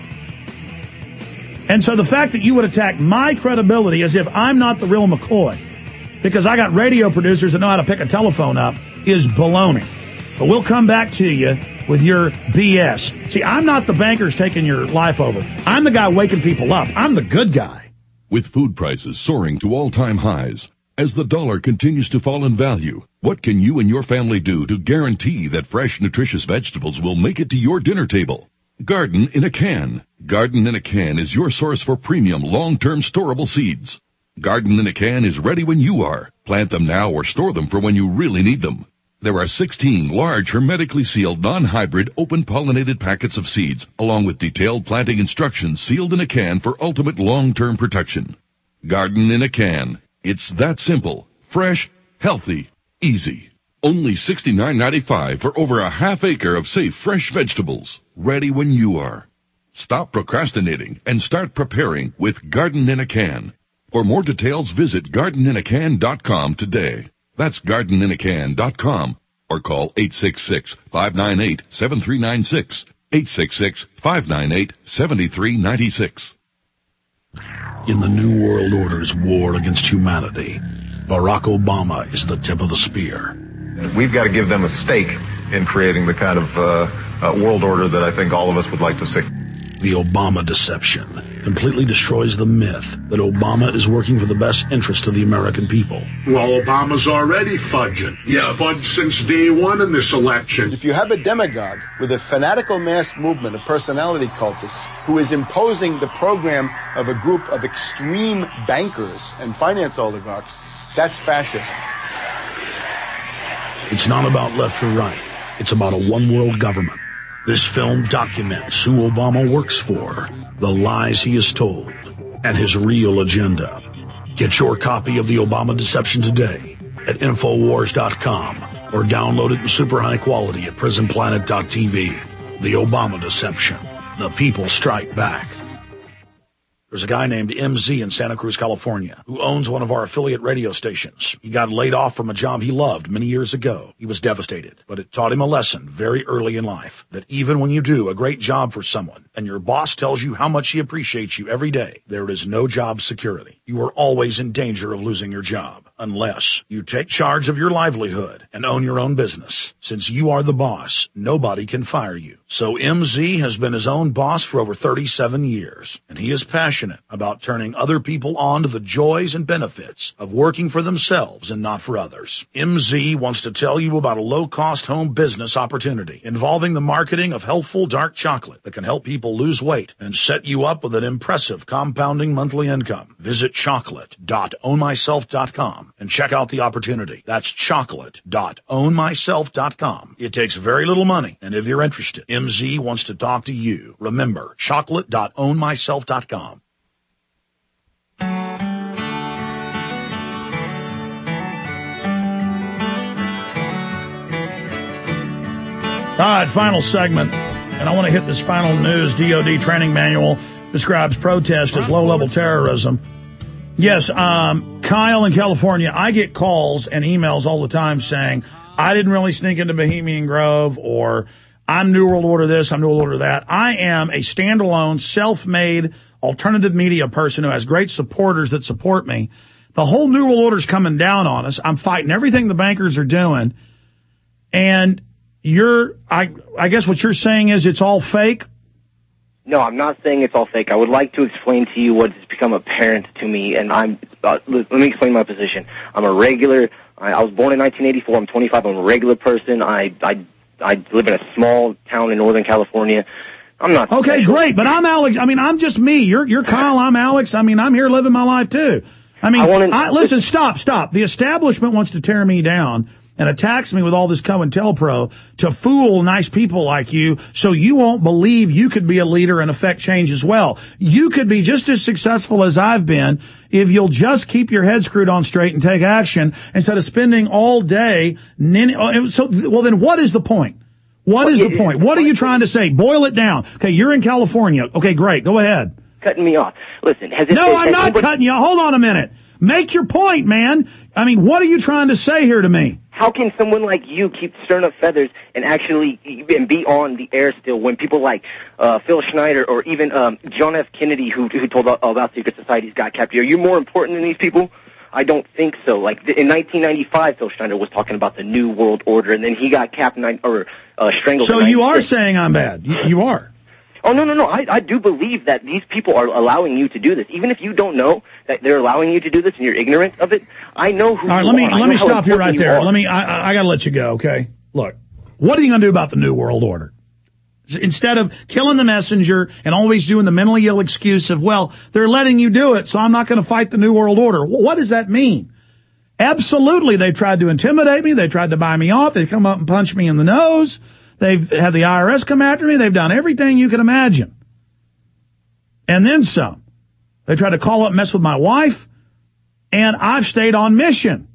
And so the fact that you would attack my credibility as if I'm not the real McCoy, because I got radio producers that know how to pick a telephone up, is baloney. But we'll come back to you with your B S. See, I'm not the bankers taking your life over. I'm the guy waking people up. I'm the good guy. With food prices soaring to all-time highs, as the dollar continues to fall in value, what can you and your family do to guarantee that fresh, nutritious vegetables will make it to your dinner table? Garden in a Can. Garden in a Can is your source for premium, long-term storable seeds. Garden in a Can is ready when you are. Plant them now or store them for when you really need them. There are sixteen large, hermetically sealed, non-hybrid, open-pollinated packets of seeds, along with detailed planting instructions sealed in a can for ultimate long-term protection. Garden in a Can. It's that simple, fresh, healthy, easy. Only sixty-nine ninety-five for over a half acre of safe, fresh vegetables, ready when you are. Stop procrastinating and start preparing with Garden in a Can. For more details, visit garden in a can dot com today. That's garden in a can dot com or call eight six six, five nine eight, seven three nine six, eight six six, five nine eight, seven three nine six. In the New World Order's war against humanity, Barack Obama is the tip of the spear. We've got to give them a stake in creating the kind of uh, uh, world order that I think all of us would like to see. The Obama deception completely destroys the myth that Obama is working for the best interest of the American people. Well, Obama's already fudging. He's yeah. fudged since day one in this election. If you have a demagogue with a fanatical mass movement of personality cultists who is imposing the program of a group of extreme bankers and finance oligarchs, that's fascism. It's not about left or right. It's about a one-world government. This film documents who Obama works for, the lies he has told, and his real agenda. Get your copy of The Obama Deception today at Infowars dot com or download it in super high quality at Prison Planet dot T V. The Obama Deception. The people strike back. There's a guy named M Z in Santa Cruz, California, who owns one of our affiliate radio stations. He got laid off from a job he loved many years ago. He was devastated, but it taught him a lesson very early in life, that even when you do a great job for someone and your boss tells you how much he appreciates you every day, there is no job security. You are always in danger of losing your job unless you take charge of your livelihood and own your own business. Since you are the boss, nobody can fire you. So M Z has been his own boss for over thirty-seven years, and he is passionate about turning other people on to the joys and benefits of working for themselves and not for others. M Z wants to tell you about a low-cost home business opportunity involving the marketing of healthful dark chocolate that can help people lose weight and set you up with an impressive compounding monthly income. Visit chocolate dot own myself dot com and check out the opportunity. That's chocolate dot own myself dot com. It takes very little money, and if you're interested, M Z wants to talk to you. Remember, chocolate dot own myself dot com. All right, final segment, and I want to hit this final news. D O D training manual describes protest as low-level terrorism. Yes, um, Kyle in California, I get calls and emails all the time saying, I didn't really sneak into Bohemian Grove, or I'm New World Order this, I'm New World Order that. I am a standalone, self-made, alternative media person who has great supporters that support me. The whole New World Order's coming down on us. I'm fighting everything the bankers are doing. And you're, I, I guess what you're saying is it's all fake? No, I'm not saying it's all fake. I would like to explain to you what has become apparent to me, and I'm, uh, let me explain my position. I'm a regular, I, I was born in nineteen eighty-four, I'm twenty-five, I'm a regular person. I, I, I live in a small town in Northern California. I'm not. Okay, special. Great, but I'm Alex. I mean, I'm just me. You're, you're Kyle, I'm Alex. I mean, I'm here living my life too. I mean, I wanna, I, listen, stop, stop. The establishment wants to tear me down and attacks me with all this COINTELPRO to fool nice people like you so you won't believe you could be a leader and affect change as well. You could be just as successful as I've been if you'll just keep your head screwed on straight and take action instead of spending all day. Nin- so, well, then what is the point? What is the point? What are you trying to say? Boil it down. Okay, you're in California. Okay, great. Go ahead. Cutting me off. Listen, has it No, been, I'm has not anybody- cutting you. Hold on a minute. Make your point, man. I mean, what are you trying to say here to me? How can someone like you keep stirring up feathers and actually and be on the air still when people like uh, Phil Schneider or even um, John F. Kennedy, who who told all about secret societies, got captured? Are you more important than these people? I don't think so. Like in nineteen ninety-five, Phil Schneider was talking about the New World Order, and then he got capped nine, or uh, strangled. So you are saying I'm bad. You, you are. Oh, no, no, no. I, I do believe that these people are allowing you to do this. Even if you don't know that they're allowing you to do this and you're ignorant of it, I know who All right, you let me, are. let me stop you right you there. are. Let me, I, I got to let you go, okay? Look, what are you going to do about the New World Order? Instead of killing the messenger and always doing the mentally ill excuse of, well, they're letting you do it, so I'm not going to fight the New World Order. What does that mean? Absolutely, they tried to intimidate me. They tried to buy me off. They come up and punch me in the nose. They've had the I R S come after me. They've done everything you can imagine. And then some. They tried to call up and mess with my wife, and I've stayed on mission.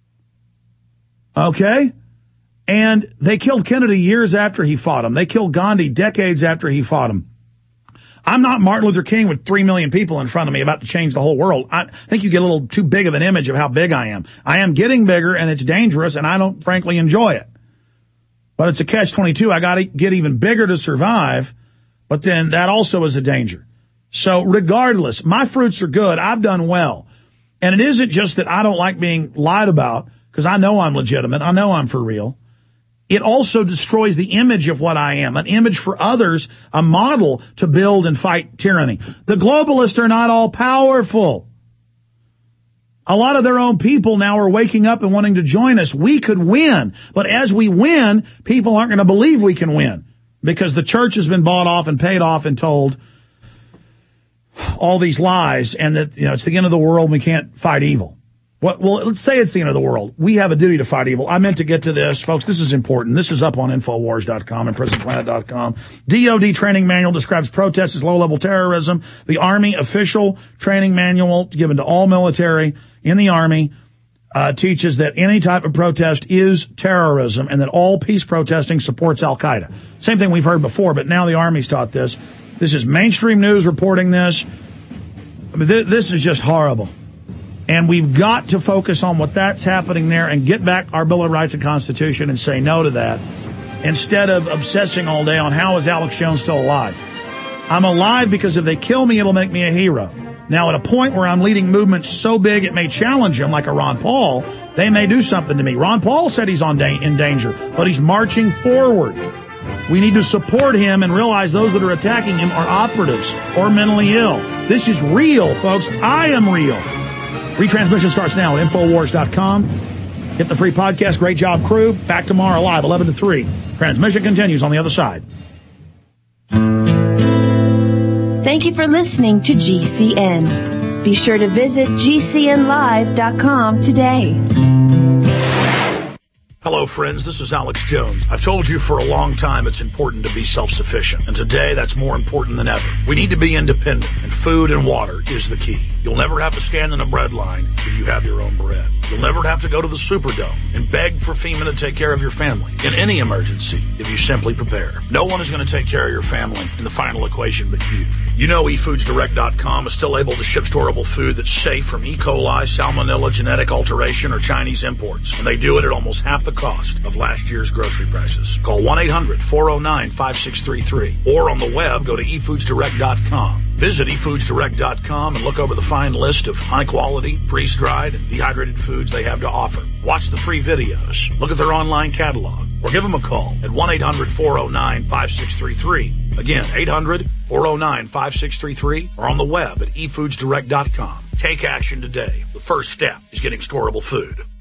Okay? And they killed Kennedy years after he fought him. They killed Gandhi decades after he fought him. I'm not Martin Luther King with three million people in front of me about to change the whole world. I think you get a little too big of an image of how big I am. I am getting bigger, and it's dangerous, and I don't frankly enjoy it. But it's a catch twenty-two. I got to get even bigger to survive, but then that also is a danger. So regardless, my fruits are good. I've done well. And it isn't just that I don't like being lied about, because I know I'm legitimate. I know I'm for real. It also destroys the image of what I am, an image for others, a model to build and fight tyranny. The globalists are not all powerful. A lot of their own people now are waking up and wanting to join us. We could win. But as we win, people aren't going to believe we can win because the church has been bought off and paid off and told all these lies, and that, you know, it's the end of the world and we can't fight evil. Well, well, let's say it's the end of the world. We have a duty to fight evil. I meant to get to this, folks. This is important. This is up on Infowars dot com and Prison Planet dot com. D O D training manual describes protests as low-level terrorism. The Army official training manual given to all military in the Army uh, teaches that any type of protest is terrorism and that all peace protesting supports Al-Qaeda. Same thing we've heard before, but now the Army's taught this. This is mainstream news reporting this. I mean, th- this is just horrible. And we've got to focus on what that's happening there and get back our Bill of Rights and Constitution and say no to that instead of obsessing all day on how is Alex Jones still alive. I'm alive because if they kill me, it'll make me a hero. Now, at a point where I'm leading movements so big it may challenge him, like a Ron Paul, they may do something to me. Ron Paul said he's on da- in danger, but he's marching forward. We need to support him and realize those that are attacking him are operatives or mentally ill. This is real, folks. I am real. Retransmission starts now at Infowars dot com. Hit the free podcast. Great job, crew. Back tomorrow live, eleven to three. Transmission continues on the other side. Thank you for listening to G C N. Be sure to visit G C N live dot com today. Hello, friends. This is Alex Jones. I've told you for a long time it's important to be self-sufficient. And today, that's more important than ever. We need to be independent, and food and water is the key. You'll never have to stand in a bread line if you have your own bread. You'll never have to go to the Superdome and beg for FEMA to take care of your family in any emergency if you simply prepare. No one is going to take care of your family in the final equation but you. You know e foods direct dot com is still able to ship storable food that's safe from E. coli, salmonella, genetic alteration, or Chinese imports. And they do it at almost half the cost of last year's grocery prices. Call one eight hundred four oh nine five six three three or on the web, go to e foods direct dot com. Visit e foods direct dot com and look over the fine list of high-quality, freeze-dried, and dehydrated foods they have to offer. Watch the free videos, look at their online catalog, or give them a call at one eight hundred four oh nine five six three three. Again, eight hundred four oh nine five six three three or on the web at e foods direct dot com. Take action today. The first step is getting storable food.